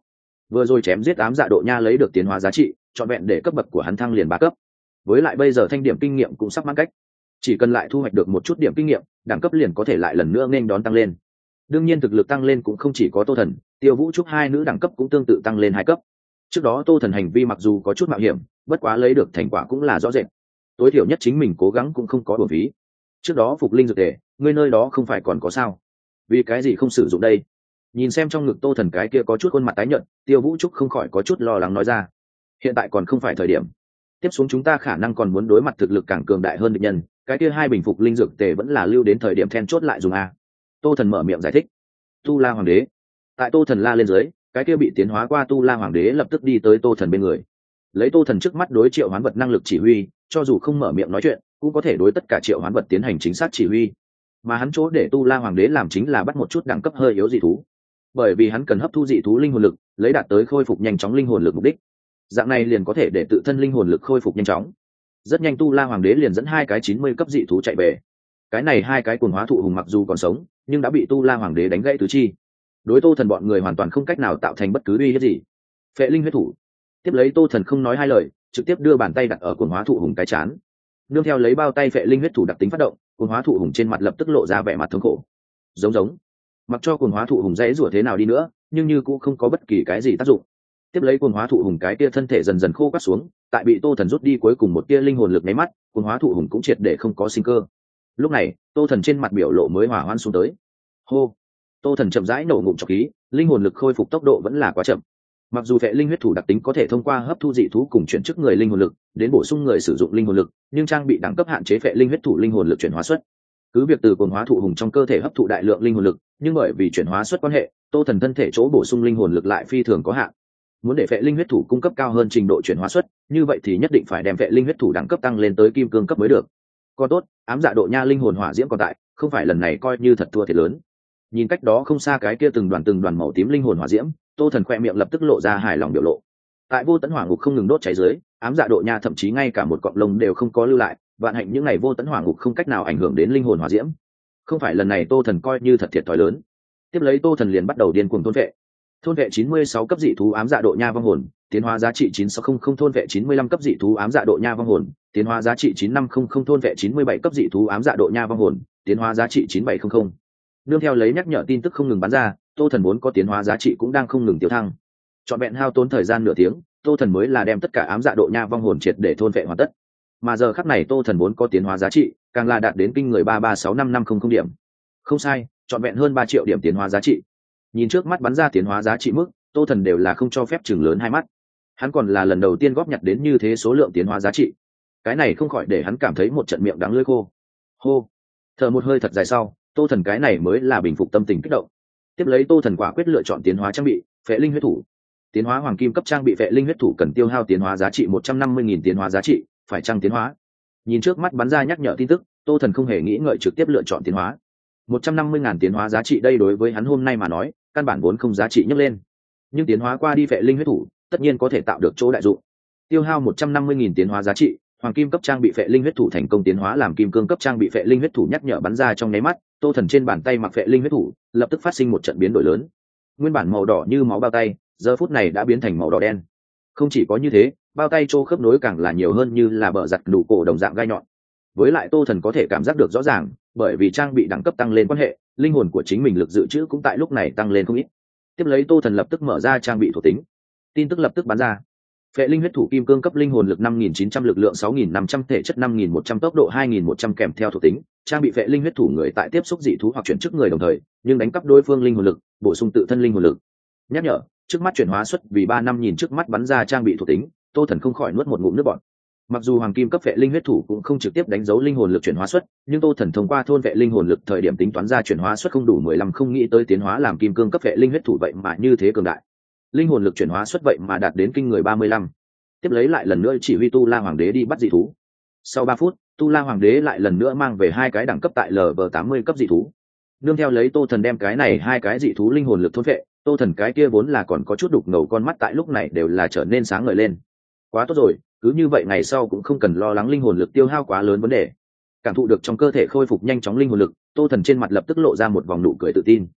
Speaker 1: vừa rồi chém giết ám dạ độ nha lấy được tiến hóa giá trị trọn vẹn để cấp bậc của hắn thăng liền ba cấp. Với lại bây giờ thanh điểm kinh nghiệm cũng sắp mãn cách, chỉ cần lại thu hoạch được một chút điểm kinh nghiệm, đẳng cấp liền có thể lại lần nữa nên đón tăng lên. Đương nhiên thực lực tăng lên cũng không chỉ có Tô Thần, Tiêu Vũ Trúc hai nữ đẳng cấp cũng tương tự tăng lên hai cấp. Trước đó Tô Thần hành vi mặc dù có chút mạo hiểm, bất quá lấy được thành quả cũng là rõ rệt. Tối thiểu nhất chính mình cố gắng cũng không có uổng phí. Trước đó phục linh dược tề, ngươi nơi đó không phải còn có sao? Vì cái gì không sử dụng đây? Nhìn xem trong ngực Tô Thần cái kia có chút khuôn mặt tái nhợt, Tiêu Vũ Trúc không khỏi có chút lo lắng nói ra. Hiện tại còn không phải thời điểm. Tiếp xuống chúng ta khả năng còn muốn đối mặt thực lực càng cường đại hơn địch nhân, cái kia hai bình phục linh dược tề vẫn là lưu đến thời điểm then chốt lại dùng a. Tô Thần mở miệng giải thích. Tu La Hoàng đế. Tại Tô Thần la lên dưới, cái kia bị tiến hóa qua Tu La Hoàng đế lập tức đi tới Tô Thần bên người. Lấy Tô Thần trước mắt đối triệu hoán vật năng lực chỉ huy, cho dù không mở miệng nói chuyện, cũng có thể đối tất cả triệu hoán vật tiến hành chính xác chỉ huy. Mà hắn chỗ để Tu La Hoàng đế làm chính là bắt một chút đẳng cấp hơi yếu dị thú, bởi vì hắn cần hấp thu dị thú linh hồn lực, lấy đạt tới khôi phục nhanh chóng linh hồn lực mục đích. Dạng này liền có thể để tự thân linh hồn lực khôi phục nhanh chóng. Rất nhanh Tu La Hoàng đế liền dẫn hai cái chín mươi cấp dị thú chạy về. Cái này hai cái cuồng hóa thụ hùng mặc dù còn sống, nhưng đã bị Tu La Hoàng đế đánh gãy tứ chi. Đối Tô Thần bọn người hoàn toàn không cách nào tạo thành bất cứ uy hiếp gì. Phệ linh huyết thủ. Tiếp lấy Tô Thần không nói hai lời, trực tiếp đưa bàn tay đặt ở cuồng hóa thụ hùng cái chán. Nương theo lấy bao tay phệ linh huyết thủ đặc tính phát động, cuồng hóa thụ hùng trên mặt lập tức lộ ra vẻ mặt thống khổ. Giống giống. Mặc cho cuồng hóa thụ hùng dãy rủa thế nào đi nữa, nhưng như cũng không có bất kỳ cái gì tác dụng. Tiếp lấy cuồng hóa thụ hùng cái kia thân thể dần dần khô quắt xuống, tại bị Tô Thần rút đi cuối cùng một tia linh hồn lực nháy mắt, cuồng hóa thụ hùng cũng triệt để không có sinh cơ. Lúc này, Tô Thần trên mặt biểu lộ mới hòa hoãn xuống tới. Hô. Tô Thần chậm rãi nổ ngụm trọc khí, linh hồn lực khôi phục tốc độ vẫn là quá chậm. Mặc dù phệ linh huyết thủ đặc tính có thể thông qua hấp thu dị thú cùng chuyển chức người linh hồn lực đến bổ sung người sử dụng linh hồn lực, nhưng trang bị đẳng cấp hạn chế phệ linh huyết thủ linh hồn lực chuyển hóa suất. Cứ việc từ cuồng hóa thụ hùng trong cơ thể hấp thụ đại lượng linh hồn lực, nhưng bởi vì chuyển hóa suất quan hệ, Tô Thần thân thể chỗ bổ sung linh hồn lực lại phi thường có hạn. Muốn để phệ linh huyết thủ cung cấp cao hơn trình độ chuyển hóa suất, như vậy thì nhất định phải đem phệ linh huyết thủ đẳng cấp tăng lên tới kim cương cấp mới được. Còn tốt, ám dạ độ nha linh hồn hỏa diễm còn tại, không phải lần này coi như thật thua thiệt lớn. Nhìn cách đó không xa cái kia từng đoàn từng đoàn màu tím linh hồn hỏa diễm, Tô Thần khoe miệng lập tức lộ ra hài lòng biểu lộ. Tại vô tận hỏa ngục không ngừng đốt cháy dưới, ám dạ độ nha thậm chí ngay cả một cọng lông đều không có lưu lại, vạn hạnh những ngày vô tận hỏa ngục không cách nào ảnh hưởng đến linh hồn hỏa diễm. Không phải lần này Tô Thần coi như thật thiệt thòi lớn. Tiếp lấy Tô Thần liền bắt đầu điên cuồng thôn vệ. Thôn vệ chín mươi sáu cấp dị thú ám dạ độ nha vong hồn, tiến hóa giá trị chín sáu không không. Thôn vệ chín mươi lăm cấp dị thú ám dạ độ nha vong hồn, tiến hóa giá trị chín năm không không. Thôn vệ chín mươi bảy cấp dị thú ám dạ độ nha vong hồn, tiến hóa giá trị chín bảy không không. Nương theo lấy nhắc nhở tin tức không ngừng bắn ra, Tô Thần muốn có tiến hóa giá trị cũng đang không ngừng tiêu thăng. Trọn vẹn hao tốn thời gian nửa tiếng, Tô Thần mới là đem tất cả ám dạ độ nha vong hồn triệt để thôn vệ hoàn tất. Mà giờ khắc này Tô Thần muốn có tiến hóa giá trị, càng là đạt đến kinh người ba ba sáu năm năm không không điểm. Không sai, trọn vẹn hơn ba triệu điểm tiến hóa giá trị. Nhìn trước mắt bắn ra tiến hóa giá trị mức, Tô Thần đều là không cho phép chừng lớn hai mắt. Hắn còn là lần đầu tiên góp nhặt đến như thế số lượng tiến hóa giá trị. Cái này không khỏi để hắn cảm thấy một trận miệng đắng lưỡi khô. Hô. Thở một hơi thật dài sau, Tô Thần cái này mới là bình phục tâm tình kích động. Tiếp lấy Tô Thần quả quyết lựa chọn tiến hóa trang bị, phệ linh huyết thủ. Tiến hóa hoàng kim cấp trang bị phệ linh huyết thủ cần tiêu hao tiến hóa giá trị một trăm năm mươi nghìn tiến hóa giá trị, phải chăng tiến hóa? Nhìn trước mắt bắn ra nhắc nhở tin tức, Tô Thần không hề nghĩ ngợi trực tiếp lựa chọn tiến hóa. một trăm năm mươi ngàn tiến hóa giá trị đây đối với hắn hôm nay mà nói, căn bản vốn không giá trị nhấc lên. Nhưng tiến hóa qua đi phệ linh huyết thủ, tất nhiên có thể tạo được chỗ đại dụng. Tiêu hao một trăm năm mươi nghìn tiến hóa giá trị, hoàng kim cấp trang bị phệ linh huyết thủ thành công tiến hóa làm kim cương cấp trang bị phệ linh huyết thủ nhắc nhở bắn ra trong nháy mắt, Tô Thần trên bàn tay mặc phệ linh huyết thủ, lập tức phát sinh một trận biến đổi lớn. Nguyên bản màu đỏ như máu bao tay, giờ phút này đã biến thành màu đỏ đen. Không chỉ có như thế, bao tay chỗ khớp nối càng là nhiều hơn như là bờ giặt đủ cổ đồng dạng gai nhọn. Với lại Tô Thần có thể cảm giác được rõ ràng, bởi vì trang bị đẳng cấp tăng lên quan hệ, linh hồn của chính mình lực dự trữ cũng tại lúc này tăng lên không ít. Tiếp lấy Tô Thần lập tức mở ra trang bị thuộc tính. Tin tức lập tức bắn ra. Phệ linh huyết thủ kim cương cấp linh hồn lực năm nghìn chín trăm, lực lượng sáu nghìn năm trăm, thể chất năm nghìn một trăm, tốc độ hai nghìn một trăm kèm theo thuộc tính, trang bị phệ linh huyết thủ người tại tiếp xúc dị thú hoặc chuyển chức người đồng thời, nhưng đánh cắp đối phương linh hồn lực, bổ sung tự thân linh hồn lực. Nhắc nhở, trước mắt chuyển hóa suất vì ba năm nhìn trước mắt bắn ra trang bị thuộc tính, Tô Thần không khỏi nuốt một ngụm nước bọt. Mặc dù hoàng kim cấp phệ linh huyết thủ cũng không trực tiếp đánh dấu linh hồn lực chuyển hóa suất, nhưng Tô Thần thông qua thôn vệ linh hồn lực thời điểm tính toán ra chuyển hóa suất không đủ mười lăm, không nghĩ tới tiến hóa làm kim cương cấp phệ linh huyết thủ vậy mà như thế cường đại. Linh hồn lực chuyển hóa suất vậy mà đạt đến kinh người ba mươi lăm. Tiếp lấy lại lần nữa chỉ huy Tu La Hoàng đế đi bắt dị thú. Sau ba phút, Tu La Hoàng đế lại lần nữa mang về hai cái đẳng cấp tại L V tám mươi cấp dị thú. Nương theo lấy Tô Thần đem cái này hai cái dị thú linh hồn lực thôn vệ, Tô Thần cái kia vốn là còn có chút đục ngầu con mắt tại lúc này đều là trở nên sáng ngời lên. Quá tốt rồi, cứ như vậy ngày sau cũng không cần lo lắng linh hồn lực tiêu hao quá lớn vấn đề. Cảm thụ được trong cơ thể khôi phục nhanh chóng linh hồn lực, Tô Thần trên mặt lập tức lộ ra một vòng nụ cười tự tin.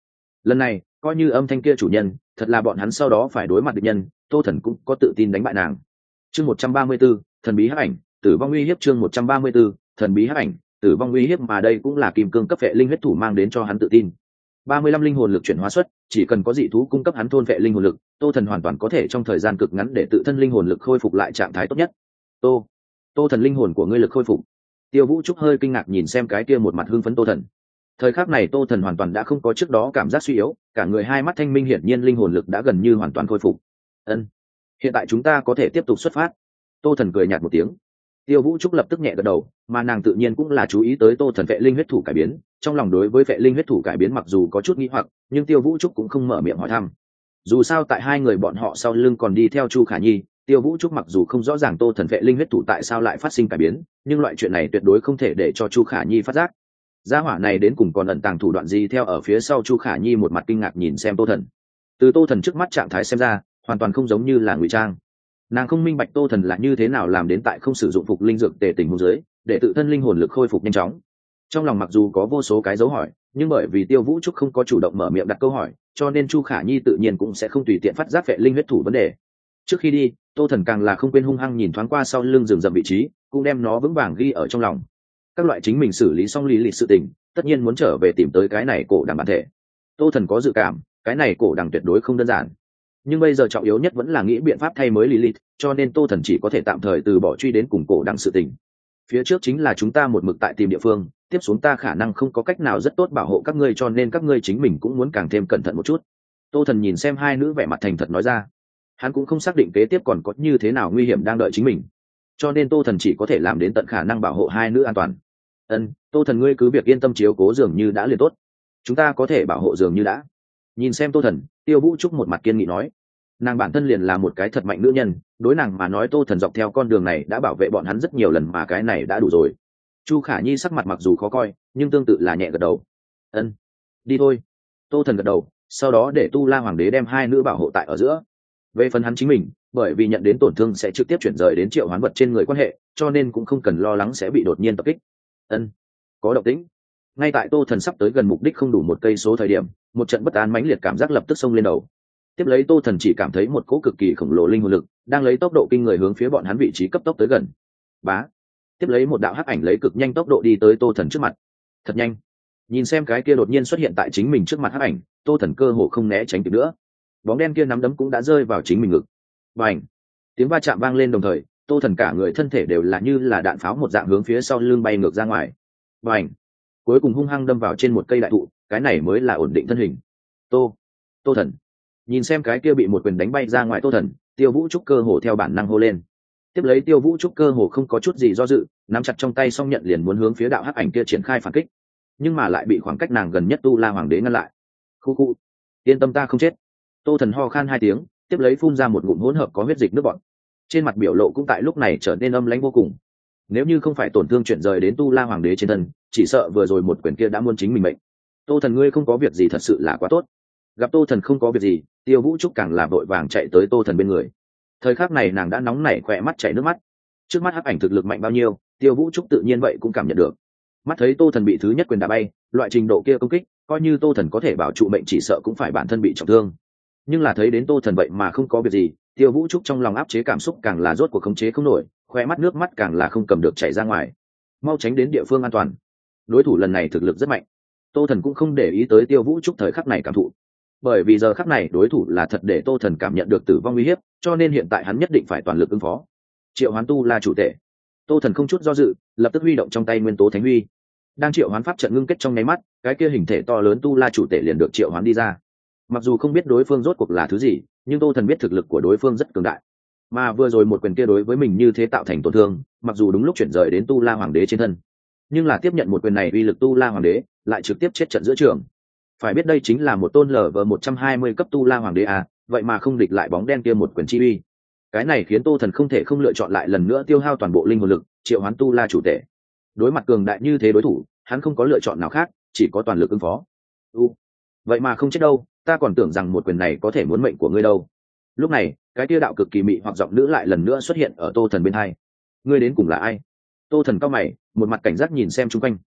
Speaker 1: Lần này coi như âm thanh kia chủ nhân thật là bọn hắn sau đó phải đối mặt địch nhân, tô thần cũng có tự tin đánh bại nàng. Chương một trăm ba mươi 134, thần bí hắc ảnh tử vong uy hiếp. Chương một trăm ba mươi 134, thần bí hắc ảnh tử vong uy hiếp, mà đây cũng là kim cương cấp vệ linh huyết thủ mang đến cho hắn tự tin. ba mươi lăm linh hồn lực chuyển hóa xuất, chỉ cần có dị thú cung cấp hắn thôn vệ linh hồn lực, tô thần hoàn toàn có thể trong thời gian cực ngắn để tự thân linh hồn lực khôi phục lại trạng thái tốt nhất. tô tô thần, linh hồn của ngươi lực khôi phục. Tiêu Vũ Trúc hơi kinh ngạc nhìn xem cái kia một mặt hưng phấn tô thần. Thời khắc này tô thần hoàn toàn đã không có trước đó cảm giác suy yếu, cả người hai mắt thanh minh, hiển nhiên linh hồn lực đã gần như hoàn toàn khôi phục. Ân, hiện tại chúng ta có thể tiếp tục xuất phát. Tô thần cười nhạt một tiếng. Tiêu Vũ Trúc lập tức nhẹ gật đầu, mà nàng tự nhiên cũng là chú ý tới tô thần vệ linh huyết thủ cải biến, trong lòng đối với vệ linh huyết thủ cải biến mặc dù có chút nghi hoặc, nhưng Tiêu Vũ Trúc cũng không mở miệng hỏi thăm. Dù sao tại hai người bọn họ sau lưng còn đi theo Chu Khả Nhi, Tiêu Vũ Trúc mặc dù không rõ ràng tô thần vệ linh huyết thủ tại sao lại phát sinh cải biến, nhưng loại chuyện này tuyệt đối không thể để cho Chu Khả Nhi phát giác. Gia hỏa này đến cùng còn ẩn tàng thủ đoạn gì theo ở phía sau. Chu Khả Nhi một mặt kinh ngạc nhìn xem tô thần. Từ tô thần trước mắt trạng thái xem ra, hoàn toàn không giống như là ngụy trang. Nàng không minh bạch tô thần là như thế nào làm đến tại không sử dụng phục linh dược tề tình huống dưới để tự thân linh hồn lực khôi phục nhanh chóng. Trong lòng mặc dù có vô số cái dấu hỏi, nhưng bởi vì Tiêu Vũ Trúc không có chủ động mở miệng đặt câu hỏi, cho nên Chu Khả Nhi tự nhiên cũng sẽ không tùy tiện phát giác vệ linh huyết thủ vấn đề. Trước khi đi, tô thần càng là không quên hung hăng nhìn thoáng qua sau lưng rừng rậm vị trí, cũng đem nó vững vàng ghi ở trong lòng. Các loại chính mình xử lý xong lý lịch sự tình, tất nhiên muốn trở về tìm tới cái này cổ đằng bản thể. Tô thần có dự cảm cái này cổ đằng tuyệt đối không đơn giản, nhưng bây giờ trọng yếu nhất vẫn là nghĩ biện pháp thay mới Lilith, cho nên tô thần chỉ có thể tạm thời từ bỏ truy đến cùng cổ đằng sự tình. Phía trước chính là chúng ta một mực tại tìm địa phương, tiếp xuống ta khả năng không có cách nào rất tốt bảo hộ các ngươi, cho nên các ngươi chính mình cũng muốn càng thêm cẩn thận một chút. Tô thần nhìn xem hai nữ vẻ mặt thành thật nói ra. Hắn cũng không xác định kế tiếp còn có như thế nào nguy hiểm đang đợi chính mình, cho nên tô thần chỉ có thể làm đến tận khả năng bảo hộ hai nữ an toàn. Ân, tô thần ngươi cứ việc yên tâm chiếu cố dường như đã liền tốt, chúng ta có thể bảo hộ dường như đã. Nhìn xem tô thần, Tiêu Vũ Trúc một mặt kiên nghị nói. Nàng bản thân liền là một cái thật mạnh nữ nhân, đối nàng mà nói tô thần dọc theo con đường này đã bảo vệ bọn hắn rất nhiều lần, mà cái này đã đủ rồi. Chu Khả Nhi sắc mặt mặc dù khó coi, nhưng tương tự là nhẹ gật đầu. Ân, đi thôi. Tô thần gật đầu, sau đó để Tu La Hoàng đế đem hai nữ bảo hộ tại ở giữa. Về phần hắn chính mình, bởi vì nhận đến tổn thương sẽ trực tiếp chuyển rời đến triệu hoán vật trên người quan hệ, cho nên cũng không cần lo lắng sẽ bị đột nhiên tập kích. Ân, có động tĩnh. Ngay tại tô thần sắp tới gần mục đích không đủ một cây số thời điểm, một trận bất an mãnh liệt cảm giác lập tức xông lên đầu. Tiếp lấy tô thần chỉ cảm thấy một cỗ cực kỳ khổng lồ linh hồn lực đang lấy tốc độ kinh người hướng phía bọn hắn vị trí cấp tốc tới gần. Bá. Tiếp lấy một đạo hắc ảnh lấy cực nhanh tốc độ đi tới tô thần trước mặt. Thật nhanh. Nhìn xem cái kia đột nhiên xuất hiện tại chính mình trước mặt hắc ảnh, tô thần cơ hồ không né tránh kịp nữa. Bóng đen kia nắm đấm cũng đã rơi vào chính mình ngực. Bành. Tiếng va chạm vang lên đồng thời, tô thần cả người thân thể đều là như là đạn pháo một dạng hướng phía sau lưng bay ngược ra ngoài. Bành. Cuối cùng hung hăng đâm vào trên một cây đại thụ, cái này mới là ổn định thân hình. Tô. Tô thần. Nhìn xem cái kia bị một quyền đánh bay ra ngoài tô thần, Tiêu Vũ Trúc cơ hồ theo bản năng hô lên. Tiếp lấy Tiêu Vũ Trúc cơ hồ không có chút gì do dự, nắm chặt trong tay song nhận liền muốn hướng phía đạo hắc ảnh kia triển khai phản kích, nhưng mà lại bị khoảng cách nàng gần nhất Tu La Hoàng đế ngăn lại. Khu khu, yên tâm ta không chết. Tô thần ho khan hai tiếng, tiếp lấy phun ra một ngụm hỗn hợp có huyết dịch nước bọt, trên mặt biểu lộ cũng tại lúc này trở nên âm lãnh vô cùng. Nếu như không phải tổn thương chuyển rời đến Tu La Hoàng đế trên thân, chỉ sợ vừa rồi một quyền kia đã muốn chính mình mệnh. Tô thần ngươi không có việc gì thật sự là quá tốt. Gặp tô thần không có việc gì, Tiêu Vũ Trúc càng là vội vàng chạy tới tô thần bên người. Thời khắc này nàng đã nóng nảy khỏe mắt chảy nước mắt. Trước mắt hắc ảnh thực lực mạnh bao nhiêu, Tiêu Vũ Trúc tự nhiên vậy cũng cảm nhận được. Mắt thấy tô thần bị thứ nhất quyền đá bay, loại trình độ kia công kích, coi như tô thần có thể bảo trụ mệnh chỉ sợ cũng phải bản thân bị trọng thương. Nhưng là thấy đến tô thần vậy mà không có việc gì, Tiêu Vũ Trúc trong lòng áp chế cảm xúc càng là rốt cuộc khống chế không nổi, khỏe mắt nước mắt càng là không cầm được chảy ra ngoài. Mau tránh đến địa phương an toàn. Đối thủ lần này thực lực rất mạnh. Tô thần cũng không để ý tới Tiêu Vũ Trúc thời khắc này cảm thụ, bởi vì giờ khắc này đối thủ là thật để tô thần cảm nhận được tử vong uy hiếp, cho nên hiện tại hắn nhất định phải toàn lực ứng phó. Triệu hoán Tu La chủ tể. Tô thần không chút do dự, lập tức huy động trong tay nguyên tố thánh huy. Đang triệu hoán pháp trận ngưng kết trong nháy mắt, cái kia hình thể to lớn Tu La chủ tể liền được triệu hoán đi ra. Mặc dù không biết đối phương rốt cuộc là thứ gì, nhưng tô thần biết thực lực của đối phương rất cường đại. Mà vừa rồi một quyền kia đối với mình như thế tạo thành tổn thương, mặc dù đúng lúc chuyển rời đến Tu La Hoàng đế trên thân, nhưng là tiếp nhận một quyền này uy lực Tu La Hoàng đế lại trực tiếp chết trận giữa trường. Phải biết đây chính là một tôn lở vờ một trăm hai mươi cấp Tu La Hoàng đế à, vậy mà không địch lại bóng đen kia một quyền chi uy. Cái này khiến tô thần không thể không lựa chọn lại lần nữa tiêu hao toàn bộ linh hồn lực triệu hoán Tu La chủ tể. Đối mặt cường đại như thế đối thủ, hắn không có lựa chọn nào khác, chỉ có toàn lực ứng phó. U, vậy mà không chết đâu, ta còn tưởng rằng một quyền này có thể muốn mệnh của ngươi đâu. Lúc này cái tiêu đạo cực kỳ mị hoặc giọng nữ lại lần nữa xuất hiện ở tô thần bên hai. Ngươi đến cùng là ai? Tô thần cao mày, một mặt cảnh giác nhìn xem chung quanh.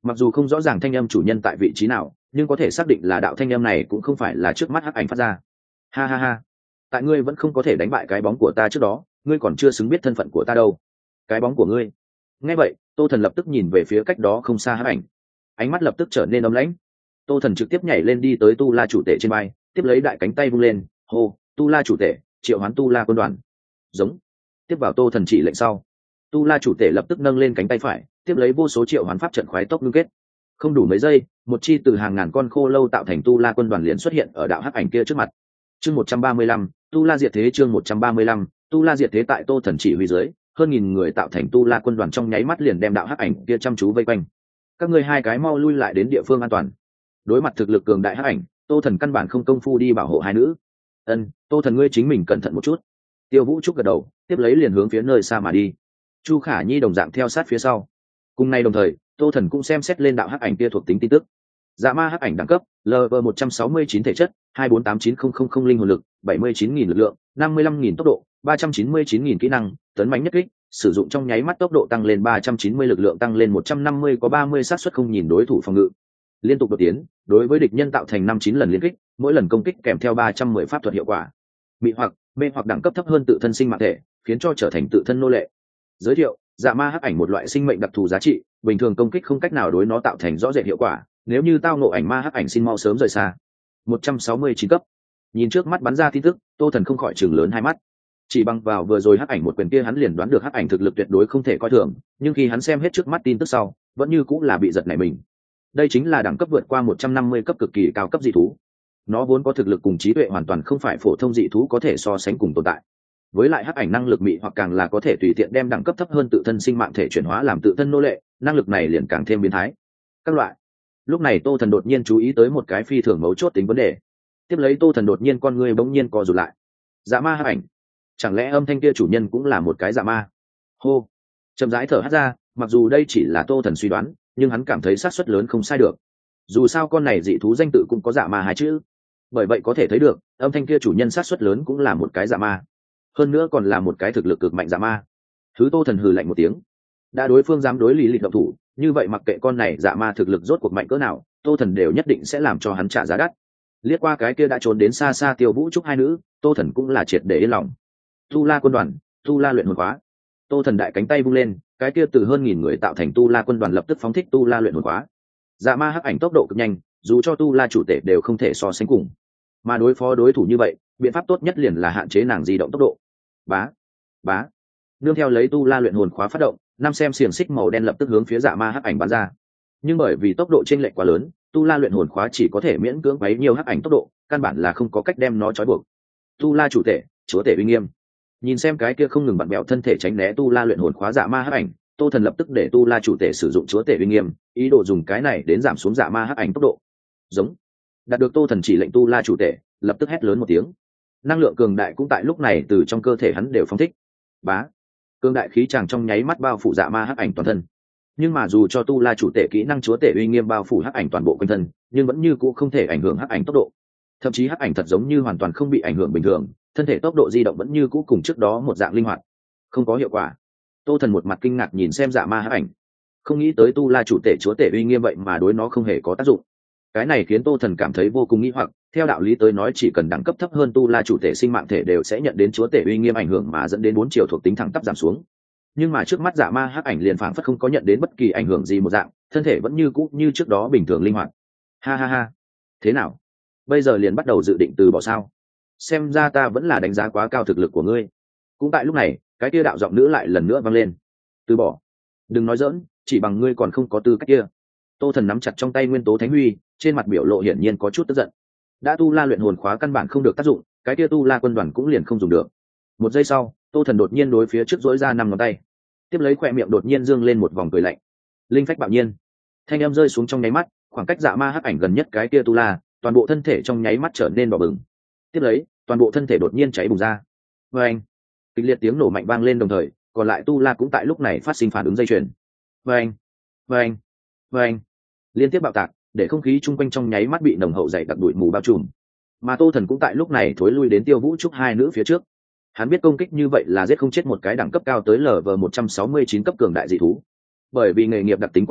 Speaker 1: mặc dù không rõ ràng thanh âm chủ nhân tại vị trí nào, nhưng có thể xác định là đạo thanh âm này cũng không phải là trước mắt hắc ảnh phát ra. Ha ha ha, tại ngươi vẫn không có thể đánh bại cái bóng của ta trước đó, ngươi còn chưa xứng biết thân phận của ta đâu. Cái bóng của ngươi. Nghe vậy, Tô Thần lập tức nhìn về phía cách đó không xa hắc ảnh, ánh mắt lập tức trở nên âm lãnh. Tô Thần trực tiếp nhảy lên đi tới Tu La chủ tể trên vai, tiếp lấy đại cánh tay vung lên, hô, Tu La chủ tể, triệu hoán Tu La quân đoàn. Giống. Tiếp vào Tô Thần chỉ lệnh sau, Tu La chủ tể lập tức nâng lên cánh tay phải, tiếp lấy vô số triệu hoán pháp trận khoái tốc ngưng kết. Không đủ mấy giây, một chi từ hàng ngàn con khô lâu tạo thành Tu La quân đoàn liền xuất hiện ở đạo hắc ảnh kia trước mặt. Chương một trăm ba mươi lăm, Tu La diệt thế. Chương một trăm ba mươi lăm, Tu La diệt thế. Tại Tô Thần chỉ huy dưới, hơn nghìn người tạo thành Tu La quân đoàn trong nháy mắt liền đem đạo hắc ảnh kia chăm chú vây quanh. Các ngươi hai cái mau lui lại đến địa phương an toàn. Đối mặt thực lực cường đại hắc ảnh, Tô Thần căn bản không công phu đi bảo hộ hai nữ. Ân, Tô Thần ngươi chính mình cẩn thận một chút. Tiêu Vũ Trúc gật đầu, tiếp lấy liền hướng phía nơi xa mà đi. Chu Khả Nhi đồng dạng theo sát phía sau. Cùng ngày đồng thời, Tô Thần cũng xem xét lên đạo hắc ảnh kia thuộc tính tin tức. Dạ ma hắc ảnh đẳng cấp L V một trăm sáu mươi chín thể chất, hai bốn tám chín không không không linh hồn lực, bảy mươi chín nghìn lực lượng, năm mươi lăm nghìn tốc độ, ba trăm chín mươi chín nghìn kỹ năng, tấn mãnh nhất kích, sử dụng trong nháy mắt tốc độ tăng lên ba trăm chín mươi, lực lượng tăng lên một trăm năm mươi, có ba mươi xác suất không nhìn đối thủ phòng ngự. Liên tục đột tiến, đối với địch nhân tạo thành năm chín lần liên kích, mỗi lần công kích kèm theo ba trăm mười pháp thuật hiệu quả. Mị hoặc, mê hoặc đẳng cấp thấp hơn tự thân sinh mạng thể, khiến cho trở thành tự thân nô lệ. Giới thiệu, dạ ma hắc ảnh một loại sinh mệnh đặc thù giá trị, bình thường công kích không cách nào đối nó tạo thành rõ rệt hiệu quả, nếu như tao ngộ ảnh ma hắc ảnh xin mau sớm rời xa. một trăm sáu mươi chín cấp. Nhìn trước mắt bắn ra tin tức, Tô Thần không khỏi chừng lớn hai mắt. Chỉ bằng vào vừa rồi hắc ảnh một quyền kia hắn liền đoán được hắc ảnh thực lực tuyệt đối không thể coi thường, nhưng khi hắn xem hết trước mắt tin tức sau, vẫn như cũng là bị giật nảy mình. Đây chính là đẳng cấp vượt qua một trăm năm mươi cấp cực kỳ cao cấp dị thú. Nó vốn có thực lực cùng trí tuệ hoàn toàn không phải phổ thông dị thú có thể so sánh cùng tồn tại. Với lại hắc ảnh năng lực mị hoặc càng là có thể tùy tiện đem đẳng cấp thấp hơn tự thân sinh mạng thể chuyển hóa làm tự thân nô lệ, năng lực này liền càng thêm biến thái. Các loại. Lúc này Tô Thần đột nhiên chú ý tới một cái phi thường mấu chốt tính vấn đề. Tiếp lấy Tô Thần đột nhiên con ngươi bỗng nhiên co rụt lại. Dạ ma hắc ảnh, chẳng lẽ âm thanh kia chủ nhân cũng là một cái dạ ma? Hô, chậm rãi thở hắt ra, mặc dù đây chỉ là Tô Thần suy đoán, nhưng hắn cảm thấy xác suất lớn không sai được. Dù sao con này dị thú danh tự cũng có dạ ma hai chữ, bởi vậy có thể thấy được âm thanh kia chủ nhân xác suất lớn cũng là một cái dạ ma, hơn nữa còn là một cái thực lực cực mạnh dạ ma. Thứ Tô Thần hừ lạnh một tiếng, đã đối phương dám đối lý lịch động thủ, như vậy mặc kệ con này dạ ma thực lực rốt cuộc mạnh cỡ nào, Tô Thần đều nhất định sẽ làm cho hắn trả giá đắt. Liếc qua cái kia đã trốn đến xa xa Tiêu Vũ Trúc hai nữ, Tô Thần cũng là triệt để yên lòng. Tu La quân đoàn, Tu La luyện hồn khóa. Tô Thần đại cánh tay vung lên, cái kia từ hơn nghìn người tạo thành Tu La quân đoàn lập tức phóng thích Tu La luyện hồn khóa. Dạ ma hắc ảnh tốc độ cực nhanh, dù cho Tu La chủ tể đều không thể so sánh cùng. Mà đối phó đối thủ như vậy, biện pháp tốt nhất liền là hạn chế nàng di động tốc độ. Bá, bá. Nương theo lấy Tu La luyện hồn khóa phát động, năm xem xiềng xích màu đen lập tức hướng phía dạ ma hắc ảnh bắn ra. Nhưng bởi vì tốc độ chênh lệch quá lớn, Tu La luyện hồn khóa chỉ có thể miễn cưỡng quấy nhiều hắc ảnh tốc độ, căn bản là không có cách đem nó trói buộc. Tu La chủ tể, chúa tể uy nghiêm. Nhìn xem cái kia không ngừng vặn bẹo thân thể tránh né Tu La luyện hồn khóa dạ ma hắc ảnh, Tô Thần lập tức để Tu La chủ tể sử dụng chúa tể uy nghiêm, ý đồ dùng cái này đến giảm xuống dạ ma hắc ảnh tốc độ. Giống. Đạt được Tô Thần chỉ lệnh, Tu La chủ tể lập tức hét lớn một tiếng. Năng lượng cường đại cũng tại lúc này từ trong cơ thể hắn đều phóng thích. Bá. Cường đại khí tràng trong nháy mắt bao phủ dạ ma hắc ảnh toàn thân. Nhưng mà dù cho Tu La chủ tể kỹ năng chúa tể uy nghiêm bao phủ hắc ảnh toàn bộ quanh thân, nhưng vẫn như cũ không thể ảnh hưởng hắc ảnh tốc độ. Thậm chí hắc ảnh thật giống như hoàn toàn không bị ảnh hưởng bình thường, thân thể tốc độ di động vẫn như cũ cùng trước đó một dạng linh hoạt. Không có hiệu quả. Tô Thần một mặt kinh ngạc nhìn xem dạ ma hắc ảnh, không nghĩ tới Tu La chủ tể chúa tể uy nghiêm vậy mà đối nó không hề có tác dụng. Cái này khiến Tô Thần cảm thấy vô cùng nghi hoặc, theo đạo lý tới nói chỉ cần đẳng cấp thấp hơn Tu La chủ tể sinh mạng thể đều sẽ nhận đến chúa tể uy nghiêm ảnh hưởng mà dẫn đến bốn chiều thuộc tính thẳng tắp giảm xuống. Nhưng mà trước mắt dạ ma hắc ảnh liền phảng phất không có nhận đến bất kỳ ảnh hưởng gì một dạng, thân thể vẫn như cũ như trước đó bình thường linh hoạt. Ha ha ha, thế nào? Bây giờ liền bắt đầu dự định từ bỏ sao? Xem ra ta vẫn là đánh giá quá cao thực lực của ngươi. Cũng tại lúc này, cái kia đạo giọng nữ lại lần nữa vang lên. Từ bỏ? Đừng nói giỡn, chỉ bằng ngươi còn không có tư cách kia. Tô Thần nắm chặt trong tay nguyên tố thánh huy, trên mặt biểu lộ hiển nhiên có chút tức giận. Đã Tu La luyện hồn khóa căn bản không được tác dụng, cái kia Tu La quân đoàn cũng liền không dùng được. Một giây sau, Tô Thần đột nhiên đối phía trước dỗi ra năm ngón tay, tiếp lấy khỏe miệng đột nhiên dương lên một vòng cười lạnh. Linh phách bạo nhiên, thanh âm rơi xuống trong nháy mắt, khoảng cách dạ ma hắc ảnh gần nhất cái kia Tu La, toàn bộ thân thể trong nháy mắt trở nên đỏ bừng. Tiếp lấy, toàn bộ thân thể đột nhiên cháy bùng ra. Và anh, kịch liệt tiếng nổ mạnh vang lên đồng thời, còn lại Tu La cũng tại lúc này phát sinh phản ứng dây chuyền. Và anh, và anh, và anh, liên tiếp bạo tạc, để không khí chung quanh trong nháy mắt bị nồng hậu dày đặc bụi mù bao trùm. Mà Tô Thần cũng tại lúc này thối lui đến Tiêu Vũ Trúc hai nữ phía trước. Hắn biết công kích như vậy là giết không chết một cái đẳng cấp cao tới L V một trăm sáu mươi chín cấp cường đại dị thú. Bởi vì nghề nghiệp đặc tính quan hệ,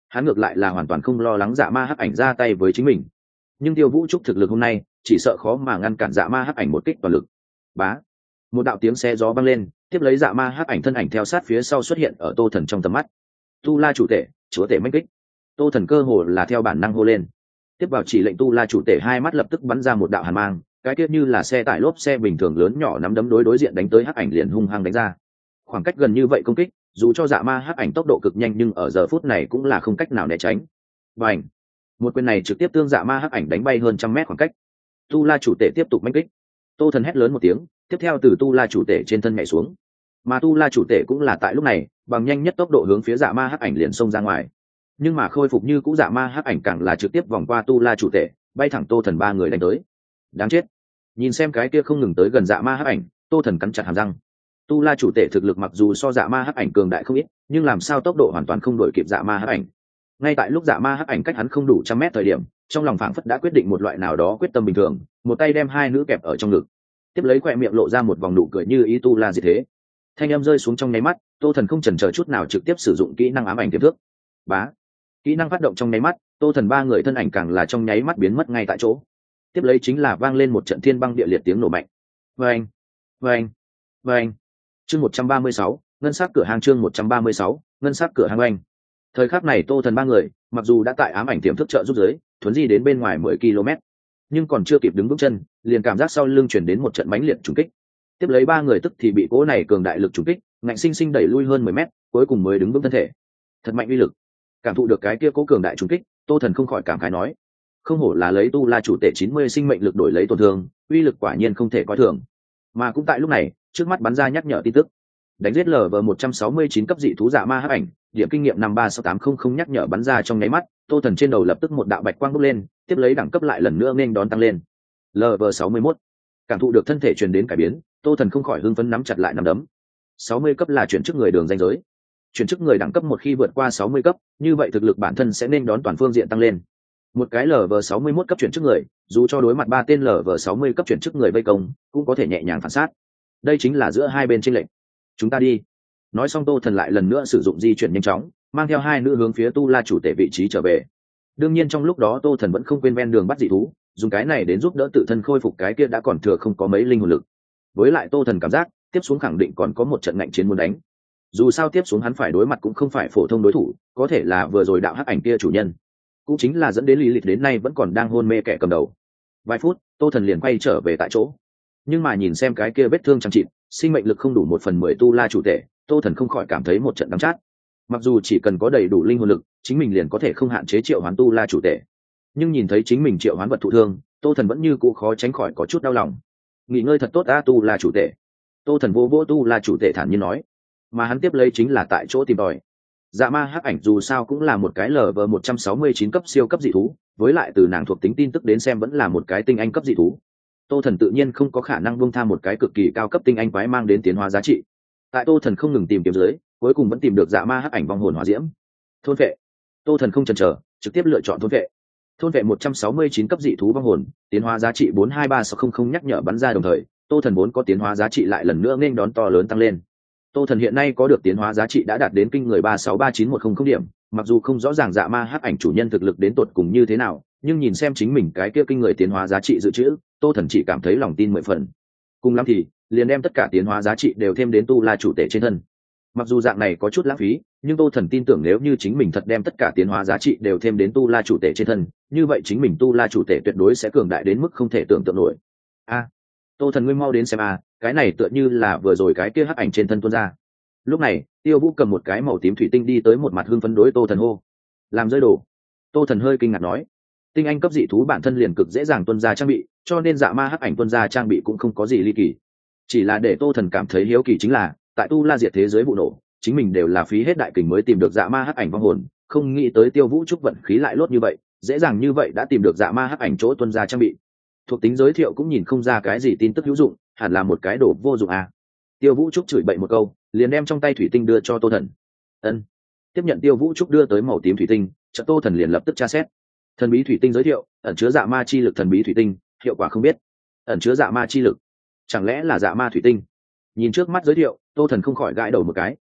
Speaker 1: hắn ngược lại là hoàn toàn không lo lắng dạ ma hắc ảnh ra tay với chính mình. Nhưng tiêu vũ trúc thực lực hôm nay chỉ sợ khó mà ngăn cản dạ ma hắc ảnh một kích toàn lực. Bá, một đạo tiếng xe gió vang lên, tiếp lấy dạ ma hắc ảnh thân ảnh theo sát phía sau xuất hiện ở Tô Thần trong tầm mắt. Tu La chủ tể, chúa tể mãnh kích. Tô Thần cơ hồ là theo bản năng hô lên. Tiếp vào chỉ lệnh, Tu La chủ tể hai mắt lập tức bắn ra một đạo hàn mang, cái tiết như là xe tải lốp xe bình thường lớn nhỏ nắm đấm đối đối diện đánh tới hắc ảnh liền hung hăng đánh ra. Khoảng cách gần như vậy công kích, dù cho dạ ma hắc ảnh tốc độ cực nhanh nhưng ở giờ phút này cũng là không cách nào né tránh. Bành! Một quyền này trực tiếp tương dạ ma hắc ảnh đánh bay hơn trăm mét khoảng cách. Tu La chủ tể tiếp tục mãnh kích. Tô Thần hét lớn một tiếng, tiếp theo từ Tu La chủ tể trên thân nhảy xuống. Mà Tu La chủ tể cũng là tại lúc này, bằng nhanh nhất tốc độ hướng phía dạ ma hắc ảnh liền xông ra ngoài. Nhưng mà khôi phục như cũ dạ ma hắc ảnh càng là trực tiếp vòng qua Tu La chủ tể, bay thẳng Tô Thần ba người đánh tới. Đáng chết! Nhìn xem cái kia không ngừng tới gần dạ ma hắc ảnh, Tô Thần cắn chặt hàm răng. Tu La chủ tể thực lực mặc dù so dạ ma hắc ảnh cường đại không ít, nhưng làm sao tốc độ hoàn toàn không đuổi kịp dạ ma hắc ảnh. Ngay tại lúc dạ ma hắc ảnh cách hắn không đủ trăm mét thời điểm, trong lòng phảng phất đã quyết định một loại nào đó quyết tâm bình thường, một tay đem hai nữ kẹp ở trong ngực, tiếp lấy khỏe miệng lộ ra một vòng nụ cười như ý Tu La diệt thế. Thanh âm rơi xuống trong nháy mắt, Tô Thần không chần chờ chút nào trực tiếp sử dụng kỹ năng ám ảnh tiềm thức. Bá, kỹ năng phát động trong nháy mắt, Tô Thần ba người thân ảnh càng là trong nháy mắt biến mất ngay tại chỗ. Tiếp lấy chính là vang lên một trận thiên băng địa liệt tiếng nổ mạnh. Vâng, vâng, vâng. Chương một trăm ba mươi sáu, ngân sắc cửa hàng. Chương một trăm ba mươi sáu, ngân sắc cửa hàng. Oanh. Thời khắc này Tô Thần ba người mặc dù đã tại ám ảnh tiềm thức trợ giúp giới thuấn di đến bên ngoài mười ki lô mét, nhưng còn chưa kịp đứng bước chân liền cảm giác sau lưng chuyển đến một trận mãnh liệt trùng kích. Tiếp lấy ba người tức thì bị cỗ này cường đại lực trùng kích ngạnh sinh sinh đẩy lui hơn mười mét, cuối cùng mới đứng vững thân thể. Thật mạnh uy lực. Cảm thụ được cái kia cố cường đại trùng kích, Tô Thần không khỏi cảm khái nói, không hổ là lấy Tu La chủ tể chín mươi sinh mệnh lực đổi lấy tổn thương, uy lực quả nhiên không thể coi thường. Mà cũng tại lúc này, trước mắt bắn ra nhắc nhở tin tức. Đánh giết lv một trăm sáu mươi chín cấp dị thú dạ ma hắc ảnh, điểm kinh nghiệm năm ba sáu tám không không nhắc nhở bắn ra trong nháy mắt, Tô Thần trên đầu lập tức một đạo bạch quang bốc lên, tiếp lấy đẳng cấp lại lần nữa nên đón tăng lên. lv sáu mươi mốt. Cảm thụ được thân thể truyền đến cải biến, Tô Thần không khỏi hưng phấn nắm chặt lại nắm đấm. sáu mươi cấp là chuyển chức người đường danh giới. Chuyển chức người đẳng cấp một khi vượt qua sáu mươi cấp, như vậy thực lực bản thân sẽ nên đón toàn phương diện tăng lên. Một cái lv sáu mươi mốt cấp chuyển chức người, dù cho đối mặt ba tên lv sáu mươi cấp chuyển chức người vây công, cũng có thể nhẹ nhàng phản sát. Đây chính là giữa hai bên chênh lệch. Chúng ta đi. Nói xong Tô Thần lại lần nữa sử dụng di chuyển nhanh chóng, mang theo hai nữ hướng phía Tu La chủ tể vị trí trở về. Đương nhiên trong lúc đó Tô Thần vẫn không quên ven đường bắt dị thú, dùng cái này đến giúp đỡ tự thân khôi phục cái kia đã còn thừa không có mấy linh hồn lực. Với lại Tô Thần cảm giác tiếp xuống khẳng định còn có một trận ngạnh chiến muốn đánh. Dù sao tiếp xuống hắn phải đối mặt cũng không phải phổ thông đối thủ, có thể là vừa rồi đạo hắc ảnh kia chủ nhân, cũng chính là dẫn đến lý lịch đến nay vẫn còn đang hôn mê kẻ cầm đầu. Vài phút Tô Thần liền quay trở về tại chỗ, nhưng mà nhìn xem cái kia vết thương chẳng chịt, sinh mệnh lực không đủ một phần mười Tu La chủ tể, Tô Thần không khỏi cảm thấy một trận đắng chát. Mặc dù chỉ cần có đầy đủ linh hồn lực, chính mình liền có thể không hạn chế triệu hoán Tu La chủ tể, nhưng nhìn thấy chính mình triệu hoán vật thụ thương, Tô Thần vẫn như cũ khó tránh khỏi có chút đau lòng. Nghỉ ngơi thật tốt a Tu La chủ tể. Tô Thần vô vô Tu La chủ tể thản nhiên nói, mà hắn tiếp lấy chính là tại chỗ tìm tòi. Dạ ma hắc ảnh dù sao cũng là một cái lv một trăm sáu mươi chín cấp siêu cấp dị thú, với lại từ nàng thuộc tính tin tức đến xem vẫn là một cái tinh anh cấp dị thú. Tô Thần tự nhiên không có khả năng buông tha một cái cực kỳ cao cấp tinh anh quái mang đến tiến hóa giá trị. Tại Tô Thần không ngừng tìm kiếm dưới, cuối cùng vẫn tìm được dạ ma hắc ảnh vong hồn hỏa diễm. Thôn vệ. Tô Thần không chần chờ, trực tiếp lựa chọn thôn vệ. Thôn vệ một trăm sáu mươi chín cấp dị thú vong hồn, tiến hóa giá trị bốn hai ba sáu không không nhắc nhở bắn ra, đồng thời Tô Thần vốn có tiến hóa giá trị lại lần nữa nên đón to lớn tăng lên. Tô Thần hiện nay có được tiến hóa giá trị đã đạt đến kinh người ba sáu ba chín một không không điểm, mặc dù không rõ ràng dạ ma hắc ảnh chủ nhân thực lực đến tột cùng như thế nào, nhưng nhìn xem chính mình cái kia kinh người tiến hóa giá trị dự trữ, Tô Thần chỉ cảm thấy lòng tin mười phần. Cùng lắm thì liền đem tất cả tiến hóa giá trị đều thêm đến Tu La chủ tể trên thân. Mặc dù dạng này có chút lãng phí, nhưng Tô Thần tin tưởng nếu như chính mình thật đem tất cả tiến hóa giá trị đều thêm đến Tu La chủ tể trên thân, như vậy chính mình Tu La chủ tể tuyệt đối sẽ cường đại đến mức không thể tưởng tượng nổi. A, Tô Thần ngươi mau đến xem a, cái này tựa như là vừa rồi cái kia hắc ảnh trên thân tuôn ra. Lúc này Tiêu Vũ cầm một cái màu tím thủy tinh đi tới, một mặt hưng phấn đối Tô Thần hô, làm rơi đồ. Tô Thần hơi kinh ngạc nói, tinh anh cấp dị thú bản thân liền cực dễ dàng tuôn ra trang bị, cho nên dạ ma hắc ảnh tuôn ra trang bị cũng không có gì ly kỳ. Chỉ là để Tô Thần cảm thấy hiếu kỳ chính là, tại Tu La diệt thế giới vụ nổ, chính mình đều là phí hết đại kình mới tìm được dạ ma hắc ảnh vong hồn, không nghĩ tới Tiêu Vũ trúc vận khí lại lốt như vậy, dễ dàng như vậy đã tìm được dạ ma hắc ảnh chỗ tuôn ra trang bị. Thuộc tính giới thiệu cũng nhìn không ra cái gì tin tức hữu dụng, hẳn là một cái đồ vô dụng à. Tiêu Vũ trúc chửi bậy một câu, liền đem trong tay thủy tinh đưa cho Tô Thần. Ân. Tiếp nhận Tiêu Vũ trúc đưa tới màu tím thủy tinh, chợt Tô Thần liền lập tức tra xét. Thần bí thủy tinh giới thiệu, ẩn chứa dạ ma chi lực thần bí thủy tinh, hiệu quả không biết. Ẩn chứa dạ ma chi lực, chẳng lẽ là dạ ma thủy tinh? Nhìn trước mắt giới thiệu, Tô Thần không khỏi gãi đầu một cái.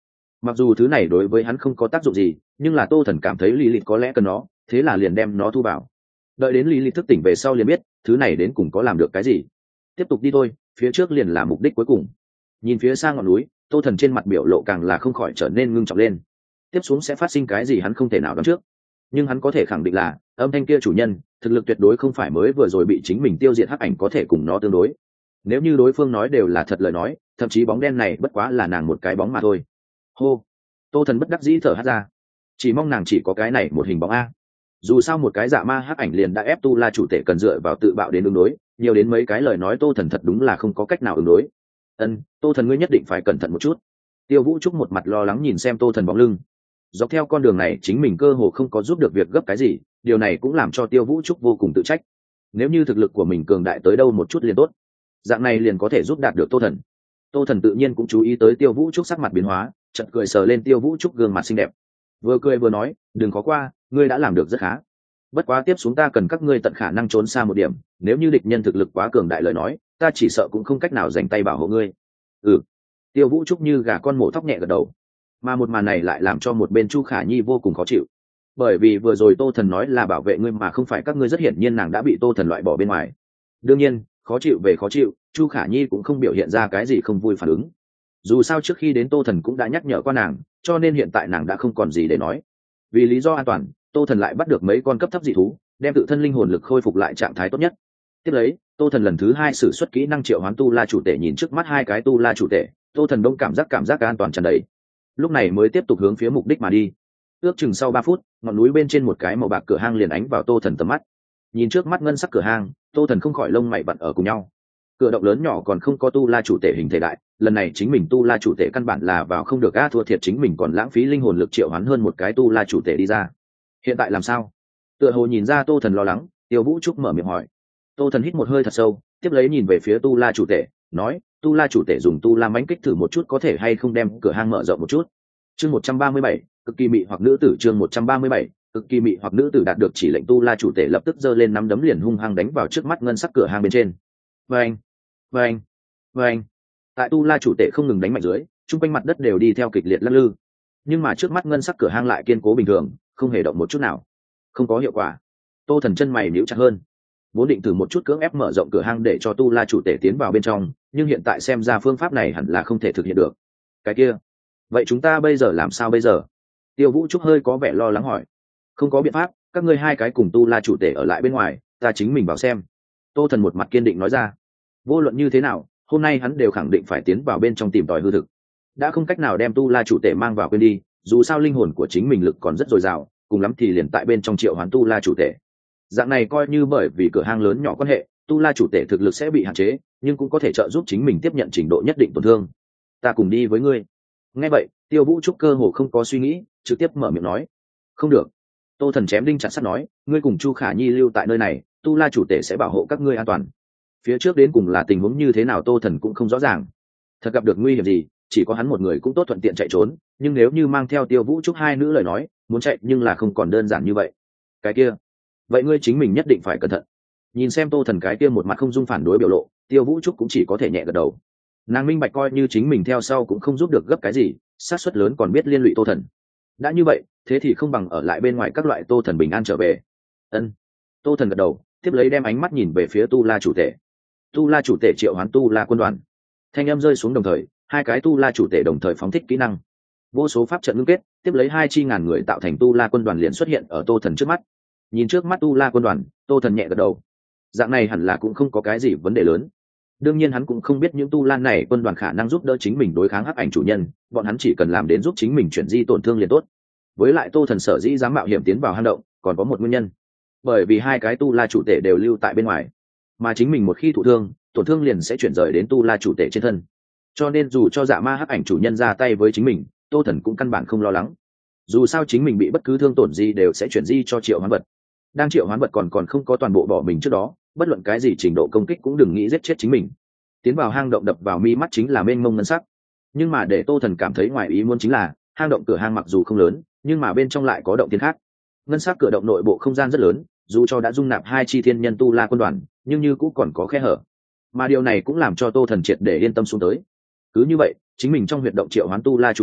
Speaker 1: Mặc dù thứ này đối với hắn không có tác dụng gì, nhưng là tô thần cảm thấy lý lịch có lẽ cần nó, thế là liền đem nó thu vào. Đợi đến lý lịch thức tỉnh về sau liền biết thứ này đến cùng có làm được cái gì. Tiếp tục đi thôi, phía trước liền là mục đích cuối cùng. Nhìn phía xa ngọn núi, tô thần trên mặt biểu lộ càng là không khỏi trở nên ngưng trọng lên. Tiếp xuống sẽ phát sinh cái gì hắn không thể nào đoán trước, nhưng hắn có thể khẳng định là âm thanh kia chủ nhân thực lực tuyệt đối không phải mới vừa rồi bị chính mình tiêu diệt hắc ảnh có thể cùng nó tương đối. Nếu như đối phương nói đều là thật lời nói, thậm chí bóng đen này bất quá là nàng một cái bóng mà thôi. Hô, tô thần bất đắc dĩ thở hắt ra, chỉ mong nàng chỉ có cái này một hình bóng a. Dù sao một cái dạ ma hắc ảnh liền đã ép tu la chủ tể cần dựa vào tự bạo đến ứng đối, nhiều đến mấy cái lời nói tô thần thật đúng là không có cách nào ứng đối. Ân, tô thần ngươi nhất định phải cẩn thận một chút. Tiêu Vũ Trúc một mặt lo lắng nhìn xem tô thần bóng lưng. Dọc theo con đường này chính mình cơ hồ không có giúp được việc gấp cái gì, điều này cũng làm cho Tiêu Vũ Trúc vô cùng tự trách. Nếu như thực lực của mình cường đại tới đâu một chút liền tốt, dạng này liền có thể giúp đạt được tô thần. Tô thần tự nhiên cũng chú ý tới Tiêu Vũ Trúc sắc mặt biến hóa, chợt cười sờ lên Tiêu Vũ Trúc gương mặt xinh đẹp, vừa cười vừa nói, đừng khó qua, ngươi đã làm được rất khá. Bất quá tiếp xuống ta cần các ngươi tận khả năng trốn xa một điểm, nếu như địch nhân thực lực quá cường đại lời nói, ta chỉ sợ cũng không cách nào dành tay bảo hộ ngươi. Ừ. Tiêu Vũ Trúc như gà con mổ thóc nhẹ gật đầu, mà một màn này lại làm cho một bên Chu Khả Nhi vô cùng khó chịu, bởi vì vừa rồi tô thần nói là bảo vệ ngươi mà không phải các ngươi, rất hiển nhiên nàng đã bị tô thần loại bỏ bên ngoài. Đương nhiên khó chịu về khó chịu, Chu Khả Nhi cũng không biểu hiện ra cái gì không vui phản ứng. Dù sao trước khi đến tô thần cũng đã nhắc nhở qua nàng, cho nên hiện tại nàng đã không còn gì để nói. Vì lý do an toàn, tô thần lại bắt được mấy con cấp thấp dị thú, đem tự thân linh hồn lực khôi phục lại trạng thái tốt nhất. Tiếp lấy tô thần lần thứ hai sử xuất kỹ năng triệu hoán tu la chủ tể, nhìn trước mắt hai cái tu la chủ tể, tô thần đông cảm giác cảm giác an toàn tràn đầy, lúc này mới tiếp tục hướng phía mục đích mà đi. Ước chừng sau ba phút, ngọn núi bên trên một cái màu bạc cửa hang liền ánh vào tô thần tầm mắt. Nhìn trước mắt ngân sắc cửa hang, tô thần không khỏi lông mày vặn ở cùng nhau. Cửa động lớn nhỏ còn không có tu la chủ tể hình thể đại, lần này chính mình tu la chủ tể căn bản là vào không được, a thua thiệt chính mình còn lãng phí linh hồn lực triệu hoán hơn một cái tu la chủ tể đi ra. Hiện tại làm sao? Tựa hồ nhìn ra tô thần lo lắng, Tiêu Vũ Trúc mở miệng hỏi. Tô thần hít một hơi thật sâu, tiếp lấy nhìn về phía tu la chủ tể, nói, tu la chủ tể dùng tu la mãnh kích thử một chút có thể hay không đem cửa hang mở rộng một chút. Chương một trăm ba mươi bảy, cực kỳ mị hoặc nữ tử. Chương một trăm ba mươi bảy, cực kỳ mị hoặc nữ tử. Đạt được chỉ lệnh, tu la chủ tể lập tức giơ lên nắm đấm liền hung hăng đánh vào trước mắt ngân sắc cửa hang bên trên. Vâng, vâng, vâng. Tại tu la chủ tể không ngừng đánh mạnh dưới, chung quanh mặt đất đều đi theo kịch liệt lắc lư, nhưng mà trước mắt ngân sắc cửa hang lại kiên cố bình thường, không hề động một chút nào. Không có hiệu quả. Tô thần chân mày nhíu chặt hơn, vốn định thử một chút cưỡng ép mở rộng cửa hang để cho tu la chủ tể tiến vào bên trong, nhưng hiện tại xem ra phương pháp này hẳn là không thể thực hiện được. Cái kia, vậy chúng ta bây giờ làm sao bây giờ? Tiêu Vũ Trúc hơi có vẻ lo lắng hỏi. Không có biện pháp, các ngươi hai cái cùng tu la chủ tể ở lại bên ngoài, ta chính mình vào xem. Tô thần một mặt kiên định nói ra. Vô luận như thế nào, hôm nay hắn đều khẳng định phải tiến vào bên trong tìm tòi hư thực. Đã không cách nào đem tu la chủ tể mang vào quên đi, dù sao linh hồn của chính mình lực còn rất dồi dào, cùng lắm thì liền tại bên trong triệu hoán tu la chủ tể. Dạng này coi như bởi vì cửa hang lớn nhỏ quan hệ, tu la chủ tể thực lực sẽ bị hạn chế, nhưng cũng có thể trợ giúp chính mình tiếp nhận trình độ nhất định tổn thương. Ta cùng đi với ngươi. Nghe vậy, Tiêu Vũ Trúc cơ hồ không có suy nghĩ, trực tiếp mở miệng nói. Không được. Tô thần chém đinh chặt sắt nói, ngươi cùng Chu Khả Nhi lưu tại nơi này, tu la chủ tể sẽ bảo hộ các ngươi an toàn. Phía trước đến cùng là tình huống như thế nào Tô thần cũng không rõ ràng. Thật gặp được nguy hiểm gì, chỉ có hắn một người cũng tốt thuận tiện chạy trốn, nhưng nếu như mang theo Tiêu Vũ Trúc hai nữ lời nói, muốn chạy nhưng là không còn đơn giản như vậy. Cái kia, vậy ngươi chính mình nhất định phải cẩn thận. Nhìn xem Tô thần cái kia một mặt không dung phản đối biểu lộ, Tiêu Vũ Trúc cũng chỉ có thể nhẹ gật đầu. Nàng minh bạch coi như chính mình theo sau cũng không giúp được gấp cái gì, xác suất lớn còn biết liên lụy Tô thần. Đã như vậy, thế thì không bằng ở lại bên ngoài các loại Tô thần bình an trở về. Ân. Tô thần gật đầu, tiếp lấy đem ánh mắt nhìn về phía tu la chủ tể. Tu la chủ tể triệu hoán tu la quân đoàn. Thanh âm rơi xuống đồng thời, hai cái tu la chủ tể đồng thời phóng thích kỹ năng. Vô số pháp trận ngưng kết, tiếp lấy hai chi ngàn người tạo thành tu la quân đoàn liền xuất hiện ở Tô thần trước mắt. Nhìn trước mắt tu la quân đoàn, Tô thần nhẹ gật đầu. Dạng này hẳn là cũng không có cái gì vấn đề lớn. Đương nhiên hắn cũng không biết những tu la này quân đoàn khả năng giúp đỡ chính mình đối kháng hắc ảnh chủ nhân, bọn hắn chỉ cần làm đến giúp chính mình chuyển di tổn thương liền tốt. Với lại Tô thần sở dĩ dám mạo hiểm tiến vào hang động, còn có một nguyên nhân, bởi vì hai cái tu la chủ tể đều lưu tại bên ngoài, mà chính mình một khi thụ thương, tổn thương liền sẽ chuyển rời đến tu la chủ tể trên thân. Cho nên dù cho dạ ma hắc ảnh chủ nhân ra tay với chính mình, Tô thần cũng căn bản không lo lắng. Dù sao chính mình bị bất cứ thương tổn gì đều sẽ chuyển di cho triệu hoán vật. Đang triệu hoán vật còn còn không có toàn bộ bỏ mình trước đó, bất luận cái gì trình độ công kích cũng đừng nghĩ giết chết chính mình. Tiến vào hang động đập vào mi mắt chính là mênh mông ngân sắc, nhưng mà để Tô thần cảm thấy ngoài ý muốn chính là hang động cửa hang mặc dù không lớn, nhưng mà bên trong lại có động thiên khác. Ngân sắc cửa động nội bộ không gian rất lớn, dù cho đã dung nạp hai chi thiên nhân tu la quân đoàn, nhưng như cũng còn có khe hở, mà điều này cũng làm cho Tô thần triệt để yên tâm xuống tới. Cứ như vậy, chính mình trong huyệt động triệu hoán tu la chủ thể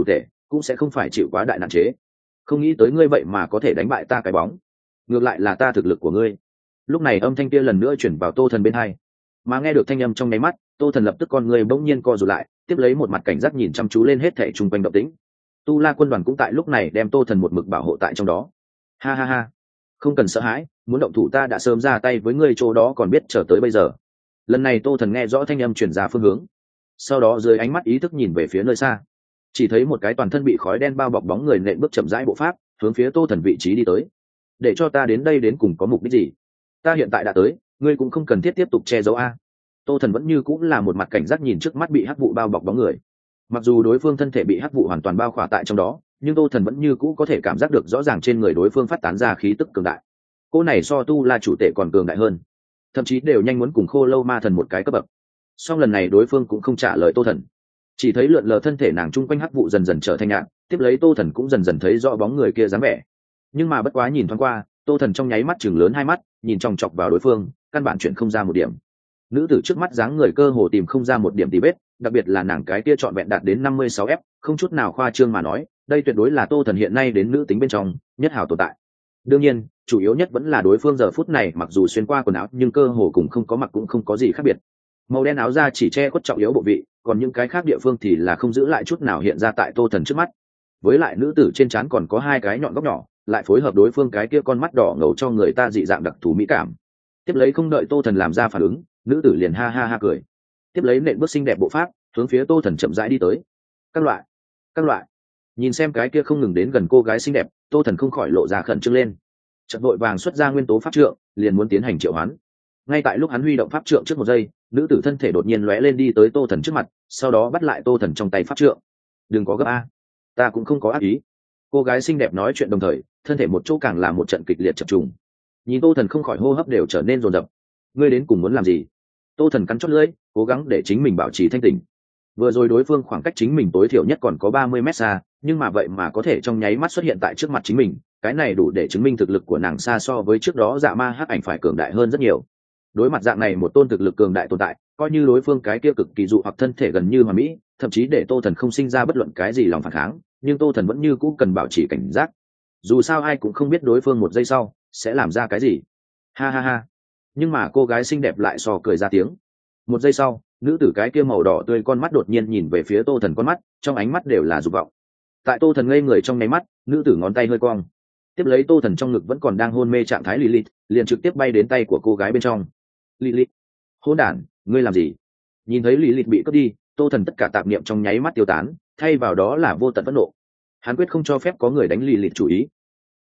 Speaker 1: cũng sẽ không phải chịu quá đại nạn chế. Không nghĩ tới ngươi vậy mà có thể đánh bại ta cái bóng, ngược lại là ta thực lực của ngươi. Lúc này âm thanh kia lần nữa chuyển vào Tô Thần bên hai, mà nghe được thanh âm trong nháy mắt, Tô Thần lập tức con người bỗng nhiên co rụt lại, tiếp lấy một mặt cảnh giác nhìn chăm chú lên hết thảy chung quanh động tĩnh. Tu La quân đoàn cũng tại lúc này đem Tô Thần một mực bảo hộ tại trong đó. Ha ha ha, không cần sợ hãi, muốn động thủ ta đã sớm ra tay với ngươi chỗ đó còn biết chờ tới bây giờ. Lần này Tô Thần nghe rõ thanh âm truyền ra phương hướng, sau đó dưới ánh mắt ý thức nhìn về phía nơi xa, chỉ thấy một cái toàn thân bị khói đen bao bọc bóng người nện bước chậm rãi bộ pháp hướng phía Tô Thần vị trí đi tới. Để cho ta đến đây đến cùng có mục đích gì? Ta hiện tại đã tới, ngươi cũng không cần thiết tiếp tục che giấu a. Tô Thần vẫn như cũng là một mặt cảnh giác nhìn trước mắt bị hắc vụ bao bọc bóng người. Mặc dù đối phương thân thể bị hắc vụ hoàn toàn bao khỏa tại trong đó, nhưng Tô Thần vẫn như cũ có thể cảm giác được rõ ràng trên người đối phương phát tán ra khí tức cường đại. Cô này so Tu La chủ tể còn cường đại hơn, thậm chí đều nhanh muốn cùng Khô Lâu Ma Thần một cái cấp bậc. Song lần này đối phương cũng không trả lời Tô Thần, chỉ thấy lượn lờ thân thể nàng chung quanh hắc vụ dần dần trở thành nhạt, tiếp lấy Tô Thần cũng dần dần thấy rõ bóng người kia dáng vẻ. Nhưng mà bất quá nhìn thoáng qua, Tô Thần trong nháy mắt chừng lớn hai mắt, nhìn chòng chọc vào đối phương, căn bản chuyện không ra một điểm. Nữ tử trước mắt dáng người cơ hồ tìm không ra một điểm tì vết, đặc biệt là nàng cái kia trọn vẹn đạt đến năm mươi sáu ép, không chút nào khoa trương mà nói, đây tuyệt đối là Tô Thần hiện nay đến nữ tính bên trong nhất hảo tồn tại. Đương nhiên, chủ yếu nhất vẫn là đối phương giờ phút này mặc dù xuyên qua quần áo nhưng cơ hồ cùng không có mặc cũng không có gì khác biệt. Màu đen áo da chỉ che khuất trọng yếu bộ vị, còn những cái khác địa phương thì là không giữ lại chút nào hiện ra tại Tô Thần trước mắt. Với lại nữ tử trên trán còn có hai cái nhọn góc nhỏ, lại phối hợp đối phương cái kia con mắt đỏ ngầu cho người ta dị dạng đặc thù mỹ cảm. Tiếp lấy không đợi Tô Thần làm ra phản ứng, nữ tử liền ha ha ha cười, tiếp lấy nện bước xinh đẹp bộ pháp hướng phía Tô Thần chậm rãi đi tới. Các loại, các loại, nhìn xem cái kia không ngừng đến gần cô gái xinh đẹp, Tô Thần không khỏi lộ ra khẩn trương lên, chợt vội vàng xuất ra nguyên tố pháp trượng, liền muốn tiến hành triệu hoán. Ngay tại lúc hắn huy động pháp trượng trước một giây, nữ tử thân thể đột nhiên lóe lên đi tới Tô Thần trước mặt, sau đó bắt lại Tô Thần trong tay pháp trượng. Đừng có gấp a, ta cũng không có ác ý. Cô gái xinh đẹp nói chuyện đồng thời, thân thể một chỗ càng là một trận kịch liệt chập trùng. Nhìn Tô Thần không khỏi hô hấp đều trở nên rồn rập. Ngươi đến cùng muốn làm gì? Tô Thần cắn chót lưỡi, cố gắng để chính mình bảo trì thanh tỉnh. Vừa rồi đối phương khoảng cách chính mình tối thiểu nhất còn có ba mươi mét xa, nhưng mà vậy mà có thể trong nháy mắt xuất hiện tại trước mặt chính mình, cái này đủ để chứng minh thực lực của nàng xa so với trước đó Dạ Ma Hắc Ảnh phải cường đại hơn rất nhiều. Đối mặt dạng này một tôn thực lực cường đại tồn tại, coi như đối phương cái kia cực kỳ dụ hoặc thân thể gần như hoàn mỹ, thậm chí để Tô Thần không sinh ra bất luận cái gì lòng phản kháng, nhưng Tô Thần vẫn như cũ cần bảo trì cảnh giác. Dù sao ai cũng không biết đối phương một giây sau sẽ làm ra cái gì. Ha ha ha. Nhưng mà cô gái xinh đẹp lại sò cười ra tiếng. Một giây sau, nữ tử cái kia màu đỏ tươi con mắt đột nhiên nhìn về phía Tô Thần con mắt, trong ánh mắt đều là dục vọng. Tại Tô Thần ngây người trong nháy mắt, nữ tử ngón tay hơi cong, tiếp lấy Tô Thần trong ngực vẫn còn đang hôn mê trạng thái Lilith, liền trực tiếp bay đến tay của cô gái bên trong. Lilith, hỗn đản, ngươi làm gì? Nhìn thấy Lilith bị cướp đi, Tô Thần tất cả tạp niệm trong nháy mắt tiêu tán, thay vào đó là vô tận phẫn nộ. Hắn quyết không cho phép có người đánh Lilith chủ ý.